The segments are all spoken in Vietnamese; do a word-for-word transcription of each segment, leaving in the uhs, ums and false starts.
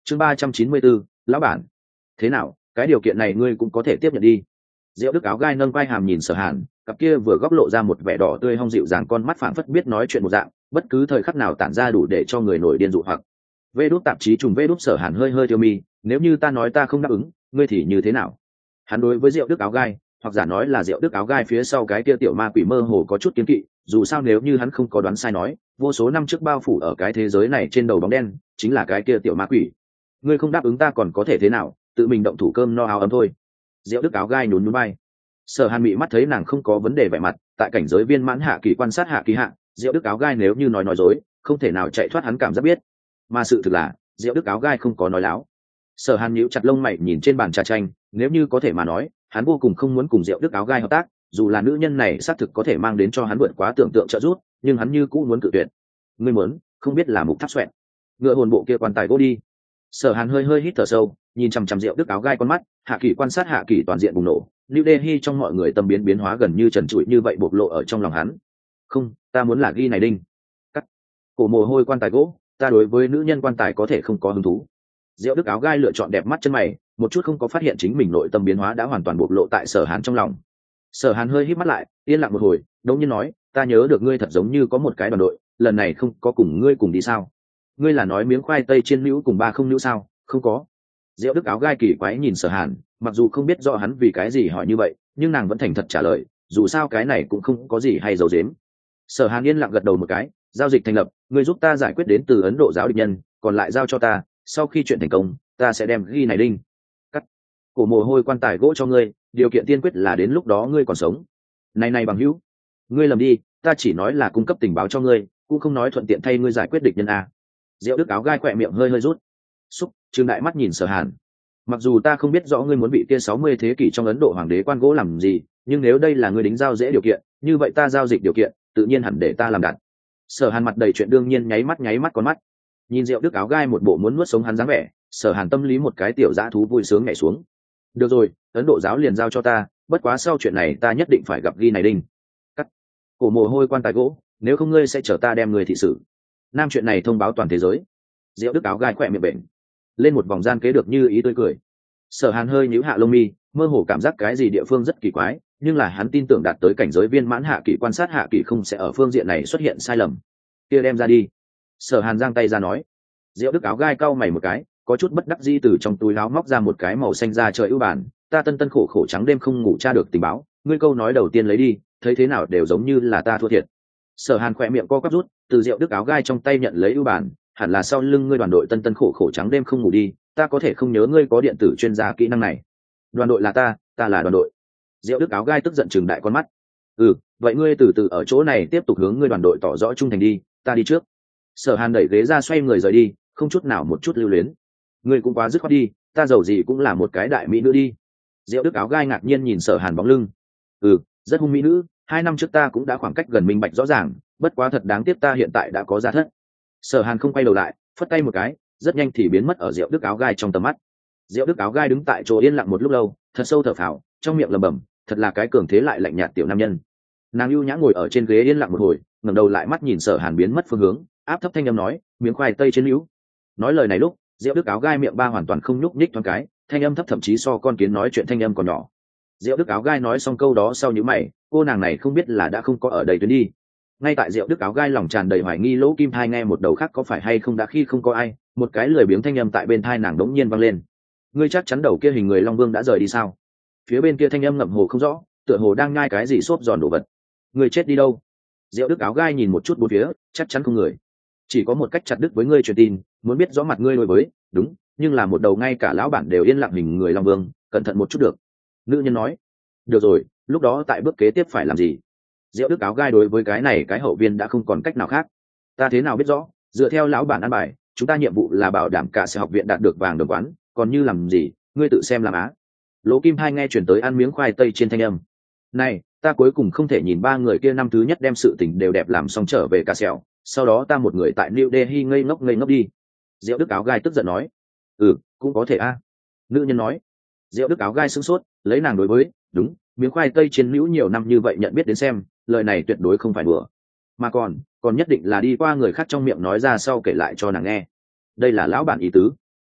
chương ba trăm chín mươi bốn, lão bản. Thế nào, cái điều kiện này ngươi cũng có thể tiếp nhận đi. Diệu Đức áo gai nâng vai hàm nhìn Sở Hàn, cặp kia vừa góc lộ ra một vẻ đỏ tươi hong dịu dàng con mắt phảng phất biết nói chuyện một dạng, bất cứ thời khắc nào tản ra đủ để cho người nổi điên dụ hoặc. Vê đút tạp chí trùng vê đút Sở Hàn hơi hơi tiêu mi, nếu như ta nói ta không đáp ứng, ngươi thì như thế nào? Hắn đối với Diệu Đức áo gai, hoặc giả nói là Diệu Đức áo gai phía sau cái kia tiểu ma quỷ mơ hồ có chút kiến kỵ, dù sao nếu như hắn không có đoán sai nói, vô số năm trước bao phủ ở cái thế giới này trên đầu bóng đen, chính là cái kia tiểu ma quỷ. Ngươi không đáp ứng ta còn có thể thế nào, tự mình động thủ cơm no áo ấm thôi. Diệu Đức áo gai nhún nhún vai. Sở Hàn mị mắt thấy nàng không có vấn đề vẻ mặt, tại cảnh giới viên mãn hạ kỳ quan sát hạ kỳ hạ, Diệu Đức áo gai nếu như nói nói dối, không thể nào chạy thoát hắn cảm giác biết. Mà sự thực là, Diệu Đức áo gai không có nói láo. Sở Hàn nhíu chặt lông mày nhìn trên bàn trà chanh, nếu như có thể mà nói, hắn vô cùng không muốn cùng Diệu Đức áo gai hợp tác, dù là nữ nhân này xác thực có thể mang đến cho hắn vượt quá tưởng tượng trợ giúp, nhưng hắn như cũ muốn cự tuyệt. Ngươi muốn, không biết là mục tháp xoẹt. Ngựa hồn bộ kia quan tài gỗ đi. Sở Hàn hơi hơi hít thở sâu, nhìn chằm chằm Diệu Đức áo gai con mắt, hạ kỳ quan sát hạ kỳ toàn diện bùng nổ, New Delhi trong mọi người tâm biến biến hóa gần như trần trụi như vậy bộc lộ ở trong lòng hắn. Không, ta muốn là ghi này đinh. Cắt. Cổ mồ hôi quan tài gỗ, ta đối với nữ nhân quan tài có thể không có hứng thú. Diệu Đức áo gai lựa chọn đẹp mắt chân mày, một chút không có phát hiện chính mình nội tâm biến hóa đã hoàn toàn bộc lộ tại Sở Hàn trong lòng. Sở Hàn hơi hít mắt lại, yên lặng một hồi, đống nhiên nói, ta nhớ được ngươi thật giống như có một cái đoàn đội, lần này không có cùng ngươi cùng đi sao? Ngươi là nói miếng khoai tây chiên nữ cùng ba không nữ sao? Không có. Diệu Đức áo gai kỳ quái nhìn Sở Hàn, mặc dù không biết rõ hắn vì cái gì hỏi như vậy, nhưng nàng vẫn thành thật trả lời, dù sao cái này cũng không có gì hay giấu giếm. Sở Hàn yên lặng gật đầu một cái, giao dịch thành lập, ngươi giúp ta giải quyết đến từ Ấn Độ giáo địch nhân, còn lại giao cho ta, sau khi chuyện thành công, ta sẽ đem ghi này đinh. Cắt. Cổ mồ hôi quan tài gỗ cho ngươi, điều kiện tiên quyết là đến lúc đó ngươi còn sống. Này này bằng hữu, ngươi lầm đi, ta chỉ nói là cung cấp tình báo cho ngươi, cũng không nói thuận tiện thay ngươi giải quyết địch nhân a. Diệu Đức áo gai khỏe miệng hơi hơi rút. Xúc, Trương đại mắt nhìn Sở Hàn. Mặc dù ta không biết rõ ngươi muốn bị kia sáu mươi thế kỷ trong Ấn Độ hoàng đế quan gỗ làm gì, nhưng nếu đây là ngươi đính giao dễ điều kiện, như vậy ta giao dịch điều kiện, tự nhiên hẳn để ta làm đặt. Sở Hàn mặt đầy chuyện đương nhiên nháy mắt nháy mắt con mắt. Nhìn Diệu Đức áo gai một bộ muốn nuốt sống hắn dáng vẻ, Sở Hàn tâm lý một cái tiểu dã thú vui sướng nhảy xuống. Được rồi, Ấn Độ giáo liền giao cho ta, bất quá sau chuyện này ta nhất định phải gặp ghi này đinh. Cắt. Cổ mồ hôi quan tài gỗ, nếu không ngươi sẽ chở ta đem người thị xử. Nam chuyện này thông báo toàn thế giới. Diệu Đức áo gai khỏe miệng bệnh lên một vòng gian kế được như ý tươi cười. Sở Hàn hơi nhíu hạ lông mi, mơ hồ cảm giác cái gì địa phương rất kỳ quái, nhưng là hắn tin tưởng đạt tới cảnh giới viên mãn hạ kỳ quan sát hạ kỳ không sẽ ở phương diện này xuất hiện sai lầm. Kia đem ra đi. Sở Hàn giang tay ra nói. Diệu Đức áo gai cau mày một cái, có chút bất đắc dĩ từ trong túi áo móc ra một cái màu xanh da trời ưu bản, ta tân tân khổ khổ trắng đêm không ngủ tra được tình báo, ngươi câu nói đầu tiên lấy đi, thấy thế nào đều giống như là ta thua thiệt. Sở Hàn khỏe miệng co quắp rút, từ Diệu Đức áo gai trong tay nhận lấy ưu bản, hẳn là sau lưng ngươi đoàn đội tân tân khổ khổ trắng đêm không ngủ đi, ta có thể không nhớ ngươi có điện tử chuyên gia kỹ năng này. Đoàn đội là ta, ta là đoàn đội. Diệu Đức áo gai tức giận trừng đại con mắt. Ừ, vậy ngươi từ từ ở chỗ này tiếp tục hướng ngươi đoàn đội tỏ rõ trung thành đi, ta đi trước. Sở Hàn đẩy ghế ra xoay người rời đi, không chút nào một chút lưu luyến. Ngươi cũng quá dứt khoát đi, ta giàu gì cũng là một cái đại mỹ nữ đi. Diệu Đức áo gai ngạc nhiên nhìn Sở Hàn bóng lưng. Ừ, rất hung mỹ nữ, hai năm trước ta cũng đã khoảng cách gần minh bạch rõ ràng, bất quá thật đáng tiếc ta hiện tại đã có gia thất. Sở Hàn không quay đầu lại, phất tay một cái, rất nhanh thì biến mất ở Diệu Đức áo gai trong tầm mắt. Diệu Đức áo gai đứng tại chỗ yên lặng một lúc lâu, thật sâu thở phào, trong miệng lẩm bẩm, thật là cái cường thế lại lạnh nhạt tiểu nam nhân. Nàng ưu nhã ngồi ở trên ghế yên lặng một hồi, ngẩng đầu lại mắt nhìn Sở Hàn biến mất phương hướng, áp thấp thanh âm nói, miếng khoai tây trên hữu. Nói lời này lúc, Diệu Đức áo gai miệng ba hoàn toàn không nhúc nhích thoáng cái, thanh âm thấp thậm chí so con kiến nói chuyện thanh âm còn nhỏ. Diệu Đức áo gai nói xong câu đó sau nhíu mày, cô nàng này không biết là đã không có ở đây tuyến đi. Ngay tại Diệu Đức áo gai lòng tràn đầy hoài nghi lỗ kim thai nghe một đầu khác có phải hay không đã khi không có ai, một cái lười biếng thanh âm tại bên thai nàng đống nhiên vang lên. Ngươi chắc chắn đầu kia hình người Long Vương đã rời đi sao? Phía bên kia thanh âm ngậm hồ không rõ, tựa hồ đang nhai cái gì xốp giòn đồ vật. Ngươi chết đi đâu? Diệu Đức áo gai nhìn một chút bốn phía, chắc chắn không người. Chỉ có một cách chặt đứt với ngươi truyền tin, muốn biết rõ mặt ngươi đối với, đúng, nhưng là một đầu ngay cả lão bản đều yên lặng hình người Long Vương, cẩn thận một chút được. Nữ nhân nói. Được rồi, lúc đó tại bước kế tiếp phải làm gì? Diệu Đức áo gai đối với cái này cái hậu viên đã không còn cách nào khác. Ta thế nào biết rõ, dựa theo lão bản ăn bài, chúng ta nhiệm vụ là bảo đảm cả sẽ học viện đạt được vàng đồng quán, còn như làm gì, ngươi tự xem làm á. Lỗ Kim Hai nghe chuyển tới ăn miếng khoai tây trên thanh âm. Này, ta cuối cùng không thể nhìn ba người kia năm thứ nhất đem sự tình đều đẹp làm xong trở về cả sẹo, sau đó ta một người tại New Delhi ngây ngốc ngây ngốc đi. Diệu Đức áo gai tức giận nói. Ừ, cũng có thể a. Nữ nhân nói. Diệu Đức áo gai sững sốt, lấy nàng đối với, đúng, miếng khoai tây trên nữ nhiều năm như vậy nhận biết đến xem, lời này tuyệt đối không phải đùa, mà còn còn nhất định là đi qua người khác trong miệng nói ra sau kể lại cho nàng nghe. Đây là lão bản ý tứ.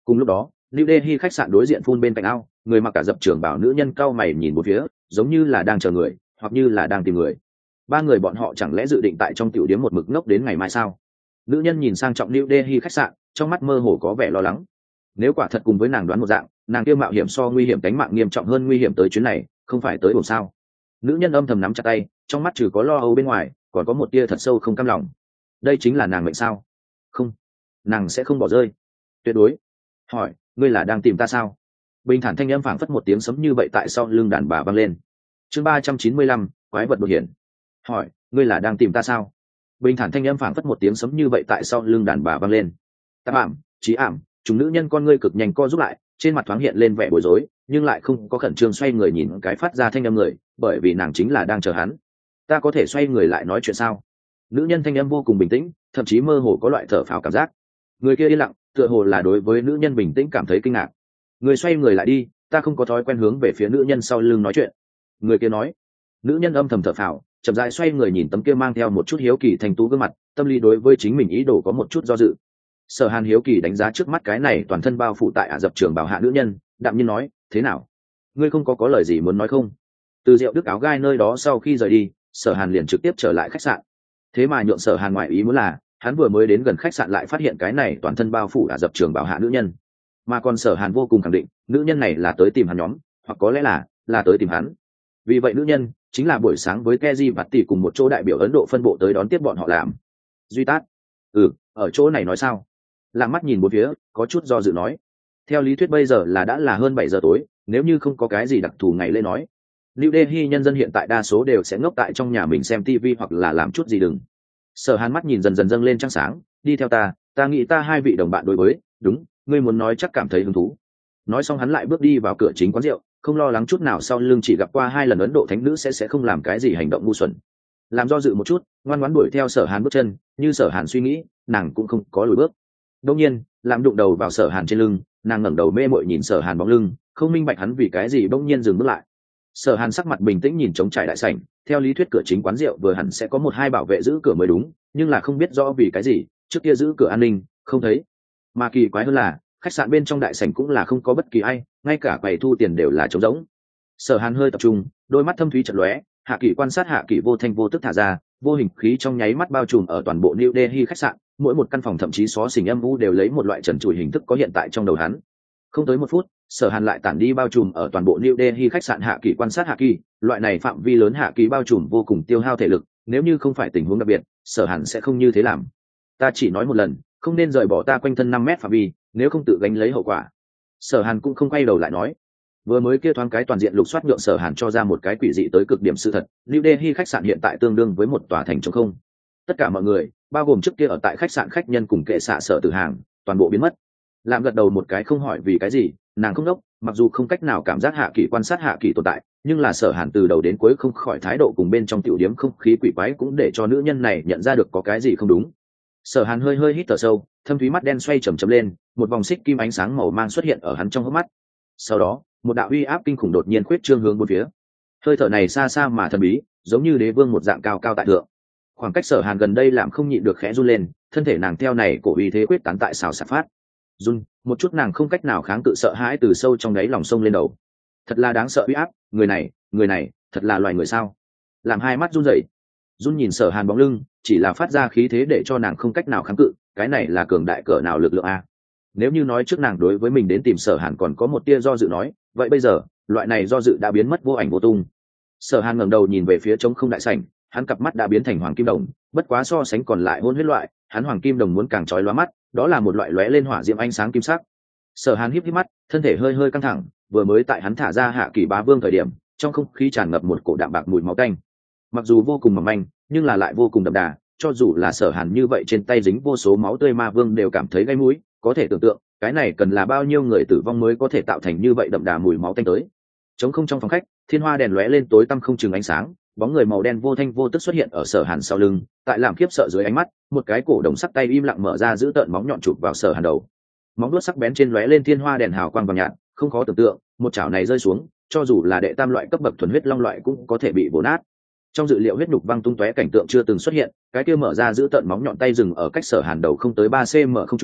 Cùng lúc đó New Delhi khách sạn đối diện phun bên cạnh ao, người mặc cả dập trường bảo nữ nhân cao mày nhìn một phía, giống như là đang chờ người hoặc như là đang tìm người. Ba người bọn họ chẳng lẽ dự định tại trong tiểu điếm một mực ngốc đến ngày mai sao? Nữ nhân nhìn sang trọng New Delhi khách sạn, trong mắt mơ hồ có vẻ lo lắng. Nếu quả thật cùng với nàng đoán một dạng, nàng kia mạo hiểm so nguy hiểm tính mạng nghiêm trọng hơn nguy hiểm tới chuyến này, không phải tới ổn sao? Nữ nhân âm thầm nắm chặt tay, trong mắt trừ có lo âu bên ngoài, còn có một tia thật sâu không cam lòng. Đây chính là nàng mệnh sao? Không, nàng sẽ không bỏ rơi, tuyệt đối. Hỏi, ngươi là đang tìm ta sao? Bình thản thanh âm phảng phất một tiếng sấm như vậy tại sau lưng đàn bà vang lên. Chương ba trăm chín mươi lăm, quái vật đột hiện. Hỏi, ngươi là đang tìm ta sao? Bình thản thanh âm phảng phất một tiếng sấm như vậy tại sau lưng đàn bà vang lên. Tạp ảm, trí ảm, chúng nữ nhân con ngươi cực nhanh co rút lại, trên mặt thoáng hiện lên vẻ bối rối, nhưng lại không có khẩn trương xoay người nhìn cái phát ra thanh âm người, bởi vì nàng chính là đang chờ hắn. Ta có thể xoay người lại nói chuyện sao? Nữ nhân thanh âm vô cùng bình tĩnh, thậm chí mơ hồ có loại thở phào cảm giác. Người kia yên lặng, tựa hồ là đối với nữ nhân bình tĩnh cảm thấy kinh ngạc. Người xoay người lại đi, ta không có thói quen hướng về phía nữ nhân sau lưng nói chuyện. Người kia nói. Nữ nhân âm thầm thở phào, chậm rãi xoay người nhìn tấm kia mang theo một chút hiếu kỳ thành tú gương mặt, tâm lý đối với chính mình ý đồ có một chút do dự. Sở Hàn hiếu kỳ đánh giá trước mắt cái này toàn thân bao phủ tại Ả Dập trường bảo hạ nữ nhân, đạm nhiên nói, thế nào? Ngươi không có có lời gì muốn nói không? Từ Diệu Đức áo gai nơi đó sau khi rời đi, Sở Hàn liền trực tiếp trở lại khách sạn. Thế mà nhượng Sở Hàn ngoại ý muốn là, hắn vừa mới đến gần khách sạn lại phát hiện cái này toàn thân bao phủ Ả Dập trường bảo hạ nữ nhân, mà còn Sở Hàn vô cùng khẳng định, nữ nhân này là tới tìm hắn nhóm, hoặc có lẽ là là tới tìm hắn. Vì vậy nữ nhân chính là buổi sáng với Keji và Tỷ cùng một chỗ đại biểu Ấn Độ phân bộ tới đón tiếp bọn họ làm. Duy Tát, ừ, ở chỗ này nói sao? Lặng mắt nhìn bốn phía, có chút do dự nói. Theo lý thuyết bây giờ là đã là hơn bảy giờ tối, nếu như không có cái gì đặc thù ngày lễ nói, New Delhi nhân dân hiện tại đa số đều sẽ ngốc tại trong nhà mình xem ti vi hoặc là làm chút gì đừng. Sở Hàn mắt nhìn dần dần dâng lên trăng sáng, đi theo ta, ta nghĩ ta hai vị đồng bạn đối với, đúng, ngươi muốn nói chắc cảm thấy hứng thú. Nói xong hắn lại bước đi vào cửa chính quán rượu, không lo lắng chút nào sau lưng chỉ gặp qua hai lần Ấn Độ thánh nữ sẽ sẽ không làm cái gì hành động ngu xuẩn. Làm do dự một chút, ngoan ngoãn đuổi theo Sở Hàn bước chân, như Sở Hàn suy nghĩ, nàng cũng không có lùi bước. Đương nhiên, làm đụng đầu vào Sở Hàn trên lưng, nàng ngẩng đầu mê mội nhìn Sở Hàn bóng lưng, không minh bạch hắn vì cái gì bỗng nhiên dừng bước lại. Sở Hàn sắc mặt bình tĩnh nhìn trống trải đại sảnh, theo lý thuyết cửa chính quán rượu vừa hẳn sẽ có một hai bảo vệ giữ cửa mới đúng, nhưng là không biết rõ vì cái gì, trước kia giữ cửa an ninh, không thấy. Mà kỳ quái hơn là, khách sạn bên trong đại sảnh cũng là không có bất kỳ ai, ngay cả quầy thu tiền đều là trống rỗng. Sở Hàn hơi tập trung, đôi mắt thâm thúy chợt lóe, Hạ Kỷ quan sát Hạ Kỷ vô thanh vô tức thả ra, vô hình khí trong nháy mắt bao trùm ở toàn bộ New Delhi khách sạn, mỗi một căn phòng thậm chí xó xỉnh âm u đều lấy một loại trần trụi hình thức có hiện tại trong đầu hắn. Không tới một phút, Sở Hàn lại tản đi bao trùm ở toàn bộ New Delhi khách sạn Hạ Kỷ quan sát Hạ Kỷ, loại này phạm vi lớn Hạ Kỷ bao trùm vô cùng tiêu hao thể lực, nếu như không phải tình huống đặc biệt, Sở Hàn sẽ không như thế làm. Ta chỉ nói một lần, không nên rời bỏ ta quanh thân năm mét phạm vi, nếu không tự gánh lấy hậu quả. Sở Hàn cũng không quay đầu lại nói. Vừa mới kia thoáng cái toàn diện lục soát nhượng Sở Hàn cho ra một cái quỷ dị tới cực điểm sự thật, New Delhi khách sạn hiện tại tương đương với một tòa thành trống không. Tất cả mọi người, bao gồm trước kia ở tại khách sạn khách nhân cùng kệ xạ Sở Tử Hàng, toàn bộ biến mất. Làm gật đầu một cái không hỏi vì cái gì, nàng không đốc, mặc dù không cách nào cảm giác Hạ Kỷ quan sát Hạ Kỷ tồn tại, nhưng là Sở Hàn từ đầu đến cuối không khỏi thái độ cùng bên trong tiểu điếm không khí quỷ quái cũng để cho nữ nhân này nhận ra được có cái gì không đúng. Sở Hàn hơi hơi hít thở sâu, thâm thúy mắt đen xoay chầm chậm lên, một vòng xích kim ánh sáng màu mang xuất hiện ở hắn trong hốc mắt. Sau đó, một đạo uy áp kinh khủng đột nhiên khuyết trương hướng bốn phía. Hơi thở này xa xa mà thần bí, giống như đế vương một dạng cao cao tại thượng. Khoảng cách Sở Hàn gần đây làm không nhịn được khẽ run lên, thân thể nàng theo này cổ uy thế quyết tán tại xào xạc phát. Run, một chút nàng không cách nào kháng cự sợ hãi từ sâu trong đáy lòng sông lên đầu. Thật là đáng sợ uy áp, người này, người này, thật là loài người sao? Làm hai mắt run rẩy. Run nhìn Sở Hàn bóng lưng, chỉ là phát ra khí thế để cho nàng không cách nào kháng cự, cái này là cường đại cỡ nào lực lượng a? Nếu như nói trước nàng đối với mình đến tìm Sở Hàn còn có một tia do dự nói, vậy bây giờ, loại này do dự đã biến mất vô ảnh vô tung. Sở Hàn ngẩng đầu nhìn về phía trống không đại sảnh, hắn cặp mắt đã biến thành hoàng kim đồng, bất quá so sánh còn lại hôn huyết loại, hắn hoàng kim đồng muốn càng chói lóa mắt, đó là một loại lóe lên hỏa diễm ánh sáng kim sắc. Sở Hàn híp híp mắt, thân thể hơi hơi căng thẳng, vừa mới tại hắn thả ra Hạ Kỷ bá vương thời điểm, trong không khí tràn ngập một cổ đạm bạc mùi máu tanh. Mặc dù vô cùng mỏng manh, nhưng là lại vô cùng đậm đà, cho dù là Sở Hàn như vậy trên tay dính vô số máu tươi ma vương đều cảm thấy gáy mũi, có thể tưởng tượng, cái này cần là bao nhiêu người tử vong mới có thể tạo thành như vậy đậm đà mùi máu tanh tới. Trống không trong phòng khách, thiên hoa đèn lóe lên tối tăm không chừng ánh sáng, bóng người màu đen vô thanh vô tức xuất hiện ở Sở Hàn sau lưng, tại làm khiếp sợ dưới ánh mắt, một cái cổ đồng sắc tay im lặng mở ra giữ tợn móng nhọn chụp vào Sở Hàn đầu. Móng vuốt sắc bén trên lóe lên thiên hoa đèn hào quang vàng nhạt, không khó tưởng tượng, một chảo này rơi xuống, cho dù là đệ tam loại cấp bậc thuần huyết long loại cũng có thể bị vồ nát. Trong dự liệu huyết nhục văng tung tóe cảnh tượng chưa từng xuất hiện, cái kia mở ra giữ tợn móng nhọn tay dừng ở cách Sở Hàn đầu không tới ba xăng-ti-mét không trung,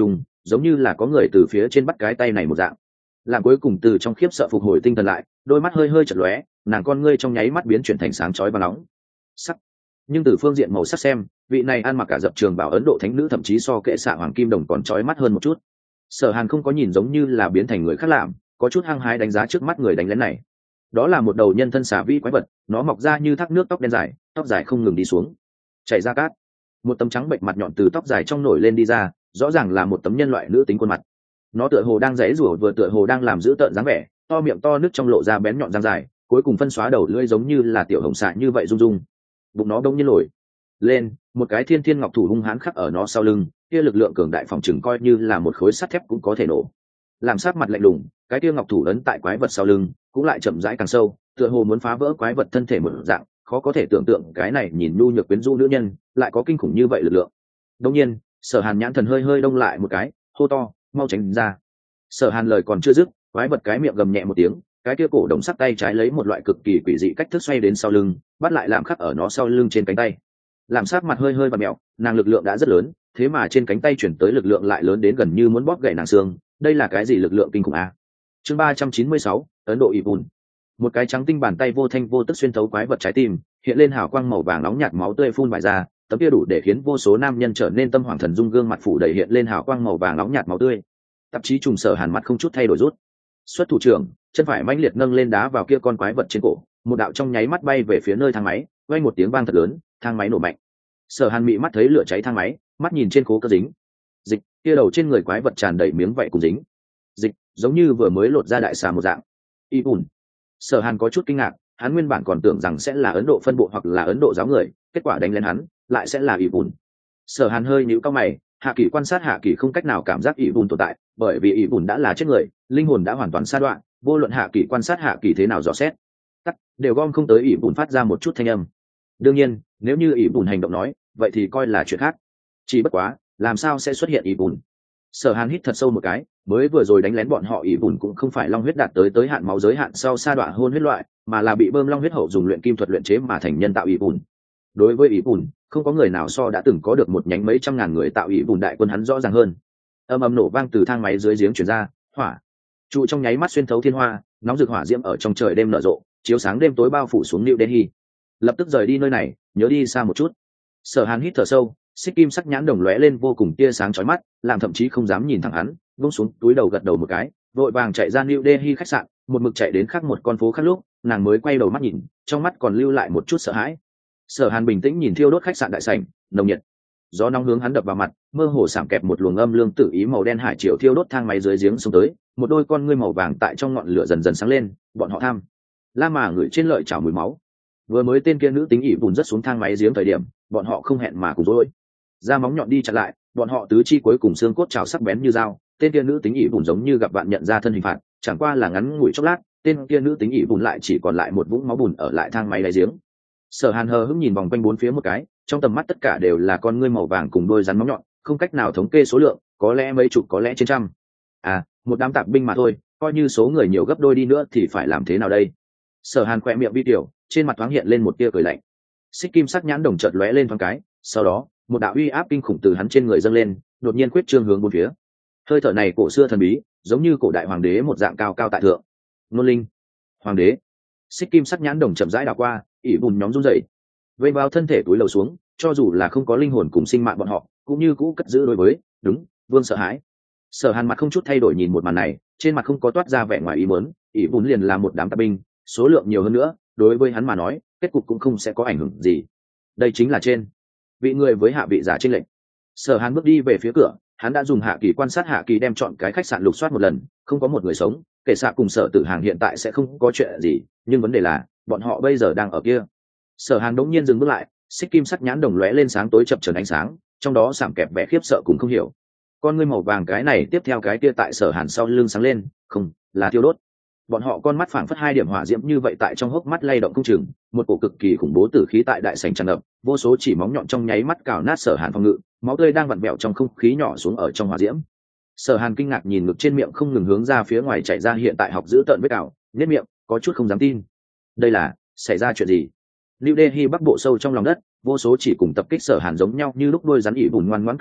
giống như là có người từ phía trên bắt cái tay này một dạng. Làm cuối cùng từ trong khiếp sợ phục hồi tinh thần lại, đôi mắt hơi hơi chật lóe, nàng con ngươi trong nháy mắt biến chuyển thành sáng chói và nóng sắc. Nhưng từ phương diện màu sắc xem, vị này ăn mặc cả dập trường bảo Ấn Độ thánh nữ thậm chí so kệ xạ hoàng kim đồng còn chói mắt hơn một chút. Sở Hàn không có nhìn giống như là biến thành người khác làm, có chút hăng hái đánh giá trước mắt người đánh lén này. Đó là một đầu nhân thân xà vi quái vật, nó mọc ra như thác nước, tóc đen dài, tóc dài không ngừng đi xuống, chảy ra cát. Một tấm trắng bệnh mặt nhọn từ tóc dài trong nổi lên đi ra, rõ ràng là một tấm nhân loại nữ tính khuôn mặt. Nó tựa hồ đang giãy giụa, vừa tựa hồ đang làm giữ tợn dáng vẻ, to miệng to nước trong lộ ra bén nhọn răng dài, cuối cùng phân xóa đầu lưỡi giống như là tiểu hồng xạ như vậy rung rung. Bụng nó đông nhiên nổi lên, một cái thiên thiên ngọc thủ hung hãn khắc ở nó sau lưng, kia lực lượng cường đại phòng chừng coi như là một khối sắt thép cũng có thể nổ. Làm sát mặt lạnh lùng, cái kia ngọc thủ ấn tại quái vật sau lưng, cũng lại chậm rãi càng sâu, tựa hồ muốn phá vỡ quái vật thân thể một dạng, khó có thể tưởng tượng cái này nhìn nhu nhược quyến rũ nữ nhân, lại có kinh khủng như vậy lực lượng. Đương nhiên, Sở Hàn nhãn thần hơi hơi đông lại một cái, hô to, mau tránh ra. Sở Hàn lời còn chưa dứt, quái vật cái miệng gầm nhẹ một tiếng, cái kia cổ đồng sắt tay trái lấy một loại cực kỳ quỷ dị cách thức xoay đến sau lưng, bắt lại làm khắc ở nó sau lưng trên cánh tay. Làm sát mặt hơi hơi bặm mẹo, nàng lực lượng đã rất lớn, thế mà trên cánh tay chuyển tới lực lượng lại lớn đến gần như muốn bóp gãy nàng xương, đây là cái gì lực lượng kinh khủng a? Chương ba trăm chín mươi sáu, Ấn Độ Ibun. Một cái trắng tinh bàn tay vô thanh vô tức xuyên thấu quái vật trái tim, hiện lên hào quang màu vàng nóng nhạt, máu tươi phun vải ra, tấm kia đủ để khiến vô số nam nhân trở nên tâm hoàng thần dung gương mặt phủ đầy hiện lên hào quang màu vàng nóng nhạt máu tươi. Tạp chí trùng Sở Hàn mặt không chút thay đổi rút. Xuất thủ trưởng, chân phải mãnh liệt nâng lên đá vào kia con quái vật trên cổ, một đạo trong nháy mắt bay về phía nơi thang máy, vang một tiếng vang thật lớn, thang máy nổ mạnh. Sở Hàn mị mắt thấy lửa cháy thang máy, mắt nhìn trên cố cơ dính dịch, kia đầu trên người quái vật tràn đầy miếng vậy cùng dính dịch, giống như vừa mới lột ra đại xà một dạng. Ibun. Sở Hàn có chút kinh ngạc, hắn nguyên bản còn tưởng rằng sẽ là Ấn Độ phân bộ hoặc là Ấn Độ giáo người, kết quả đánh lên hắn lại sẽ là Ibun. Sở Hàn hơi nhíu cao mày, Hạ Kỳ quan sát Hạ Kỳ không cách nào cảm giác Ibun tồn tại, bởi vì Ibun đã là chết người, linh hồn đã hoàn toàn sa đoạn, vô luận Hạ Kỳ quan sát Hạ Kỳ thế nào dò xét, tắt đều gom không tới Ibun phát ra một chút thanh âm. Đương nhiên, nếu như Ibun hành động nói, vậy thì coi là chuyện khác. Chỉ bất quá, làm sao sẽ xuất hiện Ibun? Sở Hàn hít thật sâu một cái, mới vừa rồi đánh lén bọn họ Ibun cũng không phải long huyết đạt tới tới hạn máu giới hạn sau sa đoạn hôn huyết loại, mà là bị bơm long huyết hậu dùng luyện kim thuật luyện chế mà thành nhân tạo Ibun. Đối với Ibun, không có người nào so đã từng có được một nhánh mấy trăm ngàn người tạo Ibun đại quân hắn rõ ràng hơn. Âm ầm nổ vang từ thang máy dưới giếng truyền ra, hỏa trụ trong nháy mắt xuyên thấu thiên hoa, nóng rực hỏa diễm ở trong trời đêm nở rộ, chiếu sáng đêm tối bao phủ xuống New Delhi. Lập tức rời đi nơi này, nhớ đi xa một chút. Sở Hàn hít thở sâu, xích kim sắc nhãn đồng lóe lên vô cùng tia sáng chói mắt, làm thậm chí không dám nhìn thẳng hắn, buông xuống túi đầu gật đầu một cái, vội vàng chạy ra New Delhi khách sạn, một mực chạy đến khác một con phố khác lúc, nàng mới quay đầu mắt nhìn, trong mắt còn lưu lại một chút sợ hãi. Sở Hàn bình tĩnh nhìn thiêu đốt khách sạn đại sảnh, nồng nhiệt gió nóng hướng hắn đập vào mặt, mơ hồ sảm kẹp một luồng âm lương tử ý màu đen hải triều thiêu đốt thang máy dưới giếng xuống tới, một đôi con ngươi màu vàng tại trong ngọn lửa dần dần sáng lên, bọn họ tham la mà ngửi trên lợi chảo mùi máu. Vừa mới tên kia nữ tính ỉ bùn rất xuống thang máy giếng thời điểm, bọn họ không hẹn mà cùng rối ra móng nhọn đi chặn lại, bọn họ tứ chi cuối cùng xương cốt chảo sắc bén như dao. Tên kia nữ tính ỉ bùn giống như gặp bạn nhận ra thân hình phạt, chẳng qua là ngắn ngủi chốc lát, tên kia nữ tính ỉ bùn lại chỉ còn lại một vũng máu bùn ở lại thang máy đáy giếng. Sở Hàn hờ hững nhìn vòng quanh bốn phía một cái, trong tầm mắt tất cả đều là con ngươi màu vàng cùng đôi rắn móng nhọn, không cách nào thống kê số lượng, có lẽ mấy chục, có lẽ trên trăm. À, một đám tạp binh mà thôi, coi như số người nhiều gấp đôi đi nữa thì phải làm thế nào đây? Sở Hàn khẽ miệng vi tiểu, trên mặt thoáng hiện lên một tia cười lạnh. Xích kim sắc nhãn đồng chợt lóe lên thoáng cái, sau đó, một đạo uy áp kinh khủng từ hắn trên người dâng lên, đột nhiên quyết trương hướng bốn phía. Hơi thở này cổ xưa thần bí, giống như cổ đại hoàng đế một dạng cao cao tại thượng. Nôn linh, hoàng đế. Xích kim sắc nhãn đồng chậm rãi đảo qua, ỉ bùn nhóm run rẩy, vây vào thân thể túi lầu xuống, cho dù là không có linh hồn cùng sinh mạng bọn họ, cũng như cũ cất giữ đối với, đúng, vương sợ hãi. Sở Hàn mặt không chút thay đổi nhìn một màn này, trên mặt không có toát ra vẻ ngoài ý muốn, ỉ bùn liền là một đám tạp binh, số lượng nhiều hơn nữa, đối với hắn mà nói, kết cục cũng không sẽ có ảnh hưởng gì. Đây chính là trên vị người với hạ vị giả trên lệnh. Sở Hàn bước đi về phía cửa, hắn đã dùng hạ kỳ quan sát hạ kỳ đem chọn cái khách sạn lục soát một lần, không có một người sống, kể xạ cùng Sở Tử Hàng hiện tại sẽ không có chuyện gì, nhưng vấn đề là bọn họ bây giờ đang ở kia. Sở Hàn đống nhiên dừng bước lại, xích kim sắc nhãn đồng lóe lên sáng tối chập chờn ánh sáng, trong đó sạm kẹp vẻ khiếp sợ cùng không hiểu. Con ngươi màu vàng cái này tiếp theo cái kia tại Sở Hàn sau lưng sáng lên, không, là thiêu đốt. Bọn họ con mắt phảng phất hai điểm hỏa diễm như vậy tại trong hốc mắt lay động không chừng, một cổ cực kỳ khủng bố tử khí tại đại sảnh tràn ngập, vô số chỉ móng nhọn trong nháy mắt cào nát Sở Hàn phòng ngự, máu tươi đang vặn vẹo trong không khí nhỏ xuống ở trong hỏa diễm. Sở Hàn kinh ngạc nhìn ngực trên miệng không ngừng hướng ra phía ngoài chảy ra hiện tại học giữ tợn vết cào, nhếch miệng, có chút không dám tin. Đây là, xảy ra chuyện gì? New Delhi bắc bộ sâu trong lòng đất, vô số chỉ cùng tập kích Sở Hàn giống nhau như lúc đôi rắn ỉ bùn ngoan ngoãn túi đầu,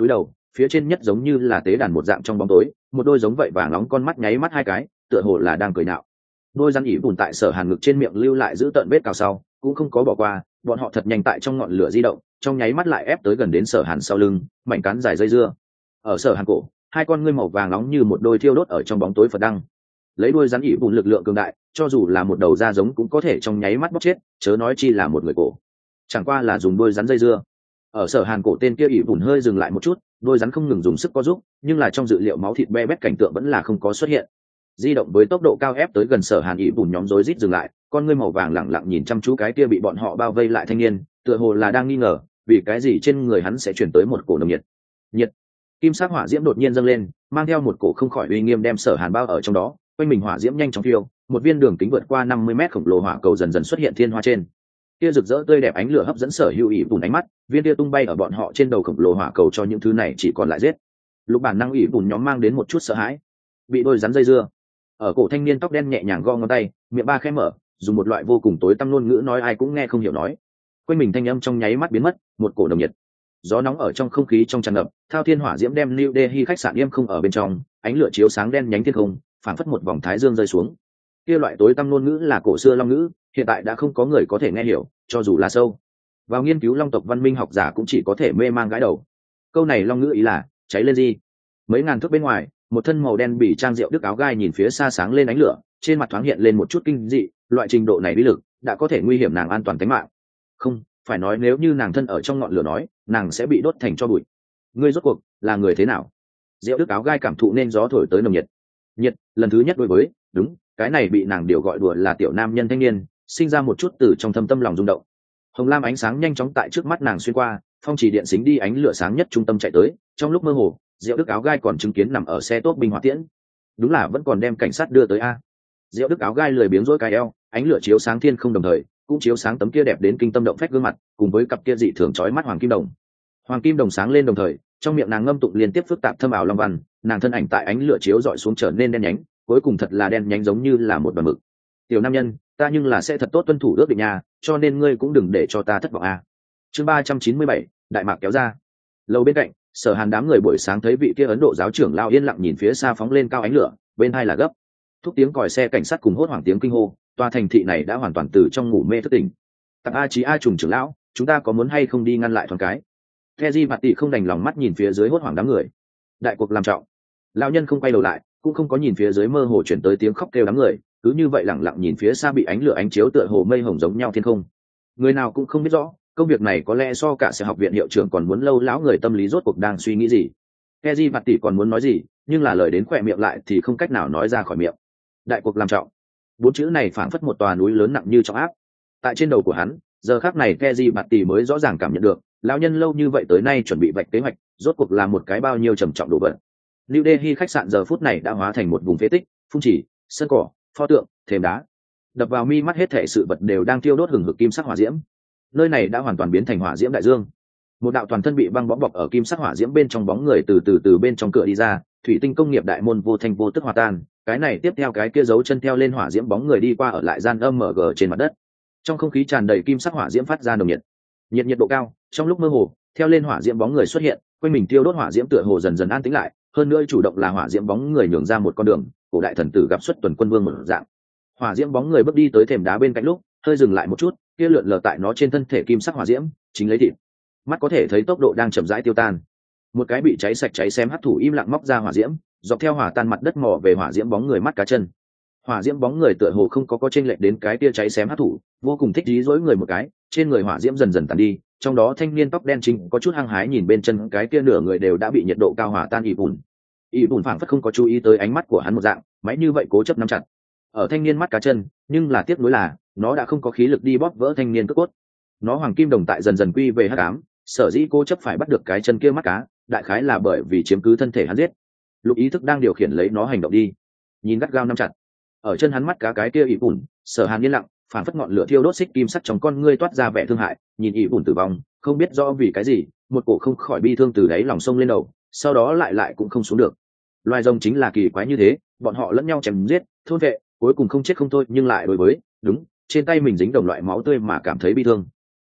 phía trên nhất giống như là tế đàn một dạng trong bóng tối, một đôi giống vậy vàng nóng con mắt nháy mắt hai cái, tựa hồ là đang cười nhạo. Đôi rắn ỉ bùn tại Sở Hàn ngực trên miệng lưu lại giữ tợn vết cào sau, cũng không có bỏ qua, bọn họ thật nhanh tại trong ngọn lửa di động, trong nháy mắt lại ép tới gần đến Sở Hàn sau lưng, mảnh cán dài dây dưa. Ở Sở Hàn cổ, hai con ngươi màu vàng nóng như một đôi thiêu đốt ở trong bóng tối phật đăng. Lấy đuôi rắn ỉ bùn lực lượng cường đại, cho dù là một đầu da giống cũng có thể trong nháy mắt bóc chết, chớ nói chi là một người cổ. Chẳng qua là dùng đuôi rắn dây dưa. Ở Sở Hàn cổ tên kia ỉ bùn hơi dừng lại một chút, đuôi rắn không ngừng dùng sức co giúp, nhưng là trong dự liệu máu thịt be bét cảnh tượng vẫn là không có xuất hiện. Di động với tốc độ cao ép tới gần Sở Hàn ỉ bùn nhóm rối rít dừng lại, con ngươi màu vàng lẳng lặng nhìn chăm chú cái kia bị bọn họ bao vây lại thanh niên, tựa hồ là đang nghi ngờ, vì cái gì trên người hắn sẽ chuyển tới một cổ nồng nhiệt. Nhiệt. Kim sắc hỏa diễm đột nhiên dâng lên, mang theo một cổ không khỏi uy nghiêm đem Sở Hàn bao ở trong đó, quanh mình hỏa diễm nhanh chóng phiêu, một viên đường kính vượt qua năm mươi mét khổng lồ hỏa cầu dần dần xuất hiện thiên hoa trên. Kia rực rỡ tươi đẹp ánh lửa hấp dẫn Sở Hữu ỉ bùn ánh mắt, viên kia tung bay ở bọn họ trên đầu khổng lồ hỏa cầu cho những thứ này chỉ còn lại giết. Lục bản năng ỉ bùn nhóm mang đến một chút sợ hãi, bị đôi rắn dây dưa. Ở cổ thanh niên tóc đen nhẹ nhàng gõ ngón tay, miệng ba khẽ mở, dùng một loại vô cùng tối tăm ngôn ngữ nói ai cũng nghe không hiểu nói. Quanh mình thanh âm trong nháy mắt biến mất, một cổ nồng nhiệt gió nóng ở trong không khí trong tràn ngập, thao thiên hỏa diễm đem New Delhi khách sạn im không ở bên trong, ánh lửa chiếu sáng đen nhánh thiên không, phảng phất một vòng thái dương rơi xuống. Kia loại tối tăm ngôn ngữ là cổ xưa long ngữ, hiện tại đã không có người có thể nghe hiểu, cho dù là sâu vào nghiên cứu long tộc văn minh học giả cũng chỉ có thể mê mang gãi đầu. Câu này long ngữ ý là cháy lên gì? Mấy ngàn thước bên ngoài, một thân màu đen bỉ trang rượu đức áo gai nhìn phía xa sáng lên ánh lửa, trên mặt thoáng hiện lên một chút kinh dị, loại trình độ này uy lực đã có thể nguy hiểm nàng an toàn tính mạng. Không, phải nói nếu như nàng thân ở trong ngọn lửa nói, nàng sẽ bị đốt thành tro bụi. Ngươi rốt cuộc là người thế nào? Rượu đức áo gai cảm thụ nên gió thổi tới nồng nhiệt. Nhiệt, lần thứ nhất đối với, đúng, cái này bị nàng điều gọi đùa là tiểu nam nhân thanh niên, sinh ra một chút từ trong thâm tâm lòng rung động. Hồng lam ánh sáng nhanh chóng tại trước mắt nàng xuyên qua, phong chỉ điện xính đi ánh lửa sáng nhất trung tâm chạy tới, trong lúc mơ hồ, Diệu Đức áo gai còn chứng kiến nằm ở xe tốt binh hỏa tiễn. Đúng là vẫn còn đem cảnh sát đưa tới a. Diệu Đức áo gai lười biếng rỗi cái eo, ánh lửa chiếu sáng thiên không đồng thời, cũng chiếu sáng tấm kia đẹp đến kinh tâm động phách gương mặt, cùng với cặp kia dị thường chói mắt hoàng kim đồng. Hoàng kim đồng sáng lên đồng thời, trong miệng nàng ngâm tụng liên tiếp phức tạp thâm ảo long văn, nàng thân ảnh tại ánh lửa chiếu dọi xuống trở nên đen nhánh, cuối cùng thật là đen nhánh giống như là một đoàn mực. Tiểu nam nhân, ta nhưng là sẽ thật tốt tuân thủ ước định nhà, cho nên ngươi cũng đừng để cho ta thất vọng a. Chương ba trăm chín mươi bảy, đại mạc kéo ra. Lâu bên cạnh, Sở Hàn đám người buổi sáng thấy vị kia Ấn Độ giáo trưởng lao yên lặng nhìn phía xa phóng lên cao ánh lửa, bên hai là gấp thúc tiếng còi xe cảnh sát cùng hốt hoảng tiếng kinh hô, tòa thành thị này đã hoàn toàn từ trong ngủ mê thức tỉnh. Tặc a chí a trùng trưởng lão, chúng ta có muốn hay không đi ngăn lại thoáng cái? Keji mặt tị không đành lòng mắt nhìn phía dưới hốt hoảng đám người. Đại cuộc làm trọng. Lão nhân không quay đầu lại, cũng không có nhìn phía dưới mơ hồ chuyển tới tiếng khóc kêu đám người, cứ như vậy lặng lặng nhìn phía xa bị ánh lửa ánh chiếu tựa hồ mây hồng giống nhau thiên không. Người nào cũng không biết rõ, công việc này có lẽ so cả sẽ học viện hiệu trưởng còn muốn lâu. Lão người tâm lý rốt cuộc đang suy nghĩ gì? Keji mặt tị còn muốn nói gì, nhưng là lời đến khỏe miệng lại thì không cách nào nói ra khỏi miệng. Đại cuộc làm trọng. Bốn chữ này phảng phất một tòa núi lớn nặng như trọng áp. Tại trên đầu của hắn, giờ khắc này Keji mặt tị mới rõ ràng cảm nhận được, lão nhân lâu như vậy tới nay chuẩn bị vạch kế hoạch, rốt cuộc là một cái bao nhiêu trầm trọng đồ vật. New Delhi khách sạn giờ phút này đã hóa thành một vùng phế tích, phun chỉ, sân cỏ, pho tượng, thềm đá. Đập vào mi mắt hết thảy sự vật đều đang thiêu đốt hừng hực kim sắc hỏa diễm. Nơi này đã hoàn toàn biến thành hỏa diễm đại dương. Một đạo toàn thân bị băng bó bọc ở kim sắc hỏa diễm bên trong bóng người từ từ từ bên trong cửa đi ra, thủy tinh công nghiệp đại môn vô thanh vô tức hòa tan, cái này tiếp theo cái kia giấu chân theo lên hỏa diễm bóng người đi qua ở lại gian âm mở gờ trên mặt đất. Trong không khí tràn đầy kim sắc hỏa diễm phát ra nồng nhiệt. Nhiệt nhiệt độ cao, trong lúc mơ hồ, theo lên hỏa diễm bóng người xuất hiện, quanh mình tiêu đốt hỏa diễm tựa hồ dần dần an tĩnh lại, hơn nữa chủ động là hỏa diễm bóng người nhường ra một con đường, cổ đại thần tử gặp xuất tuần quân vương một dạng. Hỏa diễm bóng người bước đi tới thềm đá bên cạnh lúc, hơi dừng lại một chút, kia lượn lờ tại nó trên thân thể kim sắc hỏa diễm, chính lấy thịt. Mắt có thể thấy tốc độ đang chậm rãi tiêu tan. Một cái bị cháy sạch cháy xém hấp thủ im lặng móc ra hỏa diễm, dọc theo hỏa tan mặt đất mò về hỏa diễm bóng người mắt cá chân. Hỏa diễm bóng người tựa hồ không có có chênh lệch đến cái kia cháy xém hấp thủ, vô cùng thích dí dỗi người một cái, trên người hỏa diễm dần dần tàn đi, trong đó thanh niên tóc đen chính có chút hăng hái nhìn bên chân cái kia nửa người đều đã bị nhiệt độ cao hỏa tan ỉ bùn. ỉ bùn phảng phất không có chú ý tới ánh mắt của hắn một dạng, máy như vậy cố chấp nắm chặt ở thanh niên mắt cá chân, nhưng là tiếc nuối là nó đã không có khí lực đi bóp vỡ thanh niên cước cốt. Nó hoàng kim đồng tại dần dần quy về hắc ám, sở dĩ cố chấp phải bắt được cái chân kia mắt cá, đại khái là bởi vì chiếm cứ thân thể hắn giết. Lục ý thức đang điều khiển lấy nó hành động đi, nhìn gắt gao nắm chặt ở chân hắn mắt cá cái kia ỉ bùn. Sở Hàn yên lặng, phản phất ngọn lửa thiêu đốt xích kim sắt trong con ngươi toát ra vẻ thương hại, nhìn ỉ bùn tử vong, không biết rõ vì cái gì, một cổ không khỏi bi thương từ đáy lòng sông lên đầu, sau đó lại lại cũng không xuống được. Loài rồng chính là kỳ quái như thế, bọn họ lẫn nhau chém giết, thôn vệ, cuối cùng không chết không thôi, nhưng lại đối với đúng trên tay mình dính đồng loại máu tươi mà cảm thấy bi thương.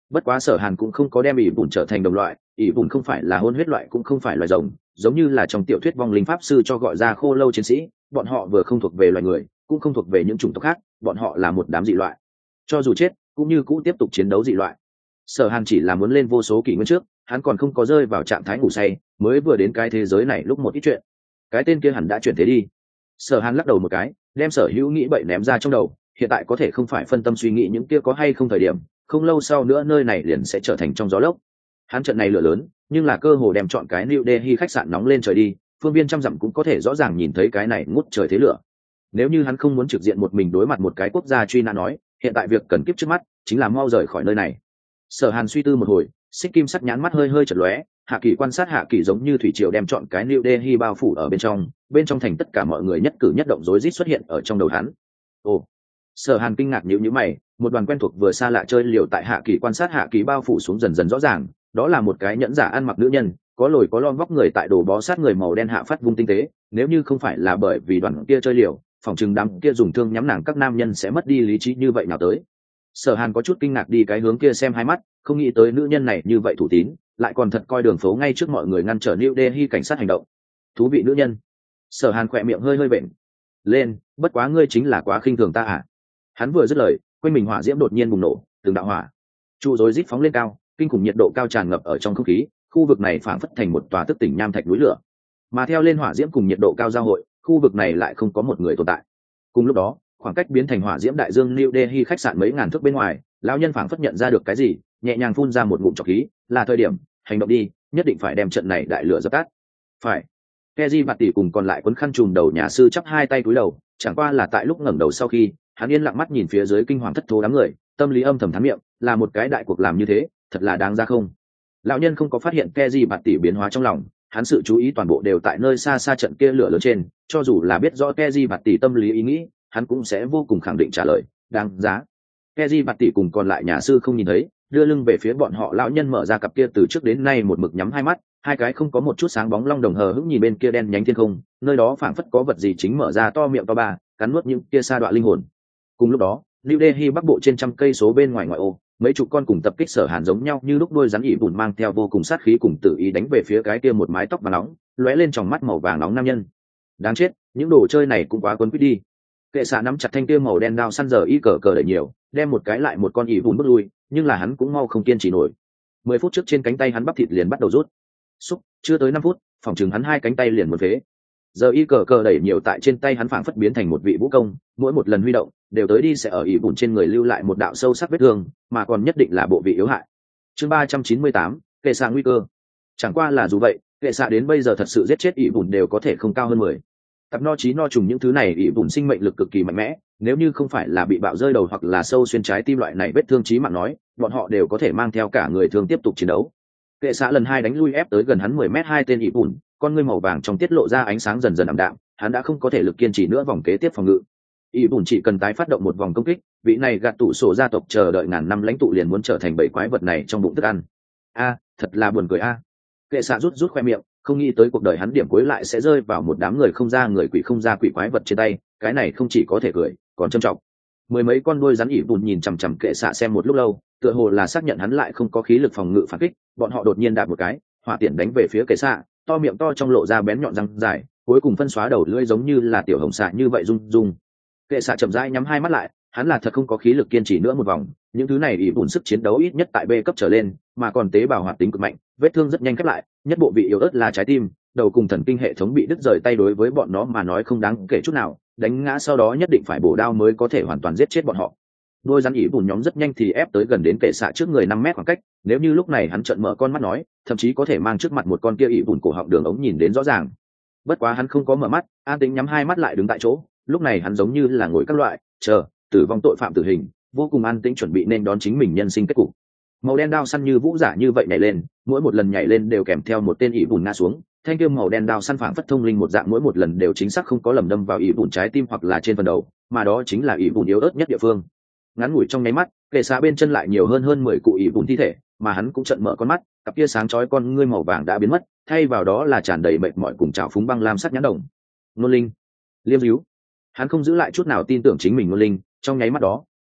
bất quá Sở Hàn cũng không có đem ỷ bùn trở thành đồng loại, ỷ bùn không phải là hôn huyết loại cũng không phải loài rồng, giống như là trong tiểu thuyết vong linh pháp sư cho gọi ra khô lâu chiến sĩ, bọn họ vừa không thuộc về loài người cũng không thuộc về những chủng tộc khác, bọn họ là một đám dị loại, cho dù chết cũng như cũ tiếp tục chiến đấu dị loại. Sở Hàn chỉ là muốn lên vô số kỷ nguyên trước, hắn còn không có rơi vào trạng thái ngủ say, mới vừa đến cái thế giới này lúc một ít chuyện, cái tên kia hẳn đã chuyển thế đi. Sở Hàn lắc đầu một cái, đem sở hữu nghĩ bậy ném ra trong đầu, hiện tại có thể không phải phân tâm suy nghĩ những kia có hay không thời điểm, không lâu sau nữa nơi này liền sẽ trở thành trong gió lốc. Hắn trận này lửa lớn, nhưng là cơ hồ đem chọn cái New Delhi khách sạn nóng lên trời đi, phương viên trăm dặm cũng có thể rõ ràng nhìn thấy cái này ngút trời thế lửa. Nếu như hắn không muốn trực diện một mình đối mặt một cái quốc gia truy nã nói, hiện tại việc cần kiếp trước mắt chính là mau rời khỏi nơi này. Sở Hàn suy tư một hồi, xích kim sắc nhãn mắt hơi hơi chật lóe, hạ kỳ quan sát hạ kỳ giống như thủy triều đem chọn cái New Delhi bao phủ ở bên trong, bên trong thành tất cả mọi người nhất cử nhất động rối rít xuất hiện ở trong đầu hắn. Ồ, Sở Hàn kinh ngạc nhíu nhíu mày, một đoàn quen thuộc vừa xa lạ chơi liều tại hạ kỳ quan sát hạ kỳ bao phủ xuống dần dần rõ ràng, đó là một cái nhẫn giả ăn mặc nữ nhân, có lồi có lõm vóc người tại đồ bó sát người màu đen hạ phát vung tinh tế, nếu như không phải là bởi vì đoàn kia chơi liều, phòng chừng đám kia dùng thương nhắm nàng các nam nhân sẽ mất đi lý trí như vậy nào tới. Sở Hàn có chút kinh ngạc đi cái hướng kia xem hai mắt, không nghĩ tới nữ nhân này như vậy thủ tín, lại còn thật coi đường phố ngay trước mọi người ngăn trở New Delhi cảnh sát hành động. Thú vị nữ nhân. Sở Hàn khỏe miệng hơi hơi bệnh lên, bất quá ngươi chính là quá khinh thường ta à? Hắn vừa dứt lời, quanh mình hỏa diễm đột nhiên bùng nổ, từng đạo hỏa trụ rối rít phóng lên cao, kinh khủng nhiệt độ cao tràn ngập ở trong không khí, khu vực này phảng phất thành một tòa thức tỉnh nham thạch núi lửa. Mà theo lên hỏa diễm cùng nhiệt độ cao giao hội, khu vực này lại không có một người tồn tại. Cùng lúc đó, khoảng cách biến thành hỏa diễm đại dương New Delhi khách sạn mấy ngàn thước bên ngoài, lão nhân phảng phất nhận ra được cái gì, nhẹ nhàng phun ra một ngụm trọc khí, là thời điểm hành động đi, nhất định phải đem trận này đại lửa dập tắt. Phải. Keji bạt tỷ cùng còn lại quấn khăn trùm đầu nhà sư chắp hai tay cúi đầu, chẳng qua là tại lúc ngẩng đầu sau khi, hắn yên lặng mắt nhìn phía dưới kinh hoàng thất thố đám người, tâm lý âm thầm thán miệng, là một cái đại cuộc làm như thế, thật là đáng ra không? Lão nhân không có phát hiện Keji bạt tỷ biến hóa trong lòng, hắn sự chú ý toàn bộ đều tại nơi xa xa trận kia lửa lớn trên, cho dù là biết rõ Keji bạt tỷ tâm lý ý nghĩ, hắn cũng sẽ vô cùng khẳng định trả lời, đáng giá. Keji bạt tỷ cùng còn lại nhà sư không nhìn thấy, đưa lưng về phía bọn họ, lão nhân mở ra cặp kia từ trước đến nay một mực nhắm hai mắt, hai cái không có một chút sáng bóng long đồng hờ hững nhìn bên kia đen nhánh thiên không, nơi đó phảng phất có vật gì chính mở ra to miệng to ba, cắn nuốt những kia sa đọa linh hồn. Cùng lúc đó, New Delhi bắc bộ trên trăm cây số bên ngoài ngoại ô, mấy chục con cùng tập kích Sở Hàn giống nhau như lúc đuôi rắn ỉ bùn mang theo vô cùng sát khí cùng tự ý đánh về phía cái kia một mái tóc vàng nóng, lóe lên tròng mắt màu vàng nóng nam nhân. Đáng chết, những đồ chơi này cũng quá quấn quýt đi. Kệ xạ nắm chặt thanh kia màu đen đao săn giờ y cờ cờ đẩy nhiều, đem một cái lại một con ỉ bùn bước lui, nhưng là hắn cũng mau không kiên trì nổi. Mười phút trước trên cánh tay hắn bắp thịt liền bắt đầu rút. Xúc, chưa tới năm phút, phòng chừng hắn hai cánh tay liền một phế. Giờ y cờ cờ đẩy nhiều tại trên tay hắn phảng phất biến thành một vị vũ công, mỗi một lần huy động đều tới đi sẽ ở ỉ bùn trên người lưu lại một đạo sâu sắc vết thương, mà còn nhất định là bộ vị yếu hại. Chương ba trăm chín mươi tám, kệ xạ nguy cơ. Chẳng qua là dù vậy, kệ xạ đến bây giờ thật sự giết chết ỉ bùn đều có thể không cao hơn mười. Tập no chí no trùng những thứ này ỉ bùn sinh mệnh lực cực kỳ mạnh mẽ, nếu như không phải là bị bạo rơi đầu hoặc là sâu xuyên trái tim loại này vết thương chí mạng nói, bọn họ đều có thể mang theo cả người thương tiếp tục chiến đấu. Kệ xạ lần hai đánh lui ép tới gần hắn mười mét hai tên ỉ bùn, con ngươi màu vàng trong tiết lộ ra ánh sáng dần dần ảm đạm, hắn đã không có thể lực kiên trì nữa vòng kế tiếp phòng ngự. ỉ bùn chỉ cần tái phát động một vòng công kích, vị này gạt tụ sổ gia tộc chờ đợi ngàn năm lãnh tụ liền muốn trở thành bảy quái vật này trong bụng thức ăn. A, thật là buồn cười a. Kệ xạ rút rút khoe miệng, không nghĩ tới cuộc đời hắn điểm cuối lại sẽ rơi vào một đám người không ra người quỷ không ra quỷ quái vật trên tay, cái này không chỉ có thể cười, còn trân trọng. Mười mấy con đuôi rắn ỉ bùn nhìn chằm chằm kệ xạ xem một lúc lâu, tựa hồ là xác nhận hắn lại không có khí lực phòng ngự phản kích, bọn họ đột nhiên đạp một cái, hỏa tiễn đánh về phía kệ xạ, to miệng to trong lộ ra bén nhọn răng dài, cuối cùng phân xóa đầu lưỡi giống như là tiểu hồng xạ như vậy rung rung. Kệ xạ chậm rãi nhắm hai mắt lại, hắn là thật không có khí lực kiên trì nữa một vòng, những thứ này ỉ bùn sức chiến đấu ít nhất tại B cấp trở lên, mà còn tế bào hoạt tính cực mạnh, vết thương rất nhanh khép lại, nhất bộ vị yếu ớt là trái tim, đầu cùng thần kinh hệ thống bị đứt rời tay đối với bọn nó mà nói không đáng kể chút nào, đánh ngã sau đó nhất định phải bổ đao mới có thể hoàn toàn giết chết bọn họ. Đôi rắn ỉ bùn nhóm rất nhanh thì ép tới gần đến kệ xạ trước người năm mét khoảng cách, nếu như lúc này hắn trợn mở con mắt nói, thậm chí có thể mang trước mặt một con kia ỉ bùn cổ họng đường ống nhìn đến rõ ràng. Bất quá hắn không có mở mắt, an tĩnh nhắm hai mắt lại đứng tại chỗ, lúc này hắn giống như là ngồi các loại chờ tử vong tội phạm tử hình, vô cùng an tĩnh chuẩn bị nên đón chính mình nhân sinh kết cục. Màu đen đao săn như vũ giả như vậy nhảy lên, mỗi một lần nhảy lên đều kèm theo một tên ỉ bùn ngã xuống, thanh kiếm màu đen đao săn phảng phất thông linh một dạng, mỗi một lần đều chính xác không có lầm đâm vào ỉ bùn trái tim hoặc là trên phần đầu, mà đó chính là ỉ bùn yếu ớt nhất địa phương. Ngắn ngủi trong nháy mắt, kệ xạ bên chân lại nhiều hơn hơn mười cụ ỉ bùn thi thể, mà hắn cũng trợn mở con mắt, cặp kia sáng chói con ngươi màu vàng đã biến mất, thay vào đó là tràn đầy mệt mỏi cùng trào phúng băng lam sắc nhãn đồng. Nôn linh, liêm díu, hắn không giữ lại chút nào tin tưởng chính mình nôn linh, trong nháy mắt đó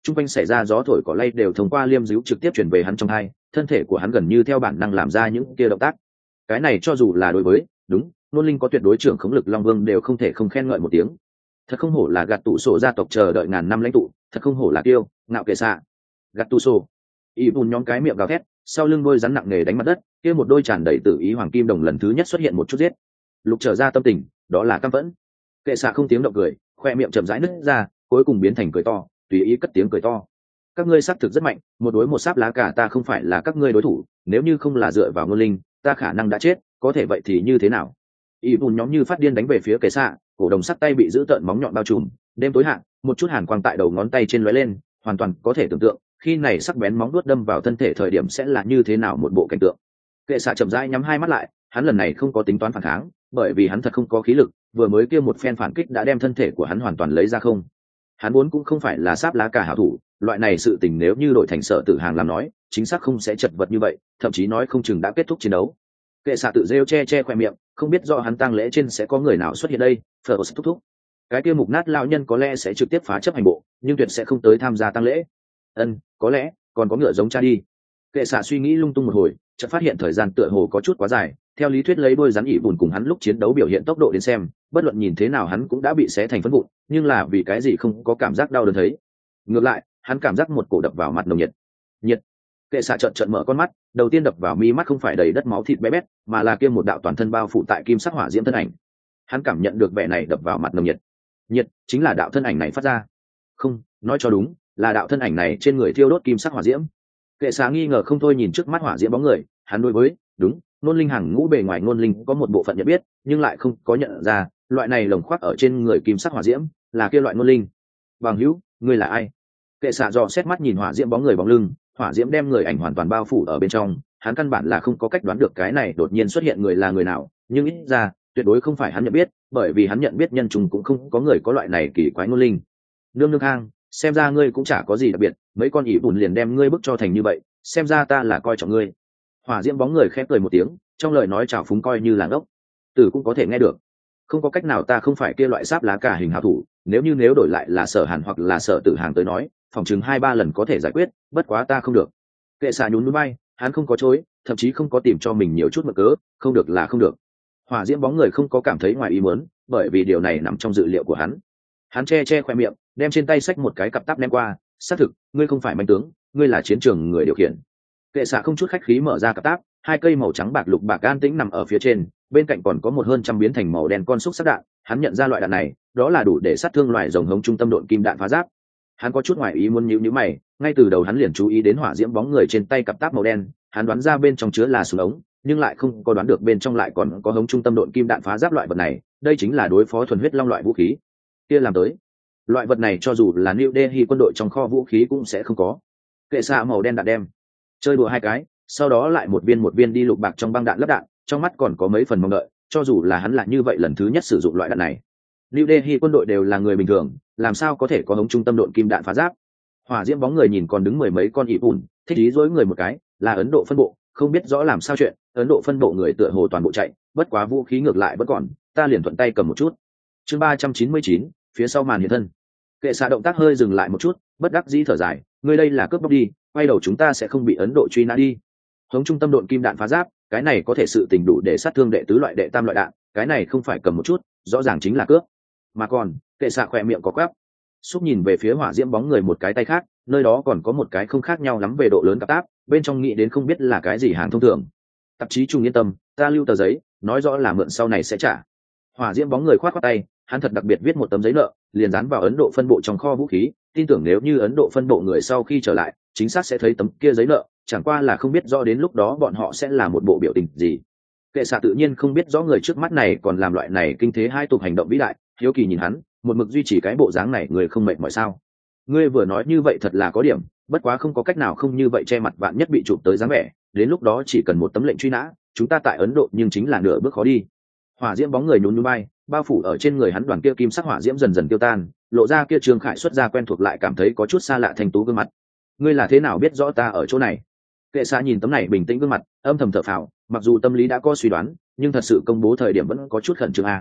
chung quanh xảy ra gió thổi cỏ lay đều thông qua liêm díu trực tiếp chuyển về hắn trong hai, thân thể của hắn gần như theo bản năng làm ra những kia động tác. Cái này cho dù là đối với đúng nôn linh có tuyệt đối trưởng khống lực long vương đều không thể không khen ngợi một tiếng. Thật không hổ là gạt tụ sổ gia tộc chờ đợi ngàn năm lãnh tụ, thật không hổ là kiêu ngạo kệ xạ. Gạt tụ sổ y bùn nhóm cái miệng gào thét, sau lưng đôi rắn nặng nề đánh mặt đất, kia một đôi tràn đầy tự ý hoàng kim đồng lần thứ nhất xuất hiện một chút giết. Lục trở ra tâm tình, đó là căm phẫn. Kệ xạ không tiếng động cười, khoe miệng chậm rãi nứt ra, cuối cùng biến thành cười to, tùy ý cất tiếng cười to. Các ngươi xác thực rất mạnh, một đối một sáp lá cả ta không phải là các ngươi đối thủ, nếu như không là dựa vào ngôn linh, ta khả năng đã chết, có thể vậy thì như thế nào? Y bùn nhóm như phát điên đánh về phía kệ xạ, cổ đồng sắt tay bị giữ tợn móng nhọn bao trùm, đêm tối hạn, một chút hàn quang tại đầu ngón tay trên lóe lên, hoàn toàn có thể tưởng tượng, khi này sắc bén móng vuốt đâm vào thân thể thời điểm sẽ là như thế nào một bộ cảnh tượng. Kệ xạ chậm rãi nhắm hai mắt lại, hắn lần này không có tính toán phản kháng, bởi vì hắn thật không có khí lực, vừa mới kia một phen phản kích đã đem thân thể của hắn hoàn toàn lấy ra không. Hắn vốn cũng không phải là sáp lá cả hảo thủ, loại này sự tình nếu như đổi thành Sở Tử Hàng làm nói, chính xác không sẽ chật vật như vậy, thậm chí nói không chừng đã kết thúc chiến đấu. Kệ xạ tự rêu che che khoe miệng, không biết do hắn tang lễ trên sẽ có người nào xuất hiện đây. Phở thúc thúc, cái kia mục nát lão nhân có lẽ sẽ trực tiếp phá chấp hành bộ, nhưng tuyệt sẽ không tới tham gia tang lễ. Ân, có lẽ còn có ngựa giống cha đi. Kệ xạ suy nghĩ lung tung một hồi, chợt phát hiện thời gian tựa hồ có chút quá dài. Theo lý thuyết lấy đôi rắn ỉ bùn cùng hắn lúc chiến đấu biểu hiện tốc độ đến xem, bất luận nhìn thế nào hắn cũng đã bị xé thành phấn vụn, nhưng là vì cái gì không có cảm giác đau đớn thấy. Ngược lại, hắn cảm giác một cổ đập vào mặt nồng nhiệt. Nhiệt. Kệ xạ trợn trợn mở con mắt, đầu tiên đập vào mi mắt không phải đầy đất máu thịt bé bét, mà là kia một đạo toàn thân bao phủ tại kim sắc hỏa diễm thân ảnh. Hắn cảm nhận được vẻ này đập vào mặt nồng nhiệt. Nhiệt chính là đạo thân ảnh này phát ra. Không, nói cho đúng, là đạo thân ảnh này trên người thiêu đốt kim sắc hỏa diễm. Kệ xạ nghi ngờ không thôi nhìn trước mắt hỏa diễm bóng người, hắn đối với, đúng, nôn linh hàng ngũ bề ngoài nôn linh có một bộ phận nhận biết, nhưng lại không có nhận ra, loại này lồng khoác ở trên người kim sắc hỏa diễm, là kia loại nôn linh. Bằng hữu, ngươi là ai? Kệ xạ dò xét mắt nhìn hỏa diễm bóng người bóng lưng, hỏa diễm đem người ảnh hoàn toàn bao phủ ở bên trong, hắn căn bản là không có cách đoán được cái này đột nhiên xuất hiện người là người nào, nhưng ít ra, tuyệt đối không phải hắn nhận biết, bởi vì hắn nhận biết nhân trùng cũng không có người có loại này kỳ quái nôn linh. Nương nương hang, xem ra ngươi cũng chả có gì đặc biệt, mấy con ỉ bùn liền đem ngươi bức cho thành như vậy, xem ra ta là coi trọng ngươi. Hỏa diễm bóng người khẽ cười một tiếng, trong lời nói trào phúng coi như là ngốc. Tử cũng có thể nghe được. Không có cách nào, ta không phải kia loại sáp lá cả hình hảo thủ, nếu như nếu đổi lại là Sở Hàn hoặc là Sở Tử Hàng tới nói, phòng chừng hai ba lần có thể giải quyết, bất quá ta không được. Kệ xạ nhún nhún bay, hắn không có chối, thậm chí không có tìm cho mình nhiều chút mực cớ, không được là không được. Hỏa diễm bóng người không có cảm thấy ngoài ý muốn, bởi vì điều này nằm trong dự liệu của hắn. Hắn che che khoe miệng, đem trên tay xách một cái cặp táp ném qua, xác thực, ngươi không phải manh tướng, ngươi là chiến trường người điều khiển. Kệ xạ không chút khách khí mở ra cặp táp, hai cây màu trắng bạc lục bạc an tĩnh nằm ở phía trên, bên cạnh còn có một hơn trăm biến thành màu đen con xúc sắc đạn. Hắn nhận ra loại đạn này, đó là đủ để sát thương loại rồng hống trung tâm độn kim đạn phá giáp. Hắn có chút ngoài ý muốn nhíu nhíu mày, ngay từ đầu hắn liền chú ý đến hỏa diễm bóng người trên tay cặp táp màu đen, hắn đoán ra bên trong chứa là súng ống, nhưng lại không có đoán được bên trong lại còn có hống trung tâm độn kim đạn phá giáp loại vật này, đây chính là đối phó thuần huyết long loại vũ khí. Kia làm tới, loại vật này cho dù là New Delhi quân đội trong kho vũ khí cũng sẽ không có. Kệ xạ màu đen đạn đem, chơi đùa hai cái, sau đó lại một viên một viên đi lục bạc trong băng đạn lắp đạn, trong mắt còn có mấy phần mong đợi, cho dù là hắn là như vậy lần thứ nhất sử dụng loại đạn này. New Delhi quân đội đều là người bình thường, làm sao có thể có hống trung tâm độn kim đạn phá giáp. Hỏa diễm bóng người nhìn còn đứng mười mấy con ỉ bùn, thích ý dối người một cái, là Ấn Độ phân bộ, không biết rõ làm sao chuyện, Ấn Độ phân bộ người tựa hồ toàn bộ chạy, bất quá vũ khí ngược lại vẫn còn, ta liền thuận tay cầm một chút. Chương ba trăm chín mươi chín, phía sau màn hiện thân. Kệ xạ động tác hơi dừng lại một chút, bất đắc dĩ thở dài, ngươi đây là cướp bóc đi, quay đầu chúng ta sẽ không bị Ấn Độ truy nã đi. Hống trung tâm độn kim đạn phá giáp, cái này có thể sự tình đủ để sát thương đệ tứ loại đệ tam loại đạn, cái này không phải cầm một chút, rõ ràng chính là cướp. Mà còn, Kệ xạ khỏe miệng có quắp, xúc nhìn về phía hỏa diễm bóng người một cái tay khác, nơi đó còn có một cái không khác nhau lắm về độ lớn cặp táp, bên trong nghĩ đến không biết là cái gì hàng thông thường. Tạp chí Trung yên tâm, ta lưu tờ giấy, nói rõ là mượn sau này sẽ trả. Hỏa diễm bóng người khoát khoát tay, hắn thật đặc biệt viết một tấm giấy nợ, liền dán vào Ấn Độ phân bộ trong kho vũ khí, tin tưởng nếu như Ấn Độ phân bộ người sau khi trở lại, chính xác sẽ thấy tấm kia giấy nợ, chẳng qua là không biết rõ đến lúc đó bọn họ sẽ là một bộ biểu tình gì. Kệ xạ tự nhiên không biết rõ người trước mắt này còn làm loại này kinh thế hai tục hành động vĩ đại, hiếu kỳ nhìn hắn, một mực duy trì cái bộ dáng này người không mệt mỏi sao? Ngươi vừa nói như vậy thật là có điểm, bất quá không có cách nào không như vậy che mặt vạn nhất bị chụp tới dáng vẻ, đến lúc đó chỉ cần một tấm lệnh truy nã, chúng ta tại Ấn Độ nhưng chính là nửa bước khó đi. Hỏa diễm bóng người nhún nhún bay, bao phủ ở trên người hắn đoàn kia kim sắc hỏa diễm dần dần tiêu tan, lộ ra kia Trương Khải xuất ra quen thuộc lại cảm thấy có chút xa lạ thanh tú gương mặt. Ngươi là thế nào biết rõ ta ở chỗ này? Kệ xạ nhìn tấm này bình tĩnh gương mặt, âm thầm thở phào, mặc dù tâm lý đã có suy đoán, nhưng thật sự công bố thời điểm vẫn có chút khẩn trương a.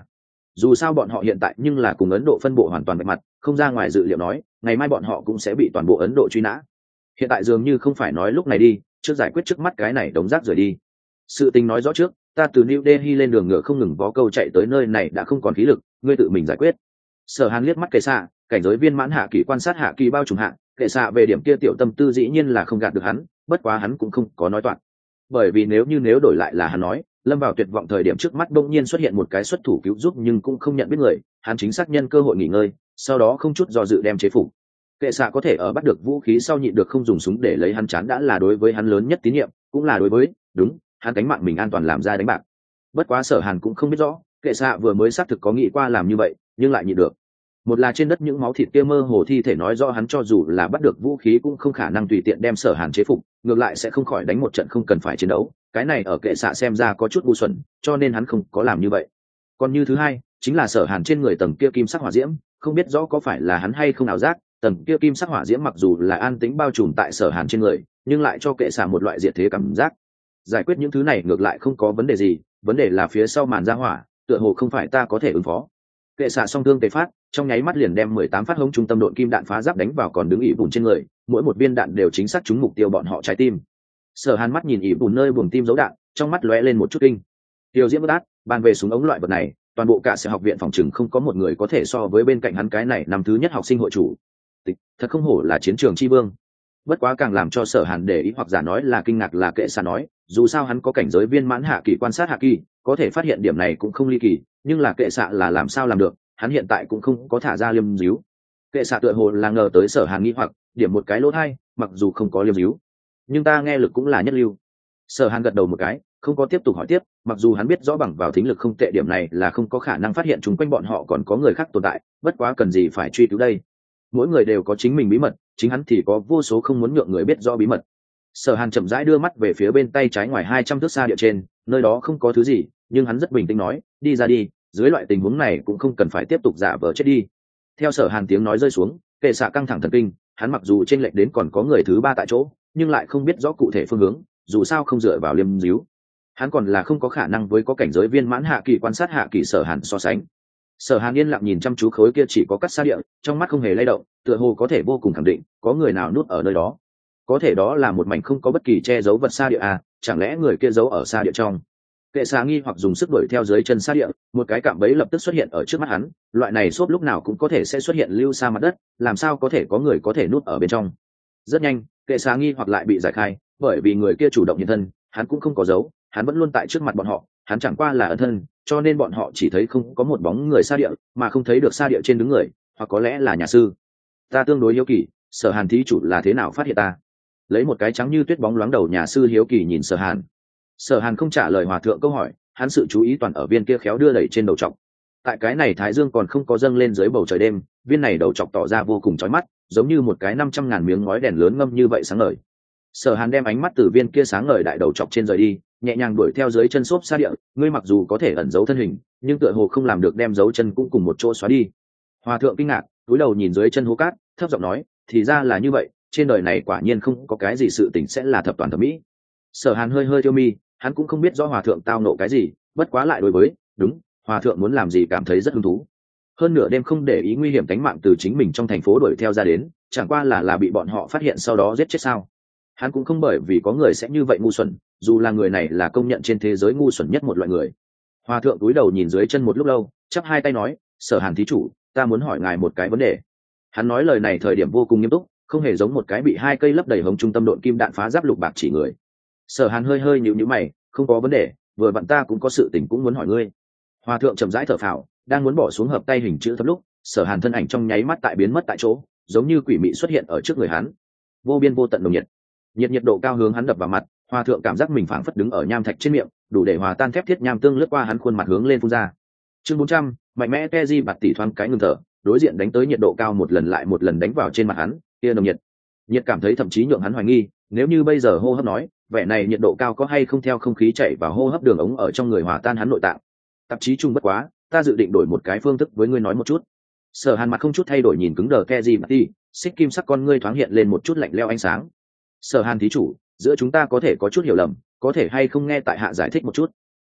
dù sao bọn họ hiện tại nhưng là cùng Ấn Độ phân bộ hoàn toàn vạch mặt, không ra ngoài dự liệu nói ngày mai bọn họ cũng sẽ bị toàn bộ Ấn Độ truy nã. Hiện tại dường như không phải nói lúc này đi, trước giải quyết trước mắt cái này đống rác rời đi. Sự tình nói rõ trước, ta từ New Delhi lên đường ngựa không ngừng vó câu chạy tới nơi này đã không còn khí lực, ngươi tự mình giải quyết. Sở Hàn liếc mắt Kệ Xạ, cảnh giới viên mãn hạ kỳ quan sát hạ kỳ bao trùm hạ, Kệ Xạ về điểm kia tiểu tâm tư dĩ nhiên là không gạt được hắn, bất quá hắn cũng không có nói toạc. Bởi vì nếu như nếu đổi lại là hắn nói, lâm vào tuyệt vọng thời điểm trước mắt bỗng nhiên xuất hiện một cái xuất thủ cứu giúp nhưng cũng không nhận biết người, hắn chính xác nhân cơ hội nghỉ ngơi, sau đó không chút do dự đem chế phục. Kệ Xạ có thể ở bắt được vũ khí sau nhịn được không dùng súng để lấy hắn chán đã là đối với hắn lớn nhất tín nhiệm, cũng là đối với, đúng, hắn cánh mạng mình an toàn làm ra đánh bạc. Bất quá Sở Hàn cũng không biết rõ, Kệ Xạ vừa mới xác thực có nghĩ qua làm như vậy, nhưng lại nhịn được. Một là trên đất những máu thịt kia mơ hồ thi thể nói rõ hắn cho dù là bắt được vũ khí cũng không khả năng tùy tiện đem Sở Hàn chế phục, ngược lại sẽ không khỏi đánh một trận không cần phải chiến đấu, cái này ở Kệ Xạ xem ra có chút ngu xuẩn, cho nên hắn không có làm như vậy. Còn như thứ hai, chính là Sở Hàn trên người tầng kia kim sắc hỏa diễm, không biết rõ có phải là hắn hay không ảo giác, tầng kia kim sắc hỏa diễm mặc dù là an tĩnh bao trùm tại Sở Hàn trên người, nhưng lại cho Kệ Xạ một loại diệt thế cảm giác. Giải quyết những thứ này ngược lại không có vấn đề gì, vấn đề là phía sau màn ra hỏa, tựa hồ không phải ta có thể ứng phó. Kệ Xạ song thương tề phát, trong nháy mắt liền đem mười tám phát hống trung tâm độn kim đạn phá giáp đánh vào còn đứng ỉ bùn trên người, mỗi một viên đạn đều chính xác trúng mục tiêu bọn họ trái tim. Sở Hàn mắt nhìn ỉ bùn nơi buồng tim giấu đạn, trong mắt lóe lên một chút kinh. Tiêu Diễm đát, bàn về súng ống loại vật này, toàn bộ cả sẽ học viện phòng trừng không có một người có thể so với bên cạnh hắn cái này năm thứ nhất học sinh hội chủ. Thật không hổ là chiến trường chi vương. Bất quá càng làm cho Sở Hàn để ý hoặc giả nói là kinh ngạc là Kệ Xạ nói, dù sao hắn có cảnh giới viên mãn hạ kỳ quan sát hạ kỳ, có thể phát hiện điểm này cũng không ly kỳ, nhưng là Kệ Xạ là làm sao làm được, hắn hiện tại cũng không có thả ra liêm díu. Kệ Xạ tựa hồ là ngờ tới Sở Hàn nghi hoặc, điểm một cái lỗ hai, mặc dù không có liêm díu, nhưng ta nghe lực cũng là nhất lưu. Sở Hàn gật đầu một cái, không có tiếp tục hỏi tiếp, mặc dù hắn biết rõ bằng vào thính lực không tệ điểm này là không có khả năng phát hiện chung quanh bọn họ còn có người khác tồn tại, bất quá cần gì phải truy cứu đây. Mỗi người đều có chính mình bí mật, chính hắn thì có vô số không muốn nhượng người biết rõ bí mật. Sở Hàn chậm rãi đưa mắt về phía bên tay trái ngoài hai trăm thước xa địa trên, nơi đó không có thứ gì, nhưng hắn rất bình tĩnh nói, đi ra đi, dưới loại tình huống này cũng không cần phải tiếp tục giả vờ chết đi. Theo Sở Hàn tiếng nói rơi xuống, Kệ Xạ căng thẳng thần kinh, hắn mặc dù trên lệch đến còn có người thứ ba tại chỗ, nhưng lại không biết rõ cụ thể phương hướng, dù sao không dựa vào liêm díu, hắn còn là không có khả năng với có cảnh giới viên mãn hạ kỳ quan sát hạ kỳ Sở Hàn so sánh. Sở Hàn yên lặng nhìn chăm chú khối kia chỉ có cắt xa địa, trong mắt không hề lay động, tựa hồ có thể vô cùng khẳng định, có người nào núp ở nơi đó. Có thể đó là một mảnh không có bất kỳ che giấu vật xa địa à, chẳng lẽ người kia giấu ở xa địa trong. Kệ Xạ nghi hoặc dùng sức đuổi theo dưới chân xa địa, một cái cạm bẫy lập tức xuất hiện ở trước mắt hắn, loại này xốp lúc nào cũng có thể sẽ xuất hiện lưu xa mặt đất, làm sao có thể có người có thể núp ở bên trong. Rất nhanh, Kệ Xạ nghi hoặc lại bị giải khai, bởi vì người kia chủ động hiện thân, hắn cũng không có giấu, hắn vẫn luôn tại trước mặt bọn họ, hắn chẳng qua là ẩn thân, cho nên bọn họ chỉ thấy không có một bóng người xa địa, mà không thấy được xa địa trên đứng người, hoặc có lẽ là nhà sư. Ta tương đối hiếu kỳ, Sở Hàn thí chủ là thế nào phát hiện ta? Lấy một cái trắng như tuyết bóng loáng đầu nhà sư hiếu kỳ nhìn Sở Hàn. Sở Hàn không trả lời hòa thượng câu hỏi, hắn sự chú ý toàn ở viên kia khéo đưa đẩy trên đầu trọc. Tại cái này thái dương còn không có dâng lên dưới bầu trời đêm, viên này đầu trọc tỏ ra vô cùng chói mắt, giống như một cái năm trăm ngàn miếng ngói đèn lớn ngâm như vậy sáng ngời. Sở Hàn đem ánh mắt từ viên kia sáng ngời đại đầu trọc trên rời đi, nhẹ nhàng đuổi theo dưới chân xốp xa địa, ngươi mặc dù có thể ẩn giấu thân hình, nhưng tựa hồ không làm được đem dấu chân cũng cùng một chỗ xóa đi. Hòa thượng kinh ngạc, cúi đầu nhìn dưới chân hố cát, thấp giọng nói, thì ra là như vậy, trên đời này quả nhiên không có cái gì sự tình sẽ là thập toàn thập mỹ. Sở Hàn hơi hơi thiêu mi, hắn cũng không biết rõ hòa thượng tao nộ cái gì, bất quá lại đối với, đúng, hòa thượng muốn làm gì cảm thấy rất hứng thú. Hơn nửa đêm không để ý nguy hiểm tính mạng từ chính mình trong thành phố đuổi theo ra đến, chẳng qua là là bị bọn họ phát hiện sau đó giết chết sao? Hắn cũng không bởi vì có người sẽ như vậy ngu xuẩn, dù là người này là công nhận trên thế giới ngu xuẩn nhất một loại người. Hòa thượng cúi đầu nhìn dưới chân một lúc lâu, chắp hai tay nói, Sở Hàn thí chủ, ta muốn hỏi ngài một cái vấn đề. Hắn nói lời này thời điểm vô cùng nghiêm túc, không hề giống một cái bị hai cây lấp đầy hống trung tâm độn kim đạn phá giáp lục bạc chỉ người. Sở Hàn hơi hơi nhíu nhíu mày, không có vấn đề, vừa vặn ta cũng có sự tình cũng muốn hỏi ngươi. Hòa thượng chậm rãi thở phào, đang muốn bỏ xuống hợp tay hình chữ thập lúc, Sở Hàn thân ảnh trong nháy mắt tại biến mất tại chỗ, giống như quỷ mị xuất hiện ở trước người hắn. Vô biên vô tận nồng nhiệt, nhiệt nhiệt độ cao hướng hắn đập vào mặt, hòa thượng cảm giác mình phảng phất đứng ở nham thạch trên miệng, đủ để hòa tan thép thiết nham tương lướt qua hắn khuôn mặt hướng lên phun ra. Chương bốn trăm, mạnh mẽ Keji bạt tỷ thoáng cái ngừng thở, đối diện đánh tới nhiệt độ cao một lần lại một lần đánh vào trên mặt hắn, kia nồng nhiệt, nhiệt cảm thấy thậm chí nhượng hắn hoài nghi, nếu như bây giờ hô hấp nói, vẻ này nhiệt độ cao có hay không theo không khí chảy vào hô hấp đường ống ở trong người hòa tan hắn nội tạng. Tạp chí chung bất quá, ta dự định đổi một cái phương thức với ngươi nói một chút. Sở Hàn mặt không chút thay đổi nhìn cứng đờ Keji bạt tỷ, xích kim sắc con ngươi thoáng hiện lên một chút lạnh lẽo ánh sáng. Sở Hàn thí chủ, giữa chúng ta có thể có chút hiểu lầm, có thể hay không nghe tại hạ giải thích một chút.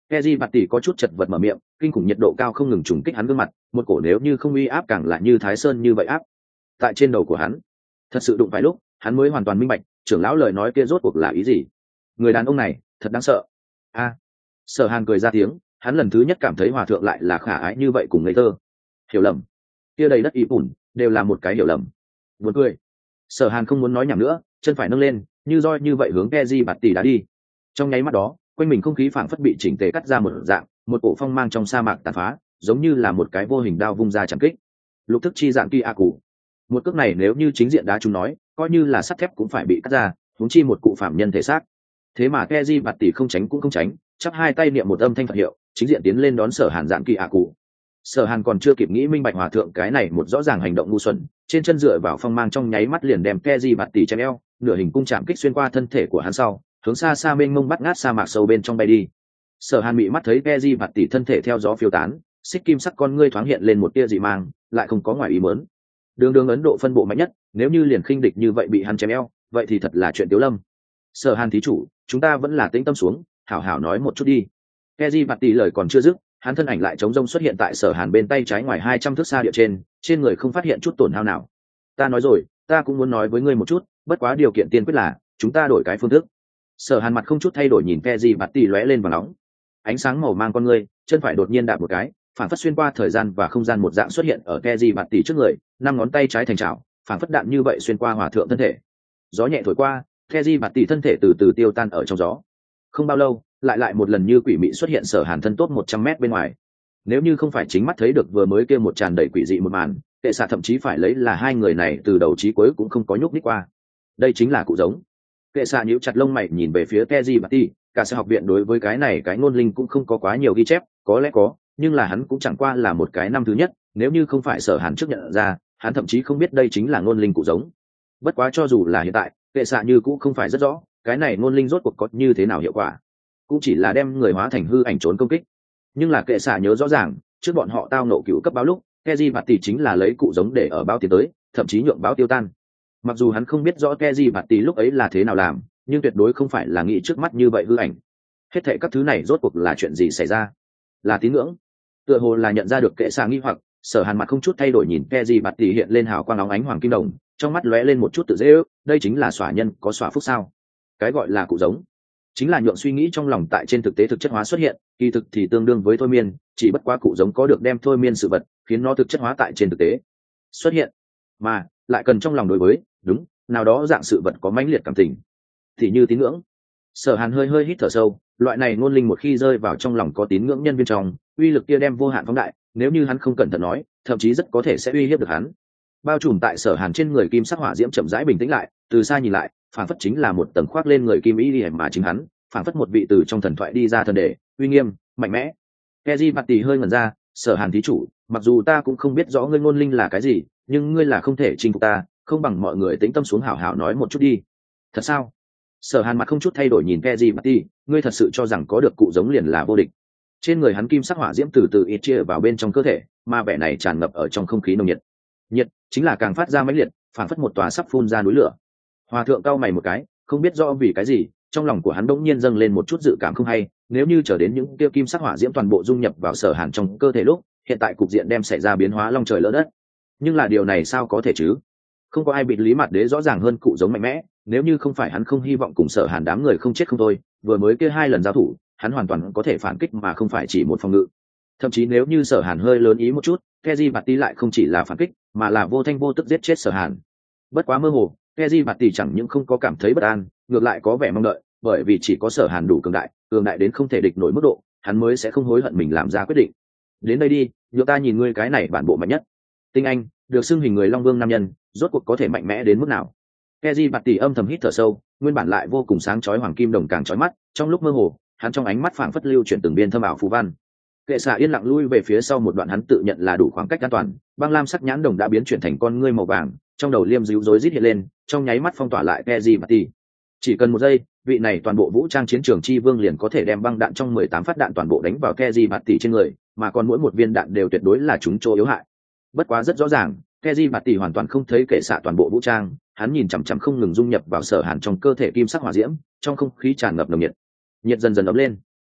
Keji bạt tỷ có chút chật vật mở miệng, kinh khủng nhiệt độ cao không ngừng trùng kích hắn gương mặt, một cổ nếu như không uy áp càng lại như thái sơn như vậy áp tại trên đầu của hắn. Thật sự đụng phải lúc, hắn mới hoàn toàn minh bạch, trưởng lão lời nói kia rốt cuộc là ý gì. Người đàn ông này, thật đáng sợ. A. Sở Hàn cười ra tiếng, hắn lần thứ nhất cảm thấy hòa thượng lại là khả ái như vậy cùng ngây thơ. Hiểu lầm. Kia đầy đất ý bùn, đều là một cái hiểu lầm. Buồn cười. Sở Hàn không muốn nói nhảm nữa, chân phải nâng lên, như roi như vậy hướng Keji bạt tỷ đã đi. Trong nháy mắt đó, quanh mình không khí phảng phất bị chỉnh tề cắt ra một dạng, một cổ phong mang trong sa mạc tàn phá, giống như là một cái vô hình đao vung ra chẳng kích. Lục thức chi dạng kỳ a cụ. Một cước này nếu như chính diện đá chúng nói, coi như là sắt thép cũng phải bị cắt ra, huống chi một cụ phạm nhân thể xác. Thế mà Keji bạt tỷ không tránh cũng không tránh, chắp hai tay niệm một âm thanh Phật hiệu, chính diện tiến lên đón Sở Hàn dạng kỳ a cụ. Sở Hàn còn chưa kịp nghĩ minh bạch hòa thượng cái này một rõ ràng hành động ngu xuẩn, trên chân dựa vào phong mang trong nháy mắt liền đem Keji bạt tỷ chém eo, nửa hình cung chạm kích xuyên qua thân thể của hắn sau, hướng xa xa mênh mông bắt ngát sa mạc sâu bên trong bay đi. Sở Hàn bị mắt thấy Keji bạt tỷ thân thể theo gió phiêu tán, xích kim sắc con ngươi thoáng hiện lên một tia dị mang, lại không có ngoài ý muốn. Đường đường Ấn Độ phân bộ mạnh nhất, nếu như liền khinh địch như vậy bị hắn chém eo, vậy thì thật là chuyện tiếu lâm. Sở Hàn thí chủ, chúng ta vẫn là tĩnh tâm xuống, hảo hảo nói một chút đi. Keji bạt tỷ lời còn chưa dứt, hắn thân ảnh lại chống rông xuất hiện tại Sở Hàn bên tay trái ngoài hai trăm thước xa địa trên, trên người không phát hiện chút tổn hao nào. Ta nói rồi, ta cũng muốn nói với ngươi một chút, bất quá điều kiện tiên quyết là chúng ta đổi cái phương thức. Sở Hàn mặt không chút thay đổi nhìn Keji bạt tỷ lóe lên vào nóng, ánh sáng màu mang con ngươi, chân phải đột nhiên đạp một cái, phản phất xuyên qua thời gian và không gian một dạng xuất hiện ở Keji bạt tỷ trước người, năm ngón tay trái thành chảo, phản phất đạn như vậy xuyên qua hòa thượng thân thể. Gió nhẹ thổi qua, Keji bạt tỷ thân thể từ từ tiêu tan ở trong gió. Không bao lâu, lại lại một lần như quỷ mị xuất hiện Sở Hàn thân tốt một trăm mét bên ngoài. Nếu như không phải chính mắt thấy được vừa mới kia một tràn đầy quỷ dị một màn, Kệ Xạ thậm chí phải lấy là hai người này từ đầu chí cuối cũng không có nhúc nhích qua. Đây chính là cụ giống. Kệ Xạ nhíu chặt lông mày nhìn về phía Keji bạt tỷ, cả sở học viện đối với cái này cái ngôn linh cũng không có quá nhiều ghi chép, có lẽ có, nhưng là hắn cũng chẳng qua là một cái năm thứ nhất, nếu như không phải Sở Hàn trước nhận ra, hắn thậm chí không biết đây chính là ngôn linh cụ giống. Bất quá cho dù là hiện tại, Kệ Xạ như cũng không phải rất rõ, cái này ngôn linh rốt cuộc có như thế nào hiệu quả, cũng chỉ là đem người hóa thành hư ảnh trốn công kích. Nhưng là Kệ Xạ nhớ rõ ràng, trước bọn họ tao nộ cựu cấp báo lúc, Keji bạt tỷ chính là lấy cụ giống để ở báo tiến tới, thậm chí nhượng báo tiêu tan. Mặc dù hắn không biết rõ Keji bạt tỷ lúc ấy là thế nào làm, nhưng tuyệt đối không phải là nghĩ trước mắt như vậy hư ảnh. Hết thảy các thứ này rốt cuộc là chuyện gì xảy ra? Là tín ngưỡng? Tựa hồ là nhận ra được Kệ Xạ nghi hoặc, Sở Hàn mặt không chút thay đổi nhìn Keji bạt tỷ hiện lên hào quang óng ánh hoàng kim đồng, trong mắt lóe lên một chút tự dễ ước, đây chính là xỏa nhân có xỏa phúc sao? Cái gọi là cụ giống, chính là nhượng suy nghĩ trong lòng tại trên thực tế thực chất hóa xuất hiện, kỳ thực thì tương đương với thôi miên, chỉ bất quá cụ giống có được đem thôi miên sự vật, khiến nó thực chất hóa tại trên thực tế xuất hiện, mà lại cần trong lòng đối với đúng nào đó dạng sự vật có mãnh liệt cảm tình, thì như tín ngưỡng. Sở Hàn hơi hơi hít thở sâu, loại này ngôn linh một khi rơi vào trong lòng có tín ngưỡng nhân viên trong, uy lực kia đem vô hạn phóng đại, nếu như hắn không cẩn thận nói, thậm chí rất có thể sẽ uy hiếp được hắn. Bao trùm tại Sở Hàn trên người kim sắc hỏa diễm chậm rãi bình tĩnh lại, từ xa nhìn lại, phản phất chính là một tầng khoác lên người kim ý đi mà chính hắn, phản phất một vị từ trong thần thoại đi ra thần đề, uy nghiêm, mạnh mẽ. Keji bạt tỷ hơi ngẩn ra, Sở Hàn thí chủ, mặc dù ta cũng không biết rõ ngươi ngôn linh là cái gì, nhưng ngươi là không thể chinh phục ta, không bằng mọi người tĩnh tâm xuống hảo hảo nói một chút đi. Thật sao? Sở Hàn mặt không chút thay đổi nhìn Keji bạt tỷ, ngươi thật sự cho rằng có được cụ giống liền là vô địch? Trên người hắn kim sắc hỏa diễm từ từ ít chia vào bên trong cơ thể, mà vẻ này tràn ngập ở trong không khí nồng nhiệt. Nhiệt chính là càng phát ra mãnh liệt, phản phất một tòa sắp phun ra núi lửa. Hòa thượng cau mày một cái, không biết rõ vì cái gì, trong lòng của hắn đột nhiên dâng lên một chút dự cảm không hay, nếu như chờ đến những kia kim sắc hỏa diễm toàn bộ dung nhập vào Sở Hàn trong cơ thể lúc, hiện tại cục diện đem xảy ra biến hóa long trời lỡ đất. Nhưng là điều này sao có thể chứ? Không có ai bị Lý Mạt Đế rõ ràng hơn cụ giống mạnh mẽ, nếu như không phải hắn không hy vọng cùng Sở Hàn đám người không chết không thôi, vừa mới kia hai lần giao thủ, hắn hoàn toàn có thể phản kích mà không phải chỉ một phòng ngự. Thậm chí nếu như Sở Hàn hơi lớn ý một chút, Keji bạt tỷ lại không chỉ là phản kích, mà là vô thanh vô tức giết chết Sở Hàn. Bất quá mơ hồ, Keji bạt tỷ chẳng những không có cảm thấy bất an, ngược lại có vẻ mong đợi, bởi vì chỉ có Sở Hàn đủ cường đại, cường đại đến không thể địch nổi mức độ, hắn mới sẽ không hối hận mình làm ra quyết định. Đến đây đi, nhựa ta nhìn ngươi cái này bản bộ mạnh nhất. Tinh Anh, được xưng hình người Long Vương nam nhân, rốt cuộc có thể mạnh mẽ đến mức nào? Keji bạt tỷ âm thầm hít thở sâu, nguyên bản lại vô cùng sáng chói hoàng kim đồng càng chói mắt, trong lúc mơ hồ, hắn trong ánh mắt phảng phất lưu chuyển từng biên thâm ảo phù văn. Kệ Xạ yên lặng lui về phía sau một đoạn, hắn tự nhận là đủ khoảng cách an toàn, băng lam sắc nhãn đồng đã biến chuyển thành con ngươi màu vàng, trong đầu liêm díu rối rít hiện lên, trong nháy mắt phong tỏa lại Keji bạt tỷ. Chỉ cần một giây, vị này toàn bộ vũ trang chiến trường chi vương liền có thể đem băng đạn trong mười tám phát đạn toàn bộ đánh vào Keji bạt tỷ trên người, mà còn mỗi một viên đạn đều tuyệt đối là trúng chỗ yếu hại. Bất quá rất rõ ràng, Keji bạt tỷ hoàn toàn không thấy Kệ Xạ toàn bộ vũ trang, hắn nhìn chằm chằm không ngừng dung nhập vào Sở Hàn trong cơ thể kim sắc hỏa diễm, trong không khí tràn ngập nồng nhiệt. Nhiệt dần dần ấm lên.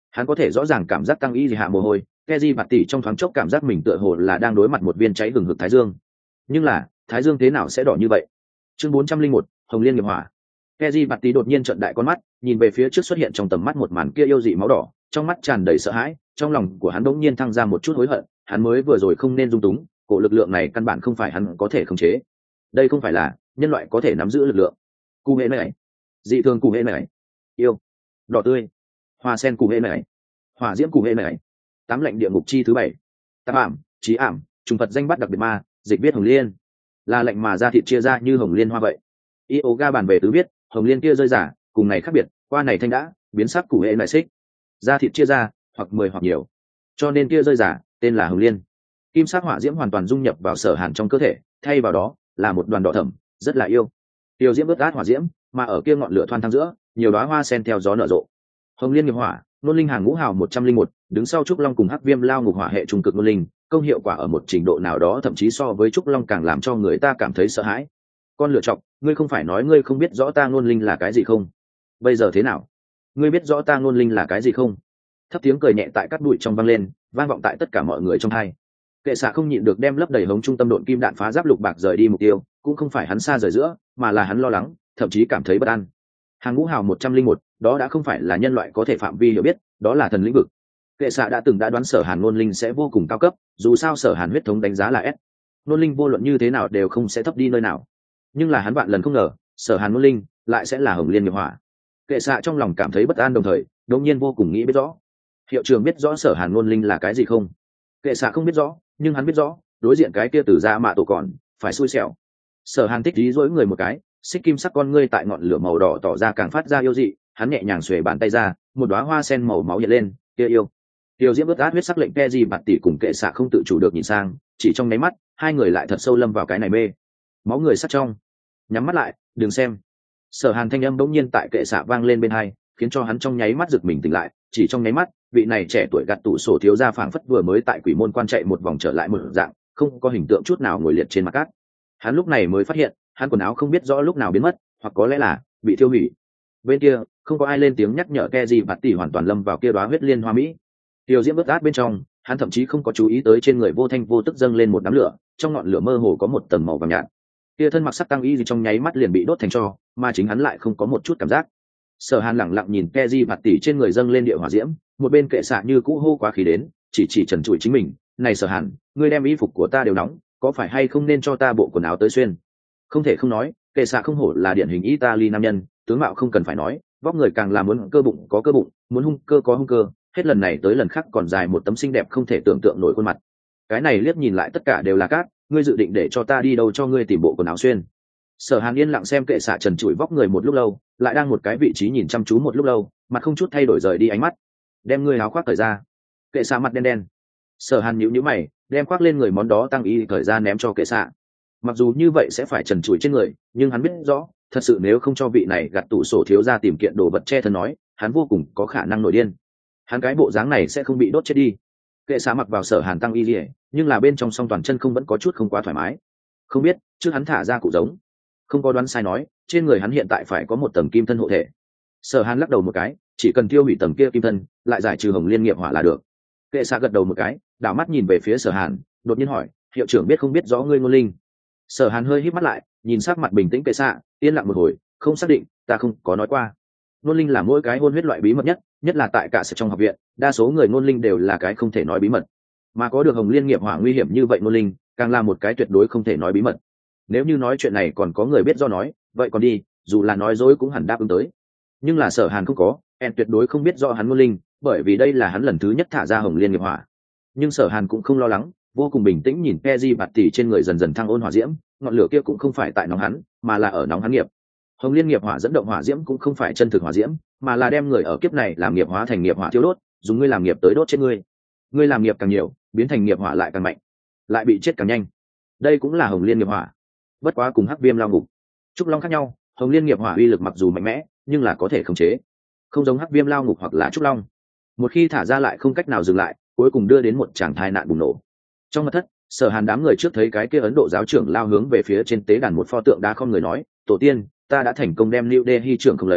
Hắn có thể rõ ràng cảm giác tăng y gì hạ mồ hôi, Keji bạt tỷ trong thoáng chốc cảm giác mình tựa hồ là đang đối mặt một viên cháy hừng hực thái dương. Nhưng là, thái dương thế nào sẽ đỏ như vậy? Chương bốn trăm linh một, Hồng Liên nghiệp hỏa. Keji bạt tỷ đột nhiên trợn đại con mắt, nhìn về phía trước xuất hiện trong tầm mắt một màn kia yêu dị máu đỏ, trong mắt tràn đầy sợ hãi, trong lòng của hắn đột nhiên thăng ra một chút hối hận, hắn mới vừa rồi không nên dung túng, cổ lực lượng này căn bản không phải hắn có thể khống chế. Đây không phải là nhân loại có thể nắm giữ lực lượng. Cụ hệ này, dị thường cụ hệ này, yêu, đỏ tươi, hoa sen cụ hệ này, hỏa diễm cụ hệ này, tám lệnh địa ngục chi thứ bảy, tạp ảm, trí ảm, trùng Phật danh bắt đặc biệt ma, dịch viết Hồng Liên, là lệnh mà ra thịt chia ra như hồng liên hoa vậy. Yoga bàn về tứ viết, hồng liên kia rơi giả, cùng này khác biệt, qua này thanh đã, biến sắc cụ hệ lại xích, ra thịt chia ra, hoặc mười hoặc nhiều, cho nên kia rơi giả, tên là hồng liên. Kim sắc hỏa diễm hoàn toàn dung nhập vào Sở Hàn trong cơ thể, thay vào đó là một đoàn đỏ thẫm, rất là yêu. Tiêu diễm ướt át hỏa diễm, mà ở kia ngọn lửa thoăn thăng giữa, nhiều đóa hoa sen theo gió nở rộ. Hồng Liên nghiệp hỏa, nôn linh hàng ngũ hào một trăm linh một, đứng sau trúc long cùng hắc viêm lao ngục hỏa hệ trung cực nôn linh, công hiệu quả ở một trình độ nào đó thậm chí so với trúc long càng làm cho người ta cảm thấy sợ hãi. Con lựa chọc, ngươi không phải nói ngươi không biết rõ ta nôn linh là cái gì không? Bây giờ thế nào? Ngươi biết rõ ta nôn linh là cái gì không? Thấp tiếng cười nhẹ tại cát bụi trong vang lên, vang vọng tại tất cả mọi người trong hai. Kệ xạ không nhịn được đem lấp đầy hống trung tâm độn kim đạn phá giáp lục bạc rời đi mục tiêu, cũng không phải hắn xa rời giữa, mà là hắn lo lắng, thậm chí cảm thấy bất an. Hàng ngũ hào một trăm linh một, đó đã không phải là nhân loại có thể phạm vi hiểu biết, đó là thần lĩnh vực. Kệ xạ đã từng đã đoán Sở Hàn ngôn linh sẽ vô cùng cao cấp, dù sao Sở Hàn huyết thống đánh giá là S. Ngôn linh vô luận như thế nào đều không sẽ thấp đi nơi nào. Nhưng là hắn vạn lần không ngờ, Sở Hàn ngôn linh lại sẽ là Hồng Liên nghiệp hỏa. Kệ xạ trong lòng cảm thấy bất an đồng thời, đột nhiên vô cùng nghĩ biết rõ. Hiệu trưởng biết rõ Sở Hàn ngôn linh là cái gì không? Kệ xạ không biết rõ, nhưng hắn biết rõ, đối diện cái kia tử ra mạ tổ còn phải xui xẻo. Sở Hàn thích dí dỗi người một cái, xích kim sắc con ngươi tại ngọn lửa màu đỏ tỏ ra càng phát ra yêu dị, hắn nhẹ nhàng xuề bàn tay ra, một đóa hoa sen màu máu hiện lên, kia yêu. Tiêu diễm ướt át huyết sắc lệnh Keji bạt tỷ cùng Kệ xạ không tự chủ được nhìn sang, chỉ trong nháy mắt, hai người lại thật sâu lâm vào cái này mê. Máu người sắc trong. Nhắm mắt lại, đừng xem. Sở Hàn thanh âm bỗng nhiên tại Kệ xạ vang lên bên hai, khiến cho hắn trong nháy mắt giật mình tỉnh lại, chỉ trong nháy mắt, vị này trẻ tuổi gạt tủ sổ thiếu gia phảng phất vừa mới tại quỷ môn quan chạy một vòng trở lại một dạng, không có hình tượng chút nào ngồi liệt trên mặt cát. Hắn lúc này mới phát hiện, hắn quần áo không biết rõ lúc nào biến mất, hoặc có lẽ là bị tiêu hủy. Bên kia, không có ai lên tiếng nhắc nhở Keji bạt tỷ hoàn toàn lâm vào kia đóa huyết liên hoa mỹ. Tiêu diễm bất át bên trong, hắn thậm chí không có chú ý tới trên người vô thanh vô tức dâng lên một đám lửa, trong ngọn lửa mơ hồ có một tầng màu vàng nhạt. Kia thân mặc sắc tăng y gì trong nháy mắt liền bị đốt thành tro, mà chính hắn lại không có một chút cảm giác. Sở Hàn lẳng lặng nhìn Keji bạt tỷ trên người dâng lên địa hỏa diễm, một bên Kệ xạ như cũ hô quá khí đến, chỉ chỉ trần trụi chính mình, "Này Sở Hàn, ngươi đem y phục của ta đều nóng, có phải hay không nên cho ta bộ quần áo tới xuyên?" Không thể không nói, Kệ xạ không hổ là điển hình Italy nam nhân, tướng mạo không cần phải nói, vóc người càng là muốn cơ bụng có cơ bụng, muốn hung cơ có hung cơ, hết lần này tới lần khác còn dài một tấm xinh đẹp không thể tưởng tượng nổi khuôn mặt. Cái này liếc nhìn lại tất cả đều là cát, ngươi dự định để cho ta đi đâu cho ngươi tìm bộ quần áo xuyên? Sở Hàn yên lặng xem Kệ xạ trần trụi vóc người một lúc lâu, lại đang một cái vị trí nhìn chăm chú một lúc lâu, mặt không chút thay đổi rời đi ánh mắt. Đem ngươi áo khoác cởi ra. Kệ xạ mặt đen đen. Sở Hàn nhíu nhíu mày, đem khoác lên người món đó tăng y cởi ra ném cho Kệ xạ. Mặc dù như vậy sẽ phải trần trụi trên người, nhưng hắn biết rõ, thật sự nếu không cho vị này gạt tủ sổ thiếu ra tìm kiện đồ vật che thân nói, hắn vô cùng có khả năng nổi điên. Hắn cái bộ dáng này sẽ không bị đốt chết đi. Kệ xạ mặc vào Sở Hàn tăng y liễu, nhưng là bên trong song toàn chân không vẫn có chút không quá thoải mái. Không biết, trước hắn thả ra cụ giống. Không có đoán sai nói, trên người hắn hiện tại phải có một tầng kim thân hộ thể. Sở Hàn lắc đầu một cái, chỉ cần tiêu hủy tầng kia kim thân, lại giải trừ Hồng Liên nghiệp hỏa là được. Kệ xạ gật đầu một cái, đảo mắt nhìn về phía Sở Hàn, đột nhiên hỏi, hiệu trưởng biết không biết rõ ngươi ngôn linh? Sở Hàn hơi híp mắt lại, nhìn sắc mặt bình tĩnh Kệ xạ, yên lặng một hồi, không xác định, ta không có nói qua. Ngôn linh là mỗi cái hôn huyết loại bí mật nhất, nhất là tại cả sự trong học viện, đa số người ngôn linh đều là cái không thể nói bí mật, mà có được Hồng Liên nghiệp hỏa nguy hiểm như vậy ngôn linh, càng là một cái tuyệt đối không thể nói bí mật. Nếu như nói chuyện này còn có người biết do nói, vậy còn đi, dù là nói dối cũng hẳn đáp ứng tới. Nhưng là Sở Hàn không có, en tuyệt đối không biết do hắn ngôn linh, bởi vì đây là hắn lần thứ nhất thả ra Hồng Liên nghiệp hỏa. Nhưng Sở Hàn cũng không lo lắng, vô cùng bình tĩnh nhìn Keji bạt tỷ trên người dần dần thăng ôn hỏa diễm, ngọn lửa kia cũng không phải tại nóng hắn, mà là ở nóng hắn nghiệp. Hồng Liên nghiệp hỏa dẫn động hỏa diễm cũng không phải chân thực hỏa diễm, mà là đem người ở kiếp này làm nghiệp hóa thành nghiệp hỏa thiêu đốt, dùng ngươi làm nghiệp tới đốt chết ngươi. Ngươi làm nghiệp càng nhiều, biến thành nghiệp hỏa lại càng mạnh, lại bị chết càng nhanh. Đây cũng là Hồng Liên nghiệp hỏa. Bất quá cùng hắc viêm lao ngục, trúc long khác nhau, Hồng Liên nghiệp hỏa uy lực mặc dù mạnh mẽ, nhưng là có thể khống chế, không giống hắc viêm lao ngục hoặc là trúc long. Một khi thả ra lại không cách nào dừng lại, cuối cùng đưa đến một tràng tai nạn bùng nổ. Trong mật thất, Sở Hàn đám người trước thấy cái kia Ấn Độ giáo trưởng lao hướng về phía trên tế đàn một pho tượng đá không người nói, tổ tiên, ta đã thành công đem New Delhi trưởng không lấy,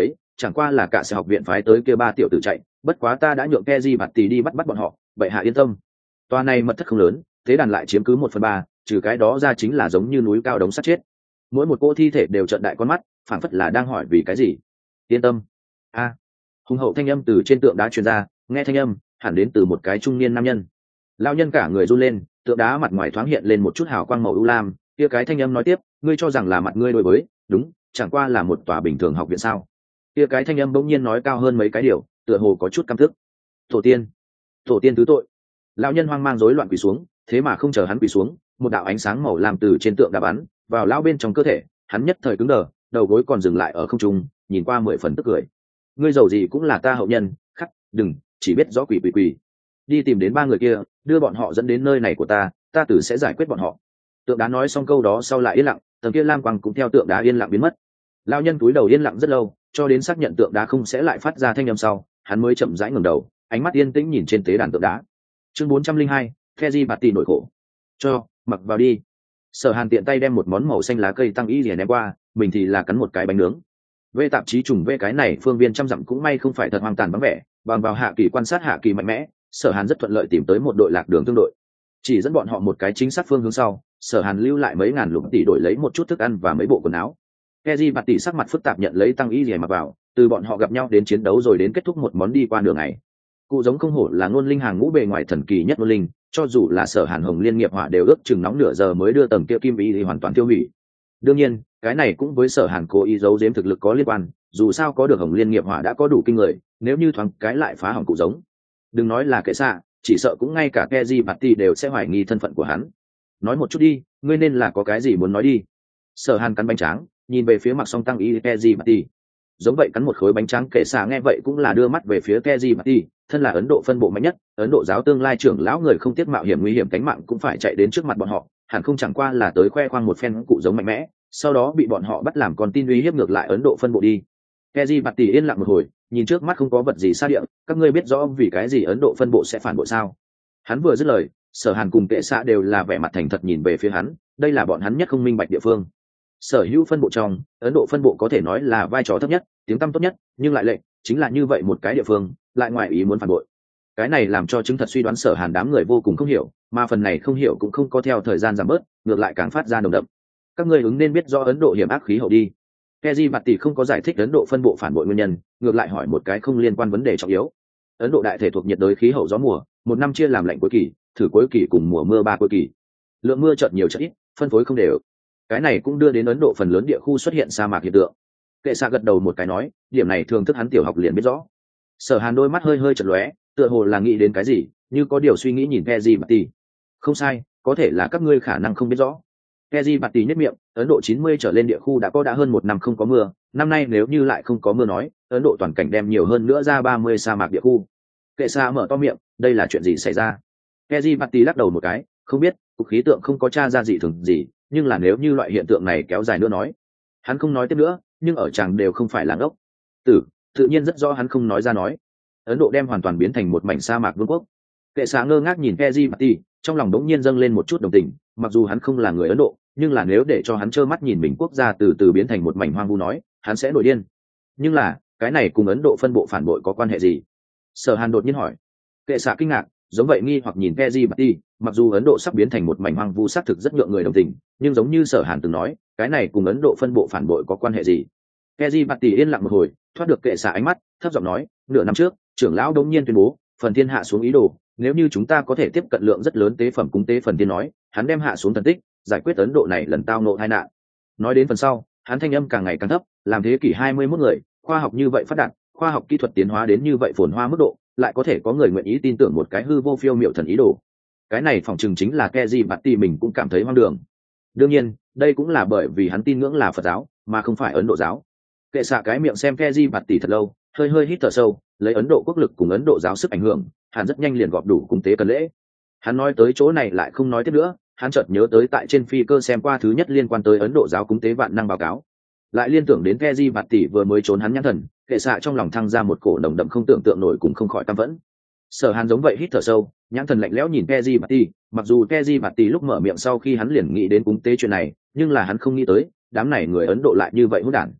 chẳng qua là cả sẽ học viện phái tới kia ba tiểu tử chạy, bất quá ta đã nhượng Keji bạt tỷ đi bắt bắt bọn họ, vậy hạ yên tâm. Tòa này mật thất không lớn, thế đàn lại chiếm cứ một phần ba, trừ cái đó ra chính là giống như núi cao đống sắt chết. Mỗi một cỗ thi thể đều trợn đại con mắt, phảng phất là đang hỏi vì cái gì. Yên tâm. A. À. Hùng hậu thanh âm từ trên tượng đá truyền ra, nghe thanh âm hẳn đến từ một cái trung niên nam nhân. Lão nhân cả người run lên, tượng đá mặt ngoài thoáng hiện lên một chút hào quang màu u lam, kia cái thanh âm nói tiếp, ngươi cho rằng là mặt ngươi đối với, đúng, chẳng qua là một tòa bình thường học viện sao? Kia cái thanh âm bỗng nhiên nói cao hơn mấy cái điều, tựa hồ có chút căm tức. Tổ tiên, tổ tiên thứ tội. Lão nhân hoang mang rối loạn quỳ xuống, thế mà không chờ hắn quỳ xuống, một đạo ánh sáng màu lam từ trên tượng đá bắn vào lão bên trong cơ thể, hắn nhất thời cứng đờ, đầu gối còn dừng lại ở không trung, nhìn qua mười phần tức cười. Ngươi giàu gì cũng là ta hậu nhân, khắc, đừng, chỉ biết rõ quỳ quỳ quỳ. Đi tìm đến ba người kia, đưa bọn họ dẫn đến nơi này của ta, ta tử sẽ giải quyết bọn họ. Tượng đá nói xong câu đó sau lại yên lặng, tầng kia lam quang cũng theo tượng đá yên lặng biến mất. Lão nhân túi đầu yên lặng rất lâu, cho đến xác nhận tượng đá không sẽ lại phát ra thanh âm sau, hắn mới chậm rãi ngẩng đầu, ánh mắt yên tĩnh nhìn trên tế đàn tượng đá. Chương bốn trăm linh hai, Keji bạt tỷ nổi khổ. Cho, mặc vào đi. Sở Hàn tiện tay đem một món màu xanh lá cây tăng y liền ném qua, mình thì là cắn một cái bánh nướng. Vê tạp chí trùng vê cái này phương viên trăm dặm cũng may không phải thật hoang tàn vắng vẻ, bằng vào hạ kỳ quan sát hạ kỳ mạnh mẽ, Sở Hàn rất thuận lợi tìm tới một đội lạc đường tương đội, chỉ dẫn bọn họ một cái chính xác phương hướng sau. Sở Hàn lưu lại mấy ngàn lục tỷ đổi lấy một chút thức ăn và mấy bộ quần áo. Keji bạt tỷ sắc mặt phức tạp nhận lấy tăng y liền mặc vào, từ bọn họ gặp nhau đến chiến đấu rồi đến kết thúc một món đi qua đường này. Cụ giống không hổ là ngôn linh hàng ngũ bề ngoài thần kỳ nhất ngôn linh, cho dù là Sở Hàn Hồng liên nghiệp hỏa đều ước chừng nóng nửa giờ mới đưa tầng kia kim ý thì hoàn toàn tiêu hủy. Đương nhiên, cái này cũng với Sở Hàn cố ý giấu giếm thực lực có liên quan, dù sao có được Hồng liên nghiệp hỏa đã có đủ kinh người, nếu như thoáng cái lại phá hỏng cụ giống, đừng nói là kệ xạ, chỉ sợ cũng ngay cả Keji bạt tỷ đều sẽ hoài nghi thân phận của hắn. Nói một chút đi, ngươi nên là có cái gì muốn nói đi. Sở Hàn cắn bánh tráng, nhìn về phía mặc song tăng y Keji bạt tỷ. Giống vậy cắn một khối bánh tráng kệ xạ nghe vậy cũng là đưa mắt về phía Keji bạt tỷ, thân là Ấn Độ phân bộ mạnh nhất, Ấn Độ giáo tương lai trưởng lão người không tiếc mạo hiểm nguy hiểm cánh mạng cũng phải chạy đến trước mặt bọn họ, hẳn không chẳng qua là tới khoe khoang một phen cụ giống mạnh mẽ, sau đó bị bọn họ bắt làm con tin uy hiếp ngược lại Ấn Độ phân bộ đi. Keji bạt tỷ yên lặng một hồi, nhìn trước mắt không có vật gì xa địa, các ngươi biết rõ vì cái gì Ấn Độ phân bộ sẽ phản bội sao? Hắn vừa dứt lời, Sở Hàn cùng kệ xạ đều là vẻ mặt thành thật nhìn về phía hắn, đây là bọn hắn nhất không minh bạch địa phương. Sở hữu phân bộ trong, Ấn Độ phân bộ có thể nói là vai trò thấp nhất, tiếng tăm tốt nhất, nhưng lại lệnh chính là như vậy một cái địa phương, lại ngoài ý muốn phản bội. Cái này làm cho chứng thật suy đoán Sở Hàn đám người vô cùng không hiểu, mà phần này không hiểu cũng không có theo thời gian giảm bớt, ngược lại càng phát ra nồng đậm. Các ngươi ứng nên biết rõ Ấn Độ hiểm ác khí hậu đi. Keji bạt tỷ không có giải thích Ấn Độ phân bộ phản bội nguyên nhân, ngược lại hỏi một cái không liên quan vấn đề trọng yếu. Ấn Độ đại thể thuộc nhiệt đới khí hậu gió mùa, một năm chia làm lạnh cuối kỳ, thử cuối kỳ cùng mùa mưa ba cuối kỳ. Lượng mưa chợt nhiều chợt ít, phân phối không đều. Cái này cũng đưa đến Ấn Độ phần lớn địa khu xuất hiện sa mạc hiện tượng. Kệ xạ gật đầu một cái nói, điểm này thường thức hắn tiểu học liền biết rõ. Sở Hàn đôi mắt hơi hơi chật lóe, tựa hồ là nghĩ đến cái gì, như có điều suy nghĩ nhìn Keji bạt tỷ. Không sai, có thể là các ngươi khả năng không biết rõ. Keji bạt tỷ nhếch miệng, Ấn Độ chín mươi trở lên địa khu đã có đã hơn một năm không có mưa, năm nay nếu như lại không có mưa nói, Ấn Độ toàn cảnh đem nhiều hơn nữa ra ba mươi sa mạc địa khu. Kệ xạ mở to miệng, đây là chuyện gì xảy ra? Keji bạt tỷ lắc đầu một cái, không biết, cục khí tượng không có tra ra gì thường gì, nhưng là nếu như loại hiện tượng này kéo dài nữa nói. Hắn không nói tiếp nữa, nhưng ở chàng đều không phải là ngốc. Tử, tự nhiên rất rõ hắn không nói ra nói. Ấn Độ đem hoàn toàn biến thành một mảnh sa mạc vương quốc. Kệ xạ ngơ ngác nhìn Keji bạt tỷ, trong lòng đống nhiên dâng lên một chút đồng tình, mặc dù hắn không là người Ấn Độ, nhưng là nếu để cho hắn trơ mắt nhìn mình quốc gia từ từ biến thành một mảnh hoang vu nói, hắn sẽ nổi điên. Nhưng là, cái này cùng Ấn Độ phân bộ phản bội có quan hệ gì? Sở Hàn đột nhiên hỏi. Kệ xạ kinh ngạc, giống vậy nghi hoặc nhìn Keji bạt tỷ, mặc dù Ấn Độ sắp biến thành một mảnh hoang vu xác thực rất nhượng người đồng tình, nhưng giống như Sở Hàn từng nói, cái này cùng Ấn Độ phân bộ phản bội có quan hệ gì? Keji bạt tỷ yên lặng một hồi, thoát được kệ xạ ánh mắt, thấp giọng nói, nửa năm trước, trưởng lão đống nhiên tuyên bố, phần thiên hạ xuống ý đồ, nếu như chúng ta có thể tiếp cận lượng rất lớn tế phẩm cúng tế phần thiên nói, hắn đem hạ xuống thần tích, giải quyết Ấn Độ này lần tao ngộ tai nạn. Nói đến phần sau, hắn thanh âm càng ngày càng thấp, làm thế kỷ hai mươi mốt người, khoa học như vậy phát đạt, khoa học kỹ thuật tiến hóa đến như vậy phồn hoa mức độ, lại có thể có người nguyện ý tin tưởng một cái hư vô phiêu miệu thần ý đồ. Cái này phỏng chừng chính là Keji bạt tỷ mình cũng cảm thấy hoang đường. Đương nhiên, đây cũng là bởi vì hắn tin ngưỡng là Phật giáo, mà không phải Ấn Độ giáo. Kệ xạ cái miệng xem Keji bạt tỷ thật lâu, hơi hơi hít thở sâu, lấy Ấn Độ quốc lực cùng Ấn Độ giáo sức ảnh hưởng, hắn rất nhanh liền gọp đủ cúng tế cần lễ. Hắn nói tới chỗ này lại không nói tiếp nữa, hắn chợt nhớ tới tại trên phi cơ xem qua thứ nhất liên quan tới Ấn Độ giáo cúng tế vạn năng báo cáo, lại liên tưởng đến Keji bạt tỷ vừa mới trốn hắn nhãn thần, kệ xạ trong lòng thăng ra một cổ nồng đậm không tưởng tượng nổi cùng không khỏi căm phẫn. Sở Hàn giống vậy hít thở sâu, nhãn thần lạnh lẽo nhìn Keji bạt tỷ, mặc dù Keji bạt tỷ lúc mở miệng sau khi hắn liền nghĩ đến cúng tế chuyện này, nhưng là hắn không nghĩ tới, đám này người Ấn Độ lại như vậy hỗn đản.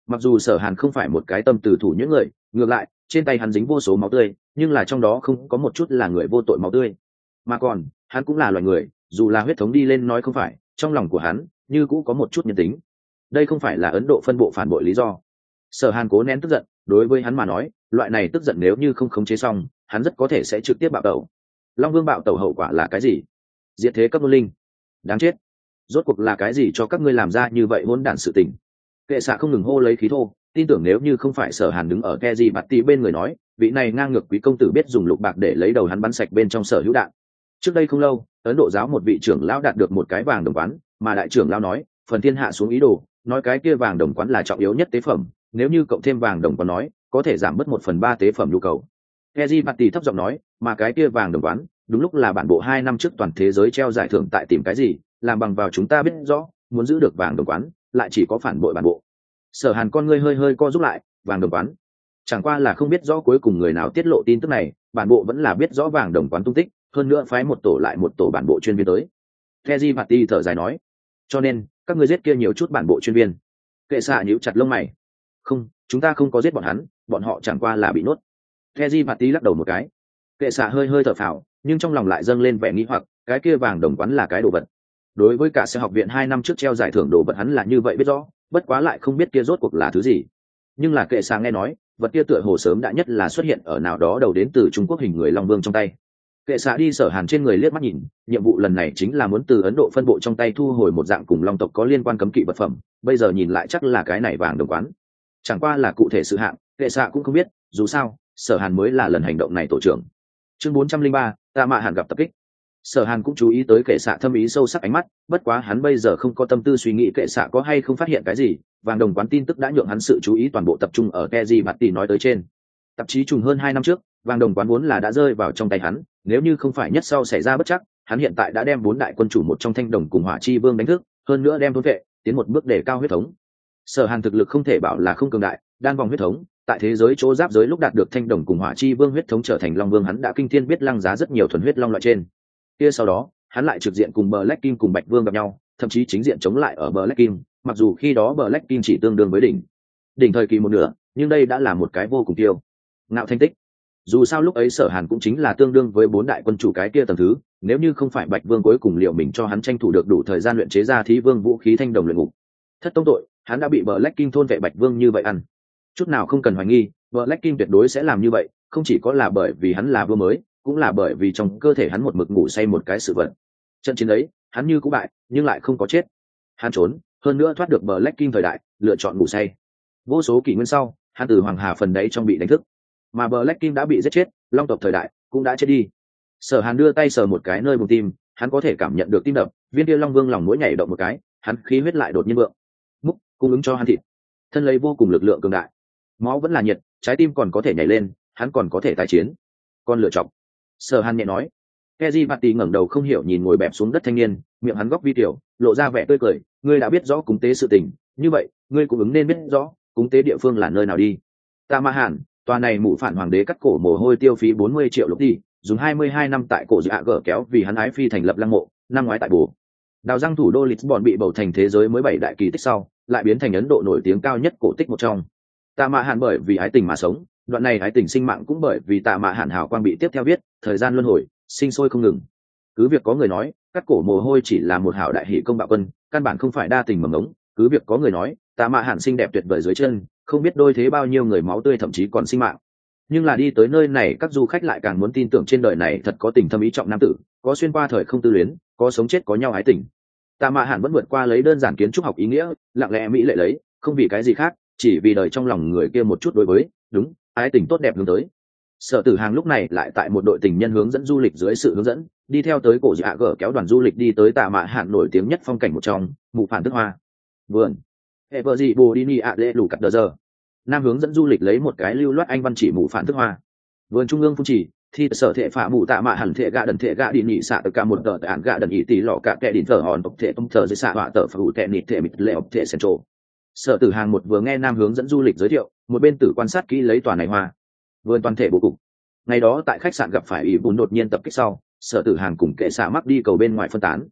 Mặc dù Sở Hàn không phải một cái tâm từ thủ những người, ngược lại trên tay hắn dính vô số máu tươi, nhưng là trong đó không có một chút là người vô tội máu tươi, mà còn hắn cũng là loài người, dù là huyết thống đi lên nói không phải, trong lòng của hắn như cũng có một chút nhân tính. Đây không phải là Ấn Độ phân bộ phản bội lý do. Sở Hàn cố nén tức giận, đối với hắn mà nói, loại này tức giận nếu như không khống chế xong, hắn rất có thể sẽ trực tiếp bạo tẩu. Long Vương bạo tẩu hậu quả là cái gì? Diệt thế cấp môn linh. Đáng chết. Rốt cuộc là cái gì cho các ngươi làm ra như vậy hỗn đản sự tình? Kệ xạ không ngừng hô lấy khí thô, tin tưởng nếu như không phải Sở Hàn đứng ở Keji bạt tì bên người nói, vị này ngang ngược quý công tử biết dùng lục bạc để lấy đầu hắn bắn sạch bên trong sở hữu đạn. Trước đây không lâu, Ấn Độ giáo một vị trưởng lão đạt được một cái vàng đồng quán, mà đại trưởng lão nói, phần thiên hạ xuống ý đồ, nói cái kia vàng đồng quán là trọng yếu nhất tế phẩm, nếu như cộng thêm vàng đồng quán nói, có thể giảm bớt một phần ba tế phẩm nhu cầu. Keji bạt tì thấp giọng nói, mà cái kia vàng đồng quán, đúng lúc là bản bộ hai năm trước toàn thế giới treo giải thưởng tại tìm cái gì, làm bằng vào chúng ta biết rõ, muốn giữ được vàng đồng quán, lại chỉ có phản bội bản bộ. Sở Hàn con ngươi hơi hơi co rút lại, vàng đồng quán, chẳng qua là không biết rõ cuối cùng người nào tiết lộ tin tức này, bản bộ vẫn là biết rõ vàng đồng quán tung tích, hơn nữa phái một tổ lại một tổ bản bộ chuyên viên tới. Keji bạt tì thở dài nói, cho nên các ngươi giết kia nhiều chút bản bộ chuyên viên. Kệ xạ nhíu chặt lông mày, không, chúng ta không có giết bọn hắn, bọn họ chẳng qua là bị nuốt. Keji bạt tì lắc đầu một cái. Kệ xạ hơi hơi thở phào, nhưng trong lòng lại dâng lên vẻ nghi hoặc, cái kia vàng đồng quán là cái đồ vật. Đối với cả xe học viện hai năm trước treo giải thưởng đồ vật hắn là như vậy biết rõ, bất quá lại không biết kia rốt cuộc là thứ gì. Nhưng là Kệ xạ nghe nói, vật kia tựa hồ sớm đã nhất là xuất hiện ở nào đó đầu đến từ Trung Quốc hình người Long Vương trong tay. Kệ xạ đi Sở Hàn trên người liếc mắt nhìn, nhiệm vụ lần này chính là muốn từ Ấn Độ phân bộ trong tay thu hồi một dạng cùng Long tộc có liên quan cấm kỵ vật phẩm, bây giờ nhìn lại chắc là cái này vàng đồng quán. Chẳng qua là cụ thể sự hạng, Kệ xạ cũng không biết, dù sao, Sở Hàn mới là lần hành động này tổ trưởng. Chương bốn trăm linh ba, Tạ Mạ Hàn gặp tập kích. Sở Hàn cũng chú ý tới Kệ xạ thâm ý sâu sắc ánh mắt, bất quá hắn bây giờ không có tâm tư suy nghĩ Kệ xạ có hay không phát hiện cái gì, vàng đồng quán tin tức đã nhượng hắn sự chú ý toàn bộ tập trung ở Keji bạt tì nói tới trên. Tạp chí trùng hơn hai năm trước, vàng đồng quán vốn là đã rơi vào trong tay hắn, nếu như không phải nhất sau xảy ra bất chắc, hắn hiện tại đã đem bốn đại quân chủ một trong Thanh Đồng cùng Hỏa Chi Vương đánh thức, hơn nữa đem thôn vệ, tiến một bước để cao huyết thống. Sở Hàn thực lực không thể bảo là không cường đại, đan vòng huyết thống, tại thế giới chỗ giáp giới lúc đạt được Thanh Đồng cùng Hỏa Chi Vương huyết thống trở thành Long Vương hắn đã kinh thiên biết lăng giá rất nhiều thuần huyết long loại trên. Kia sau đó, hắn lại trực diện cùng Black King cùng Bạch Vương gặp nhau, thậm chí chính diện chống lại ở Black King, mặc dù khi đó Black King chỉ tương đương với đỉnh, đỉnh thời kỳ một nửa, nhưng đây đã là một cái vô cùng tiêu ngạo thành tích. Dù sao lúc ấy Sở Hàn cũng chính là tương đương với bốn đại quân chủ cái kia tầng thứ, nếu như không phải Bạch Vương cuối cùng liệu mình cho hắn tranh thủ được đủ thời gian luyện chế ra Thí Vương vũ khí Thanh Đồng luyện ngục thất tông tội, hắn đã bị Black King thôn vệ Bạch Vương như vậy ăn. Chút nào không cần hoài nghi, Black King tuyệt đối sẽ làm như vậy, không chỉ có là bởi vì hắn là vương mới, cũng là bởi vì trong cơ thể hắn một mực ngủ say một cái sự vật. Trận chiến ấy, hắn như cũ bại, nhưng lại không có chết. Hắn trốn, hơn nữa thoát được Black King thời đại, lựa chọn ngủ say. Vô số kỷ nguyên sau, hắn từ Hoàng Hà phần đấy trong bị đánh thức, mà Black King đã bị giết chết, Long tộc thời đại cũng đã chết đi. Sở Hàn đưa tay sờ một cái nơi bụng tim, hắn có thể cảm nhận được tim đập, viên kia Long Vương lòng mũi nhảy động một cái, hắn khí huyết lại đột nhiên vượng, múc cung ứng cho hắn thịt, thân lấy vô cùng lực lượng cường đại, máu vẫn là nhiệt, trái tim còn có thể nhảy lên, hắn còn có thể tái chiến. Con lựa chọc. Sở Hàn nhẹ nói. Keji bạt tì ngẩng đầu không hiểu nhìn ngồi bẹp xuống đất thanh niên, miệng hắn góc vi tiểu, lộ ra vẻ tươi cười, ngươi đã biết rõ cúng tế sự tình, như vậy, ngươi cũng ứng nên biết rõ, cúng tế địa phương là nơi nào đi. Tạ Mạ Hàn, tòa này mụ phản hoàng đế cắt cổ mồ hôi tiêu phí bốn mươi triệu lục đi, dùng hai mươi hai năm tại cổ dạ gở kéo vì hắn ái phi thành lập lăng mộ, năm ngoái tại bù. Đào răng thủ đô Lisbon bị bầu thành thế giới mới bảy đại kỳ tích sau, lại biến thành Ấn Độ nổi tiếng cao nhất cổ tích một trong. Tạ Mạ Hàn bởi vì ái tình mà sống, đoạn này ái tình sinh mạng cũng bởi vì Tạ Mạ Hàn hào quang bị tiếp theo viết, thời gian luân hồi, sinh sôi không ngừng. Cứ việc có người nói, cắt cổ mồ hôi chỉ là một hảo đại hỷ công bạo quân, căn bản không phải đa tình mầm ống, cứ việc có người nói, Tạ Mạ Hàn xinh đẹp tuyệt vời dưới chân, không biết đôi thế bao nhiêu người máu tươi thậm chí còn sinh mạng. Nhưng là đi tới nơi này các du khách lại càng muốn tin tưởng trên đời này thật có tình thâm ý trọng nam tử, có xuyên qua thời không tư luyến, có sống chết có nhau ái tình. Tạ Mạ Hàn vẫn vượt qua lấy đơn giản kiến trúc học ý nghĩa, lặng lẽ mỹ lệ lấy, không vì cái gì khác, chỉ vì đời trong lòng người kia một chút đối với, đúng, ái tình tốt đẹp hướng tới. Sở Tử Hàng lúc này lại tại một đội tình nhân hướng dẫn du lịch dưới sự hướng dẫn, đi theo tới cổ dạ gở kéo đoàn du lịch đi tới Tạ Mạ Hàn nổi tiếng nhất phong cảnh một trong, mụ phản thức hoa vườn. Every Bodini Ade lù cắt đờ giờ. Nam hướng dẫn du lịch lấy một cái lưu loát anh văn chỉ mụ phản thức hoa vườn trung ương phun chỉ thì sở thể phả mụ Tạ Mạ Hàn thể gạ đần thể gạ đi nhị xạ từ cả một tờ tản gạ đần ý tỷ lọ cả kẻ đỉnh thờ hòn tộc thể tông thờ dưới xạ họa tờ phụ thể nịt thể mịt lệ ọc thể central. Sở Tử Hàng một vừa nghe Nam hướng dẫn du lịch giới thiệu, một bên tử quan sát kỹ lấy tòa này hoa vườn toàn thể bố cục. Ngày đó tại khách sạn gặp phải ủy bùn đột nhiên tập kích sau, Sở Tử Hàng cùng kệ xạ mắc đi cầu bên ngoài phân tán.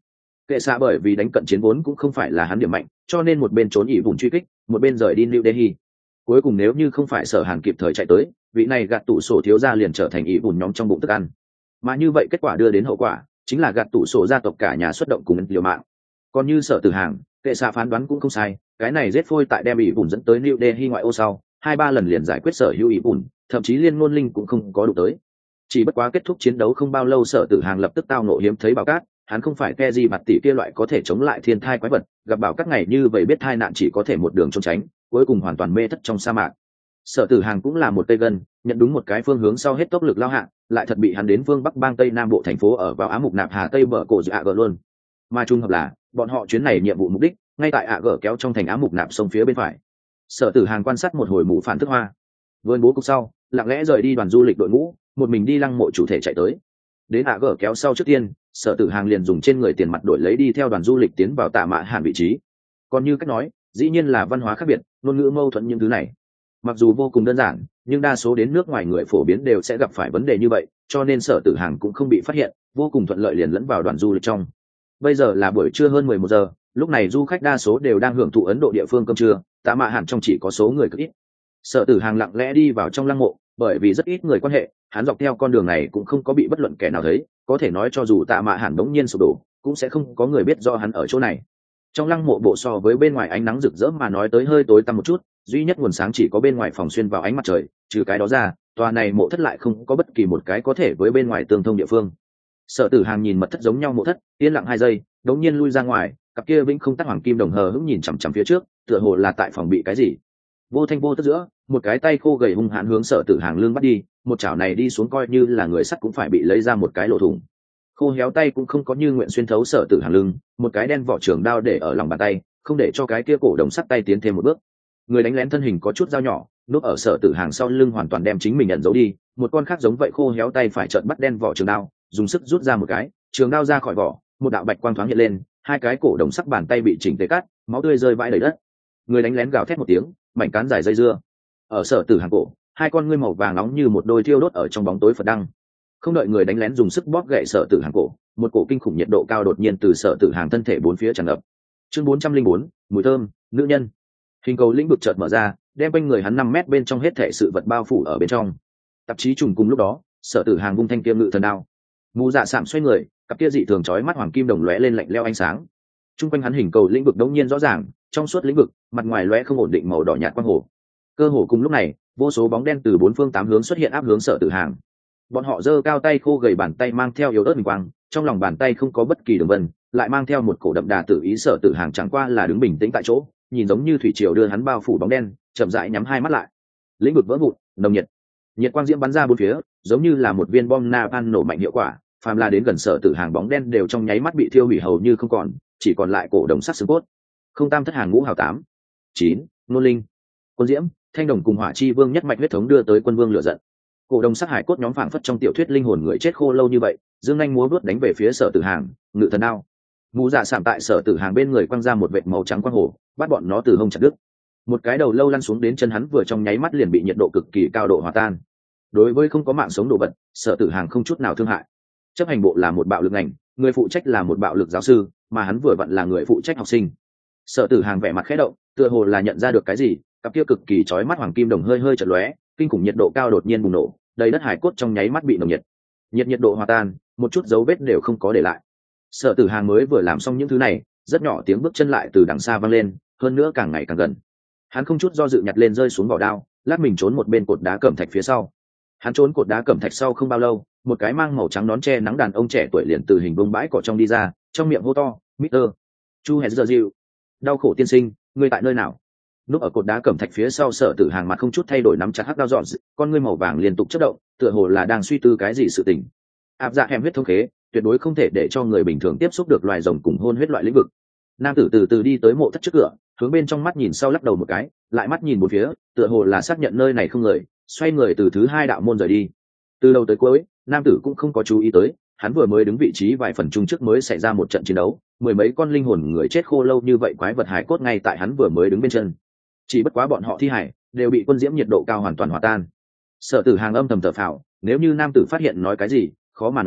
Kệ xạ bởi vì đánh cận chiến vốn cũng không phải là hắn điểm mạnh, cho nên một bên trốn ỉ vùng truy kích, một bên rời đi New Delhi. Cuối cùng nếu như không phải Sở Hàn kịp thời chạy tới, vị này gạt tủ sổ thiếu gia liền trở thành ỉ vùng nhóm trong bụng thức ăn. Mà như vậy kết quả đưa đến hậu quả chính là gạt tủ sổ gia tộc cả nhà xuất động cùng liều mạng. Còn như Sở Tử Hàng, Kệ xạ phán đoán cũng không sai, cái này giết phôi tại đem ỉ vùng dẫn tới New Delhi ngoại ô sau, hai ba lần liền giải quyết sở hữu ỉ vùng, thậm chí liên ngôn linh cũng không có đủ tới. Chỉ bất quá kết thúc chiến đấu không bao lâu Sở Tử Hàng lập tức tao nộ hiếm thấy bảo cát, hắn không phải ke gì mặt tỷ kia loại có thể chống lại thiên thai quái vật, gặp bảo các ngày như vậy biết thai nạn chỉ có thể một đường trốn tránh, cuối cùng hoàn toàn mê thất trong sa mạc. Sở Tử Hàng cũng là một cây gân, nhận đúng một cái phương hướng sau hết tốc lực lao hạ, lại thật bị hắn đến phương bắc bang tây nam bộ thành phố ở vào Á Mục Nạp Hà Tây bờ cổ dự ạ gờ luôn. Mà chung hợp là bọn họ chuyến này nhiệm vụ mục đích ngay tại ạ gờ kéo trong thành Á Mục Nạp sông phía bên phải. Sở Tử Hàng quan sát một hồi mũ phản thức hoa, vươn bố cục sau lặng lẽ rời đi đoàn du lịch đội ngũ, một mình đi lăng mộ chủ thể chạy tới. Đến ạ gờ kéo sau trước tiên, Sở Tử Hàng liền dùng trên người tiền mặt đổi lấy đi theo đoàn du lịch tiến vào Tạ Mạ Hàn vị trí. Còn như cách nói, dĩ nhiên là văn hóa khác biệt, ngôn ngữ mâu thuẫn những thứ này. Mặc dù vô cùng đơn giản, nhưng đa số đến nước ngoài người phổ biến đều sẽ gặp phải vấn đề như vậy, cho nên Sở Tử Hàng cũng không bị phát hiện, vô cùng thuận lợi liền lẫn vào đoàn du lịch trong. Bây giờ là buổi trưa hơn mười một giờ, lúc này du khách đa số đều đang hưởng thụ Ấn Độ địa phương cơm trưa, Tạ Mạ Hàn trong chỉ có số người cực ít. Sở Tử Hàng lặng lẽ đi vào trong lăng mộ, bởi vì rất ít người quan hệ, hắn dọc theo con đường này cũng không có bị bất luận kẻ nào thấy, có thể nói cho dù Tạ Mạ Hàn đống nhiên sụp đổ, cũng sẽ không có người biết do hắn ở chỗ này. Trong lăng mộ bộ so với bên ngoài ánh nắng rực rỡ mà nói tới hơi tối tăm một chút, duy nhất nguồn sáng chỉ có bên ngoài phòng xuyên vào ánh mặt trời, trừ cái đó ra, tòa này mộ thất lại không có bất kỳ một cái có thể với bên ngoài tương thông địa phương. Sở Tử Hàng nhìn mật thất giống nhau mộ thất, yên lặng hai giây, đống nhiên lui ra ngoài, cặp kia vĩnh không tắt hoàng kim đồng hờ hững nhìn chằm chằm phía trước, tựa hồ là tại phòng bị cái gì. Vô thanh vô tức giữa, một cái tay khô gầy hung hãn hướng Sở Tử Hàng lưng bắt đi, một chảo này đi xuống coi như là người sắt cũng phải bị lấy ra một cái lỗ thủng. Khô héo tay cũng không có như nguyện xuyên thấu Sở Tử Hàng lưng, một cái đen vỏ trường đao để ở lòng bàn tay, không để cho cái kia cổ đồng sắt tay tiến thêm một bước. Người đánh lén thân hình có chút dao nhỏ, núp ở Sở Tử Hàng sau lưng hoàn toàn đem chính mình ẩn giấu đi, một con khác giống vậy khô héo tay phải trợn bắt đen vỏ trường đao, dùng sức rút ra một cái, trường đao ra khỏi vỏ, một đạo bạch quang thoáng hiện lên, hai cái cổ đồng sắc bàn tay bị chỉnh tề cắt, máu tươi rơi vãi đầy đất. Người đánh lén gào thét một tiếng, mảnh cán dài dây dưa. Ở Sở Tử Hàng cổ, hai con ngươi màu vàng nóng như một đôi thiêu đốt ở trong bóng tối phật đăng. Không đợi người đánh lén dùng sức bóp gãy Sở Tử Hàng cổ, một cổ kinh khủng nhiệt độ cao đột nhiên từ Sở Tử Hàng thân thể bốn phía tràn ngập. Chương bốn trăm linh bốn, mùi thơm, nữ nhân. Hình cầu lĩnh vực chợt mở ra, đem quanh người hắn năm mét bên trong hết thảy sự vật bao phủ ở bên trong. Tạp chí trùng cùng lúc đó, Sở Tử Hàng vung thanh kiếm ngự thần đao. Mù Dạ Sạm xoay người, cặp kia dị thường chói mắt hoàng kim đồng lóe lên lạnh lẽo ánh sáng. Trung quanh hắn hình cầu lĩnh vực đống nhiên rõ ràng, trong suốt lĩnh vực, mặt ngoài lóe không ổn định màu đỏ nhạt quang hồ. Cơ hồ cùng lúc này, vô số bóng đen từ bốn phương tám hướng xuất hiện áp hướng Sở Tử Hàng. Bọn họ giơ cao tay khô gầy bàn tay mang theo yếu ớt huỳnh quang, trong lòng bàn tay không có bất kỳ đường vân, lại mang theo một cổ đậm đà tự ý. Sở Tử Hàng chẳng qua là đứng bình tĩnh tại chỗ, nhìn giống như thủy triều đưa hắn bao phủ bóng đen, chậm rãi nhắm hai mắt lại. Lĩnh vực vỡ vụn, nồng nhiệt, nhiệt quang diễm bắn ra bốn phía, giống như là một viên bom napalm nổ mạnh hiệu quả. Phàm là đến gần Sở Tử Hàng bóng đen đều trong nháy mắt bị thiêu hủy hầu như không còn, chỉ còn lại cổ đồng sắt xương cốt. Không tam thất hàng ngũ hào tám, chín, nôn linh, quân diễm, thanh đồng cùng hỏa chi vương nhất mạch huyết thống đưa tới quân vương lửa giận. Cổ đồng sát hải cốt nhóm phảng phất trong tiểu thuyết linh hồn người chết khô lâu như vậy, dương nhanh múa vớt đánh về phía Sở Tử Hàng, ngự thần đao. Mù Dạ Sạm tại Sở Tử Hàng bên người quăng ra một vệt màu trắng quang hồ, bắt bọn nó từ hông chặt đứt. Một cái đầu lâu lăn xuống đến chân hắn vừa trong nháy mắt liền bị nhiệt độ cực kỳ cao độ hòa tan. Đối với không có mạng sống đồ vật, Sở Tử Hàng không chút nào thương hại. Chấp hành bộ là một bạo lực ngành, người phụ trách là một bạo lực giáo sư, mà hắn vừa vặn là người phụ trách học sinh. Sở Tử Hàng vẻ mặt khẽ động, tựa hồ là nhận ra được cái gì, cặp kia cực kỳ chói mắt hoàng kim đồng hơi hơi chợt lóe, kinh khủng nhiệt độ cao đột nhiên bùng nổ, đầy đất hải cốt trong nháy mắt bị nồng nhiệt. Nhiệt nhiệt độ hòa tan, một chút dấu vết đều không có để lại. Sở Tử Hàng mới vừa làm xong những thứ này, rất nhỏ tiếng bước chân lại từ đằng xa vang lên, hơn nữa càng ngày càng gần. Hắn không chút do dự nhặt lên rơi xuống vỏ đao, lát mình trốn một bên cột đá cẩm thạch phía sau. Hắn trốn cột đá cẩm thạch sau không bao lâu, một cái mang màu trắng nón che nắng đàn ông trẻ tuổi liền từ hình bông bãi cỏ trong đi ra, trong miệng hô to, Mister Chu Hẹn Giờ Diệu, đau khổ tiên sinh, ngươi tại nơi nào? Núp ở cột đá cẩm thạch phía sau Sở Tử Hàng mặt không chút thay đổi nắm chặt hắc đao dọn, con ngươi màu vàng liên tục chớp động, tựa hồ là đang suy tư cái gì sự tình. Áp dạ hẻm huyết thông khế, tuyệt đối không thể để cho người bình thường tiếp xúc được loài rồng cùng hôn huyết loại lĩnh vực. Nam tử từ từ đi tới mộ thất trước cửa, hướng bên trong mắt nhìn sau lắc đầu một cái, lại mắt nhìn một phía, tựa hồ là xác nhận nơi này không người, xoay người từ thứ hai đạo môn rời đi. Từ đầu tới cuối, nam tử cũng không có chú ý tới, hắn vừa mới đứng vị trí vài phần chung trước mới xảy ra một trận chiến đấu, mười mấy con linh hồn người chết khô lâu như vậy quái vật hải cốt ngay tại hắn vừa mới đứng bên chân. Chỉ bất quá bọn họ thi hải đều bị quân diễm nhiệt độ cao hoàn toàn hòa tan. Sở Tử Hàng âm thầm thở phào, nếu như nam tử phát hiện nói cái gì, khó mà nói,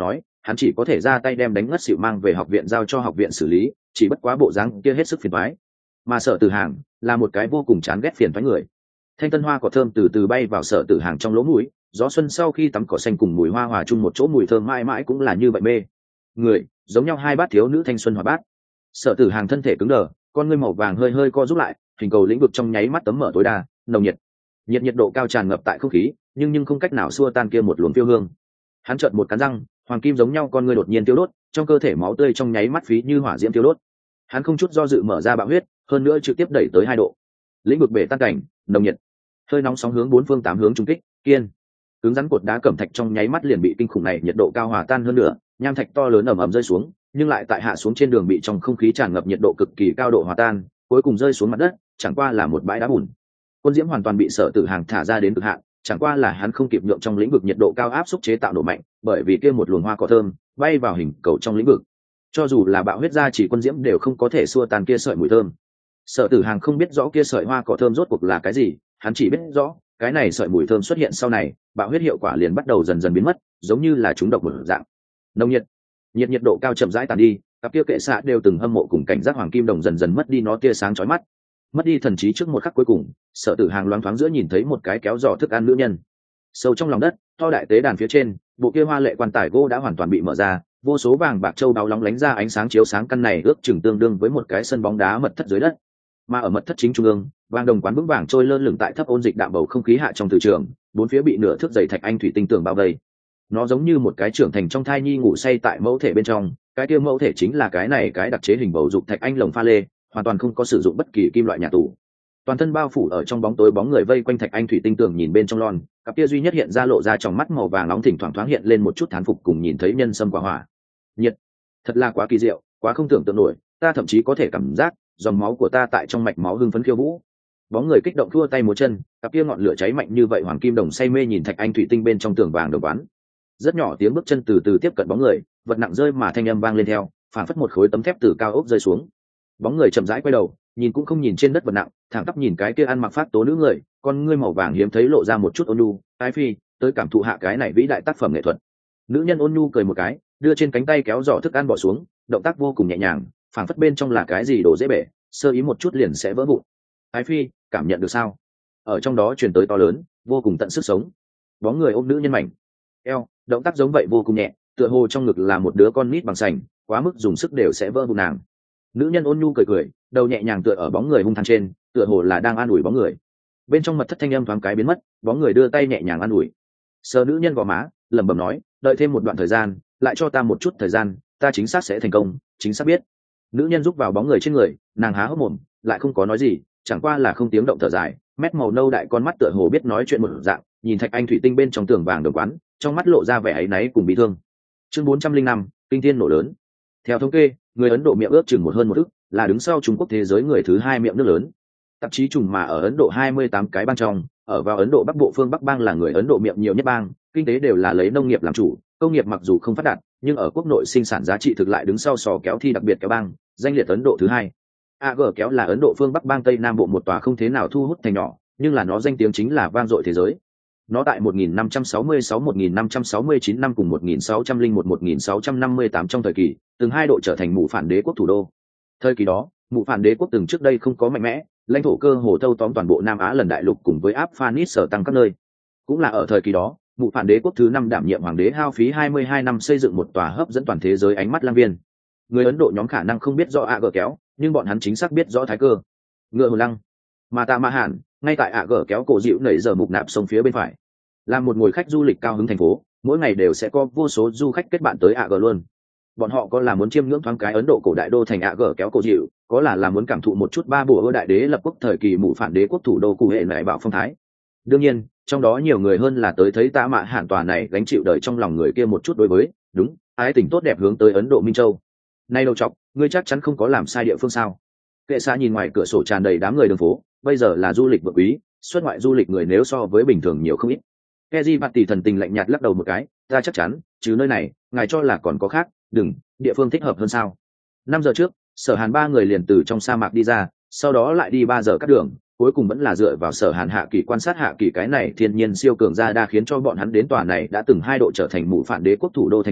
hắn chỉ có thể ra tay đem đánh ngất xỉu mang về học viện giao cho học viện xử lý, chỉ bất quá bộ dáng kia hết sức phiền toái. Mà Sở Tử Hàng là một cái vô cùng chán ghét phiền toái người. Thanh tân hoa cỏ thơm từ từ bay vào Sở Tử Hàng trong lỗ mũi, gió xuân sau khi tắm cỏ xanh cùng mùi hoa hòa chung một chỗ, mùi thơm mãi mãi cũng là như vậy mê người, giống nhau hai bát thiếu nữ thanh xuân hòa bát. Sở Tử Hàng thân thể cứng đờ, con ngươi màu vàng hơi hơi co rút lại, hình cầu lĩnh vực trong nháy mắt tấm mở tối đa, nồng nhiệt nhiệt nhiệt độ cao tràn ngập tại không khí, nhưng nhưng không cách nào xua tan kia một luồng tiêu hương. Hắn trợn một cắn răng, hoàng kim giống nhau con ngươi đột nhiên tiêu đốt, trong cơ thể máu tươi trong nháy mắt phí như hỏa diễm tiêu đốt. Hắn không chút do dự mở ra bạo huyết, hơn nữa trực tiếp đẩy tới hai độ. Lĩnh vực bể tan cảnh, nồng nhiệt, hơi nóng sóng hướng bốn phương tám hướng trung kích, kiên. Cứng rắn cột đá cẩm thạch trong nháy mắt liền bị kinh khủng này nhiệt độ cao hòa tan hơn nữa, nham thạch to lớn ầm ầm rơi xuống, nhưng lại tại hạ xuống trên đường bị trong không khí tràn ngập nhiệt độ cực kỳ cao độ hòa tan, cuối cùng rơi xuống mặt đất, chẳng qua là một bãi đá bùn. Quân diễm hoàn toàn bị Sở Tử Hàng thả ra đến cực hạn, chẳng qua là hắn không kịp nhượng trong lĩnh vực nhiệt độ cao áp xúc chế tạo nổ mạnh, bởi vì kia một luồng hoa cỏ thơm bay vào hình cầu trong lĩnh vực. Cho dù là bạo huyết ra chỉ quân diễm đều không có thể xua tan kia sợi mùi thơm. Sở Tử Hàng không biết rõ kia sợi hoa cỏ thơm rốt cuộc là cái gì, hắn chỉ biết rõ, cái này sợi mùi thơm xuất hiện sau này, bạo huyết hiệu quả liền bắt đầu dần dần biến mất, giống như là trúng độc một dạng. Nồng nhiệt, nhiệt nhiệt độ cao chậm rãi tàn đi, cặp kia kệ xạ đều từng hâm mộ cùng cảnh giác hoàng kim đồng dần dần mất đi nó tia sáng chói mắt. Mất đi thần trí trước một khắc cuối cùng, Sở Tử Hàng loáng thoáng giữa nhìn thấy một cái kéo giỏ thức ăn nữ nhân. Sâu trong lòng đất, to đại tế đàn phía trên, bộ kia hoa lệ quan tài gỗ đã hoàn toàn bị mở ra, vô số vàng bạc châu báu lóng lánh ra ánh sáng chiếu sáng căn này ước chừng tương đương với một cái sân bóng đá mật thất dưới đất. Mà ở mật thất chính trung ương, vàng đồng quán vững vàng trôi lơ lửng tại thấp ôn dịch đạm bầu không khí hạ trong từ trường, bốn phía bị nửa thước dày thạch anh thủy tinh tường bao vây. Nó giống như một cái trưởng thành trong thai nhi ngủ say tại mẫu thể bên trong, cái kia mẫu thể chính là cái này cái đặc chế hình bầu dục thạch anh lồng pha lê, hoàn toàn không có sử dụng bất kỳ kim loại nhà tù. Toàn thân bao phủ ở trong bóng tối, bóng người vây quanh thạch anh thủy tinh tường nhìn bên trong lon, cặp kia duy nhất hiện ra lộ ra trong mắt màu vàng nóng, thỉnh thoảng thoáng hiện lên một chút thán phục cùng nhìn thấy nhân sâm quả hỏa. Nhiệt, thật là quá kỳ diệu, quá không tưởng tượng nổi, ta thậm chí có thể cảm giác dòng máu của ta tại trong mạch máu hưng phấn khiêu vũ. Bóng người kích động thua tay múa chân, cặp kia ngọn lửa cháy mạnh như vậy, hoàng kim đồng say mê nhìn thạch anh thủy tinh bên trong tường vàng đồng quán. Rất nhỏ tiếng bước chân từ từ tiếp cận bóng người, vật nặng rơi mà thanh âm vang lên theo, phản phất một khối tấm thép từ cao ốc rơi xuống. Bóng người chậm rãi quay đầu, nhìn cũng không nhìn trên đất vật nặng, thẳng tắp nhìn cái kia ăn mặc phát tố nữ người, con ngươi màu vàng hiếm thấy lộ ra một chút ôn nhu. Ái Phi, tới cảm thụ hạ cái này vĩ đại tác phẩm nghệ thuật. Nữ nhân ôn nhu cười một cái, đưa trên cánh tay kéo giỏ thức ăn bỏ xuống, động tác vô cùng nhẹ nhàng, phảng phất bên trong là cái gì đồ dễ bể, sơ ý một chút liền sẽ vỡ vụn. Ái Phi, cảm nhận được sao? Ở trong đó truyền tới to lớn, vô cùng tận sức sống. Bóng người ôm nữ nhân mảnh eo, động tác giống vậy vô cùng nhẹ, tựa hồ trong ngực là một đứa con nít bằng sành, quá mức dùng sức đều sẽ vỡ vụn nàng. Nữ nhân ôn nhu cười cười, đầu nhẹ nhàng tựa ở bóng người hung tàn trên, tựa hồ là đang an ủi bóng người. Bên trong mật thất thanh âm thoáng cái biến mất, bóng người đưa tay nhẹ nhàng an ủi. Sờ nữ nhân gò má, lẩm bẩm nói, đợi thêm một đoạn thời gian, lại cho ta một chút thời gian, ta chính xác sẽ thành công, chính xác biết. Nữ nhân giúp vào bóng người trên người, nàng há hốc mồm, lại không có nói gì, chẳng qua là không tiếng động thở dài, mét màu nâu đại con mắt tựa hồ biết nói chuyện một dạng, nhìn thạch anh thủy tinh bên trong tường vàng đồng quán, trong mắt lộ ra vẻ áy náy cùng bị thương. Chương bốn trăm linh năm, kinh thiên nổ lớn. Theo thống kê, người Ấn Độ miệng ước chừng một hơn một ức, là đứng sau Trung Quốc thế giới người thứ hai miệng nước lớn. Tạp chí trùng mà ở Ấn Độ hai mươi tám cái bang trong, ở vào Ấn Độ Bắc Bộ phương Bắc bang là người Ấn Độ miệng nhiều nhất bang, kinh tế đều là lấy nông nghiệp làm chủ, công nghiệp mặc dù không phát đạt, nhưng ở quốc nội sinh sản giá trị thực lại đứng sau sò kéo thi đặc biệt kéo bang, danh liệt Ấn Độ thứ hai. a giê kéo là Ấn Độ phương Bắc bang Tây Nam Bộ một tòa không thế nào thu hút thành nhỏ, nhưng là nó danh tiếng chính là vang dội thế giới. Nó tại một nghìn năm trăm sáu mươi sáu một nghìn năm trăm sáu mươi chín năm cùng một nghìn sáu trăm lẻ một một nghìn sáu trăm năm mươi tám trong thời kỳ, từng hai độ trở thành mụ phản đế quốc thủ đô. Thời kỳ đó, mụ phản đế quốc từng trước đây không có mạnh mẽ, lãnh thổ cơ hồ thâu tóm toàn bộ Nam Á lần đại lục cùng với áp Phanis sở tăng các nơi. Cũng là ở thời kỳ đó, mụ phản đế quốc thứ năm đảm nhiệm hoàng đế hao phí hai mươi hai năm xây dựng một tòa hấp dẫn toàn thế giới ánh mắt lang viên. Người Ấn Độ nhóm khả năng không biết rõ ạ gờ kéo, nhưng bọn hắn chính xác biết rõ thái cơ. Ngựa hồ lăng, mà tạ ma hàn, ngay tại ạ gờ kéo cổ dịu nảy giờ mục nạp sông phía bên phải. Là một ngồi khách du lịch cao hứng thành phố, mỗi ngày đều sẽ có vô số du khách kết bạn tới ạ gờ luôn. Bọn họ có là muốn chiêm ngưỡng thoáng cái Ấn Độ cổ đại đô thành ạ gờ kéo cổ dịu, có là là muốn cảm thụ một chút ba bùa đại đế lập quốc thời kỳ mụ phản đế quốc thủ đô cụ hệ lại bảo phong thái. Đương nhiên, trong đó nhiều người hơn là tới thấy tạ mạ hàn tòa này gánh chịu đời trong lòng người kia một chút đối với, đúng, ái tình tốt đẹp hướng tới Ấn Độ Minh Châu. Nay đầu trọc, ngươi chắc chắn không có làm sai địa phương sao? Kệ xa nhìn ngoài cửa sổ tràn đầy đám người đường phố, bây giờ là du lịch vượng quý, xuất ngoại du lịch người nếu so với bình thường nhiều không ít. Keji bạt tỷ thần tình lạnh nhạt lắc đầu một cái, ta chắc chắn, chứ nơi này, ngài cho là còn có khác, đừng, địa phương thích hợp hơn sao? Năm giờ trước, Sở Hàn ba người liền từ trong sa mạc đi ra, sau đó lại đi ba giờ cắt đường, cuối cùng vẫn là dựa vào Sở Hàn hạ kỳ quan sát hạ kỳ cái này thiên nhiên siêu cường gia đa khiến cho bọn hắn đến tòa này đã từng hai độ trở thành mụ phản đế quốc thủ đô thành nhỏ,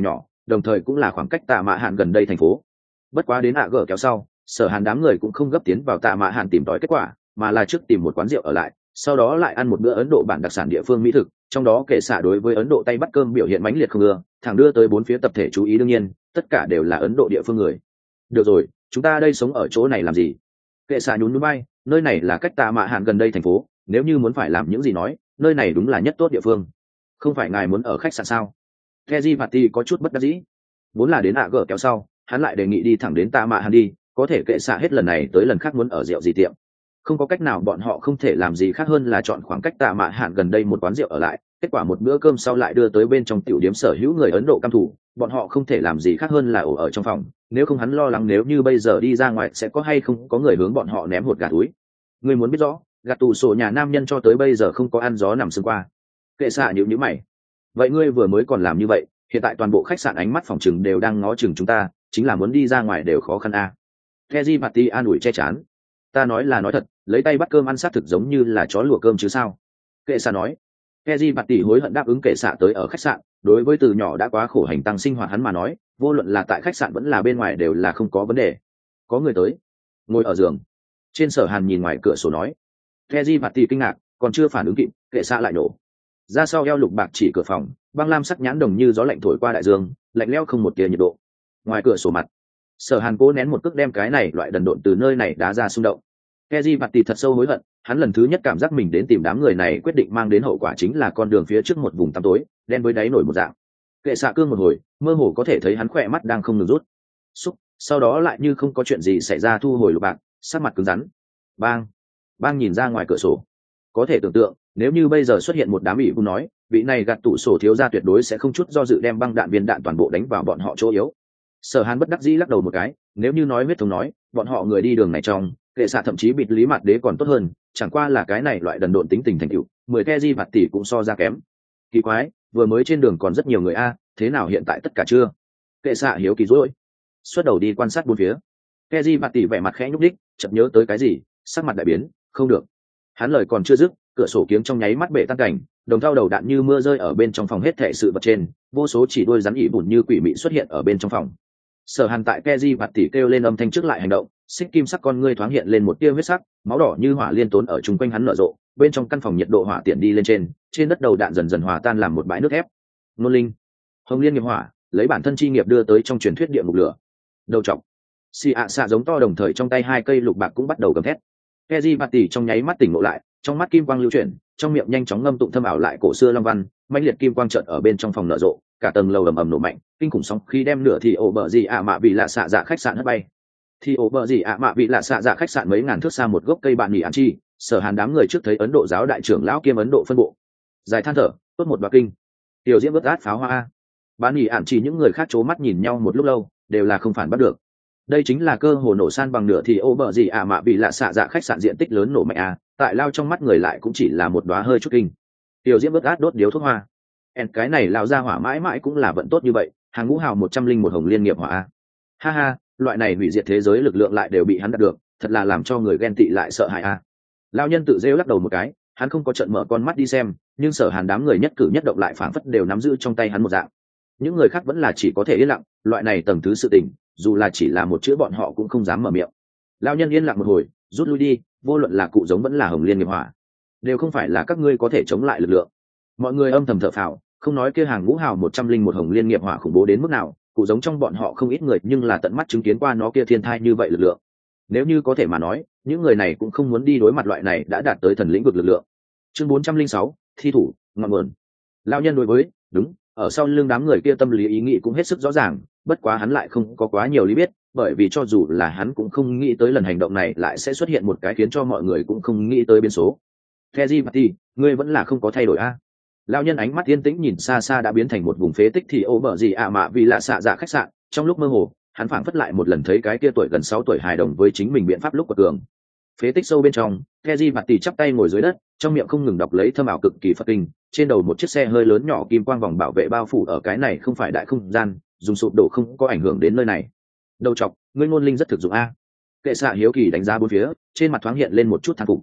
đồng thời cũng là khoảng cách tạ mạ hạn gần đây thành phố. Bất quá đến ạ gở kéo sau, Sở Hàn đám người cũng không gấp tiến vào tạ mạ hạn tìm tòi kết quả, mà là trước tìm một quán rượu ở lại, sau đó lại ăn một bữa Ấn Độ bản đặc sản địa phương mỹ thực, trong đó kệ xạ đối với Ấn Độ tay bắt cơm biểu hiện mãnh liệt không ưa, thẳng đưa tới bốn phía tập thể chú ý, đương nhiên tất cả đều là Ấn Độ địa phương người. Được rồi, chúng ta đây sống ở chỗ này làm gì? Kệ xạ nhún nhún vai, nơi này là cách tạ mạ hạn gần đây thành phố, nếu như muốn phải làm những gì nói, nơi này đúng là nhất tốt địa phương. Không phải ngài muốn ở khách sạn sao? Keji Party có chút bất đắc dĩ, vốn là đến ạ gở kéo sau, hắn lại đề nghị đi thẳng đến tạ mạ hạn đi, có thể kệ xạ hết lần này tới lần khác muốn ở rượu gì tiệm. Không có cách nào, bọn họ không thể làm gì khác hơn là chọn khoảng cách tạ mạ hạn gần đây một quán rượu ở lại, kết quả một bữa cơm sau lại đưa tới bên trong tiểu điếm sở hữu người Ấn Độ cam thủ, bọn họ không thể làm gì khác hơn là ổ ở trong phòng, nếu không hắn lo lắng nếu như bây giờ đi ra ngoài sẽ có hay không có người hướng bọn họ ném hột gà túi. Ngươi muốn biết rõ, gạt tù sổ nhà nam nhân cho tới bây giờ không có ăn gió nằm sương qua. Kệ xạ nhíu nhíu mày. Vậy ngươi vừa mới còn làm như vậy, hiện tại toàn bộ khách sạn ánh mắt phòng chừng đều đang ngó chừng chúng ta, chính là muốn đi ra ngoài đều khó khăn a. À. Keji Party an ủi che chắn. Ta nói là nói thật, lấy tay bắt cơm ăn sát thực giống như là chó lùa cơm chứ sao. Kệ xạ nói. Keji Party hối hận đáp ứng kệ xạ tới ở khách sạn, đối với từ nhỏ đã quá khổ hành tăng sinh hoạt hắn mà nói, vô luận là tại khách sạn vẫn là bên ngoài đều là không có vấn đề. Có người tới, ngồi ở giường. Trên Sở Hàn nhìn ngoài cửa sổ nói. Keji Party kinh ngạc, còn chưa phản ứng kịp, kệ xạ lại nổ. Ra sau eo lục bạc chỉ cửa phòng, băng lam sắc nhãn đồng như gió lạnh thổi qua đại dương, lạnh lẽo không một tia nhiệt độ. Ngoài cửa sổ mặt, Sở Hàn cố nén một cước đem cái này loại đần độn từ nơi này đá ra xung động. Keji Party thật sâu hối hận, hắn lần thứ nhất cảm giác mình đến tìm đám người này quyết định mang đến hậu quả chính là con đường phía trước một vùng tăm tối, đen với đáy nổi một dạng. Kệ xạ cương một hồi, mơ hồ có thể thấy hắn khỏe mắt đang không ngừng rút. Xúc, sau đó lại như không có chuyện gì xảy ra thu hồi lục bạc, sắc mặt cứng rắn. Bang, bang nhìn ra ngoài cửa sổ. Có thể tưởng tượng, nếu như bây giờ xuất hiện một đám ỷ vu nói, vị này gạt tủ sổ thiếu gia tuyệt đối sẽ không chút do dự đem băng đạn viên đạn toàn bộ đánh vào bọn họ chỗ yếu. Sở Hàn bất đắc dĩ lắc đầu một cái, nếu như nói huyết thống nói, bọn họ người đi đường này trong, kệ xạ thậm chí bịt lý mặt đế còn tốt hơn, chẳng qua là cái này loại đần độn tính tình thành tựu, mười Keji bạt tỷ cũng so ra kém. Kỳ quái, vừa mới trên đường còn rất nhiều người a, thế nào hiện tại tất cả chưa? Kệ xạ hiếu kỳ rối, xuất đầu đi quan sát bốn phía. Keji bạt tỷ vẻ mặt khẽ nhúc đích, chợt nhớ tới cái gì, sắc mặt đại biến, không được. Hắn lời còn chưa dứt, cửa sổ kiếng trong nháy mắt bể tan cảnh, đồng thau đầu đạn như mưa rơi ở bên trong phòng, hết thảy sự vật trên, vô số chỉ đuôi rắn ỉ bùn như quỷ mị xuất hiện ở bên trong phòng. Sở Hàn tại Keji bạt tỷ kêu lên âm thanh trước lại hành động, xích kim sắc con ngươi thoáng hiện lên một tia huyết sắc, máu đỏ như hỏa liên tốn ở chung quanh hắn nở rộ, bên trong căn phòng nhiệt độ hỏa tiện đi lên trên, trên đất đầu đạn dần dần hòa tan làm một bãi nước thép. Nôn linh, Hồng Liên nghiệp hỏa, lấy bản thân chi nghiệp đưa tới trong truyền thuyết địa ngục lửa. Đầu trọng, xì ạ xạ giống to đồng thời trong tay hai cây lục bạc cũng bắt đầu gầm thét. Keji bạt tỷ trong nháy mắt tỉnh ngộ lại, trong mắt kim quang lưu chuyển, trong miệng nhanh chóng ngâm tụng thâm ảo lại cổ xưa long văn, mãnh liệt kim quang chợt ở bên trong phòng nở rộ, cả tầng lầu ầm ầm nổ mạnh, kinh khủng sóng khi đem nửa thì ổ bờ gì ạ mạ bị lạ xạ dạ khách sạn hất bay. Thì ổ bờ gì ạ mạ bị lạ xạ dạ khách sạn mấy ngàn thước xa một gốc cây bạn nghỉ ăn chi, Sở Hàn đám người trước thấy Ấn Độ giáo đại trưởng lão kiêm Ấn Độ phân bộ, dài than thở, tốt một đoá kinh. Tiểu diễm vớt át pháo hoa. Bạn nghỉ ạn chỉ những người khác chố mắt nhìn nhau một lúc lâu, đều là không phản bắt được. Đây chính là cơ hồ nổ san bằng nửa thì ổ bờ gì ạ mạ bị lạ xạ dạ khách sạn diện tích lớn nổ mạnh à, tại lao trong mắt người lại cũng chỉ là một đóa hơi chút kinh. Tiểu diễm vớt át đốt điếu thuốc hoa. En cái này lao ra hỏa mãi mãi cũng là vận tốt như vậy, hàng ngũ hào một trăm linh một hồng liên nghiệp hỏa. Ha ha, loại này hủy diệt thế giới lực lượng lại đều bị hắn đạt được, thật là làm cho người ghen tị lại sợ hãi a. Lao nhân tự rêu lắc đầu một cái, hắn không có trận mở con mắt đi xem, nhưng Sở Hàn đám người nhất cử nhất động lại phảng phất đều nắm giữ trong tay hắn một dạng. Những người khác vẫn là chỉ có thể yên lặng, loại này tầng thứ sự tình, dù là chỉ là một chữ bọn họ cũng không dám mở miệng. Lao nhân yên lặng một hồi, rút lui đi, vô luận là cụ giống vẫn là hồng liên nghiệp hỏa, đều không phải là các ngươi có thể chống lại lực lượng. Mọi người âm thầm thở phào, không nói kia hàng ngũ hào một trăm linh một hồng liên nghiệp hỏa khủng bố đến mức nào, cụ giống trong bọn họ không ít người nhưng là tận mắt chứng kiến qua nó kia thiên thai như vậy lực lượng. Nếu như có thể mà nói, những người này cũng không muốn đi đối mặt loại này đã đạt tới thần lĩnh vực lực lượng. Chương bốn trăm linh sáu, thi thủ, ngọn nguồn. Lão nhân đối với, đúng, ở sau lưng đám người kia tâm lý ý nghĩ cũng hết sức rõ ràng, bất quá hắn lại không có quá nhiều lý biết, bởi vì cho dù là hắn cũng không nghĩ tới lần hành động này lại sẽ xuất hiện một cái khiến cho mọi người cũng không nghĩ tới biến số. Keji Party, ngươi vẫn là không có thay đổi a? Lão nhân ánh mắt yên tĩnh nhìn xa xa đã biến thành một vùng phế tích thì ô bờ gì ạ mạ vì lạ xạ dạ khách sạn, trong lúc mơ hồ, hắn phảng phất lại một lần thấy cái kia tuổi gần sáu tuổi hài đồng với chính mình biện pháp lúc của cường. Phế tích sâu bên trong, Keji Party chắp tay ngồi dưới đất, trong miệng không ngừng đọc lấy thâm ảo cực kỳ Phật kinh, trên đầu một chiếc xe hơi lớn nhỏ kim quang vòng bảo vệ bao phủ ở cái này không phải đại không gian, dùng sụp đổ không có ảnh hưởng đến nơi này. Đầu chọc, ngươi ngôn linh rất thực dụng a. Kệ xạ hiếu kỳ đánh giá bốn phía, trên mặt thoáng hiện lên một chút thán phục.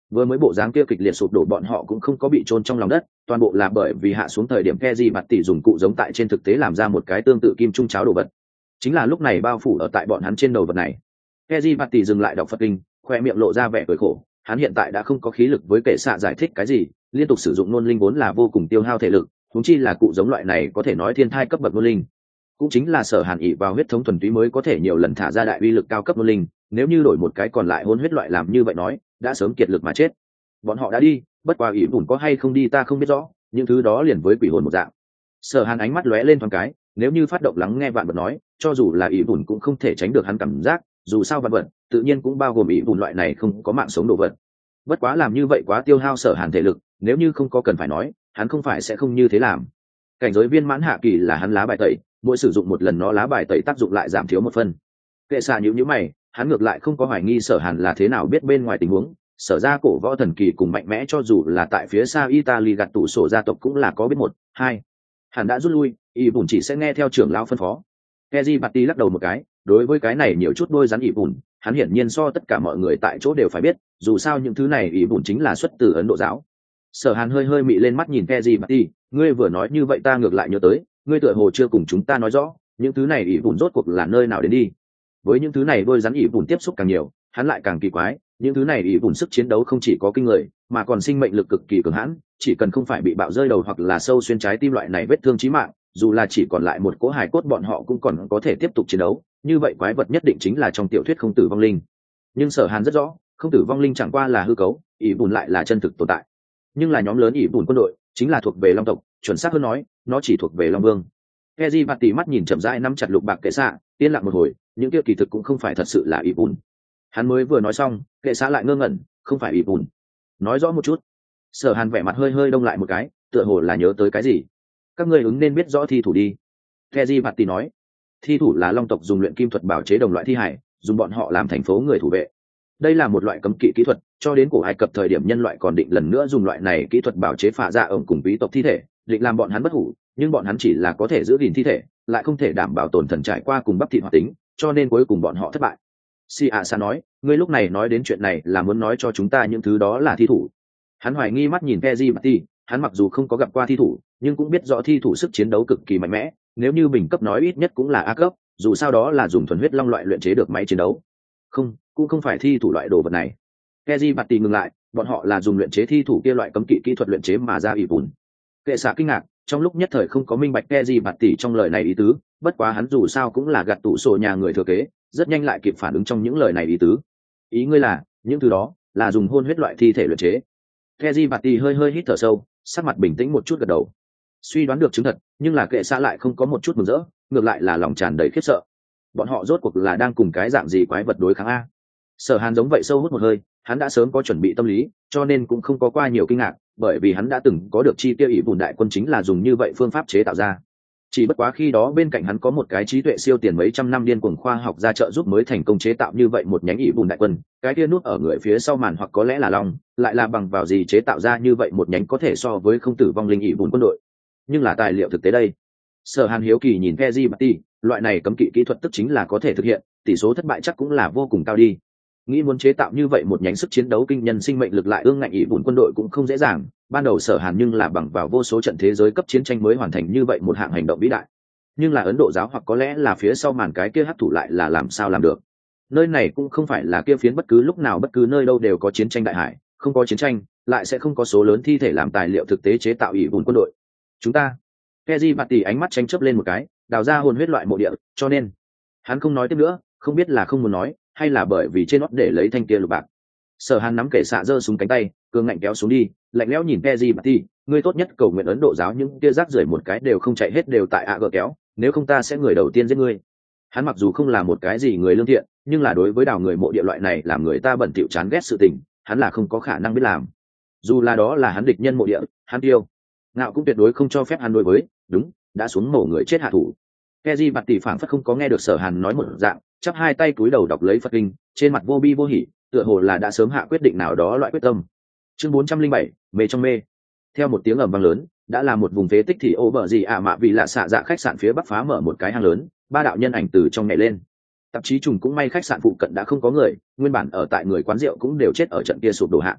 Vừa mới bộ dáng kia kịch liệt sụp đổ bọn họ cũng không có bị chôn trong lòng đất, toàn bộ là bởi vì hạ xuống thời điểm Keji bạt tỷ dùng cụ giống tại trên thực tế làm ra một cái tương tự kim trung cháo đồ vật. Chính là lúc này bao phủ ở tại bọn hắn trên đầu vật này. Keji bạt tỷ dừng lại đọc Phật kinh, khoe miệng lộ ra vẻ cười khổ, hắn hiện tại đã không có khí lực với kệ xạ giải thích cái gì, liên tục sử dụng nôn linh vốn là vô cùng tiêu hao thể lực, huống chi là cụ giống loại này có thể nói thiên thai cấp bậc nôn linh. Cũng chính là Sở Hàn ỷ vào huyết thống thuần túy mới có thể nhiều lần thả ra đại uy lực cao cấp nôn linh, nếu như đổi một cái còn lại hôn huyết loại làm như vậy nói, đã sớm kiệt lực mà chết. Bọn họ đã đi, bất quá ỷ bùn có hay không đi ta không biết rõ, những thứ đó liền với quỷ hồn một dạng. Sở Hàn ánh mắt lóe lên thoáng cái, nếu như phát động lắng nghe vạn vật nói, cho dù là ỷ bùn cũng không thể tránh được hắn cảm giác, dù sao vạn vật tự nhiên cũng bao gồm ỷ bùn loại này không có mạng sống đồ vật. Bất quá làm như vậy quá tiêu hao Sở Hàn thể lực, nếu như không có cần phải nói, hắn không phải sẽ không như thế làm. Cảnh giới viên mãn hạ kỳ là hắn lá bài tẩy, mỗi sử dụng một lần nó lá bài tẩy tác dụng lại giảm thiếu một phần. Kệ xạ nhíu nhíu mày, hắn ngược lại không có hoài nghi Sở Hàn là thế nào biết bên ngoài tình huống, sở ra cổ võ thần kỳ cùng mạnh mẽ cho dù là tại phía xa Italy gạt tủ sổ gia tộc cũng là có biết một, hai. Hắn đã rút lui, y bùn chỉ sẽ nghe theo trưởng lão phân phó. Keji Batti lắc đầu một cái, đối với cái này nhiều chút đôi rắn y bùn, hắn hiển nhiên so tất cả mọi người tại chỗ đều phải biết, dù sao những thứ này y bùn chính là xuất từ Ấn Độ giáo. Sở Hàn hơi hơi mị lên mắt nhìn Keji Batti, ngươi vừa nói như vậy ta ngược lại nhớ tới, ngươi tựa hồ chưa cùng chúng ta nói rõ, những thứ này y bùn rốt cuộc là nơi nào đến đi. Với những thứ này đôi rắn y bùn tiếp xúc càng nhiều, hắn lại càng kỳ quái, những thứ này ý bùn sức chiến đấu không chỉ có kinh người mà còn sinh mệnh lực cực kỳ cường hãn, chỉ cần không phải bị bạo rơi đầu hoặc là sâu xuyên trái tim loại này vết thương chí mạng, dù là chỉ còn lại một cỗ hài cốt bọn họ cũng còn có thể tiếp tục chiến đấu, như vậy quái vật nhất định chính là trong tiểu thuyết không tử vong linh. Nhưng Sở Hàn rất rõ, không tử vong linh chẳng qua là hư cấu, ý bùn lại là chân thực tồn tại. Nhưng là nhóm lớn ý bùn quân đội chính là thuộc về Long tộc, chuẩn xác hơn nói nó chỉ thuộc về Long Vương. Keji bạt tỉ mắt nhìn chậm rãi nắm chặt lục bạc kệ xạ, yên lặng một hồi, những kia kỳ thực cũng không phải thật sự là ý bùn. Hắn mới vừa nói xong, kệ xạ lại ngơ ngẩn, không phải ý bùn. Nói rõ một chút. Sở Hàn vẻ mặt hơi hơi đông lại một cái, tựa hồ là nhớ tới cái gì. Các ngươi ứng nên biết rõ thi thủ đi. Keji bạt tỉ nói, thi thủ là Long tộc dùng luyện kim thuật bảo chế đồng loại thi hải, dùng bọn họ làm thành phố người thủ vệ. Đây là một loại cấm kỵ kỹ thuật, cho đến cổ Ai Cập thời điểm nhân loại còn định lần nữa dùng loại này kỹ thuật bảo chế phả dạ ổng cùng quý tộc thi thể, định làm bọn hắn bất hủ, nhưng bọn hắn chỉ là có thể giữ gìn thi thể, lại không thể đảm bảo tổn thần trải qua cùng bắp thịt hoạt tính, cho nên cuối cùng bọn họ thất bại. Si A Sa nói, ngươi lúc này nói đến chuyện này là muốn nói cho chúng ta những thứ đó là thi thủ. Hắn hoài nghi mắt nhìn Keji Batti, hắn mặc dù không có gặp qua thi thủ, nhưng cũng biết rõ thi thủ sức chiến đấu cực kỳ mạnh mẽ, nếu như bình cấp nói ít nhất cũng là A cấp, dù sao đó là dùng thuần huyết long loại luyện chế được máy chiến đấu. Không, cũng không phải thi thủ loại đồ vật này. Keji Batti ngừng lại, bọn họ là dùng luyện chế thi thủ kia loại cấm kỵ kỹ thuật luyện chế mà ra ỷ bùn. Kệ xạ kinh ngạc, trong lúc nhất thời không có minh bạch Keji Batti trong lời này ý tứ, bất quá hắn dù sao cũng là gạt tủ sổ nhà người thừa kế, rất nhanh lại kịp phản ứng trong những lời này ý tứ. Ý ngươi là, những thứ đó là dùng hôn huyết loại thi thể luyện chế. Keji Batti hơi hơi hít thở sâu, sắc mặt bình tĩnh một chút gật đầu. Suy đoán được chứng thật, nhưng là kệ xạ lại không có một chút mừng rỡ, ngược lại là lòng tràn đầy khiếp sợ. Bọn họ rốt cuộc là đang cùng cái dạng gì quái vật đối kháng a? Sở Hàn giống vậy sâu hút một hơi, hắn đã sớm có chuẩn bị tâm lý, cho nên cũng không có qua nhiều kinh ngạc, bởi vì hắn đã từng có được chi tiêu ỷ bùn đại quân chính là dùng như vậy phương pháp chế tạo ra. Chỉ bất quá khi đó bên cạnh hắn có một cái trí tuệ siêu tiền mấy trăm năm điên cuồng khoa học ra trợ giúp mới thành công chế tạo như vậy một nhánh ỷ bùn đại quân, cái kia nút ở người phía sau màn hoặc có lẽ là long, lại là bằng vào gì chế tạo ra như vậy một nhánh có thể so với không tử vong linh ỷ bùn quân đội. Nhưng là tài liệu thực tế đây. Sở Hàn hiếu kỳ nhìn Keji Batti, loại này cấm kỵ kỹ thuật tức chính là có thể thực hiện, tỷ số thất bại chắc cũng là vô cùng cao đi. Nghĩ muốn chế tạo như vậy một nhánh sức chiến đấu kinh nhân sinh mệnh lực lại ương ngạnh ỷ bùn quân đội cũng không dễ dàng, ban đầu Sở Hàn nhưng là bằng vào vô số trận thế giới cấp chiến tranh mới hoàn thành như vậy một hạng hành động vĩ đại. Nhưng là Ấn Độ giáo hoặc có lẽ là phía sau màn cái kia hấp thụ lại là làm sao làm được. Nơi này cũng không phải là kia phiến bất cứ lúc nào bất cứ nơi đâu đều có chiến tranh đại hải, không có chiến tranh, lại sẽ không có số lớn thi thể làm tài liệu thực tế chế tạo ỷ bùn quân đội. Chúng ta, Keji Batti ánh mắt tranh chớp lên một cái, đào ra hồn huyết loại mộ địa, cho nên hắn không nói tiếp nữa, không biết là không muốn nói, hay là bởi vì trên nót để lấy thanh kia lục bạc. Sở Hàn nắm kệ xạ giơ xuống cánh tay, cường ngạnh kéo xuống đi, lạnh lẽo nhìn Keji Batti, ngươi tốt nhất cầu nguyện Ấn Độ giáo những kia rác rưởi một cái đều không chạy hết đều tại ạ gờ kéo, nếu không ta sẽ người đầu tiên giết ngươi. Hắn mặc dù không là một cái gì người lương thiện, nhưng là đối với đào người mộ địa loại này làm người ta bẩn thỉu chán ghét sự tình, hắn là không có khả năng biết làm. Dù là đó là hắn địch nhân mộ địa, hắn tiêu ngạo cũng tuyệt đối không cho phép hắn đối với, đúng, đã xuống mổ người chết hạ thủ. Keji Batti phảng phất không có nghe được Sở Hàn nói một dạng, chắp hai tay cúi đầu đọc lấy Phật kinh, trên mặt vô bi vô hỉ, tựa hồ là đã sớm hạ quyết định nào đó loại quyết tâm. Chương bốn trăm linh bảy, mê trong mê. Theo một tiếng ầm vang lớn, đã là một vùng phế tích thì ô bờ gì ạ mạ vì lạ xạ dạ khách sạn phía bắc phá mở một cái hang lớn, ba đạo nhân ảnh từ trong nhảy lên. Tạp chí trùng cũng may khách sạn phụ cận đã không có người, nguyên bản ở tại người quán rượu cũng đều chết ở trận kia sụp đổ hạ.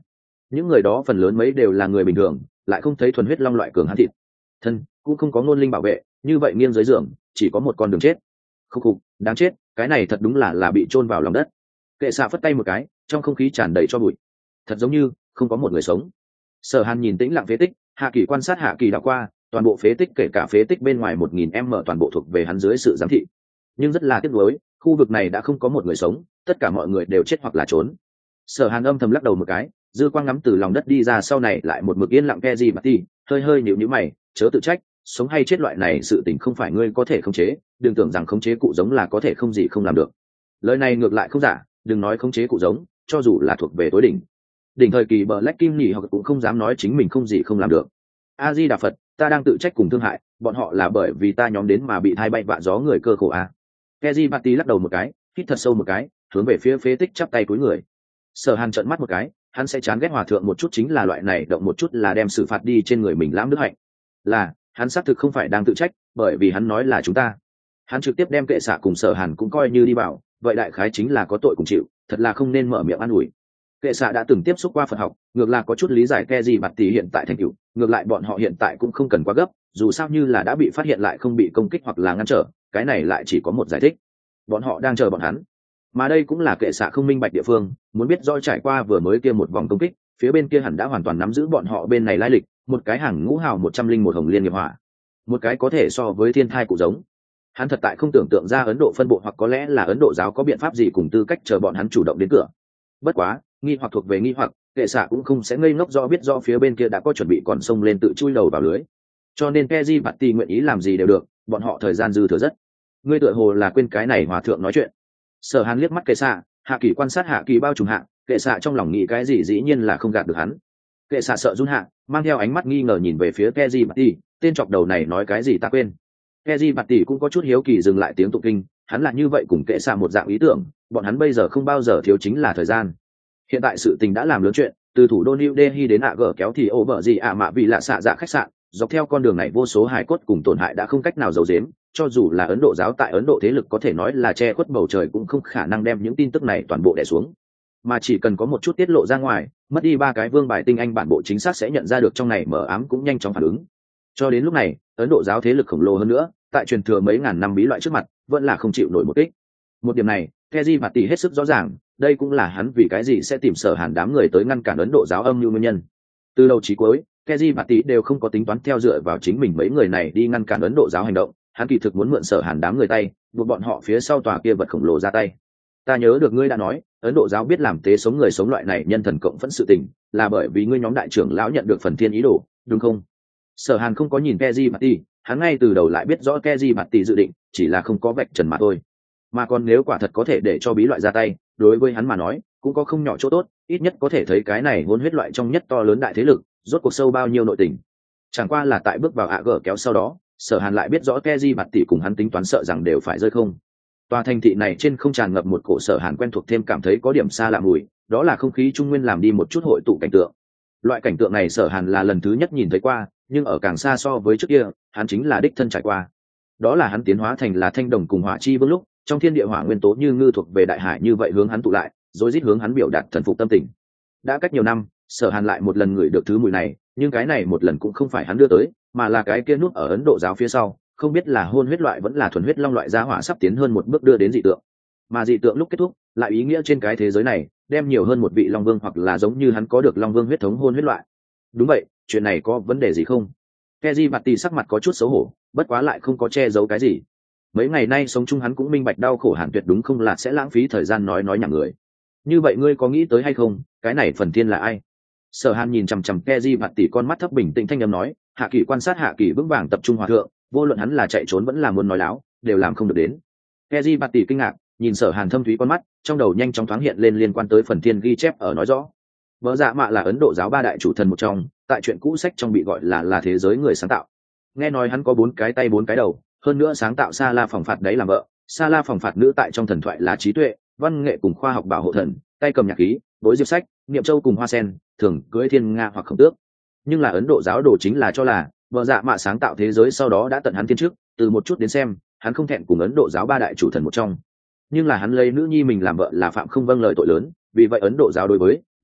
những người đó phần lớn mấy đều là người bình thường, lại không thấy thuần huyết long loại cường hãn thịt thân, cũng không có ngôn linh bảo vệ, như vậy nghiêng dưới giường chỉ có một con đường chết. Khúc khục, đáng chết, cái này thật đúng là là bị chôn vào lòng đất. Kệ xạ phất tay một cái, trong không khí tràn đầy cho bụi, thật giống như không có một người sống. Sở Hàn nhìn tĩnh lặng phế tích, hạ kỳ quan sát hạ kỳ đảo qua, toàn bộ phế tích kể cả phế tích bên ngoài một nghìn m toàn bộ thuộc về hắn dưới sự giám thị. Nhưng rất là tiếc nuối, khu vực này đã không có một người sống, tất cả mọi người đều chết hoặc là trốn. Sở Hàn âm thầm lắc đầu một cái, dư quang ngắm từ lòng đất đi ra, sau này lại một mực yên lặng Keji Bati, hơi hơi nhíu nhíu mày, chớ tự trách, sống hay chết loại này sự tình không phải ngươi có thể khống chế, đừng tưởng rằng khống chế cụ giống là có thể không gì không làm được. Lời này ngược lại không giả, đừng nói khống chế cụ giống, cho dù là thuộc về tối đỉnh đỉnh thời kỳ bờ lách kim nhỉ hoặc cũng không dám nói chính mình không gì không làm được. A Di Đà Phật, ta đang tự trách cùng thương hại, bọn họ là bởi vì ta nhóm đến mà bị thai bay vạ gió người cơ khổ a. Keji Bati lắc đầu một cái, hít thật sâu một cái, hướng về phía phế tích chắp tay cúi người. Sở Hàn trợn mắt một cái, hắn sẽ chán ghét hòa thượng một chút chính là loại này động một chút là đem xử phạt đi trên người mình lãm đức hạnh. Là, hắn xác thực không phải đang tự trách, bởi vì hắn nói là chúng ta. Hắn trực tiếp đem Kệ Xạ cùng Sở Hàn cũng coi như đi vào, vậy đại khái chính là có tội cùng chịu, thật là không nên mở miệng an ủi. Kệ Xạ đã từng tiếp xúc qua Phật học, ngược là có chút lý giải Keji Bati hiện tại thành tựu, ngược lại bọn họ hiện tại cũng không cần quá gấp, dù sao như là đã bị phát hiện lại không bị công kích hoặc là ngăn trở, cái này lại chỉ có một giải thích. Bọn họ đang chờ bọn hắn. Mà đây cũng là Kệ Xạ không minh bạch địa phương, muốn biết do trải qua vừa mới kia một vòng công kích, phía bên kia hẳn đã hoàn toàn nắm giữ bọn họ bên này lai lịch, một cái hàng ngũ hào một trăm linh một hồng liên nghiệp hỏa, một cái có thể so với thiên thai cụ giống. Hắn thật tại không tưởng tượng ra Ấn Độ phân bộ hoặc có lẽ là Ấn Độ giáo có biện pháp gì cùng tư cách chờ bọn hắn chủ động đến cửa. Bất quá, nghi hoặc thuộc về nghi hoặc, Kệ Xạ cũng không sẽ ngây ngốc do biết do phía bên kia đã có chuẩn bị còn xông lên tự chui đầu vào lưới. Cho nên Keji Bati nguyện ý làm gì đều được, bọn họ thời gian dư thừa rất. Ngươi tựa hồ là quên cái này hòa thượng nói chuyện. Sở Hàn liếc mắt Kệ Xạ, hạ kỳ quan sát hạ kỳ bao trùm hạ, Kệ Xạ trong lòng nghĩ cái gì dĩ nhiên là không gạt được hắn. Kệ Xạ sợ run hạ, mang theo ánh mắt nghi ngờ nhìn về phía Keji Bati, tên chọc đầu này nói cái gì ta quên. Keji Bati cũng có chút hiếu kỳ dừng lại tiếng tụng kinh, hắn là như vậy cùng Kệ Xạ một dạng ý tưởng, bọn hắn bây giờ không bao giờ thiếu chính là thời gian. Hiện tại sự tình đã làm lớn chuyện, từ thủ đô New Delhi đến ạ gở kéo thì ổ bờ gì ạ mạ vì lạ xạ dạ khách sạn, dọc theo con đường này vô số hài cốt cùng tổn hại đã không cách nào giấu giếm, cho dù là Ấn Độ giáo tại Ấn Độ thế lực có thể nói là che khuất bầu trời cũng không khả năng đem những tin tức này toàn bộ đè xuống, mà chỉ cần có một chút tiết lộ ra ngoài, mất đi ba cái vương bài tinh anh bản bộ chính xác sẽ nhận ra được trong này mờ ám cũng nhanh chóng phản ứng. Cho đến lúc này, Ấn Độ giáo thế lực khổng lồ hơn nữa, tại truyền thừa mấy ngàn năm bí loại trước mặt, vẫn là không chịu nổi một kích. Một điểm này, Keji Bati hết sức rõ ràng, đây cũng là hắn vì cái gì sẽ tìm Sở Hàn đám người tới ngăn cản Ấn Độ giáo âm mưu nguyên nhân. Từ đầu chí cuối, Keji Bati đều không có tính toán theo dựa vào chính mình mấy người này đi ngăn cản Ấn Độ giáo hành động, hắn kỳ thực muốn mượn Sở Hàn đám người tay, buộc bọn họ phía sau tòa kia vật khổng lồ ra tay. Ta nhớ được ngươi đã nói, Ấn Độ giáo biết làm tế sống người sống loại này nhân thần cộng phẫn sự tình, là bởi vì ngươi nhóm đại trưởng lão nhận được phần thiên ý đồ, đúng không? Sở Hàn không có nhìn Keji Bati, hắn ngay từ đầu lại biết rõ Keji Bati dự định, chỉ là không có vạch trần mà thôi. Mà còn nếu quả thật có thể để cho bí loại ra tay, đối với hắn mà nói, cũng có không nhỏ chỗ tốt, ít nhất có thể thấy cái này hôn huyết loại trong nhất to lớn đại thế lực, rốt cuộc sâu bao nhiêu nội tình. Chẳng qua là tại bước vào ạ gở kéo sau đó, Sở Hàn lại biết rõ Keji Bati cùng hắn tính toán sợ rằng đều phải rơi không. Tòa thành thị này trên không tràn ngập một cổ Sở Hàn quen thuộc thêm cảm thấy có điểm xa lạ mùi, đó là không khí trung nguyên làm đi một chút hội tụ cảnh tượng. Loại cảnh tượng này Sở Hàn là lần thứ nhất nhìn thấy qua, nhưng ở càng xa so với trước kia, hắn chính là đích thân trải qua. Đó là hắn tiến hóa thành là thanh đồng cùng hỏa chi vương lúc, trong thiên địa hỏa nguyên tố như ngư thuộc về đại hải như vậy hướng hắn tụ lại, rồi rít hướng hắn biểu đạt thần phục tâm tình. Đã cách nhiều năm, Sở Hàn lại một lần ngửi được thứ mùi này, nhưng cái này một lần cũng không phải hắn đưa tới, mà là cái kia nút ở Ấn Độ giáo phía sau, không biết là hôn huyết loại vẫn là thuần huyết long loại gia hỏa sắp tiến hơn một bước đưa đến dị tượng. Mà dị tượng lúc kết thúc, lại ý nghĩa trên cái thế giới này, đem nhiều hơn một vị long vương hoặc là giống như hắn có được long vương huyết thống hôn huyết loại. Đúng vậy, chuyện này có vấn đề gì không? Keji Bati sắc mặt có chút xấu hổ, bất quá lại không có che giấu cái gì. Mấy ngày nay sống chung hắn cũng minh bạch đau khổ Hàn Tuyệt đúng không là sẽ lãng phí thời gian nói nói nhảm người. Như vậy ngươi có nghĩ tới hay không, cái này phần thiên là ai? Sở Hàn nhìn chằm chằm Keji Bati con mắt thấp bình tĩnh thanh âm nói, Hạ Kỳ quan sát Hạ Kỳ vững vàng tập trung hòa thượng, vô luận hắn là chạy trốn vẫn là muốn nói láo, đều làm không được đến. Keji Bati kinh ngạc, nhìn Sở Hàn thâm thúy con mắt, trong đầu nhanh chóng thoáng hiện lên liên quan tới phần thiên ghi chép ở nói rõ. Vợ Dạ Mạ là Ấn Độ giáo ba đại chủ thần một trong, tại chuyện cũ sách trong bị gọi là là thế giới người sáng tạo. Nghe nói hắn có bốn cái tay bốn cái đầu, hơn nữa sáng tạo Sa La phòng phạt đấy làm vợ. Sa La phòng phạt nữ tại trong thần thoại là trí tuệ, văn nghệ cùng khoa học bảo hộ thần, tay cầm nhạc khí, bối diệp sách, niệm châu cùng hoa sen, thường cưỡi thiên nga hoặc khổng tước. Nhưng là Ấn Độ giáo đồ chính là cho là Vợ Dạ Mạ sáng tạo thế giới sau đó đã tận hắn thiên trước, từ một chút đến xem, hắn không thẹn cùng Ấn Độ giáo ba đại chủ thần một trong. Nhưng là hắn lấy nữ nhi mình làm vợ là phạm không vâng lời tội lớn, vì vậy Ấn Độ giáo đối với đúng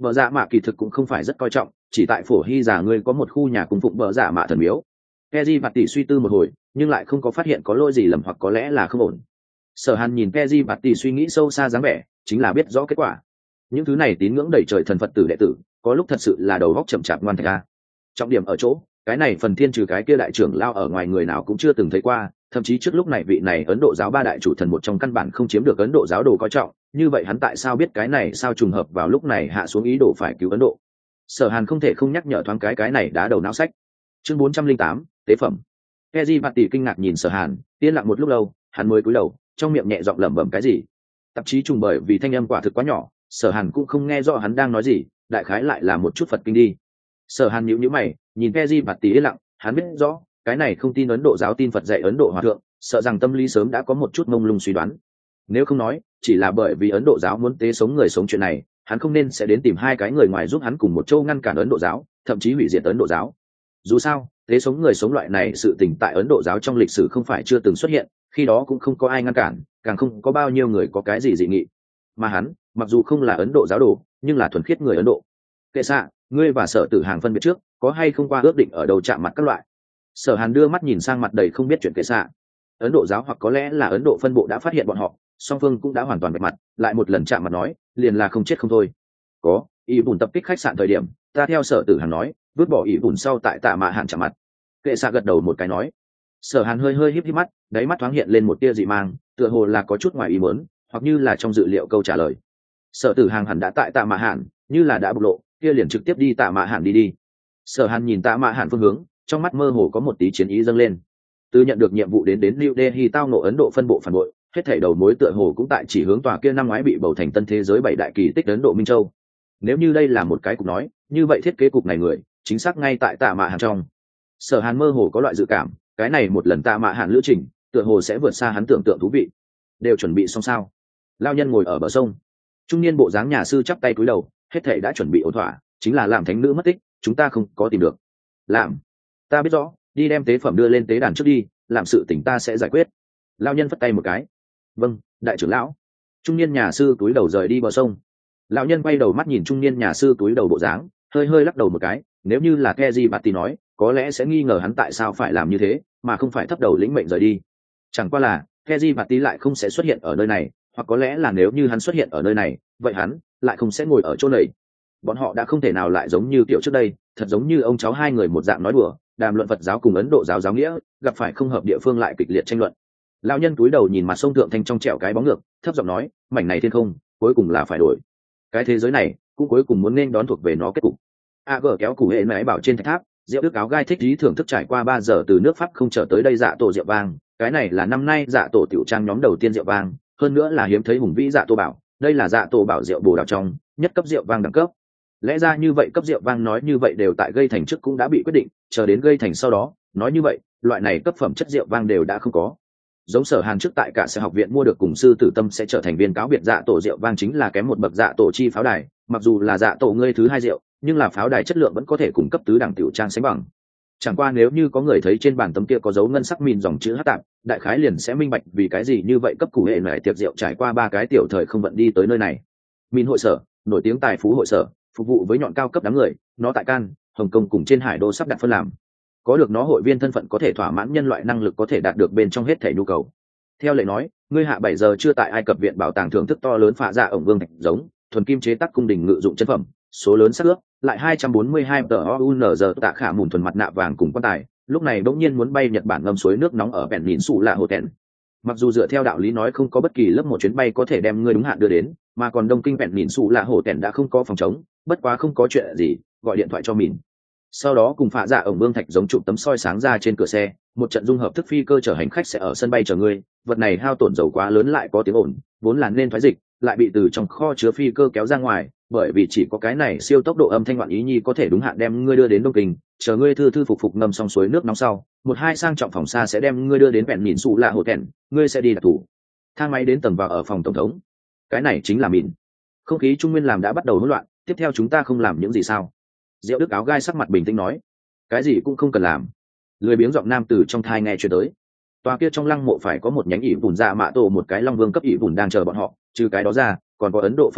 Bờ dạ mạ kỳ thực cũng không phải rất coi trọng, chỉ tại phổ hy già ngươi có một khu nhà cung phụng bờ dạ mạ thần miếu. Keji bạt tỷ suy tư một hồi nhưng lại không có phát hiện có lỗi gì lầm hoặc có lẽ là không ổn. Sở Hàn nhìn Keji bạt tỷ suy nghĩ sâu xa dáng vẻ chính là biết rõ kết quả. Những thứ này tín ngưỡng đầy trời thần phật tử đệ tử có lúc thật sự là đầu góc chậm chạp ngoan thạch a. Trọng điểm ở chỗ cái này phần thiên trừ cái kia đại trưởng lao ở ngoài người nào cũng chưa từng thấy qua, thậm chí trước lúc này vị này Ấn Độ giáo ba đại chủ thần một trong căn bản không chiếm được Ấn Độ giáo đồ coi trọng, như vậy hắn tại sao biết cái này sao trùng hợp vào lúc này hạ xuống ý đồ phải cứu Ấn Độ. Sở Hàn không thể không nhắc nhở thoáng cái cái này đá đầu não sách. Chương bốn trăm linh tám, tế phẩm. Keji Bạt tỷ kinh ngạc nhìn Sở Hàn, yên lặng một lúc lâu, hắn mới cúi đầu, trong miệng nhẹ giọng lẩm bẩm cái gì. Tạp chí trùng bởi vì thanh âm quả thực quá nhỏ, Sở Hàn cũng không nghe rõ hắn đang nói gì, đại khái lại là một chút Phật kinh đi. Sở Hàn nhíu nhíu mày, nhìn Keji Bạt tỷ yên lặng, hắn biết rõ, cái này không tin Ấn Độ giáo tin Phật dạy Ấn Độ hòa thượng, sợ rằng tâm lý sớm đã có một chút mông lung suy đoán. Nếu không nói, chỉ là bởi vì Ấn Độ giáo muốn tế sống người sống chuyện này, hắn không nên sẽ đến tìm hai cái người ngoài giúp hắn cùng một châu ngăn cản Ấn Độ giáo, thậm chí hủy diệt Ấn Độ giáo. Dù sao, tế sống người sống loại này sự tình tại Ấn Độ giáo trong lịch sử không phải chưa từng xuất hiện, khi đó cũng không có ai ngăn cản, càng không có bao nhiêu người có cái gì dị nghị. Mà hắn, mặc dù không là Ấn Độ giáo đồ, nhưng là thuần khiết người Ấn Độ. Kệ xạ, ngươi và Sở Tử Hàng phân biệt trước, có hay không qua ước định ở đầu chạm mặt các loại. Sở Hàn đưa mắt nhìn sang mặt đầy không biết chuyện Kệ xạ. Ấn Độ giáo hoặc có lẽ là Ấn Độ phân bộ đã phát hiện bọn họ, song phương cũng đã hoàn toàn vạch mặt, lại một lần chạm mặt nói, liền là không chết không thôi. Có, ý bùn tập kích khách sạn thời điểm, ta theo Sở Tử Hàng nói, vứt bỏ ý bùn sau tại Tạ Mạ Hàn chạm mặt. Kệ xạ gật đầu một cái nói. Sở Hàn hơi hơi híp híp mắt, đáy mắt thoáng hiện lên một tia dị mang, tựa hồ là có chút ngoài ý muốn, hoặc như là trong dự liệu câu trả lời. Sở Tử Hàng hẳn đã tại Tạ Mạ Hàn, như là đã bộc lộ, kia liền trực tiếp đi Tạ Mạ Hàn đi đi. Sở Hàn nhìn Tạ Mạ Hàn phương hướng, trong mắt mơ hồ có một tí chiến ý dâng lên. Từ nhận được nhiệm vụ đến đến New Delhi tao nộ Ấn Độ phân bộ phản bội, hết thảy đầu mối tựa hồ cũng tại chỉ hướng tòa kia năm ngoái bị bầu thành tân thế giới bảy đại kỳ tích Ấn Độ Minh Châu. Nếu như đây là một cái cục nói, như vậy thiết kế cục này người, chính xác ngay tại Tạ Mạ Hàn trong. Sở Hàn mơ hồ có loại dự cảm, cái này một lần Tạ Mạ Hàn lữ trình, tựa hồ sẽ vượt xa hắn tưởng tượng thú vị. Đều chuẩn bị xong sao? Lao nhân ngồi ở bờ sông, trung niên bộ dáng nhà sư chắp tay cúi đầu, hết thảy đã chuẩn bị ổn thỏa, chính là làm thánh nữ mất tích, chúng ta không có tìm được. Làm, ta biết rõ, đi đem tế phẩm đưa lên tế đàn trước đi, làm sự tình ta sẽ giải quyết. Lao nhân phất tay một cái. Vâng, đại trưởng lão. Trung niên nhà sư cúi đầu rời đi bờ sông. Lão nhân quay đầu mắt nhìn trung niên nhà sư cúi đầu bộ dáng, hơi hơi lắc đầu một cái, nếu như là Keji Bạt tỷ nói, có lẽ sẽ nghi ngờ hắn tại sao phải làm như thế, mà không phải thấp đầu lĩnh mệnh rời đi. Chẳng qua là, Keji Bạt tỷ lại không sẽ xuất hiện ở nơi này, hoặc có lẽ là nếu như hắn xuất hiện ở nơi này, vậy hắn lại không sẽ ngồi ở chỗ này. Bọn họ đã không thể nào lại giống như kiểu trước đây, thật giống như ông cháu hai người một dạng nói đùa, đàm luận Phật giáo cùng Ấn Độ giáo giáo nghĩa, gặp phải không hợp địa phương lại kịch liệt tranh luận. Lão nhân cúi đầu nhìn mặt sông thượng thanh trong trẻo cái bóng ngược, thấp giọng nói, mảnh này thiên không, cuối cùng là phải đổi. Cái thế giới này, cũng cuối cùng muốn nên đón thuộc về nó kết cục. A G kéo củ hệ máy bảo trên thạch tháp, rượu đức áo gai thích trí thưởng thức trải qua ba giờ từ nước Pháp không trở tới đây dạ tổ rượu vang, cái này là năm nay dạ tổ tiểu trang nhóm đầu tiên rượu vang, hơn nữa là hiếm thấy hùng vĩ dạ tổ bảo, đây là dạ tổ bảo rượu Bồ Đào trong, nhất cấp rượu vang đẳng cấp. Lẽ ra như vậy cấp rượu vang nói như vậy đều tại gây thành trước cũng đã bị quyết định, chờ đến gây thành sau đó, nói như vậy, loại này cấp phẩm chất rượu vang đều đã không có. Giống Sở Hàn trước tại cả sở học viện mua được cùng sư tử tâm sẽ trở thành viên cáo biệt dạ tổ rượu vang chính là kém một bậc dạ tổ chi pháo đài, mặc dù là dạ tổ ngươi thứ hai rượu, nhưng là pháo đài chất lượng vẫn có thể cung cấp tứ đẳng tiểu trang sánh bằng. Chẳng qua nếu như có người thấy trên bàn tấm kia có dấu ngân sắc mìn dòng chữ hắc tạp, đại khái liền sẽ minh bạch vì cái gì như vậy cấp củ hệ lại tiệc rượu trải qua ba cái tiểu thời không vận đi tới nơi này. Mìn hội sở, nổi tiếng tài phú hội sở, phục vụ với nhọn cao cấp đám người, nó tại Can, Hồng Kông cùng trên hải đô sắp đặt phân làm. Có được nó hội viên thân phận có thể thỏa mãn nhân loại năng lực có thể đạt được bên trong hết thể nhu cầu. Theo lệ nói, ngươi hạ bảy giờ chưa tại Ai Cập viện bảo tàng thưởng thức to lớn phạ dạ ổng vương thạch giống, thuần kim chế tác cung đình ngự dụng chân phẩm, số lớn sắc ướp, lại hai trăm bốn mươi hai tờ o u n giờ tạ khả mùn thuần mặt nạ vàng cùng quan tài, lúc này bỗng nhiên muốn bay Nhật Bản ngâm suối nước nóng ở bèn nhìn sụ là hồ tèn. Mặc dù dựa theo đạo lý nói không có bất kỳ lớp một chuyến bay có thể đem ngươi đúng hạn đưa đến, mà còn Đông Kinh bèn nhìn sụ là hồ tèn đã không có phòng chống, bất quá không có chuyện gì, gọi điện thoại cho mình. Sau đó cùng phạ dạ ổng vương thạch giống chụp tấm soi sáng ra trên cửa xe, một trận dung hợp thức phi cơ chở hành khách sẽ ở sân bay chờ ngươi, vật này hao tổn dầu quá lớn lại có tiếng ồn, vốn là nên thoái dịch, lại bị từ trong kho chứa phi cơ kéo ra ngoài, bởi vì chỉ có cái này siêu tốc độ âm thanh ngoạn ý nhi có thể đúng hạn đem ngươi đưa đến Đông Kinh, chờ ngươi thư thư phục phục ngâm xong suối nước nóng sau, một hai sang trọng phòng xa sẽ đem ngươi đưa đến vẹn nhìn sụ lạ hồ tèn, ngươi sẽ đi đặc thủ thang máy đến tầng vào ở phòng tổng thống. Cái này chính là mìn. Không khí trung nguyên làm đã bắt đầu hỗn loạn, tiếp theo chúng ta không làm những gì sao? Diệu Đức áo gai sắc mặt bình tĩnh nói, cái gì cũng không cần làm. Lười biếng giọng nam từ trong thai nghe truyền tới. Tòa kia trong lăng mộ phải có một nhánh ỷ bùn dạ mạ tổ một cái long vương cấp ỷ bùn đang chờ bọn họ, trừ cái đó ra còn có Ấn Độ phân bộ,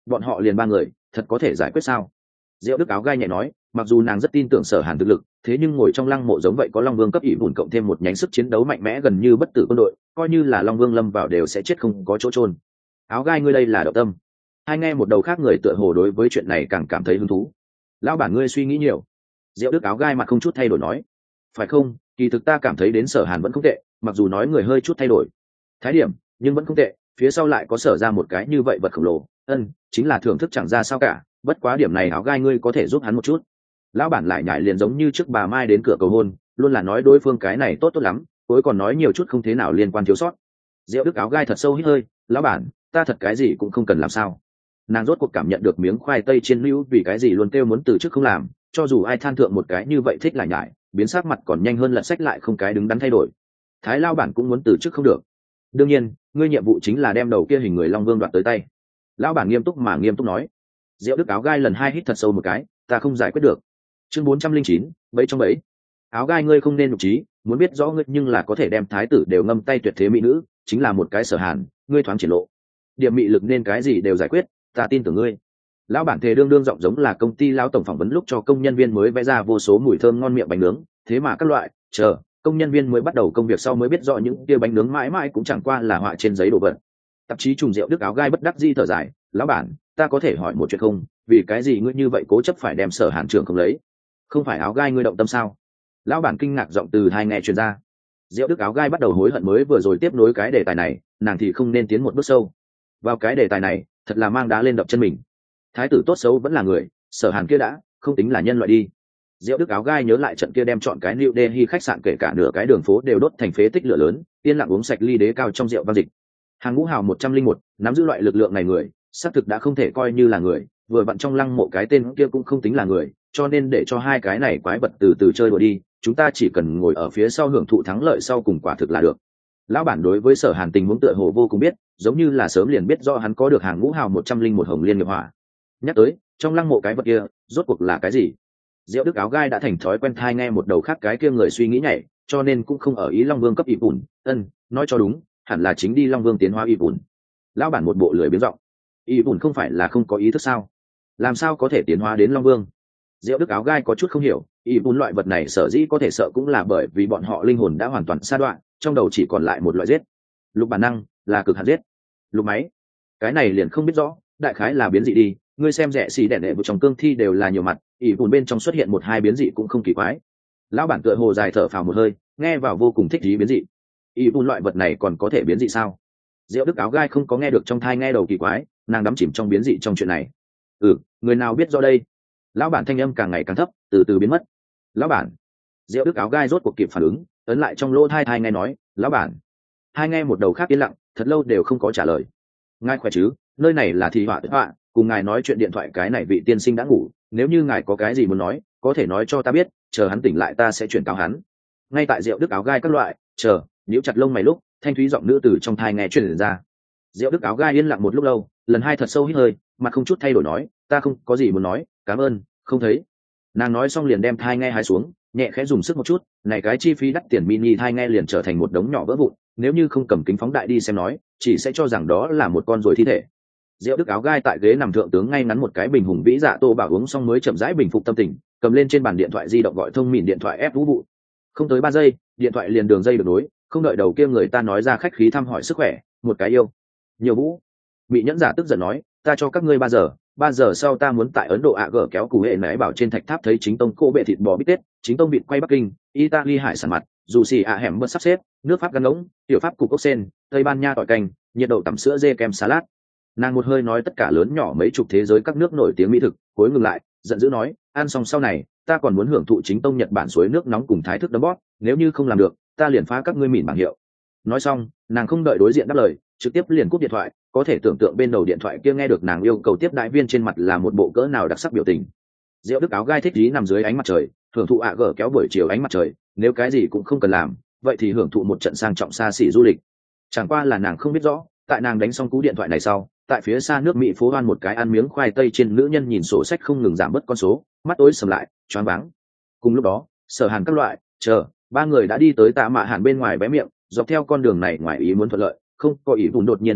bọn họ liền ba người thật có thể giải quyết sao? Diệu Đức áo gai nhẹ nói, mặc dù nàng rất tin tưởng Sở Hàn thực lực, thế nhưng ngồi trong lăng mộ giống vậy có Long Vương cấp ỷ vụn cộng thêm một nhánh sức chiến đấu mạnh mẽ gần như bất tử quân đội, coi như là Long Vương lâm vào đều sẽ chết không có chỗ trôn. Áo gai ngươi đây là động tâm. Hai nghe một đầu khác người tựa hồ đối với chuyện này càng cảm thấy hứng thú. Lão bản ngươi suy nghĩ nhiều. Diệu Đức áo gai mặt không chút thay đổi nói, phải không, kỳ thực ta cảm thấy đến Sở Hàn vẫn không tệ, mặc dù nói người hơi chút thay đổi thái điểm nhưng vẫn không tệ, phía sau lại có Sở ra một cái như vậy vật khổng lồ, ân chính là thưởng thức chẳng ra sao cả, bất quá điểm này áo gai ngươi có thể giúp hắn một chút. Lão bản lại nhảy liền giống như trước bà Mai đến cửa cầu hôn, luôn là nói đối phương cái này tốt tốt lắm, cuối còn nói nhiều chút không thế nào liên quan thiếu sót. Diệu Đức áo gai thật sâu hít hơi, lão bản ta thật cái gì cũng không cần làm sao? Nàng rốt cuộc cảm nhận được miếng khoai tây trên lưu vì cái gì luôn kêu muốn từ chức không làm, cho dù ai than thượng một cái như vậy thích lại nhải, biến sắc mặt còn nhanh hơn lật sách lại không cái đứng đắn thay đổi. Thái lao bản cũng muốn từ chức không được. Đương nhiên ngươi nhiệm vụ chính là đem đầu kia hình người Long Vương đoạt tới tay. Lão bản nghiêm túc mà nghiêm túc nói. Diệu Đức áo gai lần hai hít thật sâu một cái, ta không giải quyết được. Chương bốn trăm linh chín, bẫy trong bẫy. Áo gai ngươi không nên nhục trí, muốn biết rõ ngươi nhưng là có thể đem thái tử đều ngâm tay tuyệt thế mỹ nữ, chính là một cái Sở Hàn, ngươi thoáng triển lộ điểm mị lực nên cái gì đều giải quyết, ta tin tưởng ngươi. Lão bản thề đương đương giọng giống là công ty lão tổng phỏng vấn lúc cho công nhân viên mới vẽ ra vô số mùi thơm ngon miệng bánh nướng, thế mà các loại chờ công nhân viên mới bắt đầu công việc sau mới biết rõ những kia bánh nướng mãi mãi cũng chẳng qua là họa trên giấy đồ vật. Tạp chí trùng rượu Đức áo gai bất đắc dĩ thở dài, lão bản ta có thể hỏi một chuyện không, vì cái gì ngươi như vậy cố chấp phải đem Sở Hàn trưởng không lấy? Không phải áo gai ngươi động tâm sao? Lão bản kinh ngạc giọng từ hai nghe truyền ra. Diệu Đức áo gai bắt đầu hối hận mới vừa rồi tiếp nối cái đề tài này, nàng thì không nên tiến một bước sâu vào cái đề tài này, thật là mang đá lên đập chân mình. Thái tử tốt xấu vẫn là người, Sở Hàn kia đã không tính là nhân loại đi. Diệu Đức áo gai nhớ lại trận kia đem chọn cái New Delhi khách sạn kể cả nửa cái đường phố đều đốt thành phế tích lửa lớn, yên lặng uống sạch ly đế cao trong rượu vang dịch. Hàng Ngũ Hào một trăm linh một, nắm giữ loại lực lượng này người, xác thực đã không thể coi như là người, vừa vặn trong lăng mộ cái tên kia cũng không tính là người, cho nên để cho hai cái này quái vật từ từ chơi đùa đi, chúng ta chỉ cần ngồi ở phía sau hưởng thụ thắng lợi sau cùng quả thực là được. Lão bản đối với Sở Hàn tình huống tựa hồ vô cùng biết, giống như là sớm liền biết rõ hắn có được Hàng Ngũ Hào một trăm linh một hồng liên nghiệp hỏa. Nhắc tới trong lăng mộ cái vật kia rốt cuộc là cái gì? Diệu Đức áo gai đã thành thói quen thai nghe một đầu khác cái kia người suy nghĩ nhảy, cho nên cũng không ở ý Long Vương cấp ỷ bùn. Ân nói cho đúng, hẳn là chính đi Long Vương tiến hóa ỷ bùn. Lão bản một bộ lười biếng giọng, ỷ bùn không phải là không có ý thức sao? Làm sao có thể tiến hóa đến Long Vương? Diệu Đức áo gai có chút không hiểu, ỷ bùn loại vật này sở dĩ có thể sợ cũng là bởi vì bọn họ linh hồn đã hoàn toàn sa đoạn, trong đầu chỉ còn lại một loại giết. Lục bản năng là cực hạt giết. Lục máy, cái này liền không biết rõ, đại khái là biến dị đi. Ngươi xem rẻ xì đẻ đệ vụ trong cương thi đều là nhiều mặt, ỷ bùn bên trong xuất hiện một hai biến dị cũng không kỳ quái. Lão bản tựa hồ dài thở phào một hơi, nghe vào vô cùng thích ý biến dị. Ỷ bùn loại vật này còn có thể biến dị sao? Diệu Đức áo gai không có nghe được trong thai nghe đầu kỳ quái, nàng đắm chìm trong biến dị trong chuyện này. Ừ, người nào biết rõ đây? Lão bản thanh âm càng ngày càng thấp, từ từ biến mất. Lão bản. Diệu Đức áo gai rốt cuộc kịp phản ứng, ấn lại trong lỗ thai thai nghe nói, lão bản. Hai nghe một đầu khác yên lặng, thật lâu đều không có trả lời. Ngài khỏe chứ? Nơi này là thị họa tự họa, cùng ngài nói chuyện điện thoại cái này vị tiên sinh đã ngủ, nếu như ngài có cái gì muốn nói có thể nói cho ta biết, chờ hắn tỉnh lại ta sẽ chuyển cáo hắn. Ngay tại Diệu Đức áo gai các loại chờ nhíu chặt lông mày lúc thanh thúy giọng nữ từ trong thai nghe truyền ra. Diệu Đức áo gai yên lặng một lúc lâu, lần hai thật sâu hít hơi, mặt không chút thay đổi nói, ta không có gì muốn nói, cảm ơn, không thấy. Nàng nói xong liền đem thai nghe hái xuống, nhẹ khẽ dùng sức một chút, này cái chi phí đắt tiền mini thai nghe liền trở thành một đống nhỏ vỡ vụn, nếu như không cầm kính phóng đại đi xem nói chỉ sẽ cho rằng đó là một con ruồi thi thể. Diệu Đức áo gai tại ghế nằm thượng tướng ngay ngắn một cái bình hùng vĩ dạ tô bảo uống xong mới chậm rãi bình phục tâm tình, cầm lên trên bàn điện thoại di động gọi thông mìn điện thoại ép vũ vụ. Không tới ba giây, điện thoại liền đường dây được nối, không đợi đầu kia người ta nói ra khách khí thăm hỏi sức khỏe, một cái yêu. Nhiều vũ. Bị nhẫn giả tức giận nói, ta cho các ngươi ba giờ, ba giờ sau ta muốn tại Ấn Độ ạ gở kéo củ hệ nãy bảo trên thạch tháp thấy chính tông cô bệ thịt bò bít tết, chính tông vịt quay Bắc Kinh, Italy hải sản mặt, dù xì ạ hẻm bớt sắp xếp, nước Pháp gan ngỗng, tiểu Pháp cục ốc sen, Tây Ban Nha tỏi canh, nhiệt độ tẩm sữa dê kem salad. Nàng một hơi nói tất cả lớn nhỏ mấy chục thế giới các nước nổi tiếng mỹ thực, cuối ngừng lại giận dữ nói, ăn xong sau này ta còn muốn hưởng thụ chính tông Nhật Bản suối nước nóng cùng thái thức đấm bót, nếu như không làm được ta liền phá các ngươi mỉn bảng hiệu. Nói xong nàng không đợi đối diện đáp lời, trực tiếp liền cúp điện thoại. Có thể tưởng tượng bên đầu điện thoại kia nghe được nàng yêu cầu tiếp đại viên trên mặt là một bộ cỡ nào đặc sắc biểu tình. Diệu Đức áo gai thích ý nằm dưới ánh mặt trời, hưởng thụ ạ gở kéo buổi chiều ánh mặt trời, nếu cái gì cũng không cần làm vậy thì hưởng thụ một trận sang trọng xa xỉ du lịch. Chẳng qua là nàng không biết rõ, tại nàng đánh xong cú điện thoại này sau, tại phía xa nước Mỹ phố hoan một cái ăn miếng khoai tây trên nữ nhân nhìn sổ sách không ngừng giảm bớt con số, mắt tối sầm lại, choáng váng. Cùng lúc đó Sở Hàn các loại chờ ba người đã đi tới Tạ Mạ Hàn bên ngoài bé miệng, dọc theo con đường này ngoài ý muốn thuận lợi, không có ý bùn đột nhiên tập kích,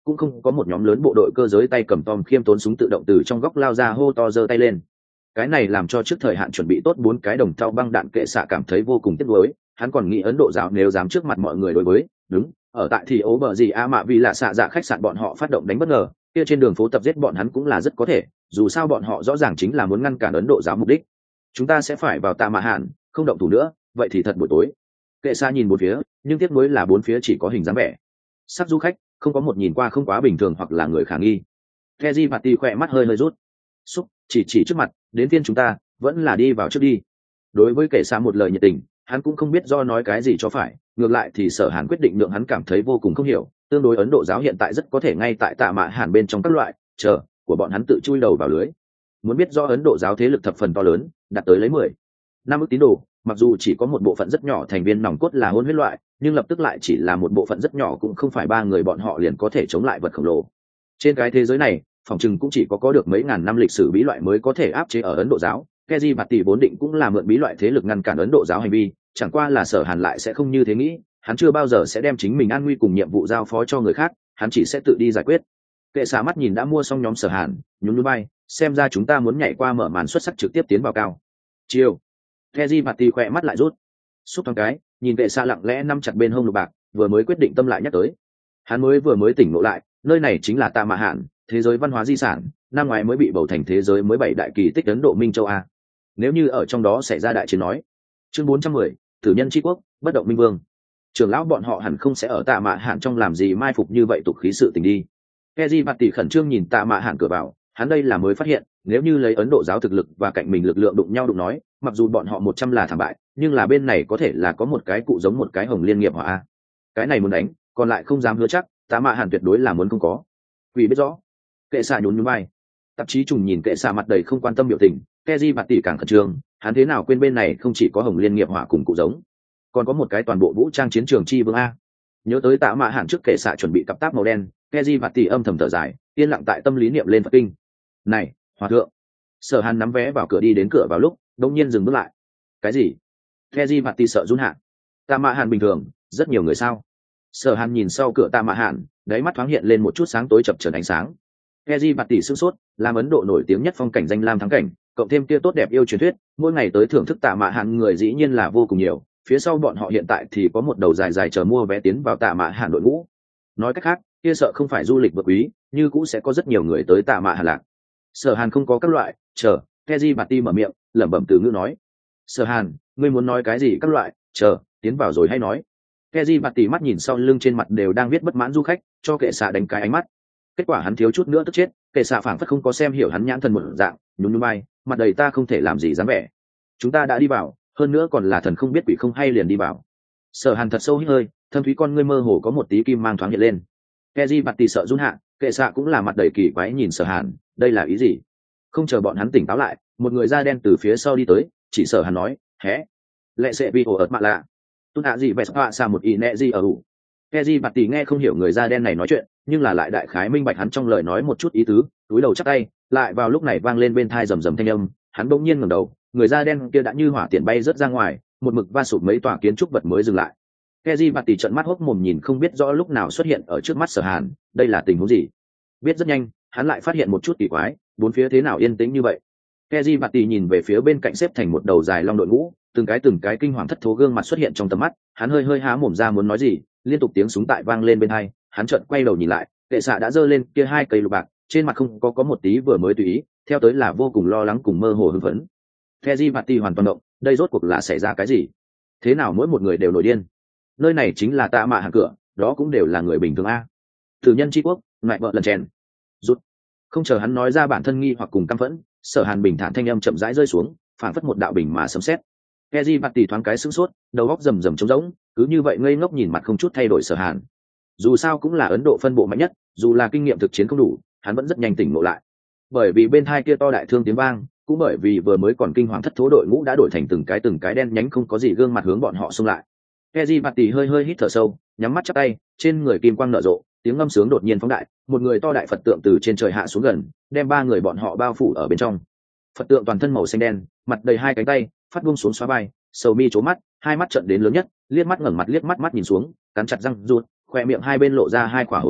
cũng không có một nhóm lớn bộ đội cơ giới tay cầm tom khiêm tốn súng tự động từ trong góc lao ra hô to giơ tay lên. Cái này làm cho trước thời hạn chuẩn bị tốt bốn cái đồng thau băng đạn kệ xạ cảm thấy vô cùng tiếc nuối. Hắn còn nghĩ Ấn Độ giáo nếu dám trước mặt mọi người đối với đúng ở tại thì ố bờ gì a mạ vì là xạ dạ khách sạn bọn họ phát động đánh bất ngờ, kia trên đường phố tập giết bọn hắn cũng là rất có thể, dù sao bọn họ rõ ràng chính là muốn ngăn cản Ấn Độ giáo mục đích. Chúng ta sẽ phải vào Tạ Mạ Hạn, không động thủ nữa, vậy thì thật buổi tối. Kệ xa nhìn bốn phía, nhưng tiếc nuối là bốn phía chỉ có hình dáng vẻ sắc du khách, không có một nhìn qua không quá bình thường hoặc là người khả nghi. Keji Patty khỏe mắt hơi hơi rút, xúc chỉ chỉ trước mặt, đến phiên chúng ta, vẫn là đi vào trước đi. Đối với Kệ xa một lời nhiệt tình, hắn cũng không biết do nói cái gì cho phải, ngược lại thì Sở Hàn quyết định nhượng hắn cảm thấy vô cùng không hiểu. Tương đối Ấn Độ giáo hiện tại rất có thể ngay tại Tạ Mạ Hạn bên trong các loại chờ của bọn hắn tự chui đầu vào lưới. Muốn biết do Ấn Độ giáo thế lực thập phần to lớn, đạt tới lấy mười năm ức tín đồ, mặc dù chỉ có một bộ phận rất nhỏ thành viên nòng cốt là hôn huyết loại, nhưng lập tức lại chỉ là một bộ phận rất nhỏ, cũng không phải ba người bọn họ liền có thể chống lại vật khổng lồ. Trên cái thế giới này, phòng chừng cũng chỉ có có được mấy ngàn năm lịch sử bí loại mới có thể áp chế ở Ấn Độ giáo. Keji Patty vốn định cũng là mượn bí loại thế lực ngăn cản Ấn Độ giáo hành vi, chẳng qua là Sở Hàn lại sẽ không như thế nghĩ, hắn chưa bao giờ sẽ đem chính mình an nguy cùng nhiệm vụ giao phó cho người khác, hắn chỉ sẽ tự đi giải quyết. Kệ xạ mắt nhìn đã mua xong nhóm Sở Hàn, nhún nhún vai, xem ra chúng ta muốn nhảy qua mở màn xuất sắc trực tiếp tiến vào cao chiều. Keji Patty khỏe mắt lại rút, xúc thoáng cái, nhìn Kệ xạ lặng lẽ nắm chặt bên hông lục bạc, vừa mới quyết định tâm lại nhắc tới. Hắn mới vừa mới tỉnh ngộ lại, nơi này chính là Tạ Mạ Hạn, thế giới văn hóa di sản, năm ngoái mới bị bầu thành thế giới mới bảy đại kỳ tích Ấn Độ Minh Châu A. Nếu như ở trong đó xảy ra đại chiến nói. Chương bốn trăm mười, Tử nhân tri quốc, bất động minh vương. Trưởng lão bọn họ hẳn không sẽ ở Tạ Mạ Hạn trong làm gì mai phục như vậy tục khí sự tình đi. Keji Patty khẩn trương nhìn Tạ Mạ Hạn cửa vào, hắn đây là mới phát hiện, nếu như lấy Ấn Độ giáo thực lực và cạnh mình lực lượng đụng nhau đụng nói, mặc dù bọn họ một trăm là thảm bại, nhưng là bên này có thể là có một cái cụ giống một cái hồng liên nghiệp hỏa a. Cái này muốn đánh, còn lại không dám hứa chắc, Tạ Mạ Hạn tuyệt đối là muốn không có. Vì biết rõ. Kệ xạ nhún nhún vai. Tạp chí trùng nhìn Kệ xạ mặt đầy không quan tâm biểu tình, Keji Patty càng khẩn trương, hắn thế nào quên bên này không chỉ có hồng liên nghiệp hỏa cùng cụ giống, còn có một cái toàn bộ vũ trang chiến trường chi vương a. Nhớ tới Tạ Mạ Hạn trước Kệ xạ chuẩn bị cặp táp màu đen, Keji Patty âm thầm thở dài, yên lặng tại tâm lý niệm lên Phật kinh. Này, hòa thượng. Sở Hàn nắm vé vào cửa đi đến cửa vào lúc, đột nhiên dừng bước lại. Cái gì? Keji Patty sợ run hạ. Tạ Mạ Hạn bình thường, rất nhiều người sao? Sở Hàn nhìn sau cửa Tạ Mạ Hạn, đáy mắt thoáng hiện lên một chút sáng tối chập chờn ánh sáng. Keji Patty sửng sốt, làm Ấn Độ nổi tiếng nhất phong cảnh danh lam thắng cảnh, cộng thêm kia tốt đẹp yêu truyền thuyết, mỗi ngày tới thưởng thức Tạ Mạ Hạn người dĩ nhiên là vô cùng nhiều. Phía sau bọn họ hiện tại thì có một đầu dài dài chờ mua vé tiến vào Tạ Mạ Hạn đội ngũ. Nói cách khác, kia sợ không phải du lịch vượt quý, như cũ sẽ có rất nhiều người tới Tạ Mạ Hạn lạc. Sở Hàn không có các loại, chờ, Keji Patty mở miệng, lẩm bẩm từ ngữ nói. Sở Hàn, ngươi muốn nói cái gì các loại, chờ, tiến vào rồi hay nói. Keji Patty mắt nhìn sau lưng trên mặt đều đang viết bất mãn du khách, cho Kệ xạ đánh cái ánh mắt. Kết quả hắn thiếu chút nữa tức chết, Kệ xạ phảng phất không có xem hiểu hắn nhãn thần một dạng, nhún nhún vai, mặt đầy ta không thể làm gì dám vẻ. Chúng ta đã đi vào, hơn nữa còn là thần không biết quỷ không hay liền đi vào. Sở Hàn thật sâu hít hơi, thâm thúy con ngươi mơ hồ có một tí kim mang thoáng hiện lên. Keji Patty sợ run hạ, Kệ xạ cũng là mặt đầy kỳ quái nhìn Sở Hàn, đây là ý gì? Không chờ bọn hắn tỉnh táo lại, một người da đen từ phía sau đi tới, chỉ Sở Hàn nói, hé, lệ sẽ bị ổ ợt mạ lạ. Tụt hạ gì vẹt họa xa một ý nẹ gì ở ủ. Keji Patty nghe không hiểu người da đen này nói chuyện, nhưng là lại đại khái minh bạch hắn trong lời nói một chút ý tứ, túi đầu chắp tay, lại vào lúc này vang lên bên tai rầm rầm thanh âm, hắn bỗng nhiên ngẩng đầu, người da đen kia đã như hỏa tiễn bay rớt ra ngoài, một mực va sụp mấy tòa kiến trúc vật mới dừng lại. Keji Patty trợn mắt hốc mồm nhìn không biết rõ lúc nào xuất hiện ở trước mắt Sở Hàn, đây là tình huống gì? Biết rất nhanh, hắn lại phát hiện một chút kỳ quái, bốn phía thế nào yên tĩnh như vậy? Keji Patty nhìn về phía bên cạnh xếp thành một đầu dài long đội ngũ, từng cái từng cái kinh hoàng thất thố gương mặt xuất hiện trong tầm mắt, hắn hơi hơi há mồm ra muốn nói gì, liên tục tiếng súng tại vang lên bên tai, hắn chợt quay đầu nhìn lại, Kệ xạ đã giơ lên kia hai cây lục bạc, trên mặt không có có một tí vừa mới tùy ý, theo tới là vô cùng lo lắng cùng mơ hồ hưng phấn. Keji Patty hoàn toàn động, đây rốt cuộc là xảy ra cái gì? Thế nào mỗi một người đều nổi điên? Nơi này chính là Tạ Mạ Hạn cửa, đó cũng đều là người bình thường a. Tử nhân tri quốc, ngại vợ lần chèn. Rút. Không chờ hắn nói ra bản thân nghi hoặc cùng căm phẫn, Sở Hàn bình thản thanh âm chậm rãi rơi xuống, phảng phất một đạo bình mà sấm sét. Keji Patty thoáng cái sững sốt, đầu óc rầm rầm trống rỗng, cứ như vậy ngây ngốc nhìn mặt không chút thay đổi Sở Hàn. Dù sao cũng là Ấn Độ phân bộ mạnh nhất, dù là kinh nghiệm thực chiến không đủ, hắn vẫn rất nhanh tỉnh ngộ lại. Bởi vì bên hai kia to đại thương tiếng vang, cũng bởi vì vừa mới còn kinh hoàng thất thố đội ngũ đã đổi thành từng cái từng cái đen nhánh không có gì gương mặt hướng bọn họ xông lại. Keji Patty hơi hơi hít thở sâu, nhắm mắt chắp tay, trên người kim quang nở rộ, tiếng ngâm sướng đột nhiên phóng đại, một người to đại Phật tượng từ trên trời hạ xuống gần, đem ba người bọn họ bao phủ ở bên trong. Phật tượng toàn thân màu xanh đen, mặt đầy hai cánh tay, phát buông xuống xóa vai, sầu mi chố mắt, hai mắt trợn đến lớn nhất, liếc mắt ngẩng mặt liếc mắt mắt nhìn xuống, cắn chặt răng rụt, khoe miệng hai bên lộ ra hai quả hổ nha,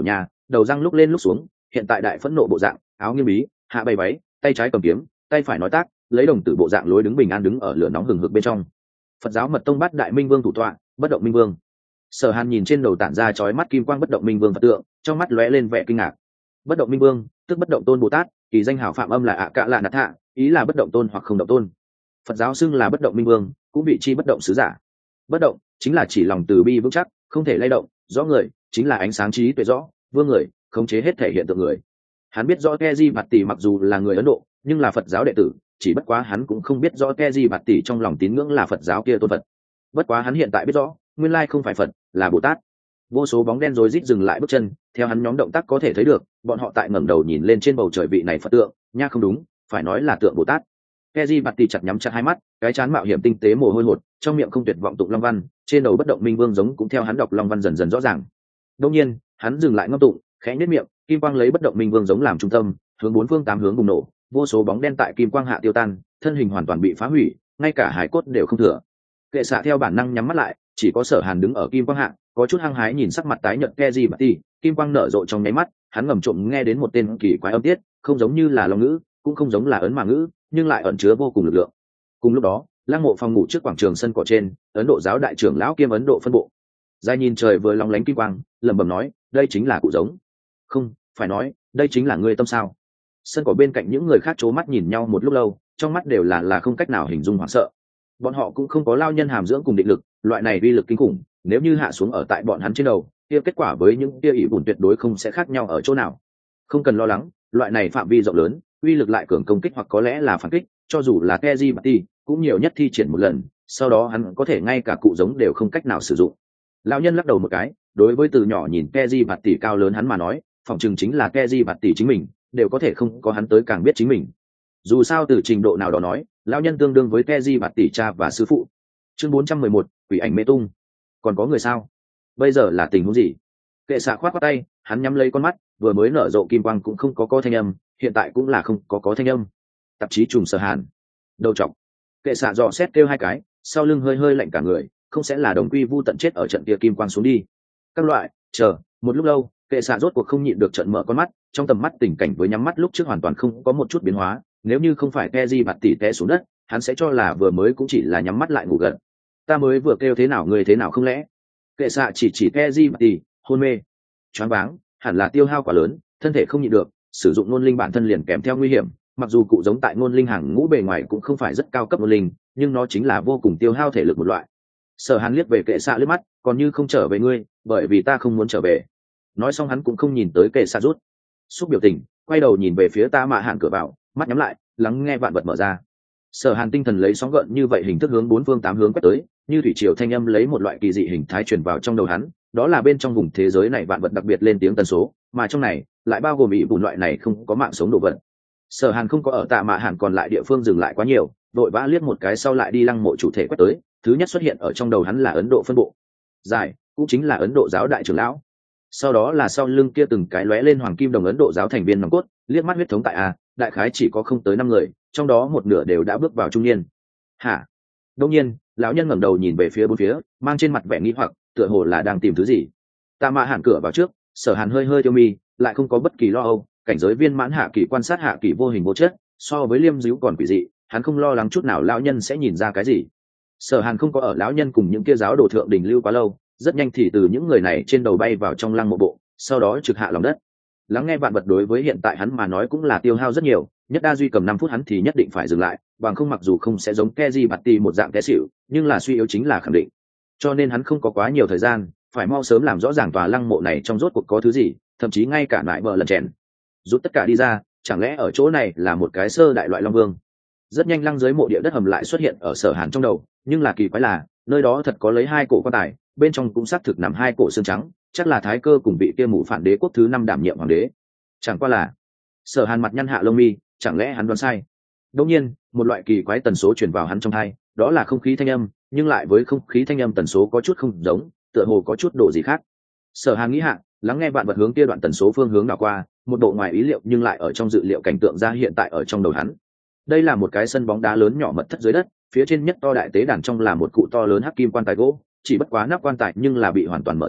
đầu răng lúc lên lúc xuống, hiện tại đại phẫn nộ bộ dạng, áo nghiêng bí, hạ bay váy, tay trái cầm kiếm, tay phải nói tác, lấy đồng tử bộ dạng lối đứng bình an đứng ở lửa nóng hừng hực bên trong. Phật giáo mật tông bát đại minh vương thủ tọa, bất động minh vương. Sở Hàn nhìn trên đầu tản ra chói mắt kim quang bất động minh vương Phật tượng, trong mắt lóe lên vẻ kinh ngạc. Bất động minh vương, tức bất động tôn Bồ Tát, kỳ danh hảo phạm âm là ạ cạ lạ nạt thạ, ý là bất động tôn hoặc không động tôn. Phật giáo xưng là bất động minh vương, cũng vị chi bất động sứ giả. Bất động chính là chỉ lòng từ bi vững chắc, không thể lay động, rõ người chính là ánh sáng trí tuệ rõ, vương người khống chế hết thể hiện tượng người. Hắn biết rõ Keji Bạt Tỷ mặc dù là người Ấn Độ, nhưng là Phật giáo đệ tử, chỉ bất quá hắn cũng không biết rõ Keji Bạt Tỷ trong lòng tín ngưỡng là Phật giáo kia tôn Phật. Bất quá hắn hiện tại biết rõ, nguyên lai không phải Phật, là Bồ Tát. Vô số bóng đen rối rít dừng lại bước chân, theo hắn nhóm động tác có thể thấy được, bọn họ tại ngẩng đầu nhìn lên trên bầu trời vị này Phật tượng, nha không đúng, phải nói là tượng Bồ Tát. Keji Bạt Tỷ chặt nhắm chặt hai mắt, cái chán mạo hiểm tinh tế mồ hôi hột, trong miệng không tuyệt vọng tụng long văn, trên đầu bất động minh vương giống cũng theo hắn đọc long văn dần dần rõ ràng. Đương nhiên, hắn dừng lại ngâm tụng, khẽ nhếch miệng, kim quang lấy bất động minh vương giống làm trung tâm, hướng bốn phương tám hướng bùng nổ, vô số bóng đen tại kim quang hạ tiêu tan, thân hình hoàn toàn bị phá hủy, ngay cả hải cốt đều không thừa. Kệ xạ theo bản năng nhắm mắt lại, chỉ có Sở Hàn đứng ở kim quang hạ, có chút hăng hái nhìn sắc mặt tái nhợt Keji Bạt Tỷ, kim quang nở rộ trong nháy mắt, hắn ngầm trộm nghe đến một tên kỳ quái âm tiết, không giống như là long ngữ, cũng không giống là ấn mà ngữ, nhưng lại ẩn chứa vô cùng lực lượng. Cùng lúc đó, lăng mộ phòng ngủ trước quảng trường sân cỏ trên, Ấn Độ giáo đại trưởng lão kiêm Ấn Độ phân bộ, dài nhìn trời vừa long lánh kim quang, lẩm bẩm nói, đây chính là cụ giống. Không, phải nói, đây chính là ngươi tâm sao? Sân cỏ bên cạnh những người khác trố mắt nhìn nhau một lúc lâu, trong mắt đều là là không cách nào hình dung hoảng sợ. Bọn họ cũng không có lao nhân hàm dưỡng cùng định lực, loại này uy lực kinh khủng, nếu như hạ xuống ở tại bọn hắn trên đầu, kia kết quả với những kia ỷ bùn tuyệt đối không sẽ khác nhau ở chỗ nào. Không cần lo lắng, loại này phạm vi rộng lớn, uy lực lại cường công kích hoặc có lẽ là phản kích, cho dù là Keji Bạt Tỷ, cũng nhiều nhất thi triển một lần, sau đó hắn có thể ngay cả cụ giống đều không cách nào sử dụng. Lão nhân lắc đầu một cái, đối với từ nhỏ nhìn Keji Bạt Tỷ cao lớn hắn mà nói, phỏng chừng chính là Keji Bạt Tỷ chính mình, đều có thể không có hắn tới càng biết chính mình. Dù sao từ trình độ nào đó nói, lão nhân tương đương với Keji Bạt Tỷ cha và sư phụ. Chương bốn trăm mười một, quỷ ảnh mê tung. Còn có người sao? Bây giờ là tình huống gì? Kệ xạ khoát khoát tay, hắn nhắm lấy con mắt, vừa mới nở rộ kim quang cũng không có có thanh âm, hiện tại cũng là không có có thanh âm. Tạp chí trùng Sở Hàn. Đầu trọc. Kệ xạ dò xét kêu hai cái, sau lưng hơi hơi lạnh cả người, không sẽ là đồng quy vu tận chết ở trận kia kim quang xuống đi. Các loại, chờ, một lúc lâu, kệ xạ rốt cuộc không nhịn được trợn mở con mắt, trong tầm mắt tình cảnh với nhắm mắt lúc trước hoàn toàn không có một chút biến hóa, nếu như không phải Keji Bạt Tỷ té xuống đất, hắn sẽ cho là vừa mới cũng chỉ là nhắm mắt lại ngủ gật. Ta mới vừa kêu thế nào người thế nào không lẽ? Kệ xạ chỉ chỉ Keji Bạt Tỷ, hôn mê, choáng váng, hẳn là tiêu hao quá lớn, thân thể không nhịn được, sử dụng ngôn linh bản thân liền kèm theo nguy hiểm, mặc dù cụ giống tại ngôn linh hàng ngũ bề ngoài cũng không phải rất cao cấp ngôn linh, nhưng nó chính là vô cùng tiêu hao thể lực một loại. Sở Hàn liếc về kệ xạ liếc mắt, còn như không trở về ngươi, bởi vì ta không muốn trở về. Nói xong hắn cũng không nhìn tới kệ xạ rút xúc biểu tình, quay đầu nhìn về phía Ta Mạ Hàn cửa vào, mắt nhắm lại, lắng nghe vạn vật mở ra. Sở Hàn tinh thần lấy sóng gợn như vậy hình thức hướng bốn phương tám hướng quét tới, như thủy triều thanh âm lấy một loại kỳ dị hình thái truyền vào trong đầu hắn, đó là bên trong vùng thế giới này vạn vật đặc biệt lên tiếng tần số, mà trong này lại bao gồm ý vùng loại này không có mạng sống đồ vật. Sở Hàn không có ở Tạ Mạ Hàn còn lại địa phương dừng lại quá nhiều, đội vã liếc một cái sau lại đi lăng mộ chủ thể quét tới, thứ nhất xuất hiện ở trong đầu hắn là Ấn Độ phân bộ, giải cũng chính là Ấn Độ giáo đại trưởng lão. Sau đó là sau lưng kia từng cái lóe lên hoàng kim đồng Ấn Độ giáo thành viên nòng cốt, liếc mắt huyết thống tại a, đại khái chỉ có không tới năm người, trong đó một nửa đều đã bước vào trung niên. Hả? Đương nhiên, lão nhân ngẩng đầu nhìn về phía bốn phía, mang trên mặt vẻ nghi hoặc, tựa hồ là đang tìm thứ gì. Tạ Mạ Hàn cửa vào trước, Sở Hàn hơi hơi tiêu mi, lại không có bất kỳ lo âu, cảnh giới viên mãn hạ kỳ quan sát hạ kỳ vô hình vô chất, so với liêm díu còn quỷ dị, hắn không lo lắng chút nào lão nhân sẽ nhìn ra cái gì. Sở Hàn không có ở lão nhân cùng những kia giáo đồ thượng đỉnh lưu quá lâu, rất nhanh thì từ những người này trên đầu bay vào trong lăng mộ bộ, sau đó trực hạ lòng đất. Lắng nghe vạn vật đối với hiện tại hắn mà nói cũng là tiêu hao rất nhiều, nhất đa duy cầm năm phút hắn thì nhất định phải dừng lại, bằng không mặc dù không sẽ giống Keji Bạt Tỷ một dạng té xỉu, nhưng là suy yếu chính là khẳng định. Cho nên hắn không có quá nhiều thời gian, phải mau sớm làm rõ ràng tòa lăng mộ này trong rốt cuộc có thứ gì, thậm chí ngay cả lại vợ lần chèn rút tất cả đi ra, chẳng lẽ ở chỗ này là một cái sơ đại loại long vương. Rất nhanh lăng dưới mộ địa đất hầm lại xuất hiện ở Sở Hàn trong đầu, nhưng là kỳ quái là nơi đó thật có lấy hai cổ quan tài, bên trong cũng xác thực nằm hai cổ xương trắng, chắc là Thái Cơ cùng vị kia mụ phản đế quốc thứ năm đảm nhiệm hoàng đế. Chẳng qua là Sở Hàn mặt nhăn hạ lông mi, chẳng lẽ hắn đoán sai? Đột nhiên một loại kỳ quái tần số truyền vào hắn trong tai, đó là không khí thanh âm, nhưng lại với không khí thanh âm tần số có chút không giống, tựa hồ có chút độ gì khác. Sở Hàn nghĩ hạ, lắng nghe vạn vật hướng kia đoạn tần số phương hướng nào qua, một độ ngoài ý liệu nhưng lại ở trong dự liệu cảnh tượng ra hiện tại ở trong đầu hắn. Đây là một cái sân bóng đá lớn nhỏ mật thất dưới đất, phía trên nhất to đại tế đàn trong là một cụ to lớn hắc kim quan tài gỗ, chỉ bất quá nắp quan tài nhưng là bị hoàn toàn mở ra,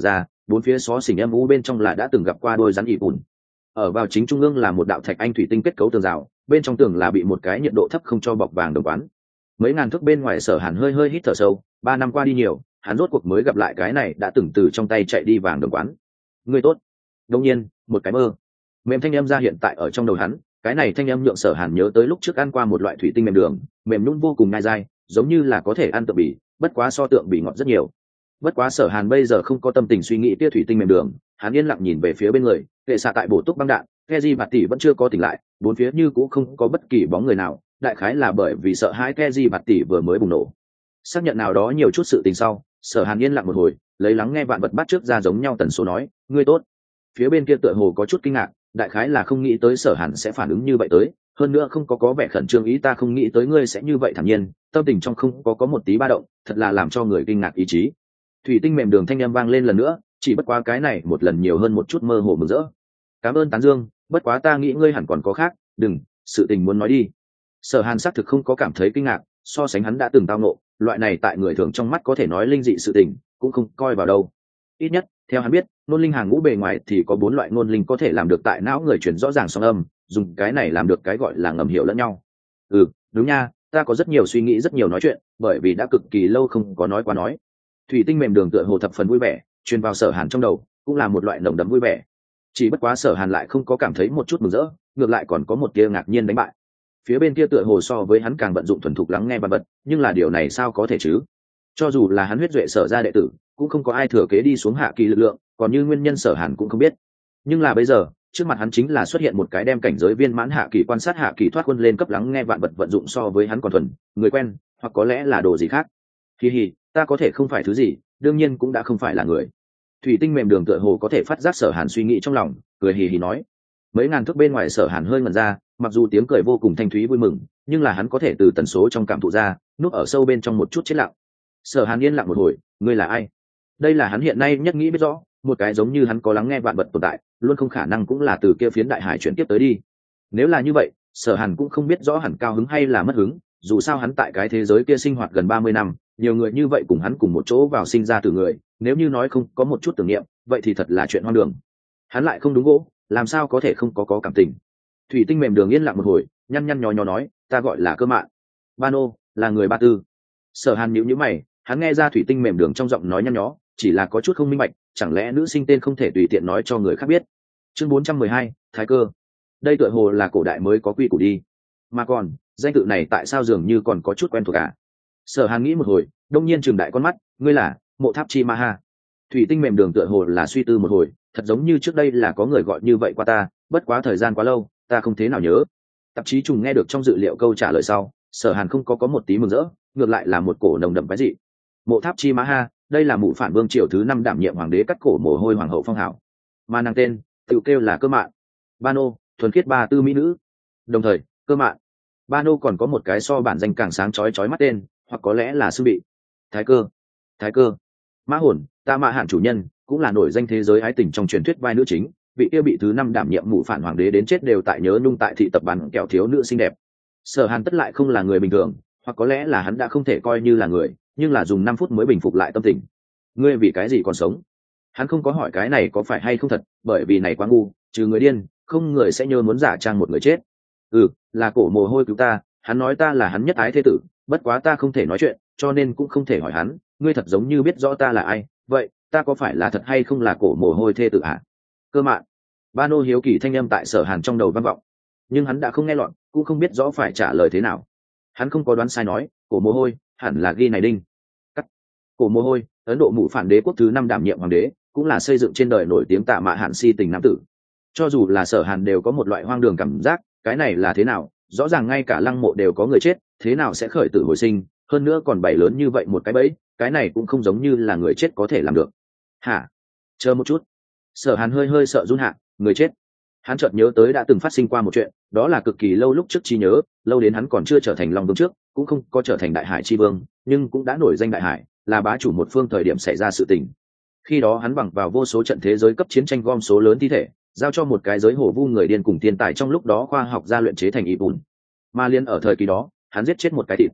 bốn phía xó xỉnh âm u bên trong là đã từng gặp qua đôi rắn ỉ bùn. Ở vào chính trung ương là một đạo thạch anh thủy tinh kết cấu tường rào, bên trong tường là bị một cái nhiệt độ thấp không cho bọc vàng đồng quán. Mấy ngàn thước bên ngoài Sở Hàn hơi hơi hít thở sâu, ba năm qua đi nhiều, hắn rốt cuộc mới gặp lại cái này đã từng từ trong tay chạy đi vàng đồng quán. Người tốt. Đương nhiên, một cái mơ. Mềm thanh âm ra hiện tại ở trong đầu hắn, cái này thanh âm nhượng Sở Hàn nhớ tới lúc trước ăn qua một loại thủy tinh mềm đường, mềm nhũn vô cùng nhai dai, giống như là có thể ăn tượng bì, bất quá so tượng bì ngọt rất nhiều. Bất quá Sở Hàn bây giờ không có tâm tình suy nghĩ kia thủy tinh mềm đường, hắn yên lặng nhìn về phía bên người, kệ xạ tại bổ túc băng đạn, Keji Bạt tỷ vẫn chưa có tỉnh lại, bốn phía như cũng không có bất kỳ bóng người nào, đại khái là bởi vì sợ hãi Keji Bạt tỷ vừa mới bùng nổ. Xác nhận nào đó nhiều chút sự tình sau, Sở Hàn yên lặng một hồi, lấy lắng nghe vạn vật bắt trước ra giống nhau tần số nói, ngươi tốt. Phía bên kia tựa hồ có chút kinh ngạc, đại khái là không nghĩ tới Sở Hàn sẽ phản ứng như vậy tới, hơn nữa không có có vẻ khẩn trương ý ta không nghĩ tới ngươi sẽ như vậy thản nhiên, tâm tình trong không có có một tí ba động, thật là làm cho người kinh ngạc ý chí. Thủy tinh mềm đường thanh âm vang lên lần nữa, chỉ bất quá cái này một lần nhiều hơn một chút mơ hồ mừng rỡ. Cảm ơn tán dương, bất quá ta nghĩ ngươi hẳn còn có khác, đừng, sự tình muốn nói đi. Sở Hàn xác thực không có cảm thấy kinh ngạc, so sánh hắn đã từng tao ngộ, loại này tại người thường trong mắt có thể nói linh dị sự tình, cũng không coi vào đâu. Ít nhất, theo hắn biết, ngôn linh hàng ngũ bề ngoài thì có bốn loại ngôn linh có thể làm được tại não người chuyển rõ ràng song âm, dùng cái này làm được cái gọi là ngầm hiểu lẫn nhau. Ừ, đúng nha, ta có rất nhiều suy nghĩ rất nhiều nói chuyện, bởi vì đã cực kỳ lâu không có nói qua nói. Thủy tinh mềm đường tựa hồ thập phần vui vẻ, truyền vào Sở Hàn trong đầu, cũng là một loại nồng đậm vui vẻ. Chỉ bất quá Sở Hàn lại không có cảm thấy một chút mừng rỡ, ngược lại còn có một tia ngạc nhiên đánh bại. Phía bên kia tựa hồ so với hắn càng vận dụng thuần thục lắng nghe vật vật, nhưng là điều này sao có thể chứ? Cho dù là hắn huyết duệ Sở ra đệ tử, cũng không có ai thừa kế đi xuống hạ kỳ lực lượng, còn như nguyên nhân Sở Hàn cũng không biết. Nhưng là bây giờ, trước mặt hắn chính là xuất hiện một cái đem cảnh giới viên mãn hạ kỳ quan sát hạ kỳ thoát quân lên cấp lắng nghe vạn vật vận dụng so với hắn còn thuần, người quen, hoặc có lẽ là đồ gì khác. Hi hi, ta có thể không phải thứ gì, đương nhiên cũng đã không phải là người. Thủy tinh mềm đường tựa hồ có thể phát giác Sở Hàn suy nghĩ trong lòng, cười hì hì nói. Mấy ngàn thước bên ngoài Sở Hàn hơi ngẩn ra, mặc dù tiếng cười vô cùng thanh thúy vui mừng, nhưng là hắn có thể từ tần số trong cảm thụ ra, núp ở sâu bên trong một chút chết lặng. Sở Hàn yên lặng một hồi, ngươi là ai? Đây là hắn hiện nay nhất nghĩ biết rõ, một cái giống như hắn có lắng nghe vạn vật tồn tại, luôn không khả năng cũng là từ kia phiến đại hải chuyển tiếp tới đi. Nếu là như vậy, Sở Hàn cũng không biết rõ hẳn cao hứng hay là mất hứng, dù sao hắn tại cái thế giới kia sinh hoạt gần ba mươi năm, nhiều người như vậy cùng hắn cùng một chỗ vào sinh ra từ người, nếu như nói không có một chút tưởng niệm, vậy thì thật là chuyện hoang đường. Hắn lại không đúng gỗ, làm sao có thể không có có cảm tình. Thủy tinh mềm đường yên lặng một hồi, nhăn nhăn nhó nhó nói, ta gọi là Cơ Mạn. Ba nô, là người Ba Tư. Sở Hàn nhíu nhíu mày, hắn nghe ra thủy tinh mềm đường trong giọng nói nhăn nhó, chỉ là có chút không minh bạch, chẳng lẽ nữ sinh tên không thể tùy tiện nói cho người khác biết. Chương bốn trăm mười hai, Thái Cơ. Đây tựa hồ là cổ đại mới có quy củ đi. Mà còn, danh tự này tại sao dường như còn có chút quen thuộc cả. Sở Hàn nghĩ một hồi, đông nhiên trừng đại con mắt, ngươi là Mộ Tháp Chi Ma Ha. Thủy tinh mềm đường tựa hồ là suy tư một hồi, thật giống như trước đây là có người gọi như vậy qua ta, bất quá thời gian quá lâu, ta không thế nào nhớ. Tạp chí trùng nghe được trong dự liệu câu trả lời sau, Sở Hàn không có có một tí mừng rỡ, ngược lại là một cổ nồng đậm cái gì. Mộ Tháp Chi Ma Ha, đây là mụ phản vương triều thứ năm đảm nhiệm hoàng đế cắt cổ mồ hôi hoàng hậu phong hảo. Mà nàng tên, tự kêu là Cơ Mạn. Ba nô, thuần khiết Ba Tư mỹ nữ. Đồng thời, Cơ Mạn, Ba nô còn có một cái so bản danh càng sáng chói chói mắt tên, hoặc có lẽ là sư bị Thái Cơ. Thái Cơ, Mã Hồn, ta Mã Hạn chủ nhân, cũng là nổi danh thế giới ái tình trong truyền thuyết vai nữ chính, vị kia bị thứ năm đảm nhiệm mụ phản hoàng đế đến chết đều tại nhớ nung tại thị tập bản kẹo thiếu nữ xinh đẹp. Sở Hàn tất lại không là người bình thường, hoặc có lẽ là hắn đã không thể coi như là người, nhưng là dùng năm phút mới bình phục lại tâm tình. Ngươi vì cái gì còn sống? Hắn không có hỏi cái này có phải hay không thật, bởi vì này quá ngu, trừ người điên, không người sẽ nhớ muốn giả trang một người chết. Ừ, là cổ mồ hôi cứu ta, hắn nói ta là hắn nhất ái thế tử, bất quá ta không thể nói chuyện, cho nên cũng không thể hỏi hắn. Ngươi thật giống như biết rõ ta là ai, vậy ta có phải là thật hay không là cổ mồ hôi thê tử à? Cơ Mạn. Ba nô hiếu kỳ thanh âm tại Sở Hàn trong đầu vang vọng, nhưng hắn đã không nghe lọt, cũng không biết rõ phải trả lời thế nào. Hắn không có đoán sai nói, cổ mồ hôi hẳn là ghi này đinh. Cắt. Cổ mồ hôi, Ấn Độ mụ phản đế quốc thứ năm đảm nhiệm hoàng đế, cũng là xây dựng trên đời nổi tiếng Tạ Mạ Hạn si tình nam tử. Cho dù là Sở Hàn đều có một loại hoang đường cảm giác, cái này là thế nào? Rõ ràng ngay cả lăng mộ đều có người chết, thế nào sẽ khởi tử hồi sinh, hơn nữa còn bày lớn như vậy một cái bẫy, cái này cũng không giống như là người chết có thể làm được. Hả? Chờ một chút. Sở Hàn hơi hơi sợ run hạ, người chết. Hắn chợt nhớ tới đã từng phát sinh qua một chuyện, đó là cực kỳ lâu lúc trước trí nhớ, lâu đến hắn còn chưa trở thành Long Vương trước, cũng không có trở thành Đại Hải chi vương, nhưng cũng đã nổi danh Đại Hải, là bá chủ một phương thời điểm xảy ra sự tình. Khi đó hắn bằng vào vô số trận thế giới cấp chiến tranh gom số lớn thi thể, giao cho một cái giới hổ vu người điên cùng tiên tài trong lúc đó khoa học gia luyện chế thành y bùn. Mà liên ở thời kỳ đó, hắn giết chết một cái thịt.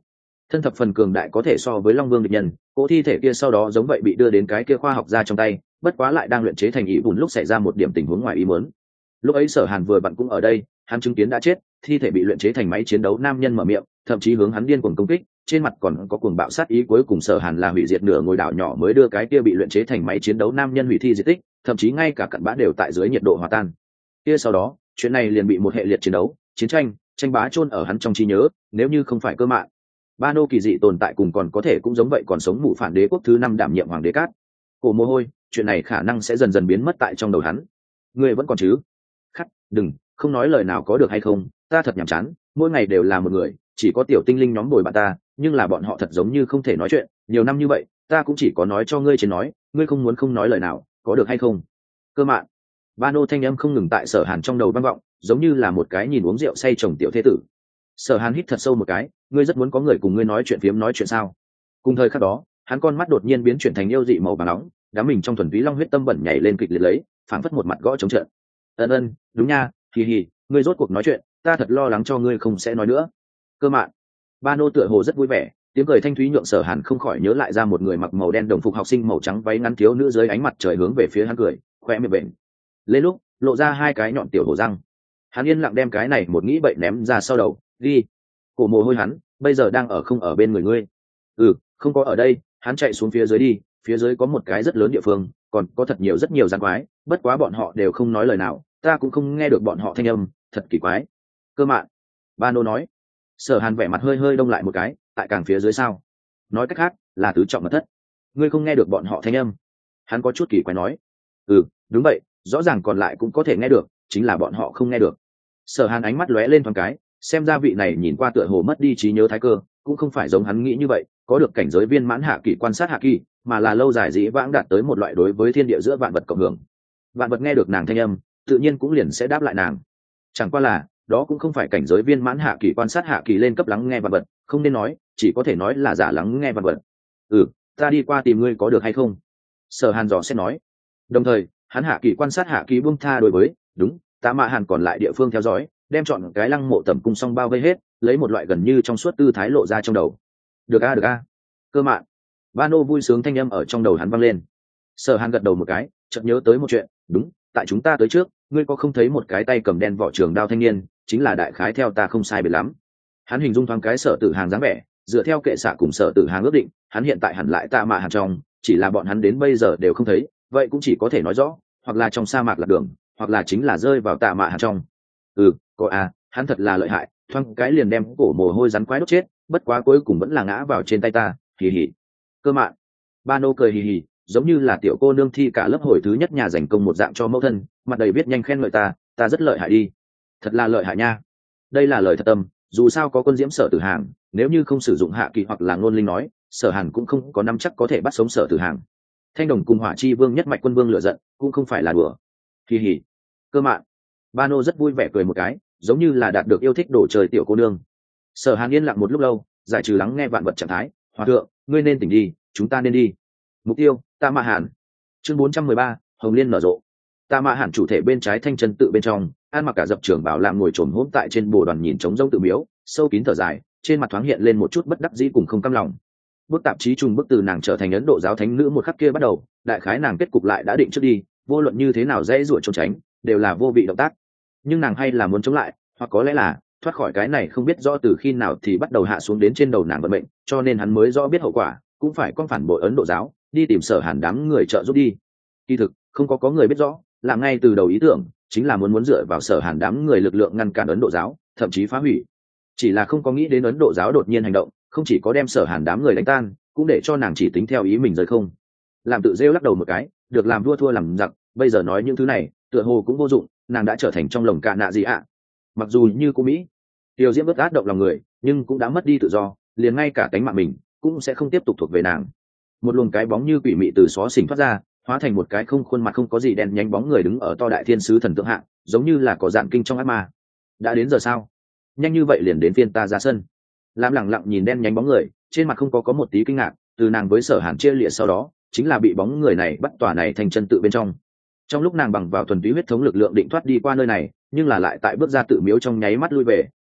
thân thập phần cường đại, có thể so với long vương địch nhân. Cỗ thi thể kia sau đó giống vậy bị đưa đến cái kia khoa học gia trong tay, bất quá lại đang luyện chế thành ý bùn lúc xảy ra một điểm tình huống ngoài ý muốn. Lúc ấy Sở Hàn vừa vặn cũng ở đây, hắn chứng kiến đã chết thi thể bị luyện chế thành máy chiến đấu nam nhân mở miệng, thậm chí hướng hắn điên cuồng công kích, trên mặt còn có cuồng bạo sát ý. Cuối cùng Sở Hàn là hủy diệt nửa ngôi đảo nhỏ mới đưa cái kia bị luyện chế thành máy chiến đấu nam nhân hủy thi diệt tích, thậm chí ngay cả cặn bã đều tại dưới nhiệt độ hòa tan. Kia sau đó chuyện này liền bị một hệ liệt chiến đấu, chiến tranh, tranh bá chôn ở hắn trong trí nhớ. Nếu như không phải cơ mạng ba nô kỳ dị tồn tại cùng còn có thể cũng giống vậy còn sống mụ phản đế quốc thứ năm đảm nhiệm hoàng đế cát cổ mồ hôi, chuyện này khả năng sẽ dần dần biến mất tại trong đầu hắn. Ngươi vẫn còn chứ? Khắc, đừng, không nói lời nào có được hay không? Ta thật nhàm chán, mỗi ngày đều là một người, chỉ có tiểu tinh linh nhóm bồi bạn ta, nhưng là bọn họ thật giống như không thể nói chuyện. Nhiều năm như vậy, ta cũng chỉ có nói cho ngươi trên nói, ngươi không muốn không nói lời nào, có được hay không? Cơ mạn, ba nô thanh âm không ngừng tại Sở Hàn trong đầu vang vọng, giống như là một cái nhìn uống rượu say chồng tiểu thế tử. Sở Hàn hít thật sâu một cái, ngươi rất muốn có người cùng ngươi nói chuyện phiếm nói chuyện sao? Cùng thời khắc đó, hắn con mắt đột nhiên biến chuyển thành yêu dị màu vàng nóng, đám mình trong thuần túy long huyết tâm bẩn nhảy lên kịch liệt lấy, phảng phất một mặt gõ trống trận. Ân ân, đúng nha, hì hì, ngươi rốt cuộc nói chuyện, ta thật lo lắng cho ngươi không sẽ nói nữa. Cơ mạn, ba nô tựa hồ rất vui vẻ, tiếng cười thanh thúy nhượng Sở Hàn không khỏi nhớ lại ra một người mặc màu đen đồng phục học sinh màu trắng váy ngắn thiếu nữ dưới ánh mặt trời hướng về phía hắn cười, khoe miệng bệnh lên lúc lộ ra hai cái nhọn tiểu hổ răng. Hắn yên lặng đem cái này một nghĩ bậy ném ra sau đầu, đi. Cổ mồ hôi hắn bây giờ đang ở không ở bên người ngươi? Ừ, không có ở đây. Hắn chạy xuống phía dưới đi, phía dưới có một cái rất lớn địa phương, còn có thật nhiều rất nhiều gián quái, bất quá bọn họ đều không nói lời nào, ta cũng không nghe được bọn họ thanh âm, thật kỳ quái. Cơ mạn, ba nô nói. Sở Hàn vẻ mặt hơi hơi đông lại một cái, tại càng phía dưới sao? Nói cách khác là tứ trọng mật thất. Ngươi không nghe được bọn họ thanh âm? Hắn có chút kỳ quái nói. Ừ, đúng vậy, rõ ràng còn lại cũng có thể nghe được, chính là bọn họ không nghe được. Sở Hàn ánh mắt lóe lên thoáng cái, xem ra vị này nhìn qua tựa hồ mất đi trí nhớ thái cơ, cũng không phải giống hắn nghĩ như vậy, có được cảnh giới viên mãn hạ kỳ quan sát hạ kỳ, mà là lâu dài dĩ vãng đạt tới một loại đối với thiên địa giữa vạn vật cộng hưởng. Vạn vật nghe được nàng thanh âm, tự nhiên cũng liền sẽ đáp lại nàng. Chẳng qua là, đó cũng không phải cảnh giới viên mãn hạ kỳ quan sát hạ kỳ lên cấp lắng nghe vạn vật, không nên nói, chỉ có thể nói là giả lắng nghe vạn vật. Ừ, ta đi qua tìm ngươi có được hay không? Sở Hàn dò xét nói. Đồng thời, hắn hạ kỳ quan sát hạ kỳ buông tha đối với, đúng, Tạ Mạ Hàn còn lại địa phương theo dõi, đem chọn cái lăng mộ tẩm cung xong bao vây hết, lấy một loại gần như trong suốt tư thái lộ ra trong đầu. Được a, được a. Cơ mạn, ba nô vui sướng thanh âm ở trong đầu hắn vang lên. Sở Hàn gật đầu một cái, chợt nhớ tới một chuyện, đúng, tại chúng ta tới trước, ngươi có không thấy một cái tay cầm đen vỏ trường đao thanh niên, chính là đại khái theo ta không sai biệt lắm. Hắn hình dung thoáng cái Sở Tử Hàng dáng vẻ, dựa theo kệ xạ cùng Sở Tử Hàng ước định, hắn hiện tại hẳn lại Tạ Mạ Hàn trong, chỉ là bọn hắn đến bây giờ đều không thấy, vậy cũng chỉ có thể nói rõ, hoặc là trong sa mạc lạc đường, hoặc là chính là rơi vào Tạ Mạ Hàn trong. Ừ, có a, hắn thật là lợi hại, thoáng cái liền đem cổ mồ hôi rắn quái đốt chết, bất quá cuối cùng vẫn là ngã vào trên tay ta, hì hì. Cơ mạn, ba nô cười hì hì, giống như là tiểu cô nương thi cả lớp hồi thứ nhất nhà giành công một dạng cho mẫu thân, mặt đầy viết nhanh khen ngợi ta, ta rất lợi hại đi. Thật là lợi hại nha. Đây là lời thật tâm, dù sao có quân diễm Sở Tử Hàng, nếu như không sử dụng hạ kỳ hoặc là ngôn linh nói, Sở Hàn cũng không có năm chắc có thể bắt sống Sở Tử Hàng. Thanh đồng cùng hỏa chi vương nhất mạch quân vương lựa giận, cũng không phải là đùa. Hì hì. Cơ mạn, ba nô rất vui vẻ cười một cái, giống như là đạt được yêu thích đồ chơi tiểu cô nương. Sở Hàn yên lặng một lúc lâu, giải trừ lắng nghe vạn vật trạng thái, hòa thượng, ngươi nên tỉnh đi, chúng ta nên đi. Mục tiêu, Tạ Mạ Hàn. Chương bốn trăm mười ba, Hồng Liên nở rộ. Tạ Mạ Hàn chủ thể bên trái thanh chân tự bên trong, an mặc cả dập trưởng bảo làm ngồi trồm hỗn tại trên bồ đoàn nhìn trống rỗng tự miếu, sâu kín thở dài, trên mặt thoáng hiện lên một chút bất đắc dĩ cùng không cam lòng. Bức tạp chí trùng bức từ nàng trở thành Ấn Độ giáo thánh nữ một khắc kia bắt đầu, đại khái nàng kết cục lại đã định trước đi, vô luận như thế nào dễ dụa trốn tránh, đều là vô vị động tác. Nhưng nàng hay là muốn chống lại, hoặc có lẽ là thoát khỏi cái này không biết rõ từ khi nào thì bắt đầu hạ xuống đến trên đầu nàng vận mệnh, cho nên hắn mới rõ biết hậu quả, cũng phải con phản bội Ấn Độ giáo, đi tìm Sở Hàn đám người trợ giúp đi. Kỳ thực không có có người biết rõ, là ngay từ đầu ý tưởng chính là muốn muốn dựa vào Sở Hàn đám người lực lượng ngăn cản Ấn Độ giáo, thậm chí phá hủy. Chỉ là không có nghĩ đến Ấn Độ giáo đột nhiên hành động, không chỉ có đem Sở Hàn đám người đánh tan, cũng để cho nàng chỉ tính theo ý mình rời không. Làm tự rêu lắc đầu một cái, được làm vua thua làm giặc, bây giờ nói những thứ này, tựa hồ cũng vô dụng, nàng đã trở thành trong lồng cạ nạ gì ạ. Mặc dù như cô Mỹ, Tiêu Diễm bất át động lòng người, nhưng cũng đã mất đi tự do, liền ngay cả cánh mạng mình cũng sẽ không tiếp tục thuộc về nàng. Một luồng cái bóng như quỷ mị từ xó xỉnh thoát ra, hóa thành một cái không khuôn mặt không có gì đen nhánh bóng người đứng ở to đại thiên sứ thần tượng hạng, giống như là có dạng kinh trong ác ma. Đã đến giờ sao? Nhanh như vậy liền đến phiên ta ra sân. Lam lặng lặng nhìn đen nhánh bóng người, trên mặt không có có một tí kinh ngạc, từ nàng với Sở Hàn chia lịa sau đó, chính là bị bóng người này bắt tòa này thành chân tự bên trong. Trong lúc nàng bằng vào thuần túy huyết thống lực lượng định thoát đi qua nơi này, nhưng là lại tại bước ra tự miếu trong nháy mắt lui về,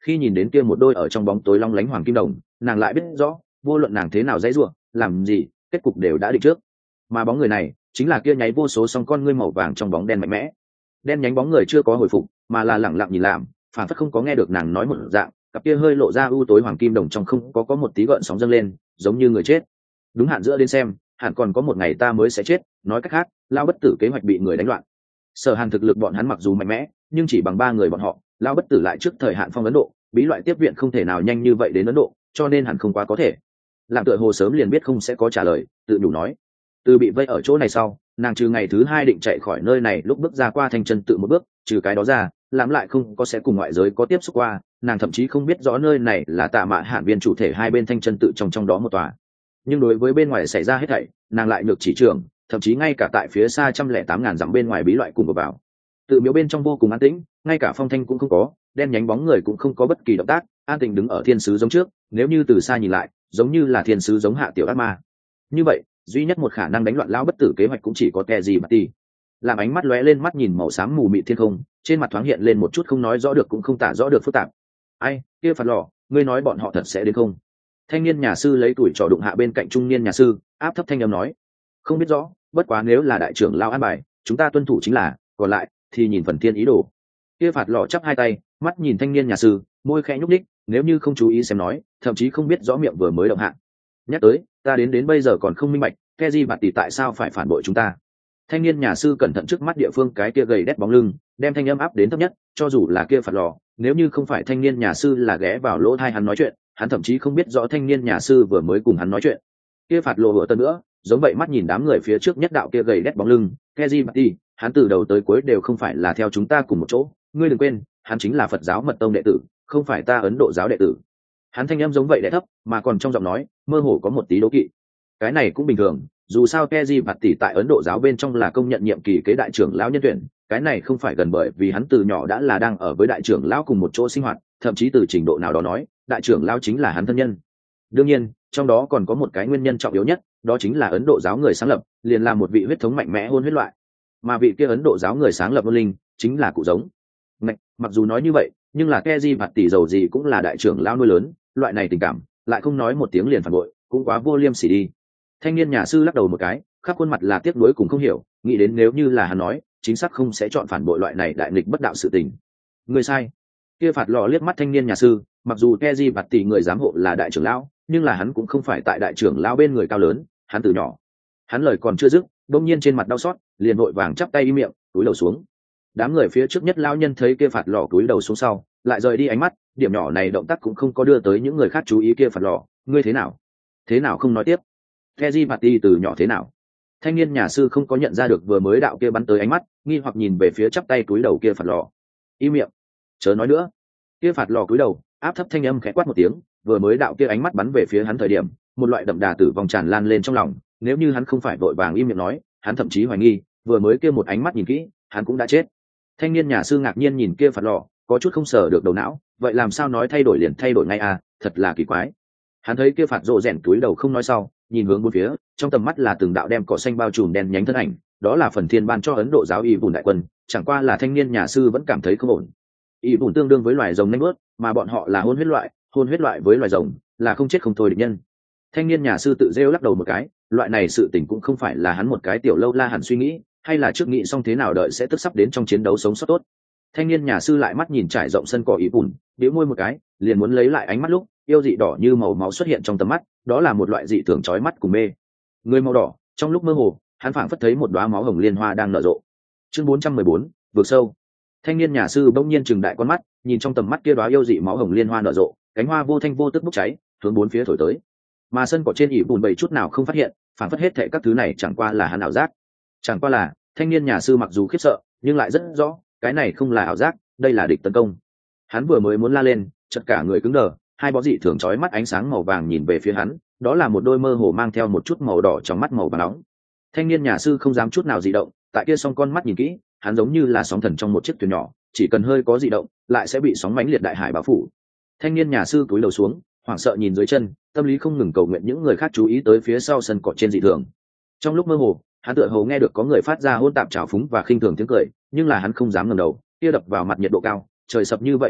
khi nhìn đến kia một đôi ở trong bóng tối long lánh hoàng kim đồng, nàng lại biết rõ vô luận nàng thế nào dãy rủa làm gì, kết cục đều đã định trước. Mà bóng người này chính là kia nháy vô số song con ngươi màu vàng trong bóng đen mạnh mẽ. Đen nhánh bóng người chưa có hồi phục, mà là lẳng lặng nhìn làm, phản phất không có nghe được nàng nói một dạng, cặp kia hơi lộ ra u tối hoàng kim đồng trong không có có một tí gợn sóng dâng lên, giống như người chết. Đúng hạn giữa đến xem, hẳn còn có một ngày ta mới sẽ chết, nói cách khác, lao bất tử kế hoạch bị người đánh loạn. Sở Hàn thực lực bọn hắn mặc dù mạnh mẽ, nhưng chỉ bằng ba người bọn họ, lao bất tử lại trước thời hạn phong Ấn Độ, bí loại tiếp viện không thể nào nhanh như vậy đến Ấn Độ, cho nên hẳn không quá có thể. Làm tựa hồ sớm liền biết không sẽ có trả lời, tự đủ nói. Từ bị vây ở chỗ này sau, nàng trừ ngày thứ hai định chạy khỏi nơi này lúc bước ra qua thanh chân tự một bước, trừ cái đó ra, làm lại không có sẽ cùng ngoại giới có tiếp xúc qua, nàng thậm chí không biết rõ nơi này là Tạ Mạ Hạn viên chủ thể hai bên thanh chân tự trong trong đó một tòa. Nhưng đối với bên ngoài xảy ra hết thảy, nàng lại được chỉ trưởng, thậm chí ngay cả tại phía xa trăm lẻ tám ngàn dặm bên ngoài bí loại cùng vào. Tự miếu bên trong vô cùng an tĩnh, ngay cả phong thanh cũng không có, đen nhánh bóng người cũng không có bất kỳ động tác, an tĩnh đứng ở thiên sứ giống trước, nếu như từ xa nhìn lại, giống như là thiên sứ giống hạ tiểu ác ma. Như vậy, duy nhất một khả năng đánh loạn lão bất tử kế hoạch cũng chỉ có kẻ gì mà ti. Làm ánh mắt lóe lên mắt nhìn màu xám mù mịt thiên không, trên mặt thoáng hiện lên một chút không nói rõ được cũng không tả rõ được phức tạp. Ai, kia Phật lò, ngươi nói bọn họ thật sẽ đến không? Thanh niên nhà sư lấy tuổi trò đụng hạ bên cạnh trung niên nhà sư, áp thấp thanh âm nói, không biết rõ, bất quá nếu là đại trưởng lao an bài, chúng ta tuân thủ chính là, còn lại thì nhìn phần thiên ý đồ. Kia Phật lò chắp hai tay, mắt nhìn thanh niên nhà sư, môi khẽ nhúc nhích, nếu như không chú ý xem nói, thậm chí không biết rõ miệng vừa mới động hạ. Nhắc tới, ta đến đến bây giờ còn không minh bạch, Keji bạt tỷ tại sao phải phản bội chúng ta. Thanh niên nhà sư cẩn thận trước mắt địa phương cái kia gầy đét bóng lưng, đem thanh âm áp đến thấp nhất, cho dù là kia Phật lò, nếu như không phải thanh niên nhà sư là ghé vào lỗ tai hắn nói chuyện, hắn thậm chí không biết rõ thanh niên nhà sư vừa mới cùng hắn nói chuyện. Kia Phật lò vừa tân nữa, giống vậy mắt nhìn đám người phía trước nhất đạo kia gầy đét bóng lưng, Keji bạt tỷ, hắn từ đầu tới cuối đều không phải là theo chúng ta cùng một chỗ, ngươi đừng quên, hắn chính là Phật giáo mật tông đệ tử, không phải ta Ấn Độ giáo đệ tử. Hắn thanh âm giống vậy đẽ thấp, mà còn trong giọng nói mơ hồ có một tí đố kỵ. Cái này cũng bình thường, dù sao Keji bạt tỷ tại Ấn Độ giáo bên trong là công nhận nhiệm kỳ kế đại trưởng lão nhân tuyển, cái này không phải gần bởi vì hắn từ nhỏ đã là đang ở với đại trưởng lão cùng một chỗ sinh hoạt, thậm chí từ trình độ nào đó nói, đại trưởng lão chính là hắn thân nhân. Đương nhiên, trong đó còn có một cái nguyên nhân trọng yếu nhất, đó chính là Ấn Độ giáo người sáng lập, liền là một vị huyết thống mạnh mẽ hôn huyết loại, mà vị kia Ấn Độ giáo người sáng lập Ôn Linh chính là cụ giống. Mặc, mặc dù nói như vậy, nhưng là Keji bạt tỷ giàu gì cũng là đại trưởng lão nuôi lớn, loại này tình cảm, lại không nói một tiếng liền phản bội, cũng quá vô liêm sỉ đi. Thanh niên nhà sư lắc đầu một cái, khắp khuôn mặt là tiếc nuối cùng không hiểu, nghĩ đến nếu như là hắn nói, chính xác không sẽ chọn phản bội loại này đại nghịch bất đạo sự tình. Người sai. Kia Phạt lò liếc mắt thanh niên nhà sư, mặc dù Keji bạt tỷ người giám hộ là đại trưởng lão, nhưng là hắn cũng không phải tại đại trưởng lão bên người cao lớn, hắn từ nhỏ. Hắn lời còn chưa dứt, đột nhiên trên mặt đau xót, liền vội vàng chắp tay im miệng, cúi đầu xuống. Đám người phía trước nhất lão nhân thấy kia Phạt lò cúi đầu xuống sau, lại rời đi ánh mắt, điểm nhỏ này động tác cũng không có đưa tới những người khác chú ý kia Phạt lò, ngươi thế nào? Thế nào không nói tiếp? Keji bạt tỷ từ nhỏ thế nào? Thanh niên nhà sư không có nhận ra được vừa mới đạo kia bắn tới ánh mắt, nghi hoặc nhìn về phía chắp tay cúi đầu kia Phạt lò. Im miệng, chớ nói nữa. Kia Phạt lò cúi đầu, áp thấp thanh âm khẽ quát một tiếng, vừa mới đạo kia ánh mắt bắn về phía hắn thời điểm, một loại đậm đà tử vong tràn lan lên trong lòng, nếu như hắn không phải vội vàng im miệng nói, hắn thậm chí hoài nghi, vừa mới kia một ánh mắt nhìn kỹ, hắn cũng đã chết. Thanh niên nhà sư ngạc nhiên nhìn kia Phạt lò, có chút không sở được đầu não, vậy làm sao nói thay đổi liền thay đổi ngay à, thật là kỳ quái. Hắn thấy kia Phạt rộ rèn túi đầu không nói sau, nhìn hướng bốn phía, trong tầm mắt là từng đạo đem cỏ xanh bao trùm đen nhánh thân ảnh, đó là phần thiên ban cho Ấn Độ giáo y bùn đại quân, chẳng qua là thanh niên nhà sư vẫn cảm thấy không ổn. Y bùn tương đương với loài rồng nanh bớt, mà bọn họ là hôn huyết loại, hôn huyết loại với loài rồng là không chết không thôi địch nhân. Thanh niên nhà sư tự rêu lắc đầu một cái, loại này sự tình cũng không phải là hắn một cái tiểu lâu la hẳn suy nghĩ, hay là trước nghĩ xong thế nào đợi sẽ tức sắp đến trong chiến đấu sống sót tốt. Thanh niên nhà sư lại mắt nhìn trải rộng sân cỏ y bùn, bĩu môi một cái, liền muốn lấy lại ánh mắt lúc yêu dị đỏ như màu máu xuất hiện trong tầm mắt, đó là một loại dị thường chói mắt cùng mê người màu đỏ. Trong lúc mơ hồ, hắn phảng phất thấy một đóa máu hồng liên hoa đang nở rộ. Chương bốn trăm mười bốn, vượt sâu. Thanh niên nhà sư bỗng nhiên trừng đại con mắt, nhìn trong tầm mắt kia đóa yêu dị máu hồng liên hoa nở rộ, cánh hoa vô thanh vô tức bốc cháy, hướng bốn phía thổi tới. Mà sân cỏ trên ỉ bùn bầy chút nào không phát hiện, phảng phất hết thảy các thứ này chẳng qua là hắn ảo giác. Chẳng qua là, thanh niên nhà sư mặc dù khiếp sợ, nhưng lại rất rõ, cái này không là ảo giác, đây là địch tấn công. Hắn vừa mới muốn la lên, chợt cả người cứng đờ, hai bó dị thường chói mắt ánh sáng màu vàng nhìn về phía hắn, đó là một đôi mơ hồ mang theo một chút màu đỏ trong mắt màu vàng nóng. Thanh niên nhà sư không dám chút nào dị động, tại kia song con mắt nhìn kỹ, hắn giống như là sóng thần trong một chiếc thuyền nhỏ, chỉ cần hơi có dị động, lại sẽ bị sóng mãnh liệt đại hải bao phủ. Thanh niên nhà sư cúi đầu xuống, hoảng sợ nhìn dưới chân, tâm lý không ngừng cầu nguyện những người khác chú ý tới phía sau sân cỏ trên dị thường. Trong lúc mơ hồ, hắn tựa hồ nghe được có người phát ra hỗn tạp trào phúng và khinh thường tiếng cười, nhưng là hắn không dám ngẩng đầu, kia đập vào mặt nhiệt độ cao, trời sập như vậy uy áp,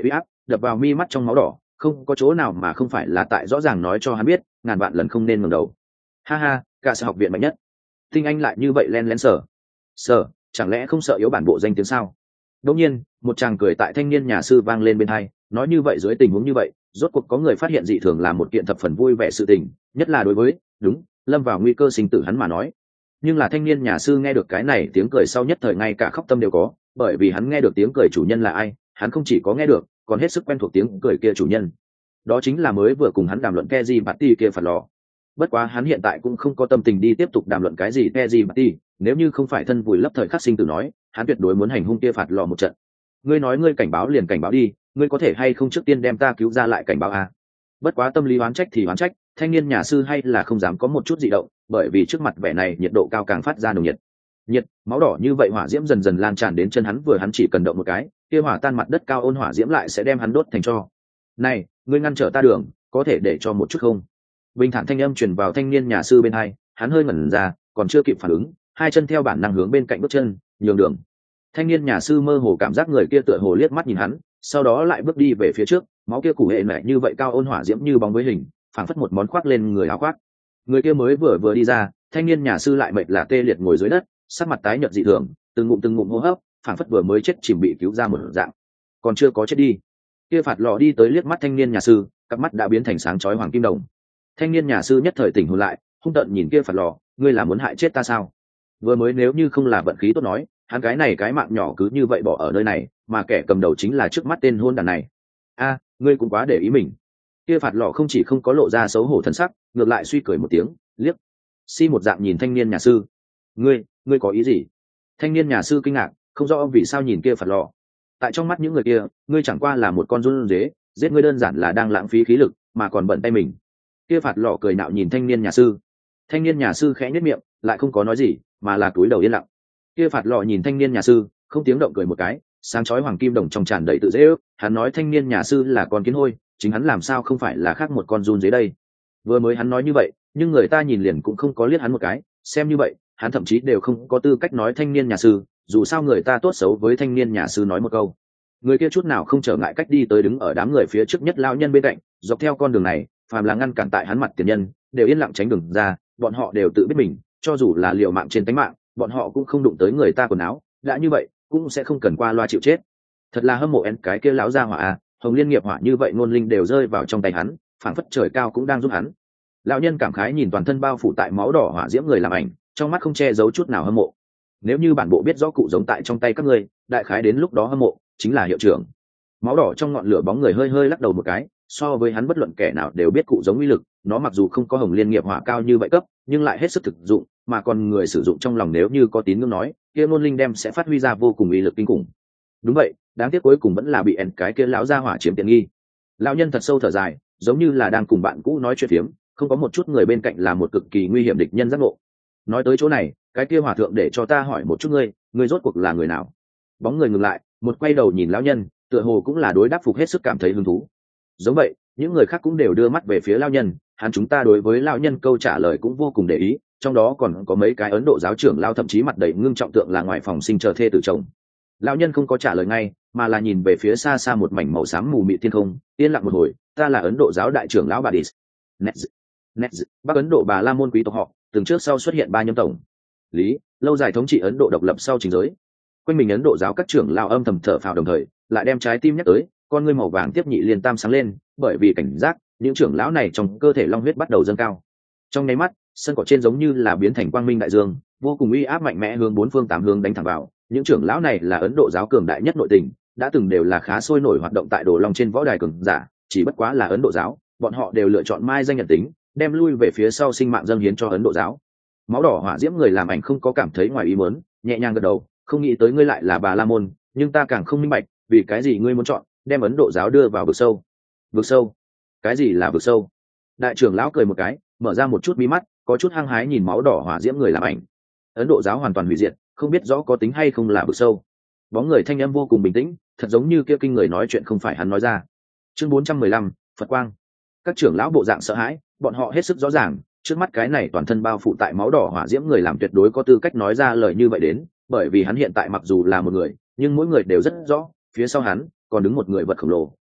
đập vào mi mắt trong máu đỏ, không có chỗ nào mà không phải là tại rõ ràng nói cho hắn biết ngàn vạn lần không nên ngẩng đầu. Ha ha, cả sở học viện mạnh nhất, tinh anh lại như vậy len lén sở sở chẳng lẽ không sợ yếu bản bộ danh tiếng sao? Đột nhiên một chàng cười tại thanh niên nhà sư vang lên bên tai, nói như vậy dưới tình huống như vậy rốt cuộc có người phát hiện dị thường là một kiện thập phần vui vẻ sự tình, nhất là đối với đúng lâm vào nguy cơ sinh tử hắn mà nói. Nhưng là thanh niên nhà sư nghe được cái này tiếng cười sau nhất thời ngay cả khóc tâm đều có, bởi vì hắn nghe được tiếng cười chủ nhân là ai, hắn không chỉ có nghe được còn hết sức quen thuộc tiếng cười kia chủ nhân, đó chính là mới vừa cùng hắn đàm luận Keji Party kia phạt lò. Bất quá hắn hiện tại cũng không có tâm tình đi tiếp tục đàm luận cái gì Keji Party, nếu như không phải thân vùi lấp thời khắc sinh tử nói, hắn tuyệt đối muốn hành hung kia phạt lò một trận. Ngươi nói ngươi cảnh báo liền cảnh báo đi, ngươi có thể hay không trước tiên đem ta cứu ra lại cảnh báo à? Bất quá tâm lý oán trách thì oán trách, thanh niên nhà sư hay là không dám có một chút dị động, bởi vì trước mặt vẻ này nhiệt độ cao càng phát ra nồng nhiệt. Nhiệt, máu đỏ như vậy hỏa diễm dần dần lan tràn đến chân hắn, vừa hắn chỉ cần động một cái, kia hỏa tan mặt đất cao ôn hỏa diễm lại sẽ đem hắn đốt thành tro. Này, ngươi ngăn trở ta đường, có thể để cho một chút không? Bình thản thanh âm truyền vào thanh niên nhà sư bên hai, hắn hơi ngẩn ra, còn chưa kịp phản ứng, hai chân theo bản năng hướng bên cạnh bước chân, nhường đường. Thanh niên nhà sư mơ hồ cảm giác người kia tựa hồ liếc mắt nhìn hắn, sau đó lại bước đi về phía trước, máu kia củ hệ mẹ như vậy cao ôn hỏa diễm như bóng với hình, phảng phất một món khoác lên người áo khoác. Người kia mới vừa vừa đi ra, thanh niên nhà sư lại mệt là tê liệt ngồi dưới đất, sắc mặt tái nhợt dị thường, từng ngụm từng ngụm hô hấp, phảng phất vừa mới chết chìm bị cứu ra một dạng, còn chưa có chết đi. Kia phạt lò đi tới liếc mắt thanh niên nhà sư, cặp mắt đã biến thành sáng chói hoàng kim đồng. Thanh niên nhà sư nhất thời tỉnh hồn lại, hung tợn nhìn kia phạt lò, ngươi là muốn hại chết ta sao? Vừa mới nếu như không là vận khí tốt nói, hắn cái này cái mạng nhỏ cứ như vậy bỏ ở nơi này, mà kẻ cầm đầu chính là trước mắt tên hôn đàn này. A, ngươi cũng quá để ý mình. Kia phạt lò không chỉ không có lộ ra xấu hổ thân sắc, ngược lại suy cười một tiếng, liếc si một dạng nhìn thanh niên nhà sư. Ngươi, ngươi có ý gì? Thanh niên nhà sư kinh ngạc, không rõ vì sao nhìn kia phạt lò. Tại trong mắt những người kia, ngươi chẳng qua là một con run dế, giết ngươi đơn giản là đang lãng phí khí lực, mà còn bận tay mình. Kia phạt lò cười nạo nhìn thanh niên nhà sư. Thanh niên nhà sư khẽ nhếch miệng, lại không có nói gì, mà là cúi đầu yên lặng. Kia phạt lò nhìn thanh niên nhà sư, không tiếng động cười một cái, sáng chói hoàng kim đồng trong tràn đầy tự dễ ước. Hắn nói thanh niên nhà sư là con kiến hôi, chính hắn làm sao không phải là khác một con run dế đây? Vừa mới hắn nói như vậy, nhưng người ta nhìn liền cũng không có liếc hắn một cái, xem như vậy, hắn thậm chí đều không có tư cách nói thanh niên nhà sư, dù sao người ta tốt xấu với thanh niên nhà sư nói một câu. Người kia chút nào không trở ngại cách đi tới đứng ở đám người phía trước nhất lão nhân bên cạnh, dọc theo con đường này, phàm là ngăn cản tại hắn mặt tiền nhân, đều yên lặng tránh đường ra, bọn họ đều tự biết mình, cho dù là liều mạng trên tính mạng, bọn họ cũng không đụng tới người ta quần áo, đã như vậy, cũng sẽ không cần qua loa chịu chết. Thật là hâm mộ en cái kia lão gia hỏa à, hồng liên nghiệp hỏa như vậy ngôn linh đều rơi vào trong tay hắn, phảng phất trời cao cũng đang giúp hắn. Lão nhân cảm khái nhìn toàn thân bao phủ tại máu đỏ hỏa diễm người làm ảnh, trong mắt không che giấu chút nào hâm mộ. Nếu như bản bộ biết rõ cụ giống tại trong tay các ngươi, đại khái đến lúc đó hâm mộ chính là hiệu trưởng. Máu đỏ trong ngọn lửa bóng người hơi hơi lắc đầu một cái, so với hắn bất luận kẻ nào đều biết cụ giống uy lực, nó mặc dù không có hồng liên nghiệp hỏa cao như vậy cấp, nhưng lại hết sức thực dụng, mà còn người sử dụng trong lòng nếu như có tín ngưỡng nói, kia ngôn linh đem sẽ phát huy ra vô cùng uy lực kinh khủng. Đúng vậy, đáng tiếc cuối cùng vẫn là bị ẻn cái kia lão gia hỏa chiếm tiện nghi. Lão nhân thật sâu thở dài, giống như là đang cùng bạn cũ nói chuyện phiếm, không có một chút người bên cạnh là một cực kỳ nguy hiểm địch nhân giác ngộ. Nói tới chỗ này, cái kia hòa thượng để cho ta hỏi một chút ngươi, ngươi rốt cuộc là người nào? Bóng người ngừng lại, một quay đầu nhìn lão nhân, tựa hồ cũng là đối đáp phục hết sức cảm thấy hứng thú. Giống vậy, những người khác cũng đều đưa mắt về phía lão nhân, hắn chúng ta đối với lão nhân câu trả lời cũng vô cùng để ý, trong đó còn có mấy cái Ấn Độ giáo trưởng lão thậm chí mặt đầy ngưng trọng tượng là ngoài phòng sinh chờ thê tử chồng. Lão nhân không có trả lời ngay, mà là nhìn về phía xa xa một mảnh màu xám mù mịt thiên không, yên lặng một hồi, ta là Ấn Độ giáo đại trưởng lão Bà Đít. Nets, Nets, Bắc Ấn Độ Bà La môn quý tộc họ, từng trước sau xuất hiện ba nhâm tổng lý, lâu dài thống trị Ấn Độ độc lập sau chính giới. Quanh mình Ấn Độ giáo các trưởng lão âm thầm thở phào đồng thời, lại đem trái tim nhắc tới, con ngươi màu vàng tiếp nhị liên tam sáng lên, bởi vì cảnh giác, những trưởng lão này trong cơ thể long huyết bắt đầu dâng cao. Trong nháy mắt, sân cỏ trên giống như là biến thành quang minh đại dương, vô cùng uy áp mạnh mẽ hướng bốn phương tám hướng đánh thẳng vào. Những trưởng lão này là Ấn Độ giáo cường đại nhất nội tình, đã từng đều là khá sôi nổi hoạt động tại Đồ Long trên võ đài cường giả, chỉ bất quá là Ấn Độ giáo, bọn họ đều lựa chọn mai danh nhận tính, đem lui về phía sau sinh mạng dâng hiến cho Ấn Độ giáo. Máu đỏ hỏa diễm người làm ảnh không có cảm thấy ngoài ý muốn, nhẹ nhàng gật đầu, không nghĩ tới ngươi lại là Bà La môn, nhưng ta càng không minh bạch, vì cái gì ngươi muốn chọn đem Ấn Độ giáo đưa vào vực sâu? Vực sâu? Cái gì là vực sâu? Đại trưởng lão cười một cái, mở ra một chút mí mắt, có chút hăng hái nhìn máu đỏ hỏa diễm người làm ảnh. Ấn Độ giáo hoàn toàn hủy diệt, không biết rõ có tính hay không là vực sâu. Bóng người thanh âm vô cùng bình tĩnh, thật giống như kia kinh người nói chuyện không phải hắn nói ra. Chương bốn trăm mười lăm, Phật quang. Các trưởng lão bộ dạng sợ hãi, bọn họ hết sức rõ ràng, trước mắt cái này toàn thân bao phủ tại máu đỏ hỏa diễm người làm tuyệt đối có tư cách nói ra lời như vậy đến, bởi vì hắn hiện tại mặc dù là một người, nhưng mỗi người đều rất rõ, phía sau hắn còn đứng một người vật khổng lồ,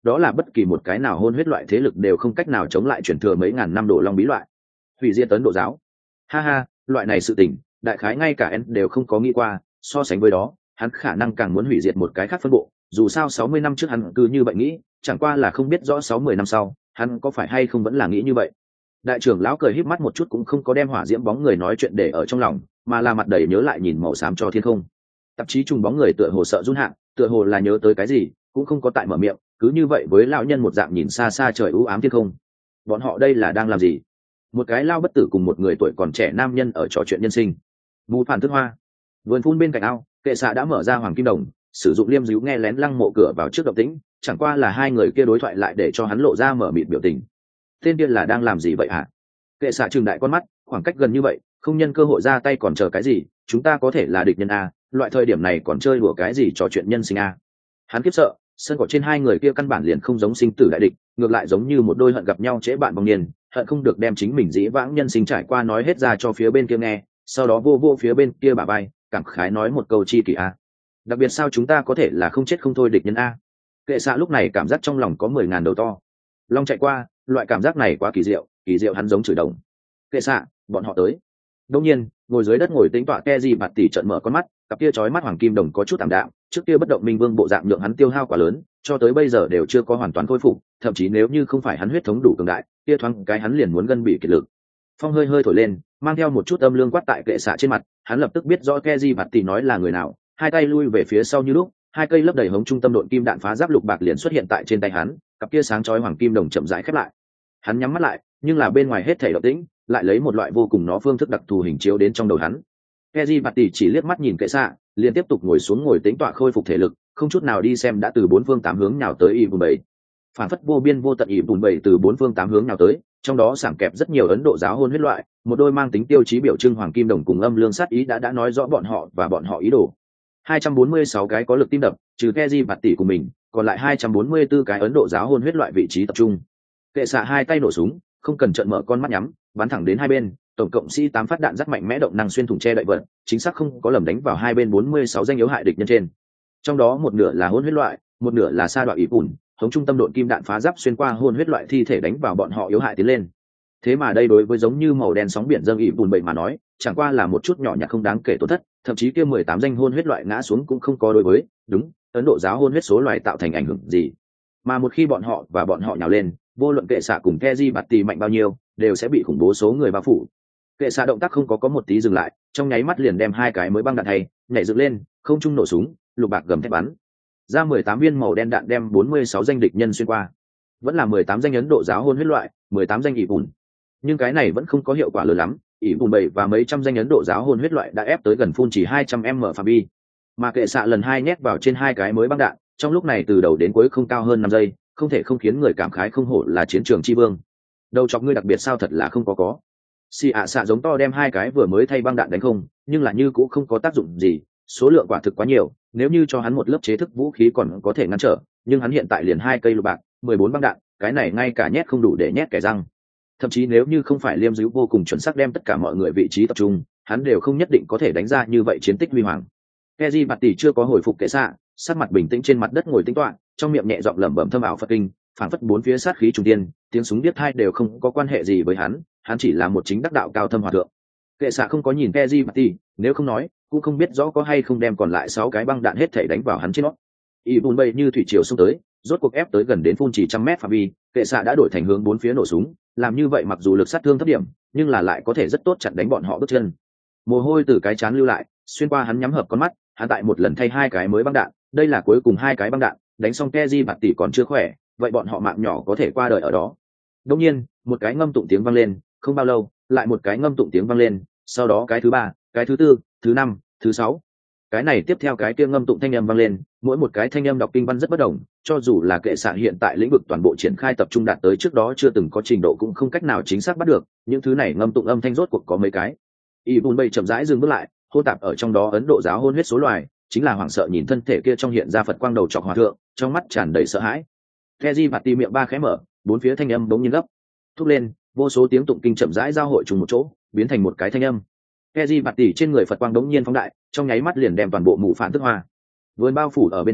đó là bất kỳ một cái nào hôn huyết loại thế lực đều không cách nào chống lại truyền thừa mấy ngàn năm độ long bí loại. Hủy diệt ấn độ giáo, ha ha, loại này sự tình đại khái ngay cả en đều không có nghĩ qua. So sánh với đó, hắn khả năng càng muốn hủy diệt một cái khác phân bộ, dù sao sáu mươi năm trước hắn cứ như vậy nghĩ, chẳng qua là không biết rõ sáu mươi năm sau hắn có phải hay không vẫn là nghĩ như vậy. Đại trưởng lão cười híp mắt một chút, cũng không có đem hỏa diễm bóng người nói chuyện để ở trong lòng, mà là mặt đầy nhớ lại nhìn màu xám cho thiên không. Tạp chí trùng bóng người tựa hồ sợ run hạ, tựa hồ là nhớ tới cái gì, cũng không có tại mở miệng, cứ như vậy với lão nhân một dạng nhìn xa xa trời u ám thiên không. Bọn họ đây là đang làm gì? Một cái lao bất tử cùng một người tuổi còn trẻ nam nhân ở trò chuyện nhân sinh. Mù phản thức hoa, vườn phun bên cạnh ao, kệ xạ đã mở ra hoàng kim đồng, sử dụng liêm díu nghe lén lăng mộ cửa vào trước động tĩnh, chẳng qua là hai người kia đối thoại lại để cho hắn lộ ra mở mịt biểu tình. Tên kia là đang làm gì vậy hả? Kệ xạ trừng đại con mắt, khoảng cách gần như vậy, không nhân cơ hội ra tay còn chờ cái gì? Chúng ta có thể là địch nhân a, loại thời điểm này còn chơi đùa cái gì trò chuyện nhân sinh a? Hắn kiếp sợ, sân cỏ trên hai người kia căn bản liền không giống sinh tử đại địch, ngược lại giống như một đôi hận gặp nhau trễ bạn vong niên, hận không được đem chính mình dĩ vãng nhân sinh trải qua nói hết ra cho phía bên kia nghe, sau đó vô vô phía bên kia bả vai, cảm khái nói một câu chi kỷ a. Đặc biệt sao chúng ta có thể là không chết không thôi địch nhân a? Kệ xạ lúc này cảm giác trong lòng có mười ngàn đầu to. Long chạy qua, loại cảm giác này quá kỳ diệu, kỳ diệu hắn giống chửi đồng. Kệ xạ, bọn họ tới. Đương nhiên, ngồi dưới đất ngồi tính tọa Keji bạt tỷ trợn mở con mắt, cặp kia chói mắt hoàng kim đồng có chút tạm đạm, trước kia bất động minh vương bộ dạng nhượng hắn tiêu hao quá lớn, cho tới bây giờ đều chưa có hoàn toàn khôi phục, thậm chí nếu như không phải hắn huyết thống đủ cường đại, kia thoáng cái hắn liền muốn gân bị kiệt lực. Phong hơi hơi thổi lên, mang theo một chút âm lương quát tại kệ xạ trên mặt, hắn lập tức biết rõ Keji bạt tỷ nói là người nào, hai tay lui về phía sau như lúc, hai cây lấp đầy hống trung tâm độn kim đạn phá giáp lục bạc liền xuất hiện tại trên tay hắn, cặp kia sáng chói hoàng kim đồng chậm rãi khép lại. Hắn nhắm mắt lại, nhưng là bên ngoài hết thảy động tĩnh, lại lấy một loại vô cùng nó phương thức đặc thù hình chiếu đến trong đầu hắn. Keji bạt tỷ chỉ liếc mắt nhìn kệ xạ, liền tiếp tục ngồi xuống ngồi tĩnh tọa khôi phục thể lực, không chút nào đi xem đã từ bốn phương tám hướng nhào tới y bùn bảy. Phản phất vô biên vô tận y bùn bảy từ bốn phương tám hướng nhào tới, trong đó sảng kẹp rất nhiều Ấn Độ giáo hôn huyết loại, một đôi mang tính tiêu chí biểu trưng hoàng kim đồng cùng âm lương sát ý đã đã nói rõ bọn họ và bọn họ ý đồ. hai trăm bốn mươi sáu cái có lực tim đập, trừ Keji bạt tỷ của mình, còn lại hai trăm bốn mươi tư cái Ấn Độ giáo hôn huyết loại vị trí tập trung. Kệ xạ hai tay nổ súng, không cần trợn mở con mắt nhắm, bắn thẳng đến hai bên, tổng cộng sĩ tám phát đạn rất mạnh mẽ động năng xuyên thủng che đậy vật, chính xác không có lầm đánh vào hai bên bốn mươi sáu danh yếu hại địch nhân trên. Trong đó một nửa là hôn huyết loại, một nửa là sa đoạn ỷ bùn, thống trung tâm độn kim đạn phá giáp xuyên qua hôn huyết loại thi thể đánh vào bọn họ yếu hại tiến lên. Thế mà đây đối với giống như màu đen sóng biển dâng ỷ bùn bậy mà nói, chẳng qua là một chút nhỏ nhặt không đáng kể tổn thất, thậm chí kia mười tám danh hôn huyết loại ngã xuống cũng không có đối với, đúng, Ấn Độ giáo hôn huyết số loài tạo thành ảnh hưởng gì. Mà một khi bọn họ và bọn họ nhào lên, vô luận kệ xạ cùng Keji bạt tỷ mạnh bao nhiêu, đều sẽ bị khủng bố số người bao phủ. Kệ xạ động tác không có có một tí dừng lại, trong nháy mắt liền đem hai cái mới băng đạn thay, nhảy dựng lên, không trung nổ súng, lục bạc gầm thép bắn ra mười tám viên màu đen đạn đem bốn mươi sáu danh địch nhân xuyên qua. Vẫn là mười tám danh Ấn Độ giáo hôn huyết loại, mười tám danh ỷ bùn. Nhưng cái này vẫn không có hiệu quả lớn lắm, ỷ bùn bảy và mấy trăm danh Ấn Độ giáo hôn huyết loại đã ép tới gần phun chỉ hai trăm m phạm vi. Mà kệ xạ lần hai nhét vào trên hai cái mới băng đạn, trong lúc này từ đầu đến cuối không cao hơn năm giây, không thể không khiến người cảm khái không hổ là chiến trường chi vương. Đầu chọc ngươi đặc biệt sao thật là không có có. Xì ạ xạ giống to đem hai cái vừa mới thay băng đạn đánh không, nhưng là như cũng không có tác dụng gì, số lượng quả thực quá nhiều, nếu như cho hắn một lớp chế thức vũ khí còn có thể ngăn trở, nhưng hắn hiện tại liền hai cây lục bạc, mười bốn băng đạn, cái này ngay cả nhét không đủ để nhét kẻ răng. Thậm chí nếu như không phải liêm dữ vô cùng chuẩn xác đem tất cả mọi người vị trí tập trung, hắn đều không nhất định có thể đánh ra như vậy chiến tích huy hoàng. Keji bạt tỷ chưa có hồi phục kệ xạ, sắc mặt bình tĩnh trên mặt đất ngồi tĩnh tọa, trong miệng nhẹ giọng lẩm bẩm thâm ảo Phật kinh, phảng phất bốn phía sát khí trùng tiên, tiếng súng điếc tai đều không có quan hệ gì với hắn, hắn chỉ là một chính đắc đạo cao thâm hòa thượng. Kệ xạ không có nhìn Keji bạt tỷ, nếu không nói, cũng không biết rõ có hay không đem còn lại sáu cái băng đạn hết thảy đánh vào hắn trên nó. Y bùn bay như thủy triều xông tới, rốt cuộc ép tới gần đến phun chỉ trăm mét phạm vi, kệ xạ đã đổi thành hướng bốn phía nổ súng, làm như vậy mặc dù lực sát thương thấp điểm, nhưng là lại có thể rất tốt chặn đánh bọn họ bước chân. Mồ hôi từ cái chán lưu lại, xuyên qua hắn nhắm hợp con mắt, hắn tại một lần thay hai cái mới băng đạn, đây là cuối cùng hai cái băng đạn, đánh xong Keji bạt tỷ còn chưa khỏe, vậy bọn họ mạng nhỏ có thể qua đời ở đó. Đột nhiên, một cái ngâm tụng tiếng vang lên, không bao lâu, lại một cái ngâm tụng tiếng vang lên, sau đó cái thứ ba, cái thứ tư, thứ năm, thứ sáu. Cái này tiếp theo cái kia ngâm tụng thanh âm vang lên, mỗi một cái thanh âm đọc kinh văn rất bất đồng, cho dù là kệ xạ hiện tại lĩnh vực toàn bộ triển khai tập trung đạt tới trước đó chưa từng có trình độ cũng không cách nào chính xác bắt được, những thứ này ngâm tụng âm thanh rốt cuộc có mấy cái. Y Bùn Bay chậm rãi dừng bước lại, hô tạp ở trong đó Ấn Độ giáo hôn huyết số loài, chính là hoảng sợ nhìn thân thể kia trong hiện ra Phật quang đầu trọc hòa thượng, trong mắt tràn đầy sợ hãi. Keji bạt tỷ miệng ba khẽ mở, bốn phía thanh âm bỗng nhiên gấp thúc lên, vô số tiếng tụng kinh chậm rãi giao hội trùng một chỗ, biến thành một cái thanh âm. Keji bạt tỷ trên người Phật quang đống nhiên phóng đại, trong nháy mắt liền đem toàn bộ mù phản tức hoa. Vườn bao phủ ở bên trong,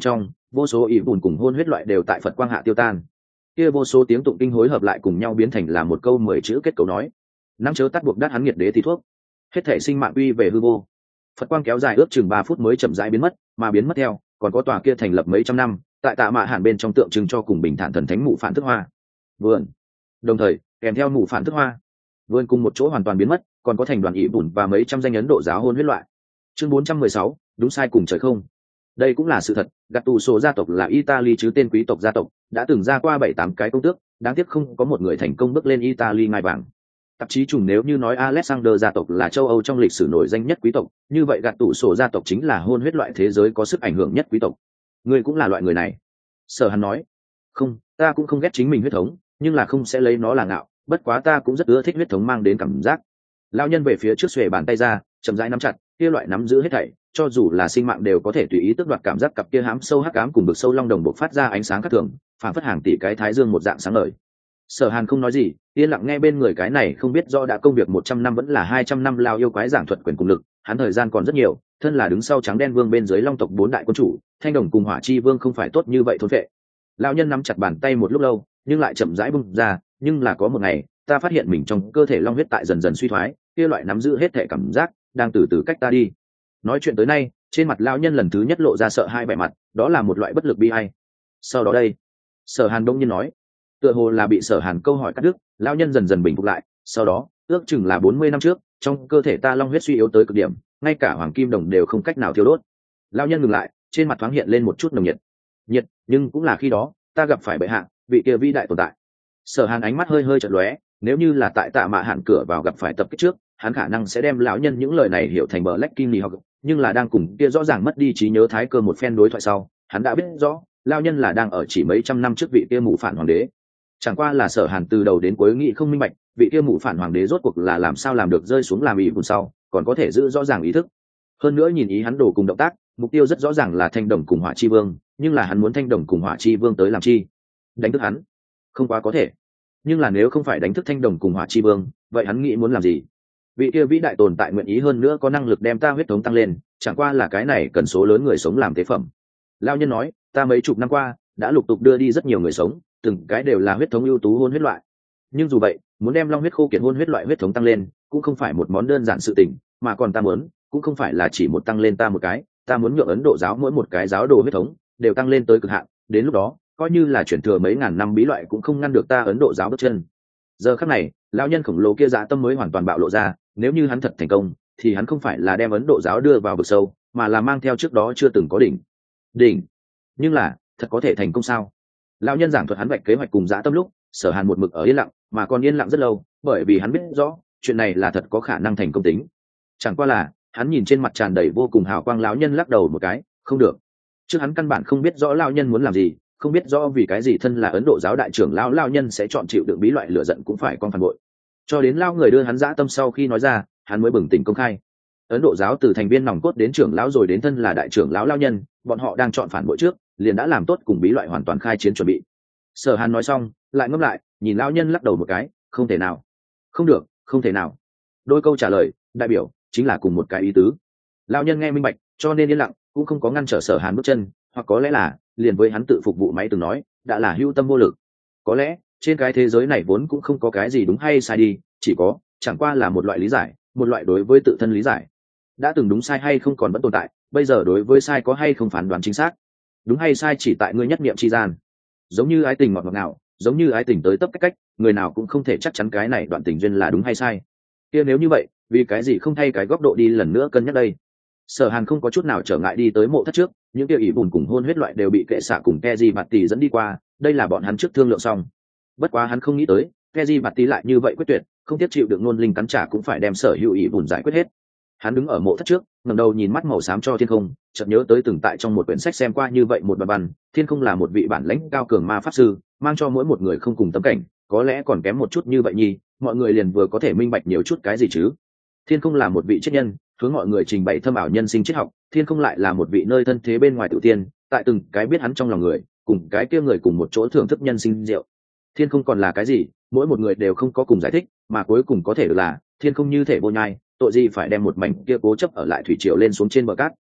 vô số ỷ bùn cùng hôn huyết loại đều tại Phật quang hạ tiêu tan. Kia vô số tiếng tụng kinh hối hợp lại cùng nhau biến thành là một câu mười chữ kết cấu nói: nắm chớ tắt buộc đắt hắn nghiệt đế thì thuốc, hết thể sinh mạng uy về hư vô. Phật quang kéo dài ước chừng ba phút mới chậm rãi biến mất, mà biến mất theo còn có tòa kia thành lập mấy trăm năm, tại Tạ Mạ Hàn bên trong tượng trưng cho cùng bình thản thần thánh mụ phản thức hoa vườn, đồng thời kèm theo mụ phản thức hoa vườn cùng một chỗ hoàn toàn biến mất, còn có thành đoàn ỷ bùn và mấy trăm danh ấn độ giáo hôn huyết loại. Chương bốn trăm mười sáu, đúng sai cùng trời không. Đây cũng là sự thật, Gattuso gia tộc là Italy chứ tên quý tộc gia tộc, đã từng ra qua bảy tám cái công tước, đáng tiếc không có một người thành công bước lên Italy ngai vàng. Tạp chí trùng nếu như nói Alexander gia tộc là châu Âu trong lịch sử nổi danh nhất quý tộc, như vậy Gattuso gia tộc chính là hôn huyết loại thế giới có sức ảnh hưởng nhất quý tộc. Ngươi cũng là loại người này. Sở Hàn nói. Không, ta cũng không ghét chính mình huyết thống, nhưng là không sẽ lấy nó là ngạo, bất quá ta cũng rất ưa thích huyết thống mang đến cảm giác. Lão nhân về phía trước xuề bàn tay ra, chậm rãi nắm chặt, kia loại nắm giữ hết thảy, cho dù là sinh mạng đều có thể tùy ý tước đoạt cảm giác cặp kia hám sâu hắc ám cùng bực sâu long đồng bộc phát ra ánh sáng khác thường, phản phất hàng tỷ cái thái dương một dạng sáng ngời. Sở Hàn không nói gì, yên lặng nghe bên người cái này không biết do đã công việc một trăm năm vẫn là hai trăm năm lao yêu quái giảng thuật quyền cùng lực, hắn thời gian còn rất nhiều, thân là đứng sau trắng đen vương bên dưới long tộc bốn đại quân chủ, Thanh Đồng cùng Hỏa Chi Vương không phải tốt như vậy thôn vệ. Lão nhân nắm chặt bàn tay một lúc lâu, nhưng lại chậm rãi bung ra, nhưng là có một ngày, ta phát hiện mình trong cơ thể long huyết tại dần dần suy thoái, kia loại nắm giữ hết thể cảm giác đang từ từ cách ta đi. Nói chuyện tới nay, trên mặt lão nhân lần thứ nhất lộ ra sợ hai vẻ mặt, đó là một loại bất lực bi ai. Sau đó đây, Sở Hàn đông nhiên nói, tựa hồ là bị Sở Hàn câu hỏi cắt đứt, lão nhân dần dần bình phục lại, sau đó, ước chừng là bốn mươi năm trước, trong cơ thể ta long huyết suy yếu tới cực điểm, ngay cả hoàng kim đồng đều không cách nào thiêu đốt. Lão nhân ngừng lại, trên mặt thoáng hiện lên một chút nồng nhiệt. Nhiệt, nhưng cũng là khi đó, ta gặp phải bệ hạ, vị kia vĩ đại tồn tại. Sở Hàn ánh mắt hơi hơi chợt lóe, nếu như là tại Tạ Mạ Hàn cửa vào gặp phải tập kích trước, hắn khả năng sẽ đem lão nhân những lời này hiểu thành Black Kim học, nhưng là đang cùng kia rõ ràng mất đi trí nhớ thái cơ một phen đối thoại sau, hắn đã biết rõ, lão nhân là đang ở chỉ mấy trăm năm trước vị kia mụ phản hoàng đế. Chẳng qua là Sở Hàn từ đầu đến cuối nghĩ không minh bạch, vị kia mụ phản hoàng đế rốt cuộc là làm sao làm được rơi xuống làm ỷ vùng sau, còn có thể giữ rõ ràng ý thức. Hơn nữa nhìn ý hắn đổ cùng động tác, mục tiêu rất rõ ràng là Thanh Đồng cùng Hỏa Chi Vương, nhưng là hắn muốn Thanh Đồng cùng Hỏa Chi Vương tới làm chi? Đánh thức hắn? Không quá có thể. Nhưng là nếu không phải đánh thức Thanh Đồng cùng Hỏa Chi Vương, vậy hắn nghĩ muốn làm gì? Vị kia vĩ đại tồn tại nguyện ý hơn nữa có năng lực đem ta huyết thống tăng lên, chẳng qua là cái này cần số lớn người sống làm tế phẩm. Lão nhân nói, ta mấy chục năm qua đã lục tục đưa đi rất nhiều người sống, từng cái đều là huyết thống ưu tú hôn huyết loại. Nhưng dù vậy, muốn đem long huyết khô kiệt hôn huyết loại huyết thống tăng lên, cũng không phải một món đơn giản sự tình, mà còn ta muốn, cũng không phải là chỉ một tăng lên ta một cái, ta muốn nhượng Ấn Độ giáo mỗi một cái giáo đồ huyết thống đều tăng lên tới cực hạn, đến lúc đó, coi như là chuyển thừa mấy ngàn năm bí loại cũng không ngăn được ta Ấn Độ giáo bước chân. Giờ khắc này, lão nhân khổng lồ kia dạ tâm mới hoàn toàn bạo lộ ra, nếu như hắn thật thành công, thì hắn không phải là đem Ấn Độ giáo đưa vào vực sâu, mà là mang theo trước đó chưa từng có đỉnh. Đỉnh. Nhưng là, thật có thể thành công sao? Lão nhân giảng thuật hắn vạch kế hoạch cùng dạ tâm lúc, Sở Hàn một mực ở yên lặng, mà còn yên lặng rất lâu, bởi vì hắn biết rõ, chuyện này là thật có khả năng thành công tính. Chẳng qua là, hắn nhìn trên mặt tràn đầy vô cùng hào quang lão nhân lắc đầu một cái, không được. Trước hắn căn bản không biết rõ lão nhân muốn làm gì, không biết rõ vì cái gì thân là Ấn Độ giáo đại trưởng lão lão nhân sẽ chọn chịu đựng bí loại lửa giận cũng phải con phản bội. Cho đến lão người đưa hắn dã tâm sau khi nói ra, hắn mới bừng tỉnh công khai. Ấn Độ giáo từ thành viên nòng cốt đến trưởng lão rồi đến thân là đại trưởng lão lão nhân, bọn họ đang chọn phản bội trước, liền đã làm tốt cùng bí loại hoàn toàn khai chiến chuẩn bị. Sở Hàn nói xong, lại ngẫm lại, nhìn lão nhân lắc đầu một cái, không thể nào, không được, không thể nào. Đôi câu trả lời, đại biểu chính là cùng một cái ý tứ. Lão nhân nghe minh bạch, cho nên yên lặng, cũng không có ngăn trở Sở Hàn bước chân, hoặc có lẽ là liền với hắn tự phục vụ máy từng nói, đã là hữu tâm vô lực. Có lẽ trên cái thế giới này vốn cũng không có cái gì đúng hay sai đi, chỉ có chẳng qua là một loại lý giải, một loại đối với tự thân lý giải. Đã từng đúng sai hay không còn vẫn tồn tại, bây giờ đối với sai có hay không phán đoán chính xác. Đúng hay sai chỉ tại ngươi nhất niệm chi gian. Giống như ái tình ngọt ngọt ngào, giống như ái tình tới tấp cách cách, người nào cũng không thể chắc chắn cái này đoạn tình duyên là đúng hay sai. Kia nếu như vậy, vì cái gì không thay cái góc độ đi lần nữa cân nhắc đây? Sở Hàn không có chút nào trở ngại đi tới mộ thất trước, những kia ỷ bùn cùng hôn huyết loại đều bị kệ xạ cùng Keji Bạt Tỷ dẫn đi qua, đây là bọn hắn trước thương lượng xong. Bất quá hắn không nghĩ tới, Keji Bạt Tỷ lại như vậy quyết tuyệt, không tiếp chịu được nôn linh cắn trả cũng phải đem sở hữu ỷ bùn giải quyết hết. Hắn đứng ở mộ thất trước, ngẩng đầu nhìn mắt màu xám cho thiên không, chợt nhớ tới từng tại trong một quyển sách xem qua như vậy một bài văn, thiên không là một vị bản lãnh cao cường ma pháp sư, mang cho mỗi một người không cùng tâm cảnh, có lẽ còn kém một chút như vậy nhi, mọi người liền vừa có thể minh bạch nhiều chút cái gì chứ. Thiên không là một vị triết nhân, hướng mọi người trình bày thâm ảo nhân sinh triết học, thiên không lại là một vị nơi thân thế bên ngoài tự tiên, tại từng cái biết hắn trong lòng người, cùng cái kia người cùng một chỗ thưởng thức nhân sinh diệu. Thiên không còn là cái gì, mỗi một người đều không có cùng giải thích, mà cuối cùng có thể được là thiên không như thể vô nhai, tội gì phải đem một mảnh kia cố chấp ở lại thủy triều lên xuống trên bờ cát.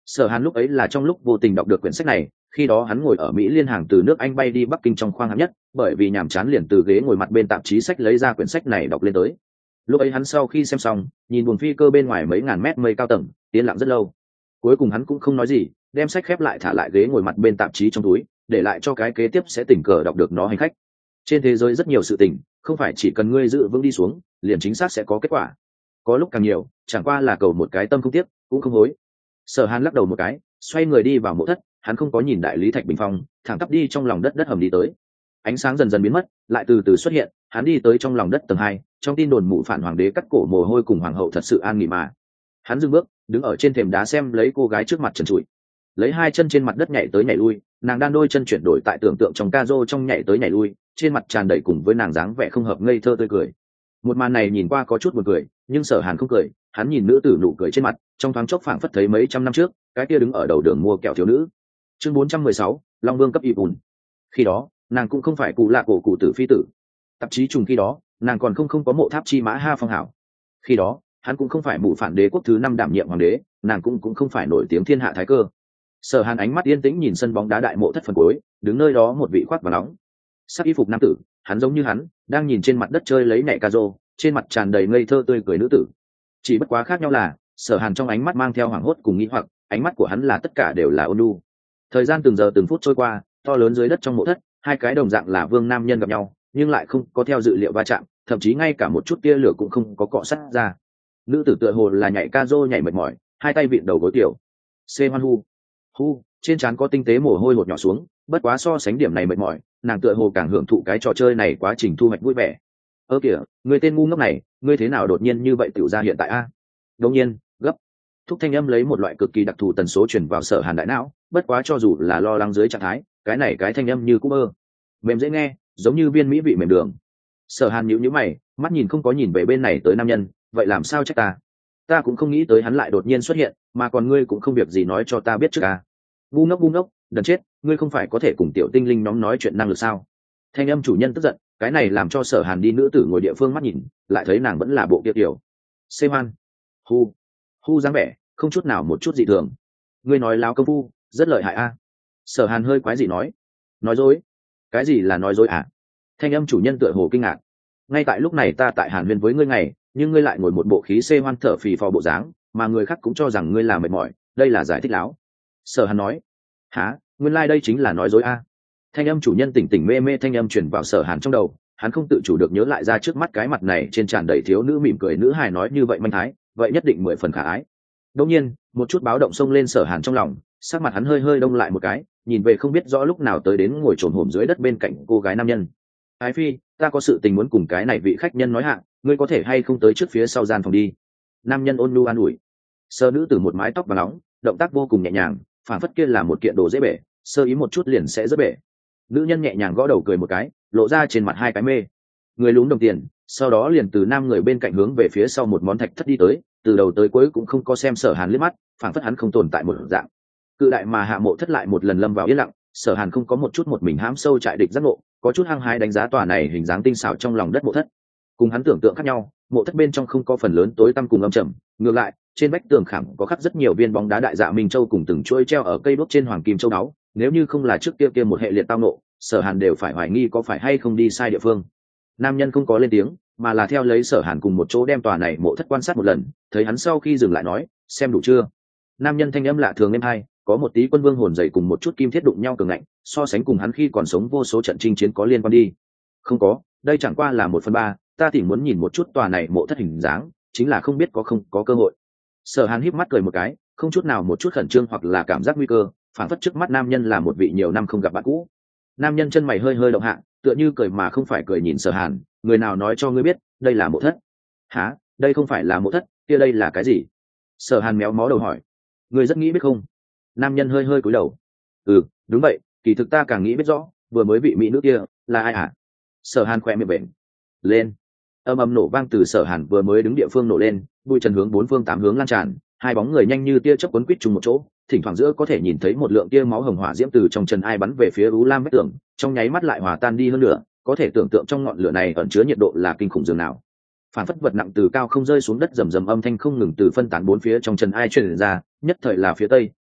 Sở Hàn lúc ấy là trong lúc vô tình đọc được quyển sách này, khi đó hắn ngồi ở Mỹ liên hàng từ nước Anh bay đi Bắc Kinh trong khoang hạng nhất, bởi vì nhàm chán liền từ ghế ngồi mặt bên tạp chí sách lấy ra quyển sách này đọc lên tới. Lúc ấy hắn sau khi xem xong, nhìn buồng phi cơ bên ngoài mấy ngàn mét mây cao tầng, yên lặng rất lâu. Cuối cùng hắn cũng không nói gì, đem sách khép lại thả lại ghế ngồi mặt bên tạp chí trong túi, để lại cho cái kế tiếp sẽ tình cờ đọc được nó hành khách. Trên thế giới rất nhiều sự tình, không phải chỉ cần ngươi giữ vững đi xuống, liền chính xác sẽ có kết quả. Có lúc càng nhiều, chẳng qua là cầu một cái tâm không tiếc, cũng không hối. Sở Hàn lắc đầu một cái, xoay người đi vào mộ thất, hắn không có nhìn đại lý thạch bình phong, thẳng tắp đi trong lòng đất đất hầm đi tới. Ánh sáng dần dần biến mất, lại từ từ xuất hiện, hắn đi tới trong lòng đất tầng hai, trong tin đồn mụ phản hoàng đế cắt cổ mồ hôi cùng hoàng hậu thật sự an nghỉ mà. Hắn dừng bước, đứng ở trên thềm đá xem lấy cô gái trước mặt trần trụi, lấy hai chân trên mặt đất nhảy tới nhảy lui, nàng đan đôi chân chuyển đổi tại tưởng tượng trong ca rô trong nhảy tới nhảy lui, trên mặt tràn đầy cùng với nàng dáng vẻ không hợp ngây thơ tươi cười. Một màn này nhìn qua có chút buồn cười, nhưng Sở Hàn không cười, hắn nhìn nữ tử nụ cười trên mặt, trong thoáng chốc phảng phất thấy mấy trăm năm trước, cái kia đứng ở đầu đường mua kẹo thiếu nữ. Chương bốn trăm mười sáu, Long Vương cấp y bùn. Khi đó, nàng cũng không phải cụ lạ cổ cụ tử phi tử. Tạp chí trùng khi đó, nàng còn không không có mộ tháp chi mã ha phong hảo. Khi đó, hắn cũng không phải mụ phản đế quốc thứ năm đảm nhiệm hoàng đế, nàng cũng cũng không phải nổi tiếng thiên hạ thái cơ. Sở Hàn ánh mắt yên tĩnh nhìn sân bóng đá đại mộ thất phần cuối, đứng nơi đó một vị khoác và nóng sắc y phục nam tử, hắn giống như hắn đang nhìn trên mặt đất chơi lấy nhảy ca rô, trên mặt tràn đầy ngây thơ tươi cười nữ tử. Chỉ bất quá khác nhau là Sở Hàn trong ánh mắt mang theo hoảng hốt cùng nghĩ hoặc, ánh mắt của hắn là tất cả đều là ôn nhu. Thời gian từng giờ từng phút trôi qua, to lớn dưới đất trong mộ thất, hai cái đồng dạng là vương nam nhân gặp nhau, nhưng lại không có theo dự liệu va chạm, thậm chí ngay cả một chút tia lửa cũng không có cọ sát ra. Nữ tử tựa hồ là nhảy ca rô nhảy mệt mỏi, hai tay vịn đầu gối tiểu. Xê hoan hu hu, trên trán có tinh tế mồ hôi hột nhỏ xuống, bất quá so sánh điểm này mệt mỏi, nàng tựa hồ càng hưởng thụ cái trò chơi này quá trình thu hoạch vui vẻ. Ơ kìa, người tên ngu ngốc này, ngươi thế nào đột nhiên như vậy tiểu ra hiện tại a? Đột nhiên, gấp. Thúc thanh âm lấy một loại cực kỳ đặc thù tần số truyền vào Sở Hàn đại não, bất quá cho dù là lo lắng dưới trạng thái, cái này cái thanh âm như cú mơ, mềm dễ nghe, giống như viên mỹ vị mềm đường. Sở Hàn nhíu nhíu mày, mắt nhìn không có nhìn về bên này tới nam nhân, vậy làm sao trách ta? Ta cũng không nghĩ tới hắn lại đột nhiên xuất hiện, mà còn ngươi cũng không việc gì nói cho ta biết trước à? Ngu ngốc ngu ngốc, đần chết, ngươi không phải có thể cùng tiểu tinh linh nhóm nói chuyện năng lực sao? Thanh âm chủ nhân tức giận, cái này làm cho Sở Hàn đi nữ tử ngồi địa phương mắt nhìn, lại thấy nàng vẫn là bộ kia kiểu. Xê hoan, hu, hu dáng vẻ, không chút nào một chút dị thường. Ngươi nói láo công phu, rất lợi hại a. Sở Hàn hơi quái gì nói, nói dối. Cái gì là nói dối à? Thanh âm chủ nhân tựa hồ kinh ngạc. Ngay tại lúc này ta tại Hàn Huyên với ngươi ngày, nhưng ngươi lại ngồi một bộ khí xê hoan thở phì phò bộ dáng, mà người khác cũng cho rằng ngươi là mệt mỏi, đây là giải thích láo. Sở Hàn nói, hả, nguyên lai đây chính là nói dối a. Thanh âm chủ nhân tỉnh tỉnh mê mê thanh âm truyền vào Sở Hàn trong đầu, hắn không tự chủ được nhớ lại ra trước mắt cái mặt này trên tràn đầy thiếu nữ mỉm cười nữ hài nói như vậy manh thái, vậy nhất định mười phần khả ái. Đột nhiên, một chút báo động xông lên Sở Hàn trong lòng, sắc mặt hắn hơi hơi đông lại một cái, nhìn về không biết rõ lúc nào tới đến ngồi trồn hổm dưới đất bên cạnh cô gái nam nhân. Ái phi, ta có sự tình muốn cùng cái này vị khách nhân nói hạ, ngươi có thể hay không tới trước phía sau gian phòng đi. Nam nhân ôn nhu an ủi. Sơ nữ từ một mái tóc và nóng, động tác vô cùng nhẹ nhàng, phản phất kia là một kiện đồ dễ bể, sơ ý một chút liền sẽ rớt bể. Nữ nhân nhẹ nhàng gõ đầu cười một cái, lộ ra trên mặt hai cái mê. Người lún đồng tiền, sau đó liền từ nam người bên cạnh hướng về phía sau một món thạch thất đi tới, từ đầu tới cuối cũng không có xem Sở Hàn liếc mắt, phản phất hắn không tồn tại một dạng. Cự đại mà hạ mộ thất lại một lần lâm vào yên lặng, Sở Hàn không có một chút một mình hãm sâu trại địch giác ngộ, có chút hăng hái đánh giá tòa này hình dáng tinh xảo trong lòng đất mộ thất. Cùng hắn tưởng tượng khác nhau, mộ thất bên trong không có phần lớn tối tăm cùng âm trầm, ngược lại, trên vách tường khảm có khắc rất nhiều viên bóng đá đại dạ minh châu cùng từng chuỗi treo ở cây đuốc trên hoàng kim châu đáo, nếu như không là trước kia kia một hệ liệt tao nộ, Sở Hàn đều phải hoài nghi có phải hay không đi sai địa phương. Nam nhân không có lên tiếng, mà là theo lấy Sở Hàn cùng một chỗ đem tòa này mộ thất quan sát một lần, thấy hắn sau khi dừng lại nói, xem đủ chưa? Nam nhân thanh âm lạ thường êm hay, có một tí quân vương hồn dày cùng một chút kim thiết đụng nhau cường ngạnh, so sánh cùng hắn khi còn sống vô số trận chinh chiến có liên quan đi. Không có, đây chẳng qua là một phần ba, ta chỉ muốn nhìn một chút tòa này mộ thất hình dáng, chính là không biết có không có cơ hội. Sở Hàn híp mắt cười một cái, không chút nào một chút khẩn trương hoặc là cảm giác nguy cơ, phản phất trước mắt nam nhân là một vị nhiều năm không gặp bạn cũ. Nam nhân chân mày hơi hơi động hạ, tựa như cười mà không phải cười nhìn Sở Hàn, người nào nói cho ngươi biết, đây là mộ thất? Hả, đây không phải là mộ thất, kia đây là cái gì? Sở Hàn méo mó đầu hỏi, ngươi rất nghĩ biết không? Nam nhân hơi hơi cúi đầu, ừ, đúng vậy, kỳ thực ta càng nghĩ biết rõ, vừa mới vị mỹ nữ kia là ai hả? Sở Hàn khẽ miệng bệnh lên, âm ầm nổ vang từ Sở Hàn vừa mới đứng địa phương nổ lên, bụi trần hướng bốn phương tám hướng lan tràn, hai bóng người nhanh như tia chớp quấn quýt chung một chỗ, thỉnh thoảng giữa có thể nhìn thấy một lượng tia máu hồng hỏa diễm từ trong chân ai bắn về phía u lam vách tường, trong nháy mắt lại hòa tan đi hơn nữa, có thể tưởng tượng trong ngọn lửa này ẩn chứa nhiệt độ là kinh khủng dường nào. Phản phất vật nặng từ cao không rơi xuống đất, rầm rầm âm thanh không ngừng từ phân tán bốn phía trong chân ai truyền ra, nhất thời là phía tây,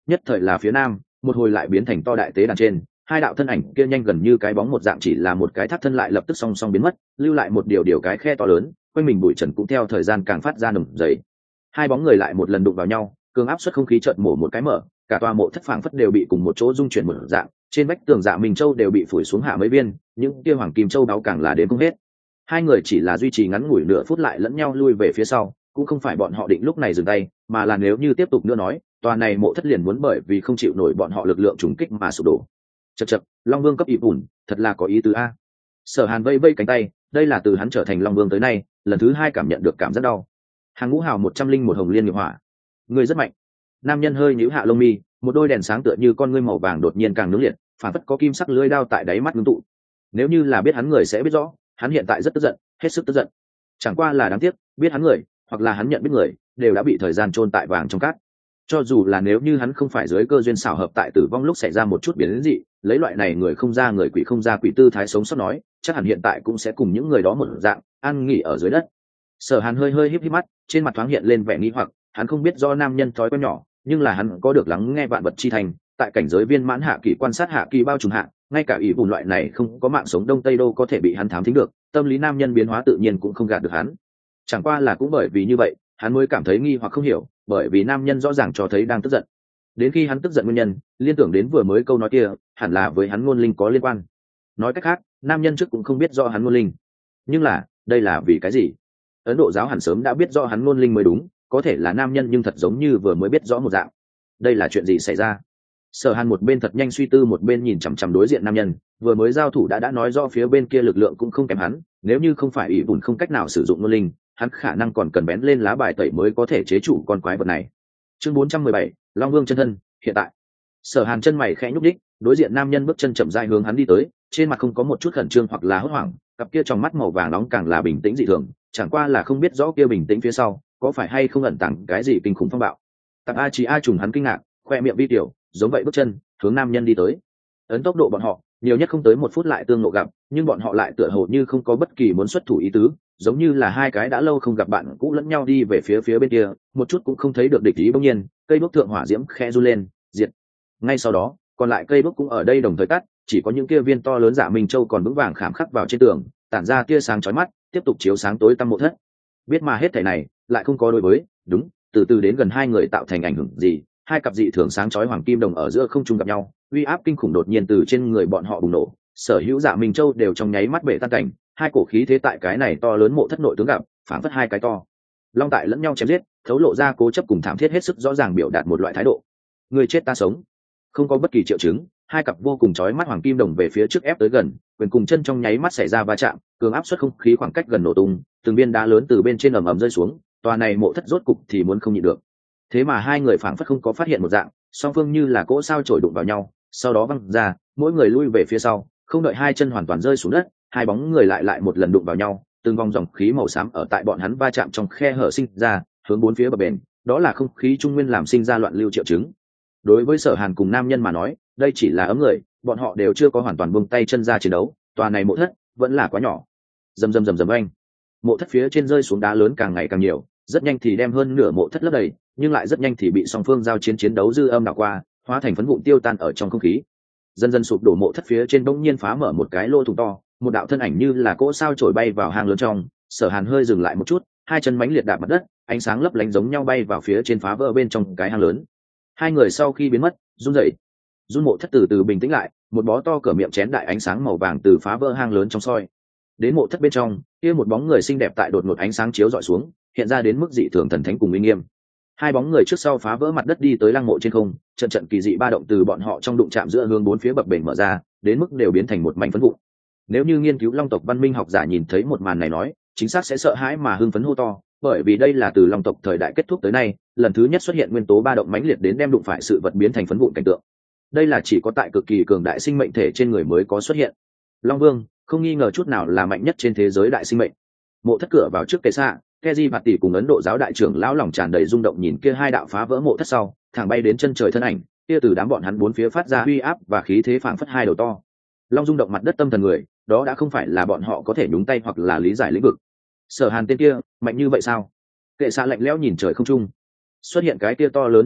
nhất thời là phía nam, một hồi lại biến thành to đại tế đàn trên, hai đạo thân ảnh kia nhanh gần như cái bóng một dạng, chỉ là một cái thắt thân lại lập tức song song biến mất, lưu lại một điều điều cái khe to lớn, quanh mình bụi trần cũng theo thời gian càng phát ra nồng dày. Hai bóng người lại một lần đụng vào nhau, cường áp suất không khí chợt mổ một cái mở, cả tòa mộ thất phảng phất đều bị cùng một chỗ dung chuyển một dạng, trên vách tường Dạ Minh Châu đều bị phủi xuống hạ mấy viên, những kia hoàng kim châu đáo càng là đến không hết. Hai người chỉ là duy trì ngắn ngủi nửa phút lại lẫn nhau lui về phía sau, cũng không phải bọn họ định lúc này dừng tay, mà là nếu như tiếp tục nữa nói, tòa này mộ thất liền muốn bởi vì không chịu nổi bọn họ lực lượng trùng kích mà sụp đổ. Chậc chậc, Long Vương cấp ỷ bùn, thật là có ý tứ a. Sở Hàn vây vây cánh tay, đây là từ hắn trở thành Long Vương tới nay, lần thứ hai cảm nhận được cảm giác đau. Hàng Ngũ Hào một trăm linh một hồng liên nghiệp hỏa, ngươi rất mạnh. Nam nhân hơi nhíu hạ lông mi, một đôi đèn sáng tựa như con ngươi màu vàng đột nhiên càng nướng liệt, phản phất có kim sắc lưỡi đao tại đáy mắt ngưng tụ. Nếu như là biết hắn người sẽ biết rõ, hắn hiện tại rất tức giận, hết sức tức giận. Chẳng qua là đáng tiếc, biết hắn người, hoặc là hắn nhận biết người, đều đã bị thời gian chôn tại vàng trong cát. Cho dù là nếu như hắn không phải dưới cơ duyên xảo hợp tại tử vong lúc xảy ra một chút biến dị, lấy loại này người không ra người quỷ không ra quỷ tư thái sống sót nói, chắc hẳn hiện tại cũng sẽ cùng những người đó một dạng, ăn nghỉ ở dưới đất. Sở Hàn hơi hơi híp híp mắt, trên mặt thoáng hiện lên vẻ nghi hoặc, hắn không biết do nam nhân thói quen nhỏ, nhưng là hắn có được lắng nghe vạn vật chi thành, tại cảnh giới viên mãn hạ kỳ quan sát hạ kỳ bao trùm hạ, ngay cả ỷ vùng loại này không có mạng sống đông tây đâu có thể bị hắn thám thính được, tâm lý nam nhân biến hóa tự nhiên cũng không gạt được hắn. Chẳng qua là cũng bởi vì như vậy, hắn mới cảm thấy nghi hoặc không hiểu, bởi vì nam nhân rõ ràng cho thấy đang tức giận. Đến khi hắn tức giận nguyên nhân, liên tưởng đến vừa mới câu nói kia, hẳn là với hắn ngôn linh có liên quan. Nói cách khác, nam nhân trước cũng không biết rõ hắn ngôn linh. Nhưng là, đây là vì cái gì? Ấn Độ giáo hẳn sớm đã biết rõ hắn ngôn linh mới đúng, có thể là nam nhân nhưng thật giống như vừa mới biết rõ một dạng. Đây là chuyện gì xảy ra? Sở Hàn một bên thật nhanh suy tư, một bên nhìn chằm chằm đối diện nam nhân, vừa mới giao thủ đã đã nói rõ phía bên kia lực lượng cũng không kém hắn, nếu như không phải ỷ vùn không cách nào sử dụng ngôn linh, hắn khả năng còn cần bén lên lá bài tẩy mới có thể chế chủ con quái vật này. Chương bốn trăm mười bảy, Long Vương chân thân, hiện tại. Sở Hàn chân mày khẽ nhúc nhích, đối diện nam nhân bước chân chậm rãi hướng hắn đi tới, trên mặt không có một chút khẩn trương hoặc là hốt hoảng, cặp kia trong mắt màu vàng nóng càng là bình tĩnh dị thường, chẳng qua là không biết rõ kia bình tĩnh phía sau có phải hay không ẩn tàng cái gì kinh khủng phong bạo. Tạp A Chí A trùng hắn kinh ngạc, khoe miệng vi tiểu, giống vậy bước chân hướng nam nhân đi tới. Ấn tốc độ bọn họ, nhiều nhất không tới một phút lại tương ngộ gặp, nhưng bọn họ lại tựa hồ như không có bất kỳ muốn xuất thủ ý tứ, giống như là hai cái đã lâu không gặp bạn cũ lẫn nhau đi về phía phía bên kia, một chút cũng không thấy được địch ý. Bỗng nhiên, cây đuốc thượng hỏa diễm khẽ run lên, diệt. Ngay sau đó, còn lại cây đuốc cũng ở đây đồng thời tắt, chỉ có những kia viên to lớn Dạ Minh Châu còn vững vàng khảm khắc vào trên tường, tản ra tia sáng chói mắt, tiếp tục chiếu sáng tối tăm mộ thất. Biết mà hết thảy này, lại không có đối với, đúng, từ từ đến gần hai người tạo thành ảnh hưởng gì, hai cặp dị thường sáng chói hoàng kim đồng ở giữa không trung gặp nhau, uy áp kinh khủng đột nhiên từ trên người bọn họ bùng nổ, sở hữu Dạ Minh Châu đều trong nháy mắt bể tan cảnh, hai cổ khí thế tại cái này to lớn mộ thất nội tướng gặp, phảng phất hai cái to long tại lẫn nhau chém giết, thấu lộ ra cố chấp cùng thảm thiết hết sức rõ ràng biểu đạt một loại thái độ. Người chết ta sống, không có bất kỳ triệu chứng, hai cặp vô cùng chói mắt hoàng kim đồng về phía trước ép tới gần, quyền cùng chân trong nháy mắt xảy ra va chạm, cường áp suất không khí khoảng cách gần nổ tung, từng viên đá lớn từ bên trên ầm ầm rơi xuống, tòa này mộ thất rốt cục thì muốn không nhịn được. Thế mà hai người phảng phất không có phát hiện một dạng, song phương như là cỗ sao chổi đụng vào nhau, sau đó văng ra, mỗi người lui về phía sau, không đợi hai chân hoàn toàn rơi xuống đất, hai bóng người lại lại một lần đụng vào nhau, từng vòng dòng khí màu xám ở tại bọn hắn va chạm trong khe hở sinh ra, hướng bốn phía bờ bền, đó là không khí trung nguyên làm sinh ra loạn lưu triệu chứng. Đối với Sở Hàn cùng nam nhân mà nói, đây chỉ là ấm người, bọn họ đều chưa có hoàn toàn buông tay chân ra chiến đấu, tòa này mộ thất vẫn là quá nhỏ. Rầm rầm rầm rầm anh, mộ thất phía trên rơi xuống đá lớn càng ngày càng nhiều, rất nhanh thì đem hơn nửa mộ thất lấp đầy, nhưng lại rất nhanh thì bị song phương giao chiến chiến đấu dư âm đảo qua, hóa thành phấn vụn tiêu tan ở trong không khí. Dần dần sụp đổ mộ thất phía trên bỗng nhiên phá mở một cái lỗ thủng to, một đạo thân ảnh như là cỗ sao trổi bay vào hang lớn trong. Sở Hàn hơi dừng lại một chút, hai chân mãnh liệt đạp mặt đất, ánh sáng lấp lánh giống nhau bay vào phía trên phá vỡ bên trong cái hang lớn. Hai người sau khi biến mất, run rẩy, run mộ thất từ từ bình tĩnh lại, một bó to cỡ miệng chén đại ánh sáng màu vàng từ phá vỡ hang lớn trong soi đến mộ thất bên trong, kia một bóng người xinh đẹp tại đột ngột ánh sáng chiếu dọi xuống, hiện ra đến mức dị thường thần thánh cùng uy nghiêm. Hai bóng người trước sau phá vỡ mặt đất đi tới lăng mộ trên không, trận trận kỳ dị ba động từ bọn họ trong đụng chạm giữa hướng bốn phía bập bềnh mở ra, đến mức đều biến thành một mảnh phấn vụn. Nếu như nghiên cứu long tộc văn minh học giả nhìn thấy một màn này nói, chính xác sẽ sợ hãi mà hưng phấn hô to, bởi vì đây là từ long tộc thời đại kết thúc tới nay, lần thứ nhất xuất hiện nguyên tố ba động mãnh liệt đến đem đụng phải sự vật biến thành phấn vụn cảnh tượng. Đây là chỉ có tại cực kỳ cường đại sinh mệnh thể trên người mới có xuất hiện. Long Vương không nghi ngờ chút nào là mạnh nhất trên thế giới đại sinh mệnh. Mộ thất cửa vào trước kệ xạ, Keji Bạt tỷ cùng Ấn Độ giáo đại trưởng lão lòng tràn đầy rung động nhìn kia hai đạo phá vỡ mộ thất sau, thẳng bay đến chân trời thân ảnh, kia từ đám bọn hắn bốn phía phát ra uy áp và khí thế phảng phất hai đầu to long rung động mặt đất tâm thần người, đó đã không phải là bọn họ có thể nhúng tay hoặc là lý giải lĩnh vực. Sở Hàn tên kia mạnh như vậy sao? Kệ xạ lạnh lẽo nhìn trời không trung, xuất hiện cái kia to lớn mây động,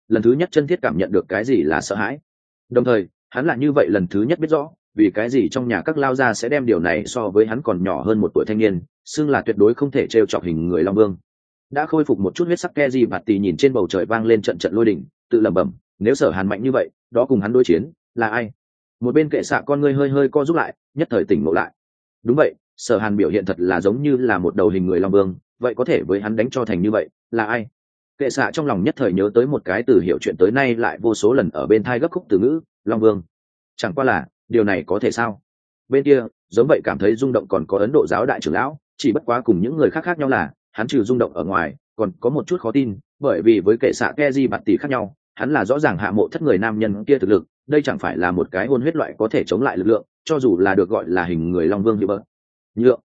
lần thứ nhất chân thiết cảm nhận được cái gì là sợ hãi. Đồng thời hắn là như vậy lần thứ nhất biết rõ vì cái gì trong nhà các lao gia sẽ đem điều này so với hắn còn nhỏ hơn một tuổi thanh niên xưng là tuyệt đối không thể trêu chọc hình người long vương. Đã khôi phục một chút huyết sắc Keji bạt tì nhìn trên bầu trời vang lên trận trận lôi đỉnh, tự lẩm bẩm, nếu Sở Hàn mạnh như vậy, đó cùng hắn đối chiến là ai? Một bên kệ xạ con ngươi hơi hơi co rút lại, nhất thời tỉnh ngộ lại. Đúng vậy, Sở Hàn biểu hiện thật là giống như là một đầu hình người long vương, vậy có thể với hắn đánh cho thành như vậy, là ai? Kệ xạ trong lòng nhất thời nhớ tới một cái từ hiểu chuyện tới nay lại vô số lần ở bên thai gấp khúc từ ngữ, long vương. Chẳng qua là, điều này có thể sao? Bên kia, giống vậy cảm thấy rung động còn có Ấn Độ giáo đại trưởng lão, chỉ bất quá cùng những người khác khác nhau là, hắn trừ rung động ở ngoài, còn có một chút khó tin, bởi vì với kệ xạ Keji bạt tỷ khác nhau, hắn là rõ ràng hạ mộ thất người nam nhân kia thực lực, đây chẳng phải là một cái hôn huyết loại có thể chống lại lực lượng, cho dù là được gọi là hình người long vương như vậy. Nhượng,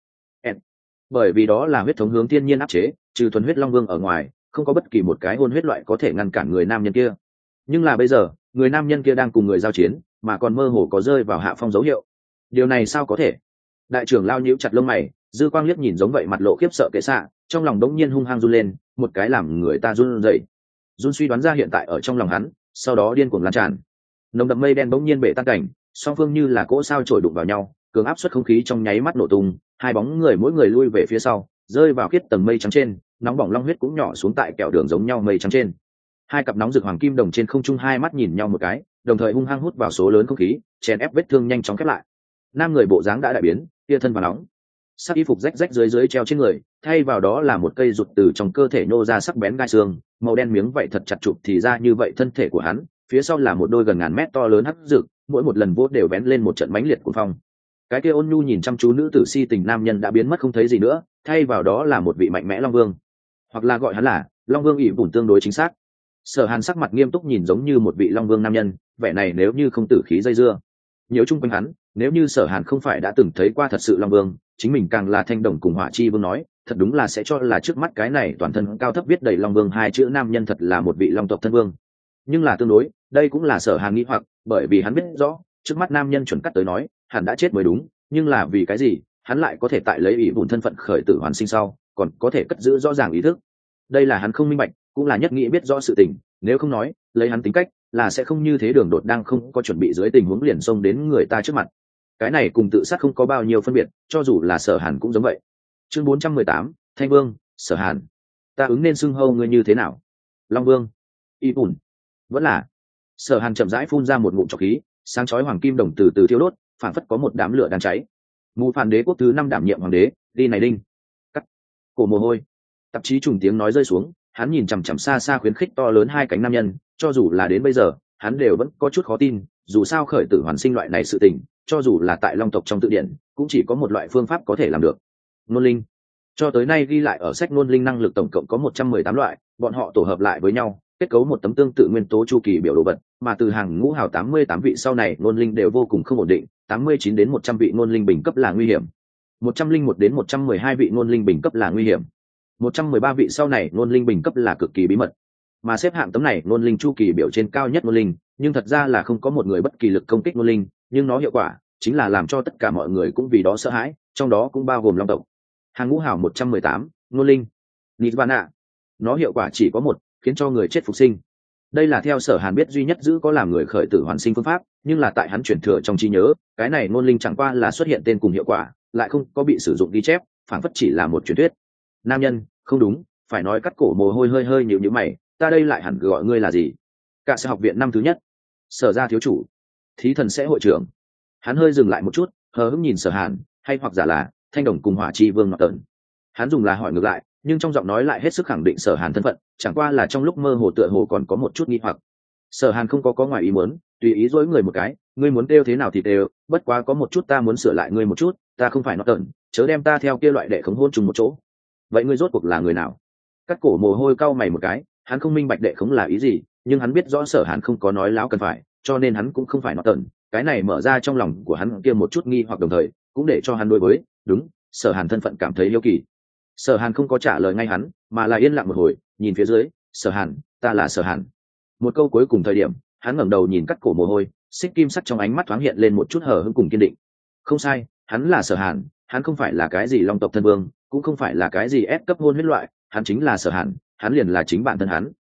bởi vì đó là huyết thống hướng thiên nhiên áp chế, trừ thuần huyết long vương ở ngoài, không có bất kỳ một cái hôn huyết loại có thể ngăn cản người nam nhân kia. Nhưng là bây giờ, người nam nhân kia đang cùng người giao chiến, mà còn mơ hồ có rơi vào hạ phong dấu hiệu. Điều này sao có thể? Đại trưởng lao nhíu chặt lông mày, dư quang liếc nhìn giống vậy mặt lộ khiếp sợ kệ xạ, trong lòng đống nhiên hung hăng run lên, một cái làm người ta run rẩy. Run suy đoán ra hiện tại ở trong lòng hắn, sau đó điên cuồng lan tràn. Nồng đậm mây đen bỗng nhiên bể tan cảnh, song phương như là cỗ sao chổi đụng vào nhau, cường áp suất không khí trong nháy mắt nổ tung, hai bóng người mỗi người lui về phía sau, rơi vào khiết tầng mây trắng trên, nóng bỏng long huyết cũng nhỏ xuống tại kẹo đường giống nhau mây trắng trên. Hai cặp nóng rực hoàng kim đồng trên không trung hai mắt nhìn nhau một cái, đồng thời hung hăng hút vào số lớn không khí, chèn ép vết thương nhanh chóng khép lại. Nam người bộ dáng đã đại biến, kia thân và nóng, sắc y phục rách rách dưới dưới treo trên người, thay vào đó là một cây rụt từ trong cơ thể nô ra sắc bén gai xương, màu đen miếng vậy thật chặt chụp thì ra như vậy thân thể của hắn, phía sau là một đôi gần ngàn mét to lớn hắc rực, mỗi một lần vỗ đều bén lên một trận mãnh liệt của phong. Cái kia ôn nhu nhìn chăm chú nữ tử si tình nam nhân đã biến mất không thấy gì nữa, thay vào đó là một vị mạnh mẽ long vương, hoặc là gọi hắn là long vương ỷ bùn tương đối chính xác. Sở Hàn sắc mặt nghiêm túc nhìn giống như một vị long vương nam nhân, vẻ này nếu như không tử khí dây dưa, nhiều chung quanh hắn, nếu như Sở Hàn không phải đã từng thấy qua thật sự long vương, chính mình càng là thanh đồng cùng hỏa chi vương nói, thật đúng là sẽ cho là trước mắt cái này toàn thân cao thấp viết đầy long vương hai chữ nam nhân thật là một vị long tộc thân vương. Nhưng là tương đối, đây cũng là Sở Hàn nghĩ hoặc, bởi vì hắn biết rõ, trước mắt nam nhân chuẩn cắt tới nói, hẳn đã chết mới đúng, nhưng là vì cái gì, hắn lại có thể tại lấy ỷ bùn thân phận khởi tử hoàn sinh sau, còn có thể cất giữ rõ ràng ý thức. Đây là hắn không minh bạch, cũng là nhất nghĩ biết rõ sự tình, nếu không nói, lấy hắn tính cách, là sẽ không như thế đường đột đang không có chuẩn bị dưới tình huống liền xông đến người ta trước mặt. Cái này cùng tự sát không có bao nhiêu phân biệt, cho dù là Sở Hàn cũng giống vậy. Chương bốn trăm mười tám, Thanh Vương, Sở Hàn. Ta ứng nên xưng hô ngươi như thế nào? Long Vương, Y Bùn, vẫn là. Sở Hàn chậm rãi phun ra một ngụm trọc khí, sáng chói hoàng kim đồng từ từ thiêu đốt, phản phất có một đám lửa đang cháy. Mù Phản Đế quốc thứ năm đảm nhiệm hoàng đế, đi này đinh. Cắt. Cổ mồ hôi. Tạp chí trùng tiếng nói rơi xuống, hắn nhìn chằm chằm xa xa khuyến khích to lớn hai cánh nam nhân, cho dù là đến bây giờ, hắn đều vẫn có chút khó tin, dù sao khởi tử hoàn sinh loại này sự tình, cho dù là tại long tộc trong tự điển, cũng chỉ có một loại phương pháp có thể làm được. Nôn linh. Cho tới nay ghi lại ở sách nôn linh năng lực tổng cộng có một trăm mười tám loại, bọn họ tổ hợp lại với nhau, kết cấu một tấm tương tự nguyên tố chu kỳ biểu đồ vật, mà từ hàng ngũ hào tám mươi tám vị sau này nôn linh đều vô cùng không ổn định, tám mươi chín đến một trăm vị nôn linh bình cấp là nguy hiểm. một trăm lẻ một đến một trăm mười hai vị nôn linh bình cấp là nguy hiểm. một trăm mười ba vị sau này nôn linh bình cấp là cực kỳ bí mật. Mà xếp hạng tấm này nôn linh chu kỳ biểu trên cao nhất nôn linh, nhưng thật ra là không có một người bất kỳ lực công kích nôn linh, nhưng nó hiệu quả chính là làm cho tất cả mọi người cũng vì đó sợ hãi, trong đó cũng bao gồm long tộc. Hàng ngũ hào một trăm mười tám, nôn linh, Nirvana. Nó hiệu quả chỉ có một, khiến cho người chết phục sinh. Đây là theo Sở Hàn biết duy nhất giữ có làm người khởi tử hoàn sinh phương pháp, nhưng là tại hắn chuyển thừa trong trí nhớ, cái này nôn linh chẳng qua là xuất hiện tên cùng hiệu quả, lại không có bị sử dụng ghi chép, phản phất chỉ là một truyền thuyết. Nam nhân, không đúng, phải nói cắt cổ mồ hôi hơi hơi nhíu nhíu mày, ta đây lại hẳn gọi ngươi là gì? Cả sẽ học viện năm thứ nhất, Sở gia thiếu chủ, thí thần sẽ hội trưởng. Hắn hơi dừng lại một chút, hờ hững nhìn Sở Hàn, hay hoặc giả là thanh đồng cùng hỏa chi vương ngọc tần. Hắn dùng là hỏi ngược lại, nhưng trong giọng nói lại hết sức khẳng định Sở Hàn thân phận, chẳng qua là trong lúc mơ hồ tựa hồ còn có một chút nghi hoặc. Sở Hàn không có có ngoài ý muốn, tùy ý dối người một cái, ngươi muốn kêu thế nào thì kêu, bất quá có một chút ta muốn sửa lại ngươi một chút, ta không phải nó tận, chớ đem ta theo kia loại đệ khống hôn trùng một chỗ. Vậy ngươi rốt cuộc là người nào? Cắt cổ mồ hôi cau mày một cái, hắn không minh bạch đệ khống là ý gì, nhưng hắn biết rõ Sở Hàn không có nói láo cần phải, cho nên hắn cũng không phải nó tận. Cái này mở ra trong lòng của hắn kia một chút nghi hoặc, đồng thời cũng để cho hắn đối với đúng Sở Hàn thân phận cảm thấy yêu kỳ. Sở Hàn không có trả lời ngay hắn, mà là yên lặng một hồi, nhìn phía dưới. Sở Hàn, ta là Sở Hàn. Một câu cuối cùng thời điểm, hắn ngẩng đầu nhìn cắt cổ mồ hôi, xích kim sắc trong ánh mắt thoáng hiện lên một chút hờ hững cùng kiên định. Không sai, hắn là Sở Hàn, hắn không phải là cái gì long tộc thân vương, cũng không phải là cái gì ép cấp hôn huyết loại, hắn chính là Sở Hàn, hắn liền là chính bản thân hắn.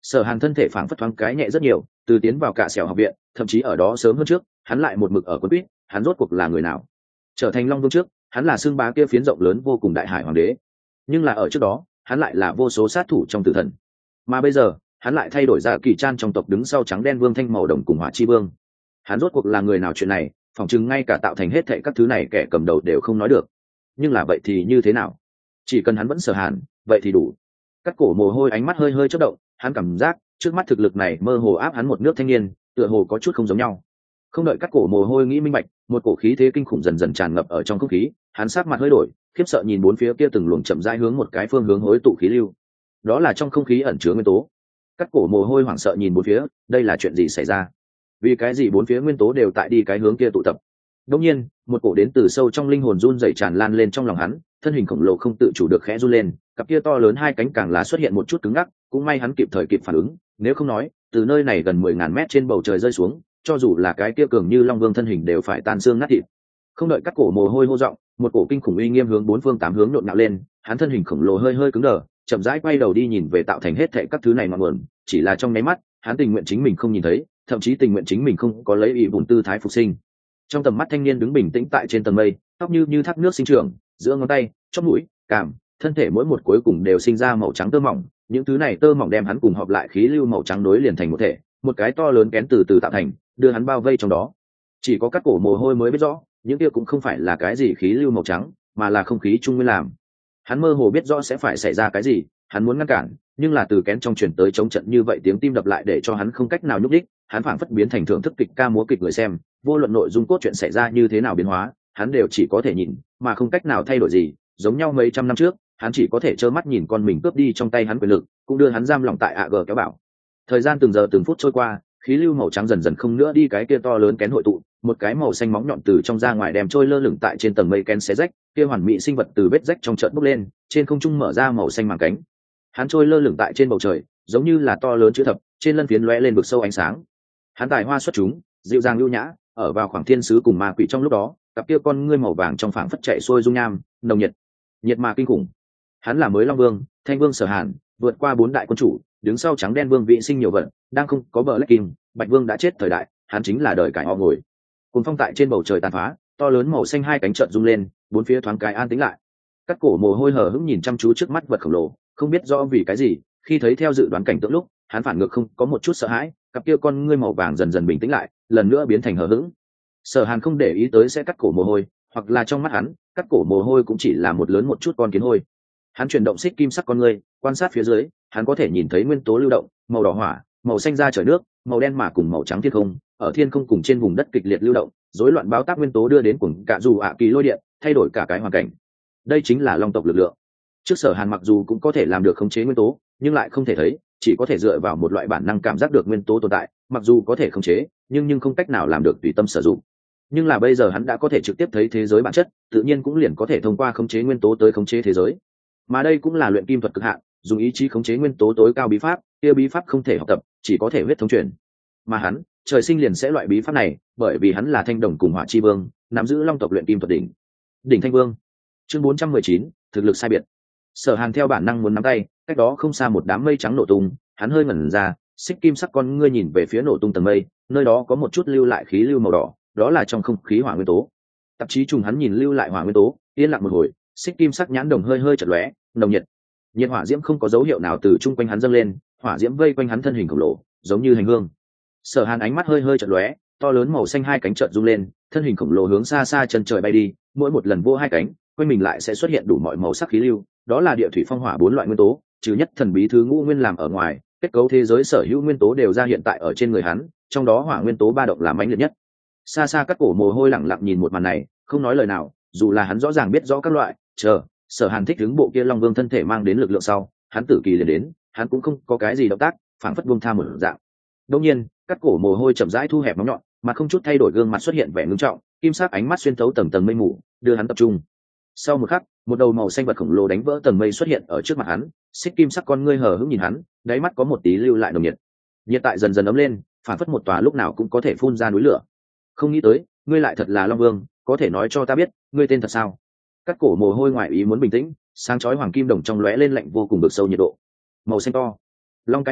Sở Hàn thân thể phảng phất thoáng cái nhẹ rất nhiều, từ tiến vào cả sẹo học viện, thậm chí ở đó sớm hơn trước, hắn lại một mực ở quân quýt, hắn rốt cuộc là người nào? Trở thành Long Vương trước, hắn là xương bá kia phiến rộng lớn vô cùng đại hải hoàng đế, nhưng là ở trước đó, hắn lại là vô số sát thủ trong tử thần, mà bây giờ, hắn lại thay đổi ra kỳ trang trong tộc đứng sau trắng đen vương thanh màu đồng cùng hỏa chi vương. Hắn rốt cuộc là người nào? Chuyện này, phỏng chừng ngay cả tạo thành hết thệ các thứ này kẻ cầm đầu đều không nói được. Nhưng là vậy thì như thế nào? Chỉ cần hắn vẫn Sở Hàn, vậy thì đủ. Cắt cổ mồ hôi ánh mắt hơi hơi chớp động, hắn cảm giác trước mắt thực lực này mơ hồ áp hắn một nước thanh niên, tựa hồ có chút không giống nhau. Không đợi cắt cổ mồ hôi nghĩ minh bạch, một cổ khí thế kinh khủng dần dần tràn ngập ở trong không khí, hắn sắc mặt hơi đổi, khiếp sợ nhìn bốn phía kia từng luồng chậm rãi hướng một cái phương hướng hối tụ khí lưu. Đó là trong không khí ẩn chứa nguyên tố. Cắt cổ mồ hôi hoảng sợ nhìn bốn phía, đây là chuyện gì xảy ra? Vì cái gì bốn phía nguyên tố đều tại đi cái hướng kia tụ tập? Đột nhiên, một cổ đến từ sâu trong linh hồn run rẩy tràn lan lên trong lòng hắn, thân hình khổng lồ không tự chủ được khẽ run lên, cặp kia to lớn hai cánh càng lá xuất hiện một chút cứng ngắc, cũng may hắn kịp thời kịp phản ứng, nếu không nói, từ nơi này gần mười ngàn mét trên bầu trời rơi xuống, cho dù là cái kia cường như long vương thân hình đều phải tan xương nát thịt. Không đợi cắt cổ mồ hôi hô giọng, một cổ kinh khủng uy nghiêm hướng bốn phương tám hướng nhộn nhạo lên, hắn thân hình khổng lồ hơi hơi cứng đờ, chậm rãi quay đầu đi nhìn về tạo thành hết thảy các thứ này mà nguồn, chỉ là trong nháy mắt, hắn tình nguyện chính mình không nhìn thấy, thậm chí tình nguyện chính mình không có lấy ý bùn tư thái phục sinh. Trong tầm mắt thanh niên đứng bình tĩnh tại trên tầng mây, tóc như như thác nước sinh trưởng, giữa ngón tay, chóp mũi, cảm, thân thể mỗi một cuối cùng đều sinh ra màu trắng tơ mỏng, những thứ này tơ mỏng đem hắn cùng hợp lại khí lưu màu trắng nối liền thành một thể, một cái to lớn kén từ từ tạo thành, đưa hắn bao vây trong đó. Chỉ có cắt cổ mồ hôi mới biết rõ, những kia cũng không phải là cái gì khí lưu màu trắng, mà là không khí trung nguyên làm. Hắn mơ hồ biết rõ sẽ phải xảy ra cái gì, hắn muốn ngăn cản, nhưng là từ kén trong truyền tới chống trận như vậy tiếng tim đập lại để cho hắn không cách nào nhúc đích, hắn phảng phất biến thành thưởng thức kịch ca múa kịch người xem, vô luận nội dung cốt truyện xảy ra như thế nào biến hóa, hắn đều chỉ có thể nhìn, mà không cách nào thay đổi gì, giống nhau mấy trăm năm trước, hắn chỉ có thể trơ mắt nhìn con mình cướp đi trong tay hắn quyền lực, cũng đưa hắn giam lỏng tại ạ gờ kéo bảo. Thời gian từng giờ từng phút trôi qua, khí lưu màu trắng dần dần không nữa đi cái kia to lớn kén hội tụ, một cái màu xanh móng nhọn từ trong ra ngoài đem trôi lơ lửng tại trên tầng mây kén xé rách, kia hoàn mỹ sinh vật từ vết rách trong trận bốc lên, trên không trung mở ra màu xanh màng cánh. Hắn trôi lơ lửng tại trên bầu trời, giống như là to lớn chữ thập, trên lân phiến lóe lên vực sâu ánh sáng. Hắn tài hoa xuất chúng, dịu dàng lưu nhã, ở vào khoảng thiên sứ cùng ma quỷ trong lúc đó, cặp kia con ngươi màu vàng trong phảng phất chạy xuôi dung nham, nồng nhiệt, nhiệt mà kinh khủng. Hắn là mới Long Vương, Thanh Vương Sở Hàn, vượt qua bốn đại quân chủ, đứng sau trắng đen vương vị sinh nhiều vận, đang không có bờ lách kim, Bạch Vương đã chết thời đại, hắn chính là đời cải ho ngồi. Cùng phong tại trên bầu trời tàn phá, to lớn màu xanh hai cánh trợn rung lên, bốn phía thoáng cái an tĩnh lại. Cắt cổ mồ hôi hở hững nhìn chăm chú trước mắt vật khổng lồ, không biết rõ vì cái gì, khi thấy theo dự đoán cảnh tượng lúc, hắn phản ngược không có một chút sợ hãi, cặp kia con ngươi màu vàng dần dần bình tĩnh lại, lần nữa biến thành hờ hững. Sở Hàn không để ý tới sẽ cắt cổ mồ hôi, hoặc là trong mắt hắn, cắt cổ mồ hôi cũng chỉ là một lớn một chút con kiến hôi. Hắn chuyển động xích kim sắc con ngươi, quan sát phía dưới, hắn có thể nhìn thấy nguyên tố lưu động, màu đỏ hỏa, màu xanh da trời nước, màu đen mà cùng màu trắng thiên không, ở thiên không cùng trên vùng đất kịch liệt lưu động, rối loạn báo tác nguyên tố đưa đến cuồng cả dù ạ kỳ lôi điện, thay đổi cả cái hoàn cảnh. Đây chính là long tộc lực lượng. Trước Sở Hàn mặc dù cũng có thể làm được khống chế nguyên tố, nhưng lại không thể thấy, chỉ có thể dựa vào một loại bản năng cảm giác được nguyên tố tồn tại, mặc dù có thể khống chế, nhưng nhưng không cách nào làm được tùy tâm sử dụng. Nhưng là bây giờ hắn đã có thể trực tiếp thấy thế giới bản chất, tự nhiên cũng liền có thể thông qua khống chế nguyên tố tới khống chế thế giới. Mà đây cũng là luyện kim thuật cực hạn, dùng ý chí khống chế nguyên tố tối cao bí pháp, kia bí pháp không thể học tập, chỉ có thể huyết thống truyền. Mà hắn, trời sinh liền sẽ loại bí pháp này, bởi vì hắn là Thanh Đồng cùng Hỏa Chi Vương, nắm giữ long tộc luyện kim thuật đỉnh. Đỉnh Thanh Vương. Chương bốn trăm mười chín, thực lực sai biệt. Sở Hàn theo bản năng muốn nắm tay, cách đó không xa một đám mây trắng nổ tung, hắn hơi ngẩn ra, xích kim sắc con ngươi nhìn về phía nổ tung tầng mây, nơi đó có một chút lưu lại khí lưu màu đỏ, đó là trong không khí hỏa nguyên tố. Tạp chí trùng hắn nhìn lưu lại hỏa nguyên tố, yên lặng một hồi, xích kim sắc nhãn đồng hơi hơi chợt lóe, nồng nhiệt. Nhiệt hỏa diễm không có dấu hiệu nào từ chung quanh hắn dâng lên, hỏa diễm vây quanh hắn thân hình khổng lồ, giống như hành hương. Sở Hàn ánh mắt hơi hơi chợt lóe, to lớn màu xanh hai cánh chợt rung lên, thân hình khổng lồ hướng xa xa chân trời bay đi, mỗi một lần vô hai cánh, quanh mình lại sẽ xuất hiện đủ mọi màu sắc khí lưu, đó là địa thủy phong hỏa bốn loại nguyên tố, trừ nhất thần bí thứ ngũ nguyên làm ở ngoài, kết cấu thế giới sở hữu nguyên tố đều ra hiện tại ở trên người hắn, trong đó hỏa nguyên tố ba động là mãnh liệt nhất. Xa xa các cổ mồ hôi lẳng lặng nhìn một màn này, không nói lời nào, dù là hắn rõ ràng biết rõ các loại, chờ, Sở Hàn thích ứng bộ kia Long Vương thân thể mang đến lực lượng sau, hắn tử kỳ liền đến, hắn cũng không có cái gì động tác, phảng phất buông tha một dạng. Đương nhiên, các cổ mồ hôi chậm rãi thu hẹp móng nhọn, mà không chút thay đổi gương mặt xuất hiện vẻ ngưng trọng, kim sắc ánh mắt xuyên thấu tầng tầng mây mù, đưa hắn tập trung. Sau một khắc, một đầu màu xanh vật khổng lồ đánh vỡ tầng mây xuất hiện ở trước mặt hắn, xích kim sắc con ngươi hờ hững nhìn hắn, đáy mắt có một tí lưu lại nồng nhiệt. Nhiệt tại dần dần ấm lên, phản phất một tòa lúc nào cũng có thể phun ra núi lửa. Không nghĩ tới, ngươi lại thật là Long Vương, có thể nói cho ta biết, ngươi tên thật sao? Các cổ mồ hôi ngoại ý muốn bình tĩnh, sáng chói hoàng kim đồng trong lóe lên lạnh vô cùng được sâu nhiệt độ. Màu xanh to, long cái miệng,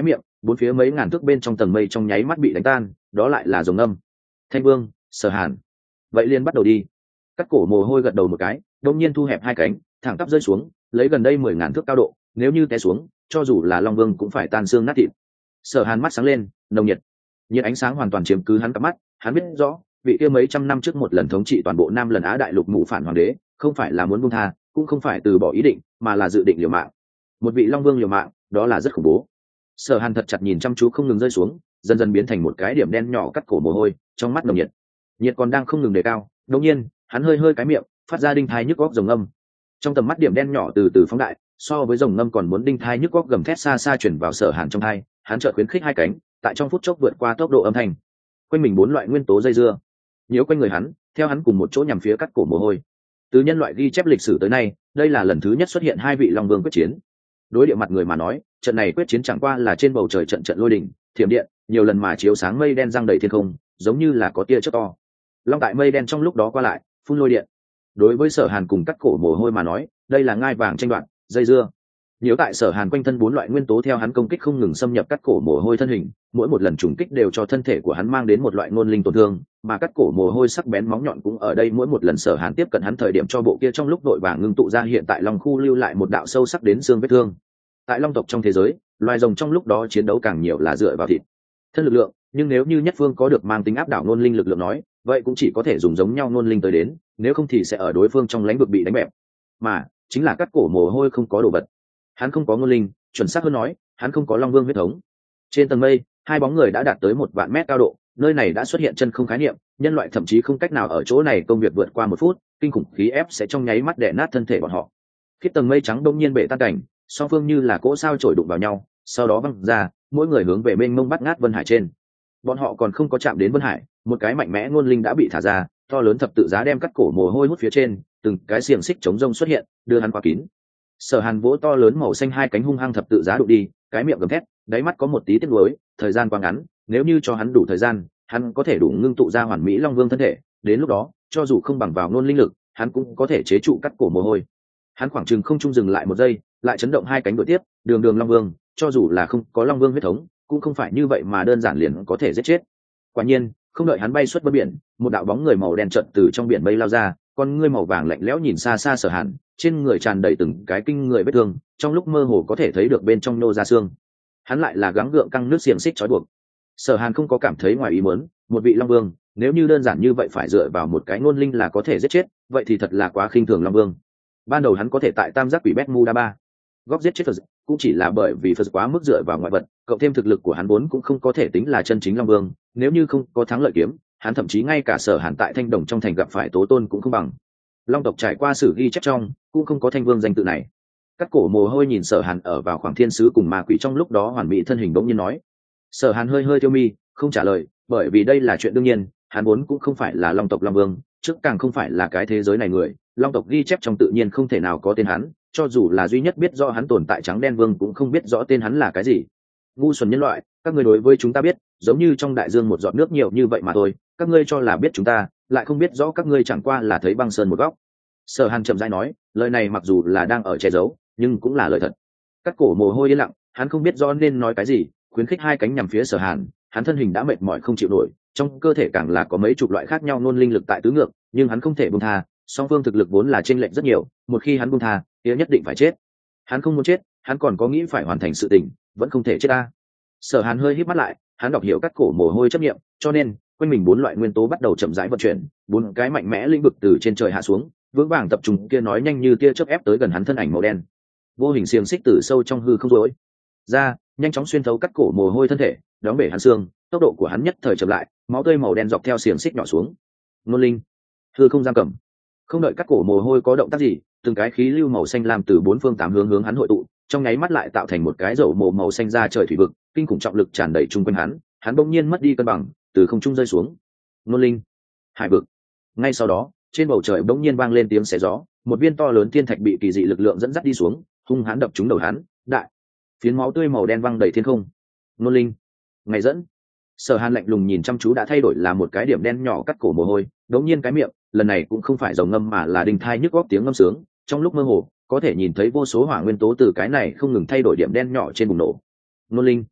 bốn phía mấy ngàn thước bên trong tầng mây trong nháy mắt bị đánh tan, đó lại là rồng âm. Thanh Vương, Sở Hàn, vậy liền bắt đầu đi. Cắt cổ mồ hôi gật đầu một cái, đột nhiên thu hẹp hai cánh, thẳng tắp rơi xuống, lấy gần đây mười ngàn thước cao độ, nếu như té xuống, cho dù là Long Vương cũng phải tan xương nát thịt. Sở Hàn mắt sáng lên, nồng nhiệt, nhiệt ánh sáng hoàn toàn chiếm cứ hắn cặp mắt. Hắn biết rõ, vị kia mấy trăm năm trước một lần thống trị toàn bộ Nam lần Á đại lục mụ phản hoàng đế, không phải là muốn buông tha, cũng không phải từ bỏ ý định, mà là dự định liều mạng. Một vị Long Vương liều mạng, đó là rất khủng bố. Sở Hàn thật chặt nhìn chăm chú không ngừng rơi xuống, dần dần biến thành một cái điểm đen nhỏ cắt cổ mồ hôi, trong mắt nồng nhiệt, nhiệt còn đang không ngừng đề cao. Đột nhiên, hắn hơi hơi cái miệng, phát ra đinh thai nhức góc rồng âm. Trong tầm mắt điểm đen nhỏ từ từ phóng đại, so với rồng ngâm còn muốn đinh thai nhức góc gầm thét xa xa chuyển vào Sở Hàn trong thai. Hắn chợt khuyến khích hai cánh, tại trong phút chốc vượt qua tốc độ âm thanh, quanh mình bốn loại nguyên tố dây dưa, nhiễu quanh người hắn, theo hắn cùng một chỗ nhằm phía cắt cổ mồ hôi. Từ nhân loại ghi chép lịch sử tới nay, đây là lần thứ nhất xuất hiện hai vị Long Vương quyết chiến. Đối địa mặt người mà nói, trận này quyết chiến chẳng qua là trên bầu trời trận trận lôi đình, thiểm điện, nhiều lần mà chiếu sáng mây đen giăng đầy thiên không, giống như là có tia chớp to. Long tại mây đen trong lúc đó qua lại, phun lôi điện. Đối với Sở Hàn cùng cắt cổ mồ hôi mà nói, đây là ngai vàng tranh đoạt, dây dưa. Nếu tại Sở Hàn quanh thân bốn loại nguyên tố theo hắn công kích không ngừng xâm nhập cắt cổ mồ hôi thân hình, mỗi một lần trùng kích đều cho thân thể của hắn mang đến một loại ngôn linh tổn thương, mà cắt cổ mồ hôi sắc bén móng nhọn cũng ở đây mỗi một lần Sở Hàn tiếp cận hắn thời điểm cho bộ kia trong lúc đội vàng ngưng tụ ra hiện tại Long khu lưu lại một đạo sâu sắc đến xương vết thương. Tại Long tộc trong thế giới, loài rồng trong lúc đó chiến đấu càng nhiều là dựa vào thịt thân lực lượng, nhưng nếu như nhất phương có được mang tính áp đảo ngôn linh lực lượng nói, vậy cũng chỉ có thể dùng giống nhau ngôn linh tới đến, nếu không thì sẽ ở đối phương trong lãnh vực bị đánh bẹp. Mà chính là cắt cổ mồ hôi không có đồ vật, hắn không có ngôn linh, chuẩn xác hơn nói, hắn không có Long Vương huyết thống. Trên tầng mây, hai bóng người đã đạt tới một vạn mét cao độ, nơi này đã xuất hiện chân không khái niệm, nhân loại thậm chí không cách nào ở chỗ này công việc vượt qua một phút, kinh khủng khí ép sẽ trong nháy mắt đè nát thân thể bọn họ. Khi tầng mây trắng đông nhiên bể tan cảnh, song phương như là cỗ sao chổi đụng vào nhau, sau đó văng ra, mỗi người hướng về mênh mông bắt ngát Vân Hải trên. Bọn họ còn không có chạm đến Vân Hải, một cái mạnh mẽ ngôn linh đã bị thả ra, to lớn thập tự giá đem cắt cổ mồ hôi hút phía trên, từng cái xiềng xích chống rông xuất hiện, đưa hắn qua kín. Sở Hàn vỗ to lớn màu xanh hai cánh hung hăng thập tự giá đụng đi, cái miệng gầm thét, đáy mắt có một tí tiếc nuối, thời gian quá ngắn, nếu như cho hắn đủ thời gian, hắn có thể đủ ngưng tụ ra hoàn mỹ Long Vương thân thể, đến lúc đó, cho dù không bằng vào ngôn linh lực, hắn cũng có thể chế trụ cắt cổ mồ hôi. Hắn khoảng chừng không trung dừng lại một giây, lại chấn động hai cánh đội tiếp, đường đường Long Vương, cho dù là không có Long Vương huyết thống, cũng không phải như vậy mà đơn giản liền có thể giết chết. Quả nhiên, không đợi hắn bay xuất bờ biển, một đạo bóng người màu đen chợt từ trong biển mây lao ra, con ngươi màu vàng lạnh lẽo nhìn xa xa Sở Hàn, trên người tràn đầy từng cái kinh người vết thương, trong lúc mơ hồ có thể thấy được bên trong nô ra xương. Hắn lại là gắng gượng căng nước xiềng xích trói buộc. Sở Hàn không có cảm thấy ngoài ý muốn, một vị Long Vương, nếu như đơn giản như vậy phải dựa vào một cái ngôn linh là có thể giết chết, vậy thì thật là quá khinh thường Long Vương. Ban đầu hắn có thể tại Tam Giác Quỷ Bermuda góc giết chết Phật, cũng chỉ là bởi vì Phật quá mức dựa vào ngoại vật, cộng thêm thực lực của hắn vốn cũng không có thể tính là chân chính Long Vương, nếu như không có thắng lợi kiếm, hắn thậm chí ngay cả Sở Hàn tại Thanh Đồng trong thành gặp phải Tố Tôn cũng không bằng. Long tộc trải qua sử ghi chép trong, cũng không có Thanh Vương danh tự này. Cắt cổ mồ hôi nhìn Sở Hàn ở vào khoảng thiên sứ cùng ma quỷ trong lúc đó hoàn mỹ thân hình bỗng nhiên nói. Sở Hàn hơi hơi tiêu mi, không trả lời, bởi vì đây là chuyện đương nhiên, hắn vốn cũng không phải là Long tộc Long Vương, trước càng không phải là cái thế giới này người, Long tộc ghi chép trong tự nhiên không thể nào có tên hắn, cho dù là duy nhất biết rõ hắn tồn tại Trắng Đen Vương cũng không biết rõ tên hắn là cái gì. Ngu xuẩn nhân loại, các ngươi đối với chúng ta biết, giống như trong đại dương một giọt nước nhiều như vậy mà thôi, các ngươi cho là biết chúng ta, lại không biết rõ các ngươi chẳng qua là thấy băng sơn một góc. Sở Hàn chậm rãi nói, lời này mặc dù là đang ở che giấu, nhưng cũng là lời thật. Cắt cổ mồ hôi yên lặng, hắn không biết rõ nên nói cái gì, khuyến khích hai cánh nhằm phía Sở Hàn, hắn thân hình đã mệt mỏi không chịu nổi, trong cơ thể càng là có mấy chục loại khác nhau nôn linh lực tại tứ ngược, nhưng hắn không thể buông tha, song phương thực lực vốn là chênh lệch rất nhiều, một khi hắn buông tha, kia nhất định phải chết. Hắn không muốn chết, hắn còn có nghĩ phải hoàn thành sự tình, vẫn không thể chết ta. Sở Hàn hơi híp mắt lại, hắn đọc hiểu cắt cổ mồ hôi chấp niệm, cho nên quanh mình bốn loại nguyên tố bắt đầu chậm rãi vận chuyển, bốn cái mạnh mẽ lĩnh vực từ trên trời hạ xuống, vững vàng tập trung kia nói nhanh như tia chớp ép tới gần hắn thân ảnh màu đen. Vô hình xiềng xích từ sâu trong hư không rối ra, nhanh chóng xuyên thấu cắt cổ mồ hôi thân thể, đóng bể hắn xương, tốc độ của hắn nhất thời chậm lại, máu tươi màu đen dọc theo xiềng xích nhỏ xuống. Ngôn linh, hư không giam cầm. Không đợi cắt cổ mồ hôi có động tác gì, từng cái khí lưu màu xanh lam từ bốn phương tám hướng hướng hắn hội tụ, trong nháy mắt lại tạo thành một cái dầu mồ màu xanh ra trời thủy vực, kinh khủng trọng lực tràn đầy chung quanh hắn, hắn bỗng nhiên mất đi cân bằng, từ không trung rơi xuống. Ngôn linh, hải vực. Ngay sau đó, trên bầu trời bỗng nhiên vang lên tiếng xé gió, một viên to lớn thiên thạch bị kỳ dị lực lượng dẫn dắt đi xuống, hung hãn đập trúng đầu hắn, đại phiến máu tươi màu đen văng đầy thiên không. Ngôn linh, ngày dẫn. Sở Hàn lạnh lùng nhìn chăm chú đã thay đổi là một cái điểm đen nhỏ cắt cổ mồ hôi, đống nhiên cái miệng, lần này cũng không phải rồng ngâm mà là đình thai nhức góc tiếng ngâm sướng, trong lúc mơ hồ, có thể nhìn thấy vô số hỏa nguyên tố từ cái này không ngừng thay đổi điểm đen nhỏ trên bùng nổ. Ngôn linh,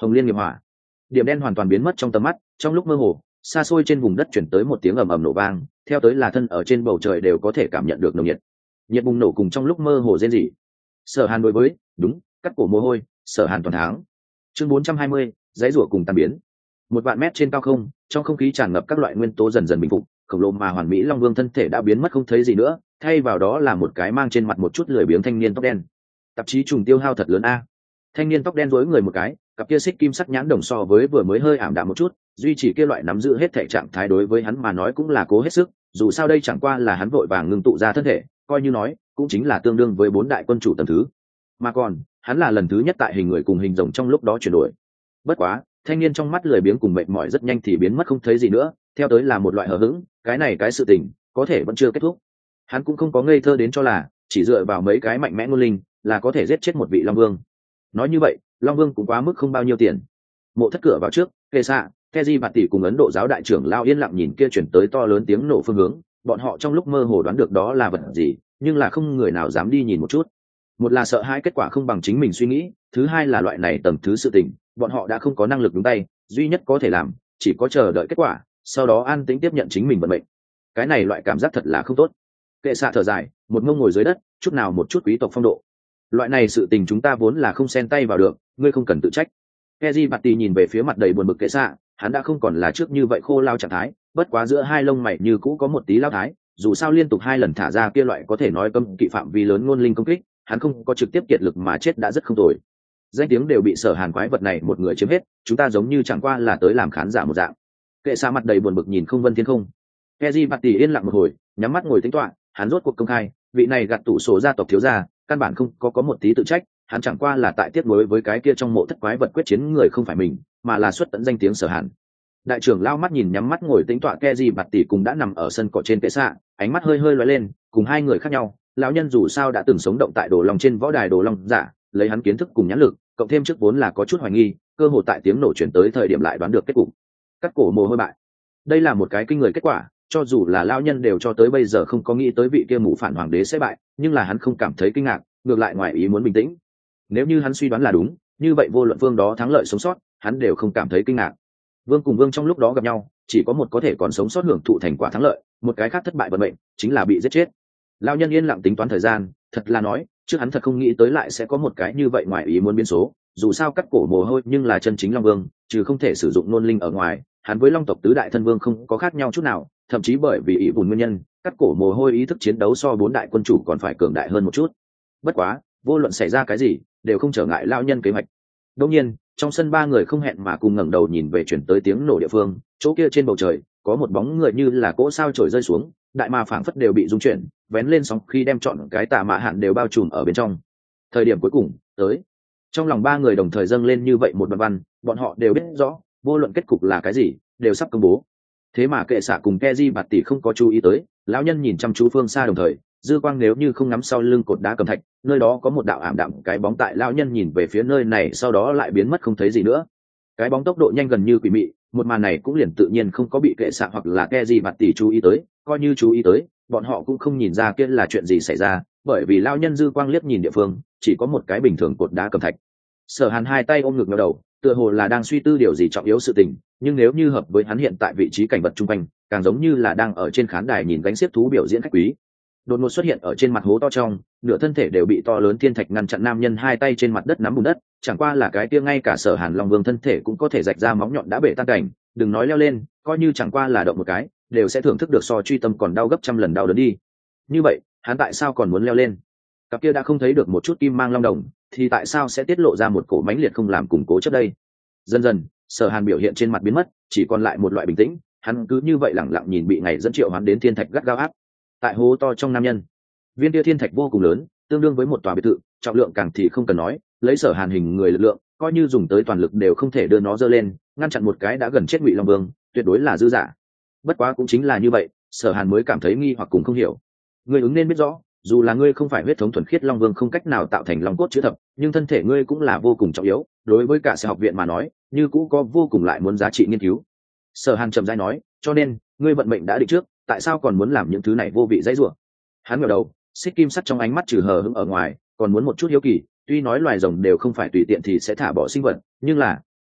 Hồng Liên nghiệp hỏa. Điểm đen hoàn toàn biến mất trong tầm mắt, trong lúc mơ hồ, xa xôi trên vùng đất chuyển tới một tiếng ầm ầm nổ vang, theo tới là thân ở trên bầu trời đều có thể cảm nhận được nồng nhiệt. Nhiệt bùng nổ cùng trong lúc mơ hồ rên rỉ. Sở Hàn đối với, đúng, cắt cổ mồ hôi, Sở Hàn toàn thắng. Chương bốn trăm hai mươi, giấy rủa cùng tan biến. Một vạn mét trên cao không, trong không khí tràn ngập các loại nguyên tố dần dần bình phục, khổng lồ mà hoàn mỹ Long Vương thân thể đã biến mất không thấy gì nữa, thay vào đó là một cái mang trên mặt một chút lười biếng thanh niên tóc đen. Tạp chí trùng tiêu hao thật lớn a. Thanh niên tóc đen rối người một cái, cặp kia xích kim sắc nhãn đồng so với vừa mới hơi ảm đạm một chút, duy trì kia loại nắm giữ hết thể trạng thái đối với hắn mà nói cũng là cố hết sức, dù sao đây chẳng qua là hắn vội vàng ngưng tụ ra thân thể, coi như nói, cũng chính là tương đương với bốn đại quân chủ tầng thứ. Mà còn, hắn là lần thứ nhất tại hình người cùng hình rồng trong lúc đó chuyển đổi. Bất quá, thanh niên trong mắt lười biếng cùng mệt mỏi rất nhanh thì biến mất không thấy gì nữa, theo tới là một loại hờ hững, cái này cái sự tình, có thể vẫn chưa kết thúc. Hắn cũng không có ngây thơ đến cho là chỉ dựa vào mấy cái mạnh mẽ ngôn linh là có thể giết chết một vị Long Vương. Nói như vậy, Long Vương cũng quá mức không bao nhiêu tiền. Mộ thất cửa vào trước, kê xạ, Keji Bạt tỷ cùng Ấn Độ giáo đại trưởng lao yên lặng nhìn kia chuyển tới to lớn tiếng nổ phương hướng, bọn họ trong lúc mơ hồ đoán được đó là vật gì, nhưng là không người nào dám đi nhìn một chút. Một là sợ hai kết quả không bằng chính mình suy nghĩ, thứ hai là loại này tầng thứ sự tình, bọn họ đã không có năng lực đúng tay, duy nhất có thể làm chỉ có chờ đợi kết quả, sau đó an tĩnh tiếp nhận chính mình vận mệnh. Cái này loại cảm giác thật là không tốt. Kệ xạ thở dài, một mông ngồi dưới đất, chút nào một chút quý tộc phong độ. Loại này sự tình chúng ta vốn là không xen tay vào được, ngươi không cần tự trách. Keji Bạt tỷ nhìn về phía mặt đầy buồn bực kệ xạ, hắn đã không còn là trước như vậy khô lao trạng thái, bất quá giữa hai lông mày như cũ có một tí lao thái, dù sao liên tục hai lần thả ra kia loại có thể nói cấm kỵ phạm vi lớn ngôn linh công kích, hắn không có trực tiếp kiệt lực mà chết đã rất không tồi. Danh tiếng đều bị Sở Hàn quái vật này một người chiếm hết, chúng ta giống như chẳng qua là tới làm khán giả một dạng. Kệ xạ mặt đầy buồn bực nhìn không vân thiên không. Keji Bạt tỷ yên lặng một hồi, nhắm mắt ngồi tính toán, hắn rốt cuộc công khai, vị này gặt tủ sổ gia tộc thiếu gia, căn bản không có có một tí tự trách, hắn chẳng qua là tại tiếp nối với cái kia trong mộ thất quái vật quyết chiến người không phải mình, mà là xuất tận danh tiếng Sở Hàn. Đại trưởng lao mắt nhìn nhắm mắt ngồi tĩnh tọa Keji Bạt tỷ cùng đã nằm ở sân cỏ trên kệ xạ, ánh mắt hơi hơi lóe lên, cùng hai người khác nhau, lão nhân dù sao đã từng sống động tại đồ long trên võ đài đồ long giả, lấy hắn kiến thức cùng nhãn lực, cộng thêm trước vốn là có chút hoài nghi, cơ hội tại tiếng nổ chuyển tới thời điểm lại đoán được kết cục. Cắt cổ mồ hôi bại. Đây là một cái kinh người kết quả, cho dù là lão nhân đều cho tới bây giờ không có nghĩ tới vị kia mụ phản hoàng đế sẽ bại, nhưng là hắn không cảm thấy kinh ngạc, ngược lại ngoài ý muốn bình tĩnh. Nếu như hắn suy đoán là đúng, như vậy vô luận vương đó thắng lợi sống sót, hắn đều không cảm thấy kinh ngạc. Vương cùng vương trong lúc đó gặp nhau, chỉ có một có thể còn sống sót hưởng thụ thành quả thắng lợi, một cái khác thất bại vận mệnh, chính là bị giết chết. Lão nhân yên lặng tính toán thời gian, thật là nói, trước hắn thật không nghĩ tới lại sẽ có một cái như vậy ngoài ý muốn biến số, dù sao cắt cổ mồ hôi nhưng là chân chính Long Vương, trừ không thể sử dụng nôn linh ở ngoài, hắn với Long tộc tứ đại thân vương không có khác nhau chút nào, thậm chí bởi vì ý bùn nguyên nhân, cắt cổ mồ hôi ý thức chiến đấu so bốn đại quân chủ còn phải cường đại hơn một chút. Bất quá, vô luận xảy ra cái gì, đều không trở ngại lão nhân kế hoạch. Đương nhiên, trong sân ba người không hẹn mà cùng ngẩng đầu nhìn về chuyển tới tiếng nổ địa phương, chỗ kia trên bầu trời có một bóng người như là cỗ sao trổi rơi xuống, đại ma phảng phất đều bị rung chuyển, vén lên sóng khi đem trọn cái tà mã hạn đều bao trùm ở bên trong. Thời điểm cuối cùng tới, trong lòng ba người đồng thời dâng lên như vậy một đoạn văn, bọn họ đều biết rõ, vô luận kết cục là cái gì, đều sắp công bố. Thế mà kệ xạ cùng Keji Bạt tỷ không có chú ý tới, lão nhân nhìn chăm chú phương xa đồng thời, dư quang nếu như không ngắm sau lưng cột đá cầm thạch, nơi đó có một đạo ảm đạm cái bóng tại lão nhân nhìn về phía nơi này sau đó lại biến mất không thấy gì nữa. Cái bóng tốc độ nhanh gần như quỷ mị, một màn này cũng liền tự nhiên không có bị kệ xạ hoặc là Keji Bạt tỷ chú ý tới, coi như chú ý tới, bọn họ cũng không nhìn ra kia là chuyện gì xảy ra, bởi vì lão nhân dư quang liếc nhìn địa phương, chỉ có một cái bình thường cột đá cầm thạch. Sở Hàn hai tay ôm ngực ngẩng đầu, tựa hồ là đang suy tư điều gì trọng yếu sự tình, nhưng nếu như hợp với hắn hiện tại vị trí cảnh vật trung quanh, càng giống như là đang ở trên khán đài nhìn gánh xiếc thú biểu diễn khách quý. Đột ngột xuất hiện ở trên mặt hố to trong, nửa thân thể đều bị to lớn thiên thạch ngăn chặn nam nhân hai tay trên mặt đất nắm bùn đất, chẳng qua là cái kia ngay cả Sở Hàn Long Vương thân thể cũng có thể rạch ra móng nhọn đã bể tan cảnh, đừng nói leo lên, coi như chẳng qua là động một cái, đều sẽ thưởng thức được so truy tâm còn đau gấp trăm lần đau đớn đi. Như vậy, hắn tại sao còn muốn leo lên? Cặp kia đã không thấy được một chút kim mang long đồng, thì tại sao sẽ tiết lộ ra một cổ mãnh liệt không làm củng cố trước đây? Dần dần, Sở Hàn biểu hiện trên mặt biến mất, chỉ còn lại một loại bình tĩnh, hắn cứ như vậy lẳng lặng nhìn bị ngày dẫn triệu hoán đến thiên thạch gắt gao áp. Tại hố to trong nam nhân, viên kia thiên thạch vô cùng lớn, tương đương với một tòa biệt thự, trọng lượng càng thì không cần nói, lấy Sở Hàn hình người lực lượng, coi như dùng tới toàn lực đều không thể đưa nó dơ lên, ngăn chặn một cái đã gần chết Ngụy Long Vương, tuyệt đối là dư giả. Bất quá cũng chính là như vậy, Sở Hàn mới cảm thấy nghi hoặc cùng không hiểu. Ngươi ứng nên biết rõ, dù là ngươi không phải huyết thống thuần khiết Long Vương không cách nào tạo thành long cốt chữ thập, nhưng thân thể ngươi cũng là vô cùng trọng yếu, đối với cả xã học viện mà nói, như cũ có vô cùng lại muốn giá trị nghiên cứu. Sở Hàn trầm rãi nói, cho nên, ngươi vận mệnh đã định trước, tại sao còn muốn làm những thứ này vô vị dãy rủa? Hắn ngẩng đầu, xích kim sắt trong ánh mắt trừ hờ hững ở ngoài, còn muốn một chút hiếu kỳ, tuy nói loài rồng đều không phải tùy tiện thì sẽ thả bỏ sinh vật, nhưng là,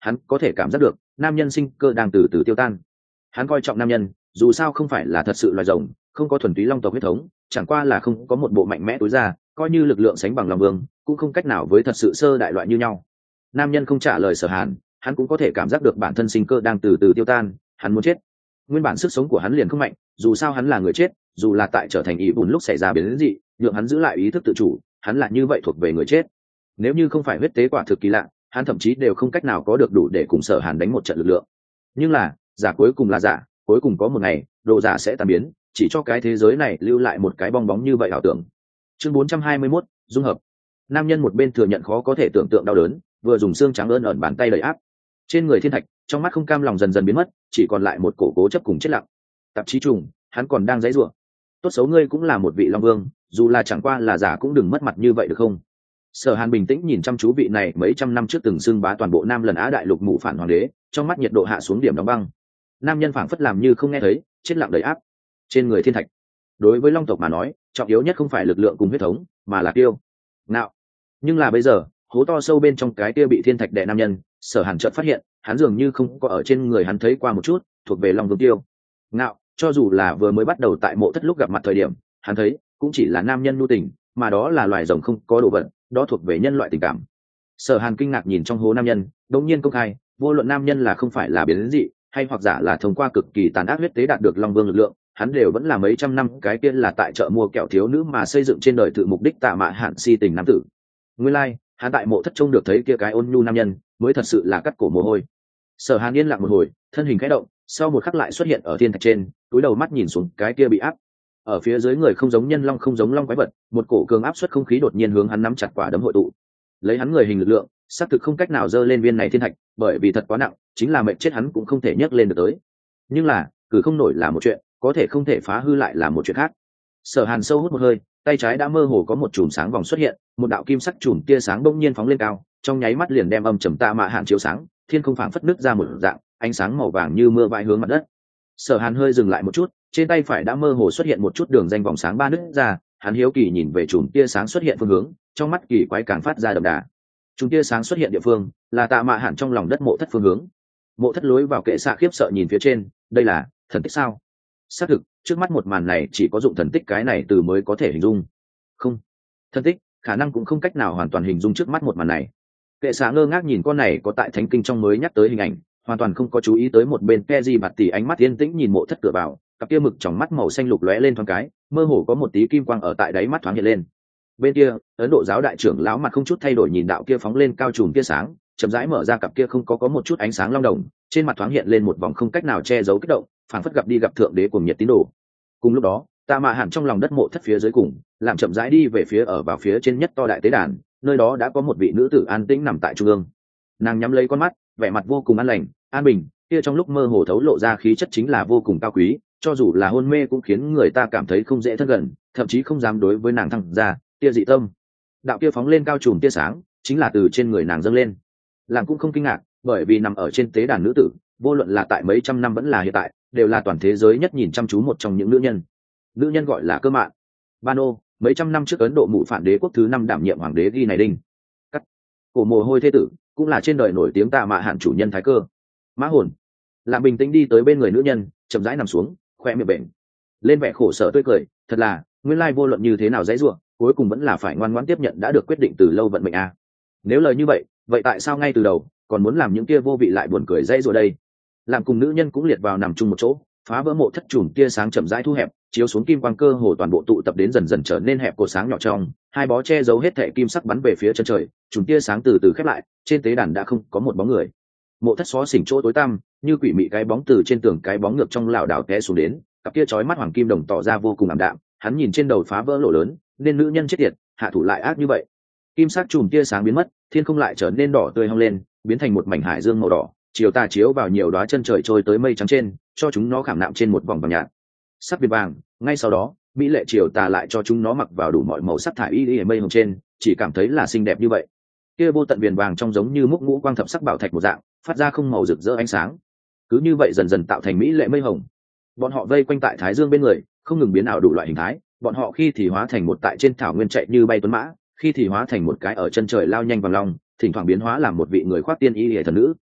hắn có thể cảm giác được nam nhân sinh cơ đang từ từ tiêu tan. Hắn coi trọng nam nhân dù sao không phải là thật sự loài rồng, không có thuần túy long tộc huyết thống, chẳng qua là không có một bộ mạnh mẽ tối ra, coi như lực lượng sánh bằng long vương cũng không cách nào với thật sự sơ đại loại như nhau. Nam nhân không trả lời Sở Hàn, hắn cũng có thể cảm giác được bản thân sinh cơ đang từ từ tiêu tan, hắn muốn chết. Nguyên bản sức sống của hắn liền không mạnh, dù sao hắn là người chết, dù là tại trở thành ý bùn lúc xảy ra biến dị, nhượng hắn giữ lại ý thức tự chủ, hắn là như vậy thuộc về người chết. Nếu như không phải huyết tế quả thực kỳ lạ, hắn thậm chí đều không cách nào có được đủ để cùng Sở Hàn đánh một trận lực lượng. Nhưng là, giả cuối cùng là giả, cuối cùng có một ngày, độ giả sẽ tan biến, chỉ cho cái thế giới này lưu lại một cái bong bóng như vậy ảo tưởng. Chương bốn trăm hai mươi mốt, dung hợp. Nam nhân một bên thừa nhận khó có thể tưởng tượng đau đớn, vừa dùng xương trắng ơn ẩn bàn tay đầy áp. Trên người thiên thạch, trong mắt không cam lòng dần dần biến mất, chỉ còn lại một cổ cố chấp cùng chết lặng. Tạp chí trùng, hắn còn đang giãy giụa. Tốt xấu ngươi cũng là một vị long vương, dù là chẳng qua là giả cũng đừng mất mặt như vậy được không? Sở Hàn bình tĩnh nhìn chăm chú vị này mấy trăm năm trước từng xưng bá toàn bộ Nam lần Á đại lục mụ phản hoàng đế, trong mắt nhiệt độ hạ xuống điểm đóng băng. Nam nhân phảng phất làm như không nghe thấy, chết lặng đầy áp. Trên người thiên thạch, đối với long tộc mà nói, trọng yếu nhất không phải lực lượng cùng huyết thống, mà là kiêu ngạo. Nhưng là bây giờ, hố to sâu bên trong cái kia bị thiên thạch đè nam nhân, Sở Hàn chợt phát hiện, hắn dường như không có ở trên người hắn thấy qua một chút thuộc về long vương tiêu ngạo. Cho dù là vừa mới bắt đầu tại mộ thất lúc gặp mặt thời điểm, hắn thấy cũng chỉ là nam nhân nhu tình, mà đó là loài rồng không có đồ vật, đó thuộc về nhân loại tình cảm. Sở Hàn kinh ngạc nhìn trong hố nam nhân, đột nhiên công khai, vô luận nam nhân là không phải là biến dị, hay hoặc giả là thông qua cực kỳ tàn ác huyết tế đạt được long vương lực lượng, hắn đều vẫn là mấy trăm năm cái kia là tại chợ mua kẹo thiếu nữ mà xây dựng trên đời tự mục đích tạ mạ hạn si tình nam tử. Nguyên lai, like, hắn tại mộ thất trông được thấy kia cái ôn nhu nam nhân, mới thật sự là cắt cổ mồ hôi. Sở Hàn yên lặng một hồi, thân hình khẽ động, sau một khắc lại xuất hiện ở thiên thạch trên, túi đầu mắt nhìn xuống cái kia bị áp. Ở phía dưới người không giống nhân long không giống long quái vật, một cổ cường áp suất không khí đột nhiên hướng hắn nắm chặt quả đấm hội tụ. Lấy hắn người hình lực lượng, xác thực không cách nào dơ lên viên này thiên thạch, bởi vì thật quá nặng, chính là mệnh chết hắn cũng không thể nhấc lên được tới. Nhưng là, cử không nổi là một chuyện, có thể không thể phá hư lại là một chuyện khác. Sở Hàn sâu hút một hơi, tay trái đã mơ hồ có một chùm sáng vòng xuất hiện, một đạo kim sắc chùm tia sáng bỗng nhiên phóng lên cao, trong nháy mắt liền đem âm trầm tạ mạ hạn chiếu sáng, thiên không phảng phất nứt ra một dạng, ánh sáng màu vàng như mưa vãi hướng mặt đất. Sở Hàn hơi dừng lại một chút, trên tay phải đã mơ hồ xuất hiện một chút đường danh vòng sáng ba nứt ra, hắn hiếu kỳ nhìn về chùm tia sáng xuất hiện phương hướng, trong mắt kỳ quái càng phát ra đậm đà. Chùm tia sáng xuất hiện địa phương là tạ mạ hạn trong lòng đất mộ thất phương hướng. Mộ thất lối vào kệ xạ khiếp sợ nhìn phía trên, đây là thần tích sao? Xác thực, trước mắt một màn này chỉ có dụng thần tích cái này từ mới có thể hình dung. Không, thần tích khả năng cũng không cách nào hoàn toàn hình dung trước mắt một màn này. Kệ xạ ngơ ngác nhìn con này có tại thánh kinh trong mới nhắc tới hình ảnh, hoàn toàn không có chú ý tới một bên Keji bạt tỷ ánh mắt yên tĩnh nhìn mộ thất cửa vào, cặp kia mực trong mắt màu xanh lục lóe lên thoáng cái, mơ hồ có một tí kim quang ở tại đáy mắt thoáng hiện lên. Bên kia, Ấn Độ giáo đại trưởng lão mặt không chút thay đổi nhìn đạo kia phóng lên cao trùm tia sáng, chậm rãi mở ra cặp kia không có có một chút ánh sáng long đồng, trên mặt thoáng hiện lên một vòng không cách nào che giấu kích động, phảng phất gặp đi gặp thượng đế cùng nhiệt tín đồ. Cùng lúc đó, tạ mạ hạn trong lòng đất mộ thất phía dưới cùng, làm chậm rãi đi về phía ở vào phía trên nhất to đại tế đàn, nơi đó đã có một vị nữ tử an tĩnh nằm tại trung ương. Nàng nhắm lấy con mắt, vẻ mặt vô cùng an lành, an bình, kia trong lúc mơ hồ thấu lộ ra khí chất chính là vô cùng cao quý, cho dù là hôn mê cũng khiến người ta cảm thấy không dễ thân gần, thậm chí không dám đối với nàng thăng ra tia dị tâm. Đạo kia phóng lên cao trùm tia sáng, chính là từ trên người nàng dâng lên. Nàng cũng không kinh ngạc, bởi vì nằm ở trên tế đàn nữ tử, vô luận là tại mấy trăm năm vẫn là hiện tại, đều là toàn thế giới nhất nhìn chăm chú một trong những nữ nhân. Nữ nhân gọi là Cơ Mạn. Bano, mấy trăm năm trước Ấn Độ mụ phản đế quốc thứ năm đảm nhiệm hoàng đế ghi này đinh. Cắt. Cổ mồ hôi thế tử, cũng là trên đời nổi tiếng tạ mạ hạn chủ nhân thái cơ. Mã hồn. Làm bình tĩnh đi tới bên người nữ nhân, chậm rãi nằm xuống, khoe miệng bệnh lên vẻ khổ sở tươi cười, thật là, nguyên lai vô luận như thế nào dãy rủa, cuối cùng vẫn là phải ngoan ngoãn tiếp nhận đã được quyết định từ lâu vận mệnh a. Nếu lời như vậy, vậy tại sao ngay từ đầu còn muốn làm những kia vô vị lại buồn cười dãy rủa đây? Làm cùng nữ nhân cũng liệt vào nằm chung một chỗ, phá vỡ mộ thất chùm tia sáng chậm rãi thu hẹp, chiếu xuống kim quang cơ hồ toàn bộ tụ tập đến dần dần trở nên hẹp cột sáng nhỏ trong, hai bó che giấu hết thệ kim sắc bắn về phía chân trời, chùm tia sáng từ từ khép lại, trên tế đàn đã không có một bóng người. Mộ thất xó xỉnh chỗ tối tăm, như quỷ mị cái bóng từ trên tường cái bóng ngược trong lảo đảo té xuống đến, cặp kia chói mắt hoàng kim đồng tỏ ra vô cùng ảm đạm, hắn nhìn trên đầu phá vỡ lỗ lớn, nên nữ nhân chết tiệt, hạ thủ lại ác như vậy. Kim sắc chùm tia sáng biến mất, thiên không lại trở nên đỏ tươi hong lên, biến thành một mảnh hải dương màu đỏ, chiều tà chiếu vào nhiều đóa chân trời trôi tới mây trắng trên, cho chúng nó khảm nạm trên một vòng vàng nhạt. Sắc viền vàng, ngay sau đó, mỹ lệ chiều tà lại cho chúng nó mặc vào đủ mọi màu sắc thải y y mây hồng trên, chỉ cảm thấy là xinh đẹp như vậy. Kia vô tận viền vàng trong giống như múc ngũ quang thập sắc bảo thạch một dạng, phát ra không màu rực rỡ ánh sáng. Cứ như vậy dần dần tạo thành mỹ lệ mây hồng. Bọn họ vây quanh tại Thái Dương bên người, không ngừng biến ảo đủ loại hình thái, bọn họ khi thì hóa thành một tại trên thảo nguyên chạy như bay tuấn mã, khi thì hóa thành một cái ở chân trời lao nhanh vàng long, thỉnh thoảng biến hóa làm một vị người khoác tiên y liễu thần nữ.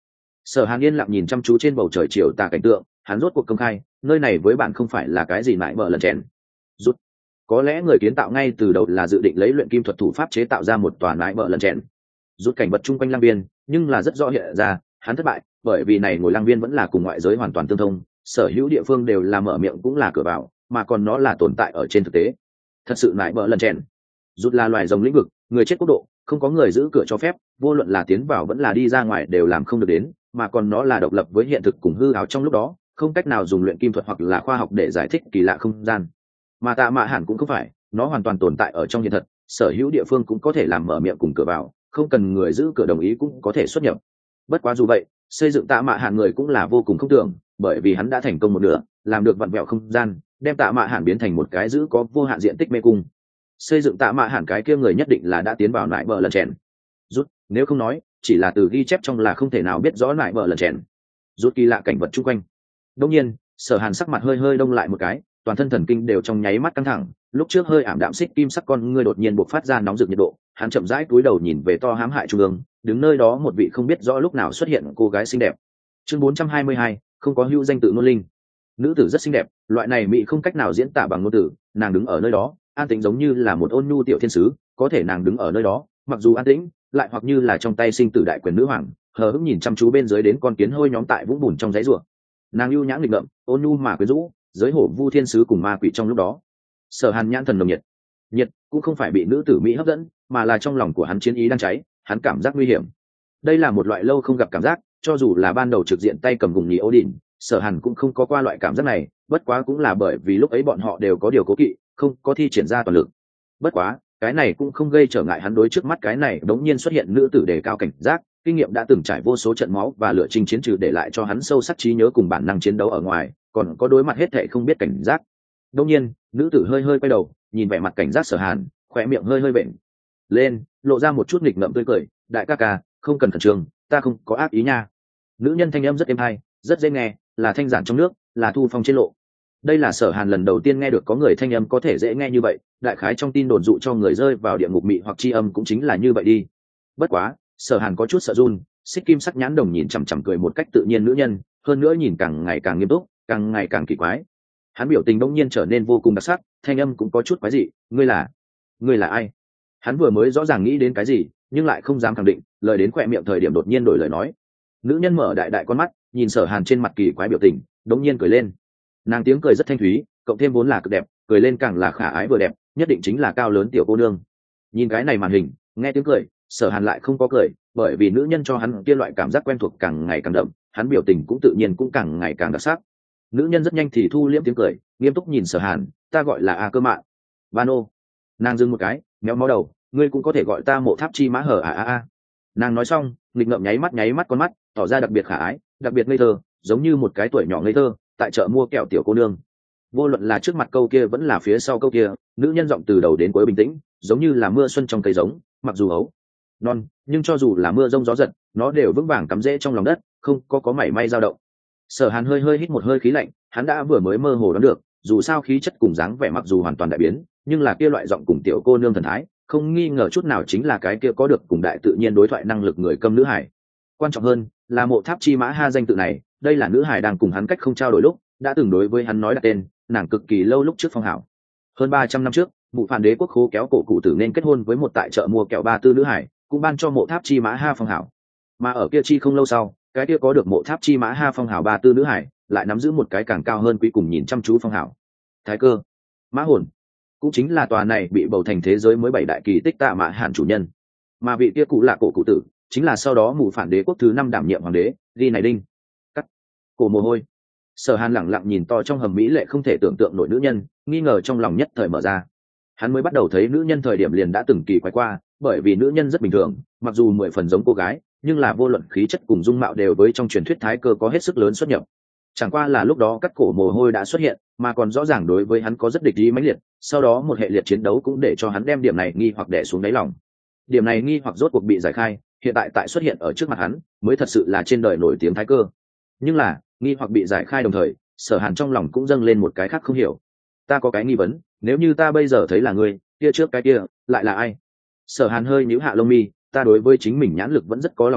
Sở Hàn yên lặng nhìn chăm chú trên bầu trời chiều tà cảnh tượng, hắn rốt cuộc công khai nơi này với bạn không phải là cái gì mãi bờ lần chèn rút. Có lẽ người kiến tạo ngay từ đầu là dự định lấy luyện kim thuật thủ pháp chế tạo ra một tòa mãi bờ lần chèn rút cảnh vật chung quanh lang viên, nhưng là rất rõ hiện ra hắn thất bại, bởi vì này ngồi lang viên vẫn là cùng ngoại giới hoàn toàn tương thông, sở hữu địa phương đều là mở miệng cũng là cửa vào, mà còn nó là tồn tại ở trên thực tế. Thật sự mãi bờ lần chèn rút là loài rồng lĩnh vực, người chết quốc độ, không có người giữ cửa cho phép, vô luận là tiến vào vẫn là đi ra ngoài đều làm không được đến, mà còn nó là độc lập với hiện thực cùng hư ảo trong lúc đó, không cách nào dùng luyện kim thuật hoặc là khoa học để giải thích kỳ lạ không gian. Mà tạ mạ hẳn cũng không phải, nó hoàn toàn tồn tại ở trong hiện thực, sở hữu địa phương cũng có thể làm mở miệng cùng cửa vào, không cần người giữ cửa đồng ý cũng có thể xuất nhập. Bất quá dù vậy, xây dựng tạ mạ hẳn người cũng là vô cùng không tưởng, bởi vì hắn đã thành công một nửa, làm được vặn vẹo không gian, đem tạ mạ hẳn biến thành một cái giữ có vô hạn diện tích mê cung. Xây dựng tạ mạ hẳn cái kia người nhất định là đã tiến vào nại bờ lần chèn rút, nếu không nói chỉ là từ ghi chép trong là không thể nào biết rõ nại bờ lần chèn rút kỳ lạ cảnh vật chung quanh. Đông nhiên Sở Hàn sắc mặt hơi hơi đông lại một cái, toàn thân thần kinh đều trong nháy mắt căng thẳng, lúc trước hơi ảm đạm xích kim sắc con ngươi đột nhiên bộc phát ra nóng rực nhiệt độ, hắn chậm rãi cúi đầu nhìn về to hãm hại trung ương, đứng nơi đó một vị không biết rõ lúc nào xuất hiện cô gái xinh đẹp. Chương bốn trăm hai mươi hai, không có hữu danh tự ngôn linh. Nữ tử rất xinh đẹp, loại này mỹ không cách nào diễn tả bằng ngôn từ, nàng đứng ở nơi đó an tĩnh giống như là một ôn nhu tiểu thiên sứ, có thể nàng đứng ở nơi đó mặc dù an tĩnh lại hoặc như là trong tay sinh tử đại quyền nữ hoàng, hờ hững nhìn chăm chú bên dưới đến con kiến hôi nhóm tại vũng bùn trong giấy ruộng. Nàng ưu nhã nghịch ngợm, ôn nhu mà quyến rũ, giới hổ vu thiên sứ cùng ma quỷ trong lúc đó. Sở Hàn nhãn thần nồng nhiệt, nhiệt cũng không phải bị nữ tử mỹ hấp dẫn, mà là trong lòng của hắn chiến ý đang cháy, hắn cảm giác nguy hiểm. Đây là một loại lâu không gặp cảm giác, cho dù là ban đầu trực diện tay cầm gùng nhì Odin, Sở Hàn cũng không có qua loại cảm giác này, bất quá cũng là bởi vì lúc ấy bọn họ đều có điều cố kỵ, không có thi triển ra toàn lực. Bất quá cái này cũng không gây trở ngại hắn đối trước mắt cái này đống nhiên xuất hiện nữ tử đề cao cảnh giác, kinh nghiệm đã từng trải vô số trận máu và lửa chinh chiến trừ để lại cho hắn sâu sắc trí nhớ cùng bản năng chiến đấu ở ngoài, còn có đối mặt hết thệ không biết cảnh giác. Đống nhiên nữ tử hơi hơi quay đầu nhìn vẻ mặt cảnh giác Sở Hàn, khỏe miệng hơi hơi vện lên, lộ ra một chút nghịch ngợm tươi cười. Đại ca ca, không cần khẩn trương, ta không có ác ý nha. Nữ nhân thanh âm rất êm hay, rất dễ nghe, là thanh giản trong nước, là thu phong trên lộ. Đây là Sở Hàn lần đầu tiên nghe được có người thanh âm có thể dễ nghe như vậy, đại khái trong tin đồn dụ cho người rơi vào địa ngục mị hoặc chi âm cũng chính là như vậy đi. Bất quá Sở Hàn có chút sợ run, xích kim sắc nhãn đồng nhìn chằm chằm cười một cách tự nhiên nữ nhân, hơn nữa nhìn càng ngày càng nghiêm túc, càng ngày càng kỳ quái. Hắn biểu tình bỗng nhiên trở nên vô cùng đặc sắc, thanh âm cũng có chút quái dị. Ngươi là ngươi là ai? Hắn vừa mới rõ ràng nghĩ đến cái gì, nhưng lại không dám khẳng định, lời đến khỏe miệng thời điểm đột nhiên đổi lời nói. Nữ nhân mở đại đại con mắt nhìn Sở Hàn trên mặt kỳ quái biểu tình, đống nhiên cười lên. Nàng tiếng cười rất thanh thúy, cộng thêm vốn là cực đẹp, cười lên càng là khả ái vừa đẹp, nhất định chính là cao lớn tiểu cô nương. Nhìn cái này màn hình, nghe tiếng cười, Sở Hàn lại không có cười, bởi vì nữ nhân cho hắn kia loại cảm giác quen thuộc càng ngày càng đậm, hắn biểu tình cũng tự nhiên cũng càng ngày càng đặc sắc. Nữ nhân rất nhanh thì thu liễm tiếng cười, nghiêm túc nhìn Sở Hàn. Ta gọi là A Cơ Mạn. Vano. Nàng dừng một cái, méo mó đầu, ngươi cũng có thể gọi ta Mộ Tháp Chi Mã hở à a a. Nàng nói xong, nghịch ngợm nháy mắt nháy mắt con mắt, tỏ ra đặc biệt khả ái, đặc biệt ngây thơ, giống như một cái tuổi nhỏ ngây thơ tại chợ mua kẹo tiểu cô nương. Vô luận là trước mặt câu kia vẫn là phía sau câu kia, nữ nhân giọng từ đầu đến cuối bình tĩnh, giống như là mưa xuân trong cây giống, mặc dù ấu non, nhưng cho dù là mưa rông gió giật, nó đều vững vàng cắm rễ trong lòng đất, không có có mảy may dao động. Sở Hàn hơi hơi hít một hơi khí lạnh, hắn đã vừa mới mơ hồ đoán được, dù sao khí chất cùng dáng vẻ mặc dù hoàn toàn đại biến, nhưng là kia loại giọng cùng tiểu cô nương thần thái, không nghi ngờ chút nào chính là cái kia có được cùng đại tự nhiên đối thoại năng lực người câm nữ hải. Quan trọng hơn là Mộ Tháp Chi Mã Ha danh tự này, đây là nữ hải đang cùng hắn cách không trao đổi lúc đã từng đối với hắn nói đặt tên, nàng cực kỳ lâu lúc trước phong hảo. Hơn ba trăm năm trước, Mụ Phản Đế quốc khố kéo cổ cụ tử nên kết hôn với một tại chợ mua kẹo ba tư nữ hải, cũng ban cho Mộ Tháp Chi Mã Ha phong hảo. Mà ở kia chi không lâu sau, cái kia có được Mộ Tháp Chi Mã Ha phong hảo ba tư nữ hải, lại nắm giữ một cái càng cao hơn quý cùng nhìn chăm chú phong hảo. Thái Cơ, Mã Hồn, cũng chính là tòa này bị bầu thành thế giới mới bảy đại kỳ tích Tạ Mạ Hàn chủ nhân. Mà vị kia cụ là cổ cụ tử, chính là sau đó Mụ Phản Đế quốc thứ năm đảm nhiệm hoàng đế, Di Này Đinh. Cắt cổ mồ hôi. Sở Hàn lẳng lặng nhìn to trong hầm mỹ lệ không thể tưởng tượng nổi nữ nhân, nghi ngờ trong lòng nhất thời mở ra. Hắn mới bắt đầu thấy nữ nhân thời điểm liền đã từng kỳ quái qua, bởi vì nữ nhân rất bình thường, mặc dù mười phần giống cô gái, nhưng là vô luận khí chất cùng dung mạo đều với trong truyền thuyết Thái Cơ có hết sức lớn xuất nhập. Chẳng qua là lúc đó cắt cổ mồ hôi đã xuất hiện, mà còn rõ ràng đối với hắn có rất địch ý mãnh liệt, sau đó một hệ liệt chiến đấu cũng để cho hắn đem điểm này nghi hoặc đè xuống đáy lòng. Điểm này nghi hoặc rốt cuộc bị giải khai, hiện tại tại xuất hiện ở trước mặt hắn, mới thật sự là trên đời nổi tiếng Thái Cơ. Nhưng là, nghi hoặc bị giải khai đồng thời, Sở Hàn trong lòng cũng dâng lên một cái khác không hiểu. Ta có cái nghi vấn, nếu như ta bây giờ thấy là ngươi, kia trước cái kia lại là ai? Sở Hàn hơi nhíu hạ lông mi, ta đối với chính mình nhãn lực vẫn rất có lòng tin,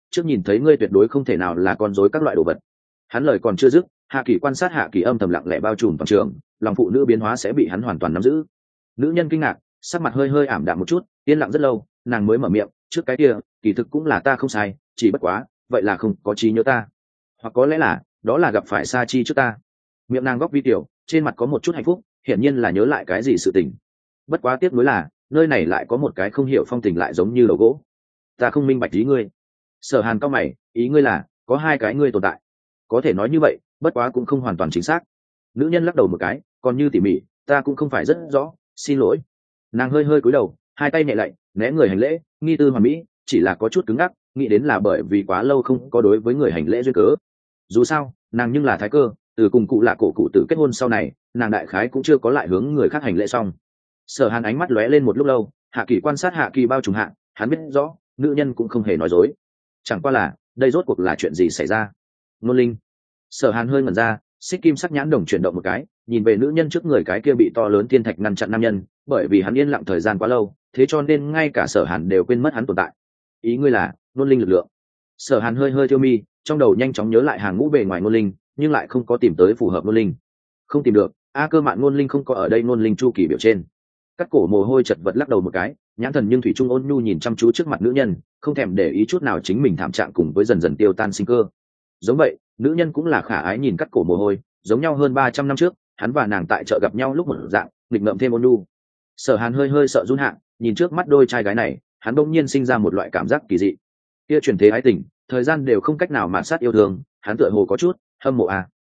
trước nhìn thấy ngươi tuyệt đối không thể nào là con rối các loại đồ vật. Hắn lời còn chưa dứt, hạ kỳ quan sát hạ kỳ âm thầm lặng lẽ bao trùm toàn trường, lòng phụ nữ biến hóa sẽ bị hắn hoàn toàn nắm giữ. Nữ nhân kinh ngạc, sắc mặt hơi hơi ảm đạm một chút, yên lặng rất lâu, nàng mới mở miệng, trước cái kia kỳ thực cũng là ta không sai, chỉ bất quá vậy là không có trí nhớ ta, hoặc có lẽ là đó là gặp phải sa chi trước ta. Miệng nàng góc vi tiểu, trên mặt có một chút hạnh phúc, hiển nhiên là nhớ lại cái gì sự tình. Bất quá tiếc nuối là nơi này lại có một cái không hiểu phong tình lại giống như đầu gỗ. Ta không minh bạch ý ngươi. Sở Hàn cao mày, ý ngươi là có hai cái ngươi tồn tại. Có thể nói như vậy, bất quá cũng không hoàn toàn chính xác. Nữ nhân lắc đầu một cái, còn như tỉ mỉ ta cũng không phải rất rõ, xin lỗi. Nàng hơi hơi cúi đầu, hai tay nhẹ lạy, né người hành lễ, nghi tư hoàn mỹ, chỉ là có chút cứng ngắc, nghĩ đến là bởi vì quá lâu không có đối với người hành lễ duyên cớ. Dù sao nàng nhưng là thái cơ, từ cùng cụ lạ cổ cụ tử kết hôn sau này, nàng đại khái cũng chưa có lại hướng người khác hành lễ xong. Sở Hàn ánh mắt lóe lên một lúc lâu, hạ kỳ quan sát hạ kỳ bao trùm hạ, hắn biết rõ nữ nhân cũng không hề nói dối. Chẳng qua là đây rốt cuộc là chuyện gì xảy ra. Nôn linh. Sở Hàn hơi ngẩn ra, xích kim sắc nhãn đồng chuyển động một cái, nhìn về nữ nhân trước người cái kia bị to lớn thiên thạch ngăn chặn nam nhân, bởi vì hắn yên lặng thời gian quá lâu, thế cho nên ngay cả Sở Hàn đều quên mất hắn tồn tại. Ý ngươi là nôn linh lực lượng? Sở Hàn hơi hơi thiêu mi, trong đầu nhanh chóng nhớ lại hàng ngũ bề ngoài nôn linh, nhưng lại không có tìm tới phù hợp nôn linh. Không tìm được. A cơ mạn nôn linh không có ở đây nôn linh chu kỳ biểu trên. Cắt cổ mồ hôi chật vật lắc đầu một cái, nhãn thần nhưng thủy trung ôn nhu nhìn chăm chú trước mặt nữ nhân, không thèm để ý chút nào chính mình thảm trạng cùng với dần dần tiêu tan sinh cơ. Giống vậy, nữ nhân cũng là khả ái nhìn cắt cổ mồ hôi, giống nhau hơn ba trăm năm trước, hắn và nàng tại chợ gặp nhau lúc một dạng, nghịch ngợm thêm ôn nhu. Sở Hàn hơi hơi sợ run hạ, nhìn trước mắt đôi trai gái này, hắn bỗng nhiên sinh ra một loại cảm giác kỳ dị. Kia truyền thế ái tình, thời gian đều không cách nào mạt sát yêu thương, hắn tựa hồ có chút hâm mộ à.